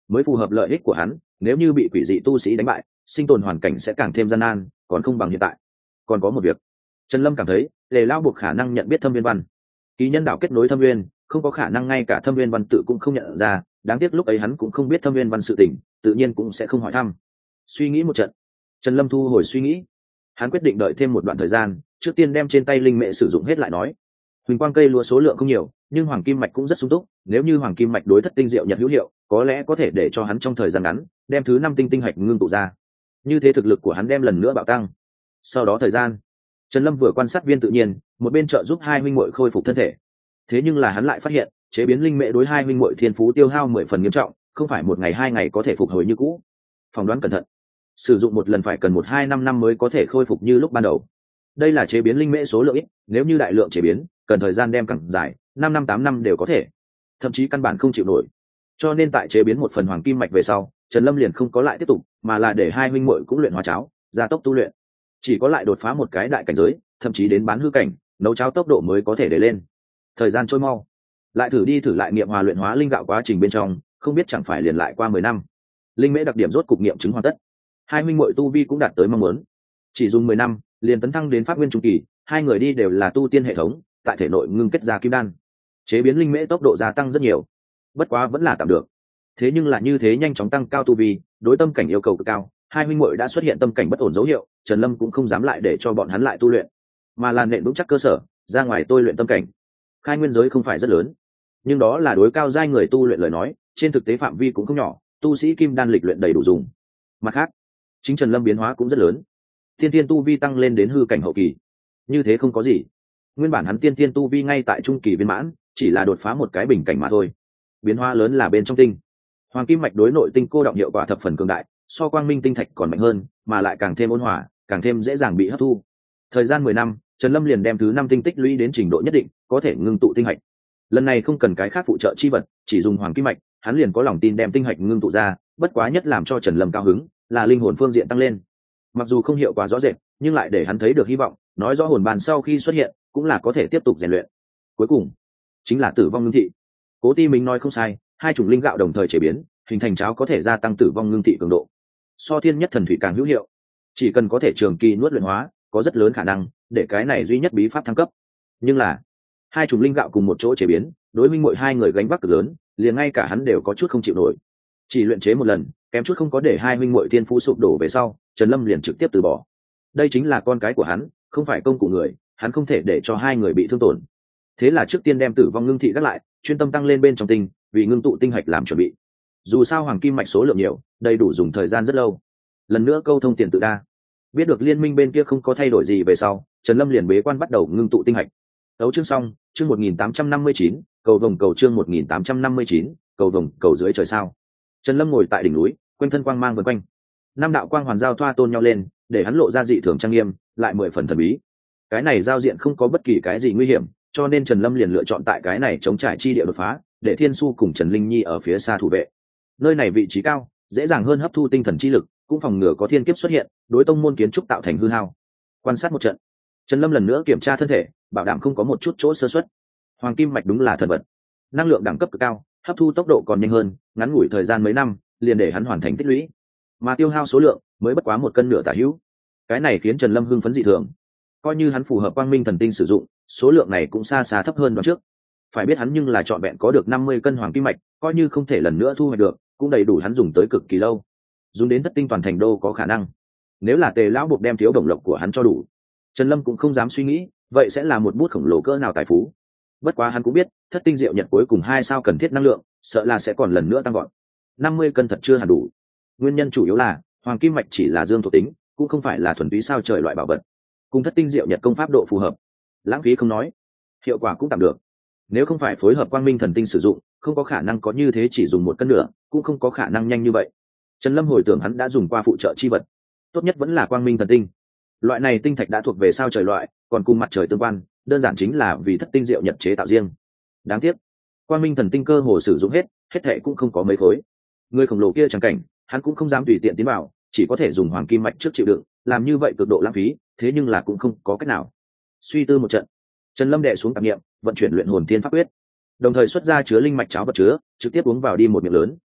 S1: mới phù hợp lợi ích của hắn. Nếu như bị quỷ dị tu sĩ đánh bại, sinh tồn hoàn cảnh sẽ càng thêm gian nan, còn không bằng hiện tại. Còn có một việc, Trần Lâm cảm thấy Tề Lão buộc khả năng nhận biết Thâm Viên Văn. Ký nhân đạo kết nối Thâm Viên, không có khả năng ngay cả Thâm Viên Văn tự cũng không nhận ra, đáng tiếc lúc ấy hắn cũng không biết Thâm Viên Văn sự tình, tự nhiên cũng sẽ không hỏi thăm. Suy nghĩ một trận, Trần Lâm thu hồi suy nghĩ, hắn quyết định đợi thêm một đoạn thời gian, trước tiên đem trên tay linh mệ sử dụng hết lại nói. Huỳnh quang cây lúa số lượng không nhiều, nhưng hoàng kim mạch cũng rất sung túc, nếu như hoàng kim mạch đối thất tinh diệu nhật hữu hiệu, có lẽ có thể để cho hắn trong thời gian ngắn đem thứ năm tinh tinh hạch ngưng tụ ra. Như thế thực lực của hắn đem lần nữa bạo tăng. Sau đó thời gian, Trần Lâm vừa quan sát viên tự nhiên, một bên trợ giúp hai huynh muội khôi phục thân thể. Thế nhưng là hắn lại phát hiện, chế biến linh mệ đối hai huynh muội thiên phú tiêu hao mười phần nghiêm trọng, không phải một ngày hai ngày có thể phục hồi như cũ. Phỏng đoán cẩn thận, sử dụng một lần phải cần một hai năm năm mới có thể khôi phục như lúc ban đầu. Đây là chế biến linh mễ số lượng ít, nếu như đại lượng chế biến, cần thời gian đem càng dài, năm năm tám năm đều có thể, thậm chí căn bản không chịu nổi. Cho nên tại chế biến một phần hoàng kim mạch về sau, Trần Lâm liền không có lại tiếp tục, mà là để hai huynh muội cũng luyện hóa cháo, gia tốc tu luyện. Chỉ có lại đột phá một cái đại cảnh giới, thậm chí đến bán hư cảnh, nấu cháo tốc độ mới có thể để lên. Thời gian trôi mau, lại thử đi thử lại nghiệm hòa luyện hóa linh gạo quá trình bên trong, không biết chẳng phải liền lại qua mười năm. Linh mễ đặc điểm rốt cục nghiệm chứng hoàn tất, hai huynh muội tu vi cũng đạt tới mong muốn. Chỉ dùng mười năm, liền tấn thăng đến pháp nguyên trung kỳ, hai người đi đều là tu tiên hệ thống, tại thể nội ngưng kết ra kim đan, chế biến linh mễ tốc độ gia tăng rất nhiều. Bất quá vẫn là tạm được. Thế nhưng là như thế nhanh chóng tăng cao tu vi, đối tâm cảnh yêu cầu cực cao, hai huynh muội đã xuất hiện tâm cảnh bất ổn dấu hiệu, Trần Lâm cũng không dám lại để cho bọn hắn lại tu luyện, mà là nện vững chắc cơ sở, ra ngoài tôi luyện tâm cảnh. Khai nguyên giới không phải rất lớn, nhưng đó là đối cao giai người tu luyện lời nói, trên thực tế phạm vi cũng không nhỏ, tu sĩ kim đan lịch luyện đầy đủ dùng. Mặt khác, chính Trần Lâm biến hóa cũng rất lớn, tiên tiên tu vi tăng lên đến hư cảnh hậu kỳ. Như thế không có gì, nguyên bản hắn tiên tiên tu vi ngay tại trung kỳ viên mãn, chỉ là đột phá một cái bình cảnh mà thôi. Biến hóa lớn là bên trong tinh hoàng kim mạch đối nội tinh cô động hiệu quả thập phần cường đại, so quang minh tinh thạch còn mạnh hơn, mà lại càng thêm ôn hòa, càng thêm dễ dàng bị hấp thu. Thời gian mười năm, Trần Lâm liền đem thứ năm tinh tích lũy đến trình độ nhất định, có thể ngưng tụ tinh hạch. Lần này không cần cái khác phụ trợ chi vật, chỉ dùng hoàng kim mạch, hắn liền có lòng tin đem tinh hạch ngưng tụ ra. Bất quá nhất làm cho Trần Lâm cao hứng là linh hồn phương diện tăng lên. Mặc dù không hiệu quả rõ rệt, nhưng lại để hắn thấy được hy vọng, nói rõ hồn bàn sau khi xuất hiện cũng là có thể tiếp tục rèn luyện. Cuối cùng chính là tử vong ngưng thị. Cố Ti Minh nói không sai, hai chủng linh gạo đồng thời chế biến, hình thành cháo có thể gia tăng tử vong ngưng thị cường độ, so thiên nhất thần thủy càng hữu hiệu. Chỉ cần có thể trường kỳ nuốt luyện hóa, có rất lớn khả năng để cái này duy nhất bí pháp thăng cấp. Nhưng là hai chủng linh gạo cùng một chỗ chế biến, đối minh mỗi hai người gánh vác cực lớn, liền ngay cả hắn đều có chút không chịu nổi. Chỉ luyện chế một lần, kém chút không có để hai minh muội thiên phú sụp đổ về sau, Trần Lâm liền trực tiếp từ bỏ. Đây chính là con cái của hắn, không phải công cụ người, hắn không thể để cho hai người bị thương tổn. Thế là trước tiên đem tử vong ngưng thị gác lại, chuyên tâm tăng lên bên trong tinh, vì ngưng tụ tinh hạch làm chuẩn bị. Dù sao hoàng kim mạch số lượng nhiều, đầy đủ dùng thời gian rất lâu. Lần nữa câu thông tiền tự đa, biết được liên minh bên kia không có thay đổi gì về sau, Trần Lâm liền bế quan bắt đầu ngưng tụ tinh hạch. Đấu chương xong, chương một nghìn tám trăm năm mươi chín, cầu vồng cầu chương một nghìn tám trăm năm mươi chín, cầu vồng cầu dưới trời sao. Trần Lâm ngồi tại đỉnh núi, quanh thân quang mang vần quanh, năm đạo quang hoàn giao thoa tôn nhau lên, để hắn lộ ra dị thường trang nghiêm, lại mười phần thần bí. Cái này giao diện không có bất kỳ cái gì nguy hiểm, cho nên Trần Lâm liền lựa chọn tại cái này chống trải chi địa đột phá, để Thiên Su cùng Trần Linh Nhi ở phía xa thủ vệ. Nơi này vị trí cao, dễ dàng hơn hấp thu tinh thần chi lực, cũng phòng ngừa có thiên kiếp xuất hiện, đối tông môn kiến trúc tạo thành hư hao. Quan sát một trận, Trần Lâm lần nữa kiểm tra thân thể, bảo đảm không có một chút chỗ sơ suất. Hoàng kim mạch đúng là thần vật, năng lượng đẳng cấp cực cao, hấp thu tốc độ còn nhanh hơn, ngắn ngủi thời gian mấy năm, liền để hắn hoàn thành tích lũy, mà tiêu hao số lượng mới bất quá một cân nửa tả hữu. Cái này khiến Trần Lâm hưng phấn dị thường, coi như hắn phù hợp quang minh thần tinh sử dụng, số lượng này cũng xa xa thấp hơn đoạn trước. Phải biết hắn nhưng là trọn vẹn có được năm mươi cân hoàng kim mạch, coi như không thể lần nữa thu hoạch được, cũng đầy đủ hắn dùng tới cực kỳ lâu, dùng đến thất tinh toàn thành đô có khả năng. Nếu là Tề lão buộc đem thiếu đồng lộc của hắn cho đủ, Trần Lâm cũng không dám suy nghĩ, vậy sẽ là một bút khổng lồ cỡ nào tài phú. Bất quá hắn cũng biết, thất tinh diệu nhật cuối cùng hai sao cần thiết năng lượng, sợ là sẽ còn lần nữa tăng gọn. năm mươi cân thật chưa hẳn đủ. Nguyên nhân chủ yếu là hoàng kim mạch chỉ là dương thuộc tính, cũng không phải là thuần túy sao trời loại bảo vật, cùng thất tinh diệu nhật công pháp độ phù hợp. Lãng phí không nói, hiệu quả cũng tạm được. Nếu không phải phối hợp quang minh thần tinh sử dụng, không có khả năng có như thế, chỉ dùng một cân nữa cũng không có khả năng nhanh như vậy. Trần Lâm hồi tưởng hắn đã dùng qua phụ trợ chi vật, tốt nhất vẫn là quang minh thần tinh. Loại này tinh thạch đã thuộc về sao trời loại, còn cùng mặt trời tương quan, đơn giản chính là vì thất tinh diệu nhật chế tạo riêng. Đáng tiếc, quang minh thần tinh cơ hồ sử dụng hết, hết thệ cũng không có mấy khối. Người khổng lồ kia chẳng cảnh, hắn cũng không dám tùy tiện tiến vào, chỉ có thể dùng hoàng kim mạch trước chịu đựng, làm như vậy cực độ lãng phí, thế nhưng là cũng không có cách nào. Suy tư một trận, Trần Lâm đệ xuống tạp niệm, vận chuyển luyện hồn thiên pháp quyết, đồng thời xuất ra chứa linh mạch cháo vật chứa, trực tiếp uống vào đi một miệng lớn,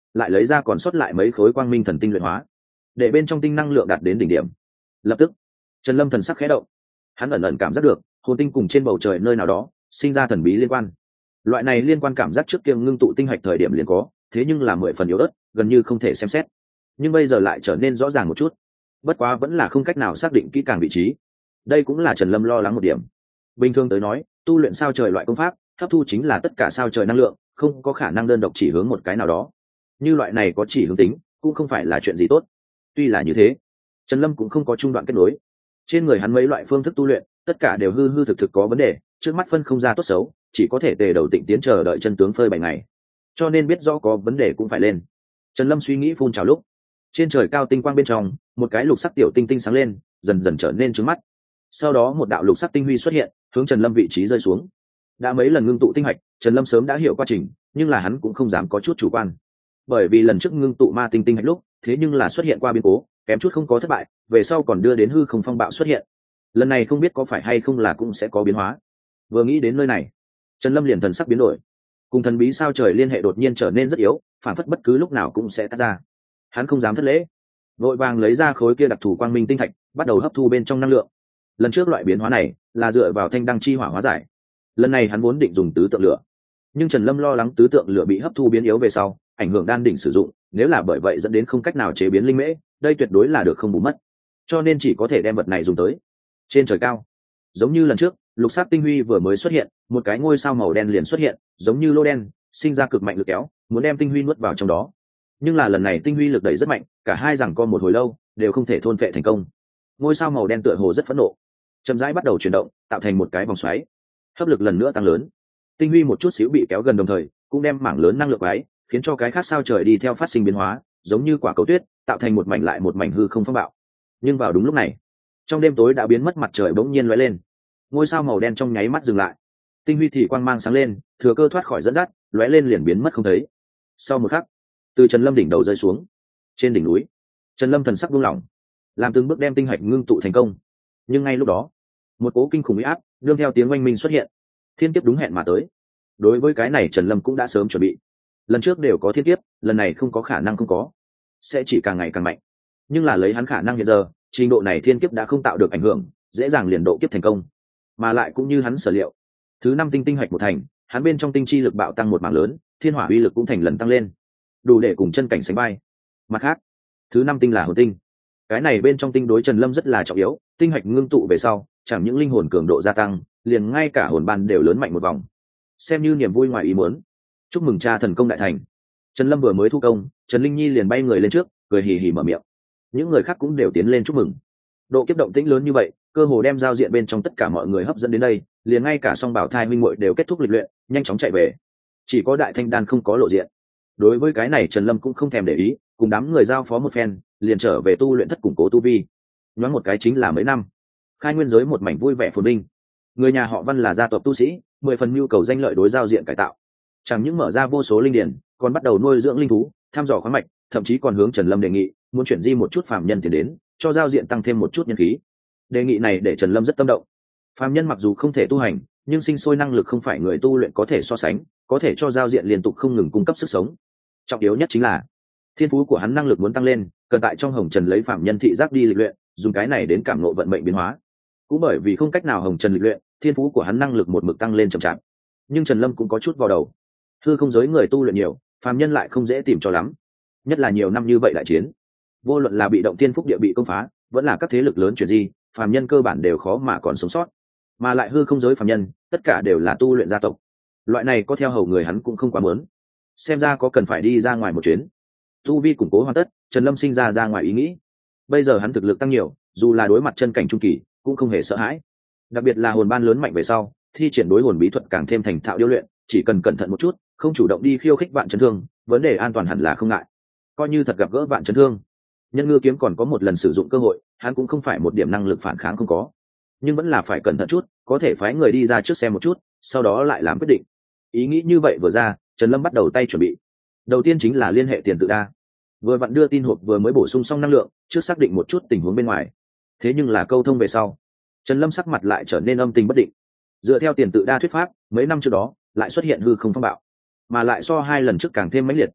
S1: lại lấy ra còn sót lại mấy khối quang minh thần tinh luyện hóa, để bên trong tinh năng lượng đạt đến đỉnh điểm. Lập tức Trần Lâm thần sắc khẽ động, hắn ẩn ẩn cảm giác được hồn tinh cùng trên bầu trời nơi nào đó sinh ra thần bí liên quan. Loại này liên quan cảm giác trước kia ngưng tụ tinh hạch thời điểm liền có, thế nhưng là mười phần yếu ớt, gần như không thể xem xét, nhưng bây giờ lại trở nên rõ ràng một chút. Bất quá vẫn là không cách nào xác định kỹ càng vị trí. Đây cũng là Trần Lâm lo lắng một điểm. Bình thường tới nói, tu luyện sao trời loại công pháp hấp thu chính là tất cả sao trời năng lượng, không có khả năng đơn độc chỉ hướng một cái nào đó. Như loại này có chỉ hướng tính cũng không phải là chuyện gì tốt. Tuy là như thế, Trần Lâm cũng không có trung đoạn kết nối. Trên người hắn mấy loại phương thức tu luyện tất cả đều hư hư thực thực có vấn đề, trước mắt phân không ra tốt xấu, chỉ có thể tề đầu tịnh tiến chờ đợi chân tướng phơi bảy ngày. Cho nên biết rõ có vấn đề cũng phải lên. Trần Lâm suy nghĩ phun trào lúc, trên trời cao tinh quang bên trong một cái lục sắc tiểu tinh tinh sáng lên, dần dần trở nên trứng mắt. Sau đó một đạo lục sắc tinh huy xuất hiện, hướng Trần Lâm vị trí rơi xuống. Đã mấy lần ngưng tụ tinh hạch, Trần Lâm sớm đã hiểu quá trình, nhưng là hắn cũng không dám có chút chủ quan. Bởi vì lần trước ngưng tụ ma tinh tinh hạch lúc, thế nhưng là xuất hiện qua biến cố, kém chút không có thất bại, về sau còn đưa đến hư không phong bạo xuất hiện. Lần này không biết có phải hay không là cũng sẽ có biến hóa. Vừa nghĩ đến nơi này, Trần Lâm liền thần sắc biến đổi, cùng thần bí sao trời liên hệ đột nhiên trở nên rất yếu, phản phất bất cứ lúc nào cũng sẽ tắt ra. Hắn không dám thất lễ, vội vàng lấy ra khối kia đặc thù quang minh tinh thạch, bắt đầu hấp thu bên trong năng lượng. Lần trước loại biến hóa này là dựa vào thanh đăng chi hỏa hóa giải, lần này hắn vốn định dùng tứ tượng lửa, nhưng Trần Lâm lo lắng tứ tượng lửa bị hấp thu biến yếu về sau ảnh hưởng đan đỉnh sử dụng, nếu là bởi vậy dẫn đến không cách nào chế biến linh mễ, đây tuyệt đối là được không bù mất, cho nên chỉ có thể đem vật này dùng tới. Trên trời cao, giống như lần trước, lục sắc tinh huy vừa mới xuất hiện, một cái ngôi sao màu đen liền xuất hiện, giống như lô đen, sinh ra cực mạnh lực kéo, muốn đem tinh huy nuốt vào trong đó. Nhưng là lần này tinh huy lực đẩy rất mạnh, cả hai giằng co một hồi lâu đều không thể thôn phệ thành công. Ngôi sao màu đen tựa hồ rất phẫn nộ, chậm rãi bắt đầu chuyển động, tạo thành một cái vòng xoáy, hấp lực lần nữa tăng lớn. Tinh huy một chút xíu bị kéo gần, đồng thời cũng đem mảng lớn năng lượng ấy, khiến cho cái khác sao trời đi theo phát sinh biến hóa, giống như quả cầu tuyết, tạo thành một mảnh lại một mảnh hư không phong bạo. Nhưng vào đúng lúc này, trong đêm tối đã biến mất mặt trời bỗng nhiên lóe lên, ngôi sao màu đen trong nháy mắt dừng lại, tinh huy thì quang mang sáng lên, thừa cơ thoát khỏi dẫn dắt, lóe lên liền biến mất không thấy. Sau một khắc, từ Trần Lâm đỉnh đầu rơi xuống. Trên đỉnh núi, Trần Lâm thần sắc buông lỏng, làm từng bước đem tinh hạch ngưng tụ thành công. Nhưng ngay lúc đó, một cỗ kinh khủng uy áp đương theo tiếng oanh minh xuất hiện. Thiên kiếp đúng hẹn mà tới. Đối với cái này Trần Lâm cũng đã sớm chuẩn bị. Lần trước đều có thiên kiếp, lần này không có khả năng không có, sẽ chỉ càng ngày càng mạnh. Nhưng là lấy hắn khả năng hiện giờ, trình độ này thiên kiếp đã không tạo được ảnh hưởng, dễ dàng liền độ kiếp thành công. Mà lại cũng như hắn sở liệu, thứ năm tinh tinh hạch một thành, hắn bên trong tinh chi lực bạo tăng một mảng lớn, thiên hỏa uy lực cũng thành lần tăng lên, đủ để cùng chân cảnh sánh vai. Mặt khác, thứ năm tinh là hồn tinh, cái này bên trong tinh đối Trần Lâm rất là trọng yếu. Tinh hạch ngưng tụ về sau, chẳng những linh hồn cường độ gia tăng, liền ngay cả hồn ban đều lớn mạnh một vòng, xem như niềm vui ngoài ý muốn. Chúc mừng cha thần công đại thành. Trần Lâm vừa mới thu công, Trần Linh Nhi liền bay người lên trước, cười hì hì mở miệng. Những người khác cũng đều tiến lên chúc mừng. Độ kiếp động tĩnh lớn như vậy, cơ hồ đem giao diện bên trong tất cả mọi người hấp dẫn đến đây, liền ngay cả song bảo thai minh muội đều kết thúc lịch luyện, nhanh chóng chạy về. Chỉ có Đại Thanh Đan không có lộ diện. Đối với cái này Trần Lâm cũng không thèm để ý, cùng đám người giao phó một phen, liền trở về tu luyện thất củng cố tu vi. Nhoáng một cái chính là mấy năm, khai nguyên giới một mảnh vui vẻ phồn vinh. Người nhà họ Văn là gia tộc tu sĩ, mười phần nhu cầu danh lợi đối giao diện cải tạo, chẳng những mở ra vô số linh điển, còn bắt đầu nuôi dưỡng linh thú, thăm dò khoáng mạch, thậm chí còn hướng Trần Lâm đề nghị muốn chuyển di một chút phàm nhân tiền đến, cho giao diện tăng thêm một chút nhân khí. Đề nghị này để Trần Lâm rất tâm động. Phàm nhân mặc dù không thể tu hành, nhưng sinh sôi năng lực không phải người tu luyện có thể so sánh, có thể cho giao diện liên tục không ngừng cung cấp sức sống. Trọng yếu nhất chính là thiên phú của hắn năng lực muốn tăng lên, cần tại trong hồng trần lấy phàm nhân thị giác đi lịch luyện, dùng cái này đến cảm ngộ vận mệnh biến hóa. Cũng bởi vì không cách nào hồng trần lịch luyện, thiên phú của hắn năng lực một mực tăng lên chậm chạp. Nhưng Trần Lâm cũng có chút vào đầu, hư không giới người tu luyện nhiều, phàm nhân lại không dễ tìm cho lắm, nhất là nhiều năm như vậy đại chiến, vô luận là bị động thiên phúc địa bị công phá, vẫn là các thế lực lớn chuyển di, phàm nhân cơ bản đều khó mà còn sống sót. Mà lại hư không giới phàm nhân tất cả đều là tu luyện gia tộc, loại này có theo hầu người hắn cũng không quá muốn. Xem ra có cần phải đi ra ngoài một chuyến. Tu vi củng cố hoàn tất, Trần Lâm sinh ra ra ngoài ý nghĩ. Bây giờ hắn thực lực tăng nhiều, dù là đối mặt chân cảnh trung kỳ cũng không hề sợ hãi. Đặc biệt là hồn ban lớn mạnh về sau, thi triển đối hồn bí thuật càng thêm thành thạo điêu luyện, chỉ cần cẩn thận một chút, không chủ động đi khiêu khích vạn chấn thương, vấn đề an toàn hẳn là không ngại. Coi như thật gặp gỡ vạn chấn thương, nhân ngư kiếm còn có một lần sử dụng cơ hội, hắn cũng không phải một điểm năng lực phản kháng không có, nhưng vẫn là phải cẩn thận chút, có thể phái người đi ra trước xem một chút, sau đó lại làm quyết định. Ý nghĩ như vậy vừa ra, Trần Lâm bắt đầu tay chuẩn bị. Đầu tiên chính là liên hệ tiền tự đa, vừa vặn đưa tin hộp vừa mới bổ sung xong năng lượng, trước xác định một chút tình huống bên ngoài. Thế nhưng là câu thông về sau, Trần Lâm sắc mặt lại trở nên âm tình bất định. Dựa theo tiền tự đa thuyết pháp, mấy năm trước đó lại xuất hiện hư không phong bạo, mà lại so hai lần trước càng thêm mãnh liệt.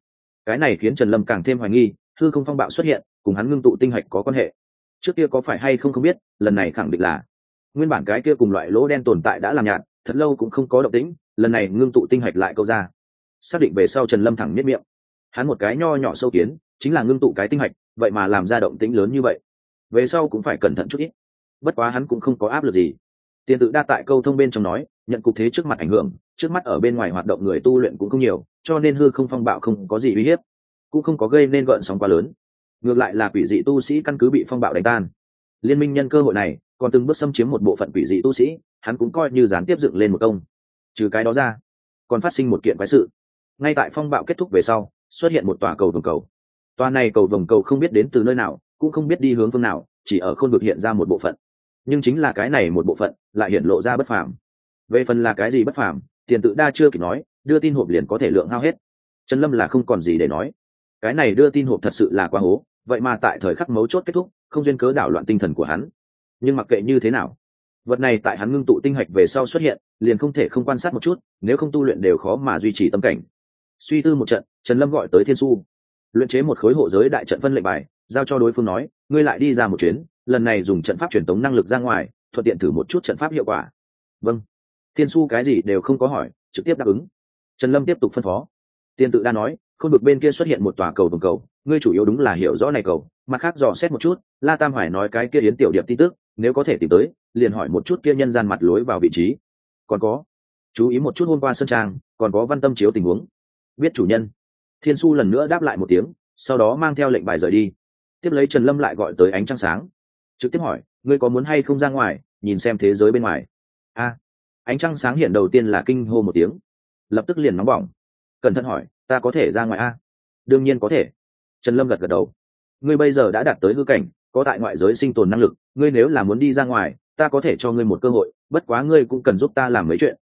S1: Cái này khiến Trần Lâm càng thêm hoài nghi hư không phong bạo xuất hiện cùng hắn ngưng tụ tinh hạch có quan hệ. Trước kia có phải hay không không biết, lần này khẳng định là nguyên bản cái kia cùng loại lỗ đen tồn tại đã làm nhạt thật lâu cũng không có động tĩnh, lần này ngưng tụ tinh hạch lại câu ra. Xác định về sau, Trần Lâm thẳng miết miệng. Hắn một cái nho nhỏ sâu kiến chính là ngưng tụ cái tinh hạch, vậy mà làm ra động tĩnh lớn như vậy, về sau cũng phải cẩn thận chút ít. Bất quá hắn cũng không có áp lực gì. Tiền tự đa tại câu thông bên trong nói, nhận cục thế trước mặt ảnh hưởng, trước mắt ở bên ngoài hoạt động người tu luyện cũng không nhiều, cho nên hư không phong bạo không có gì uy hiếp, cũng không có gây nên gợn sóng quá lớn. Ngược lại là quỷ dị tu sĩ căn cứ bị phong bạo đánh tan. Liên minh nhân cơ hội này còn từng bước xâm chiếm một bộ phận quỷ dị tu sĩ, hắn cũng coi như gián tiếp dựng lên một công. Trừ cái đó ra, còn phát sinh một kiện quái sự. Ngay tại phong bạo kết thúc về sau, xuất hiện một tòa cầu vồng cầu. Tòa này cầu vồng cầu không biết đến từ nơi nào, cũng không biết đi hướng phương nào, chỉ ở khôn vực hiện ra một bộ phận. Nhưng chính là cái này một bộ phận lại hiện lộ ra bất phàm. Về phần là cái gì bất phàm, Tiền tự đa chưa kịp nói, đưa tin hộp liền có thể lượng hao hết. Trần Lâm là không còn gì để nói. Cái này đưa tin hộp thật sự là quá hố, vậy mà tại thời khắc mấu chốt kết thúc, không duyên cớ đảo loạn tinh thần của hắn. Nhưng mặc kệ như thế nào, vật này tại hắn ngưng tụ tinh hạch về sau xuất hiện, liền không thể không quan sát một chút, nếu không tu luyện đều khó mà duy trì tâm cảnh. Suy tư một trận, Trần Lâm gọi tới Thiên Su, luyện chế một khối hộ giới đại trận phân lệnh bài, giao cho đối phương nói, ngươi lại đi ra một chuyến, lần này dùng trận pháp truyền tống năng lực ra ngoài, thuận tiện thử một chút trận pháp hiệu quả. Vâng. Thiên Su cái gì đều không có hỏi, trực tiếp đáp ứng. Trần Lâm tiếp tục phân phó. Tiên tự đa nói, khôn vực bên kia xuất hiện một tòa cầu vồng cầu, ngươi chủ yếu đúng là hiểu rõ này cầu, mặt khác dò xét một chút, La Tam Hoài nói cái kia Yến Tiểu Điệp tin tức, nếu có thể tìm tới, liền hỏi một chút kia nhân gian mặt lối vào vị trí. Còn có, chú ý một chút hôm qua sơn trang, còn có Văn Tâm chiếu tình huống. Biết chủ nhân. Thiên Su lần nữa đáp lại một tiếng, sau đó mang theo lệnh bài rời đi. Tiếp lấy Trần Lâm lại gọi tới Ánh Trăng Sáng, trực tiếp hỏi, ngươi có muốn hay không ra ngoài nhìn xem thế giới bên ngoài? A. Ánh Trăng Sáng hiện đầu tiên là kinh hô một tiếng, lập tức liền nóng bỏng, cẩn thận hỏi, ta có thể ra ngoài a? Đương nhiên có thể. Trần Lâm gật gật đầu. Ngươi bây giờ đã đạt tới hư cảnh, có tại ngoại giới sinh tồn năng lực, ngươi nếu là muốn đi ra ngoài, ta có thể cho ngươi một cơ hội, bất quá ngươi cũng cần giúp ta làm mấy chuyện.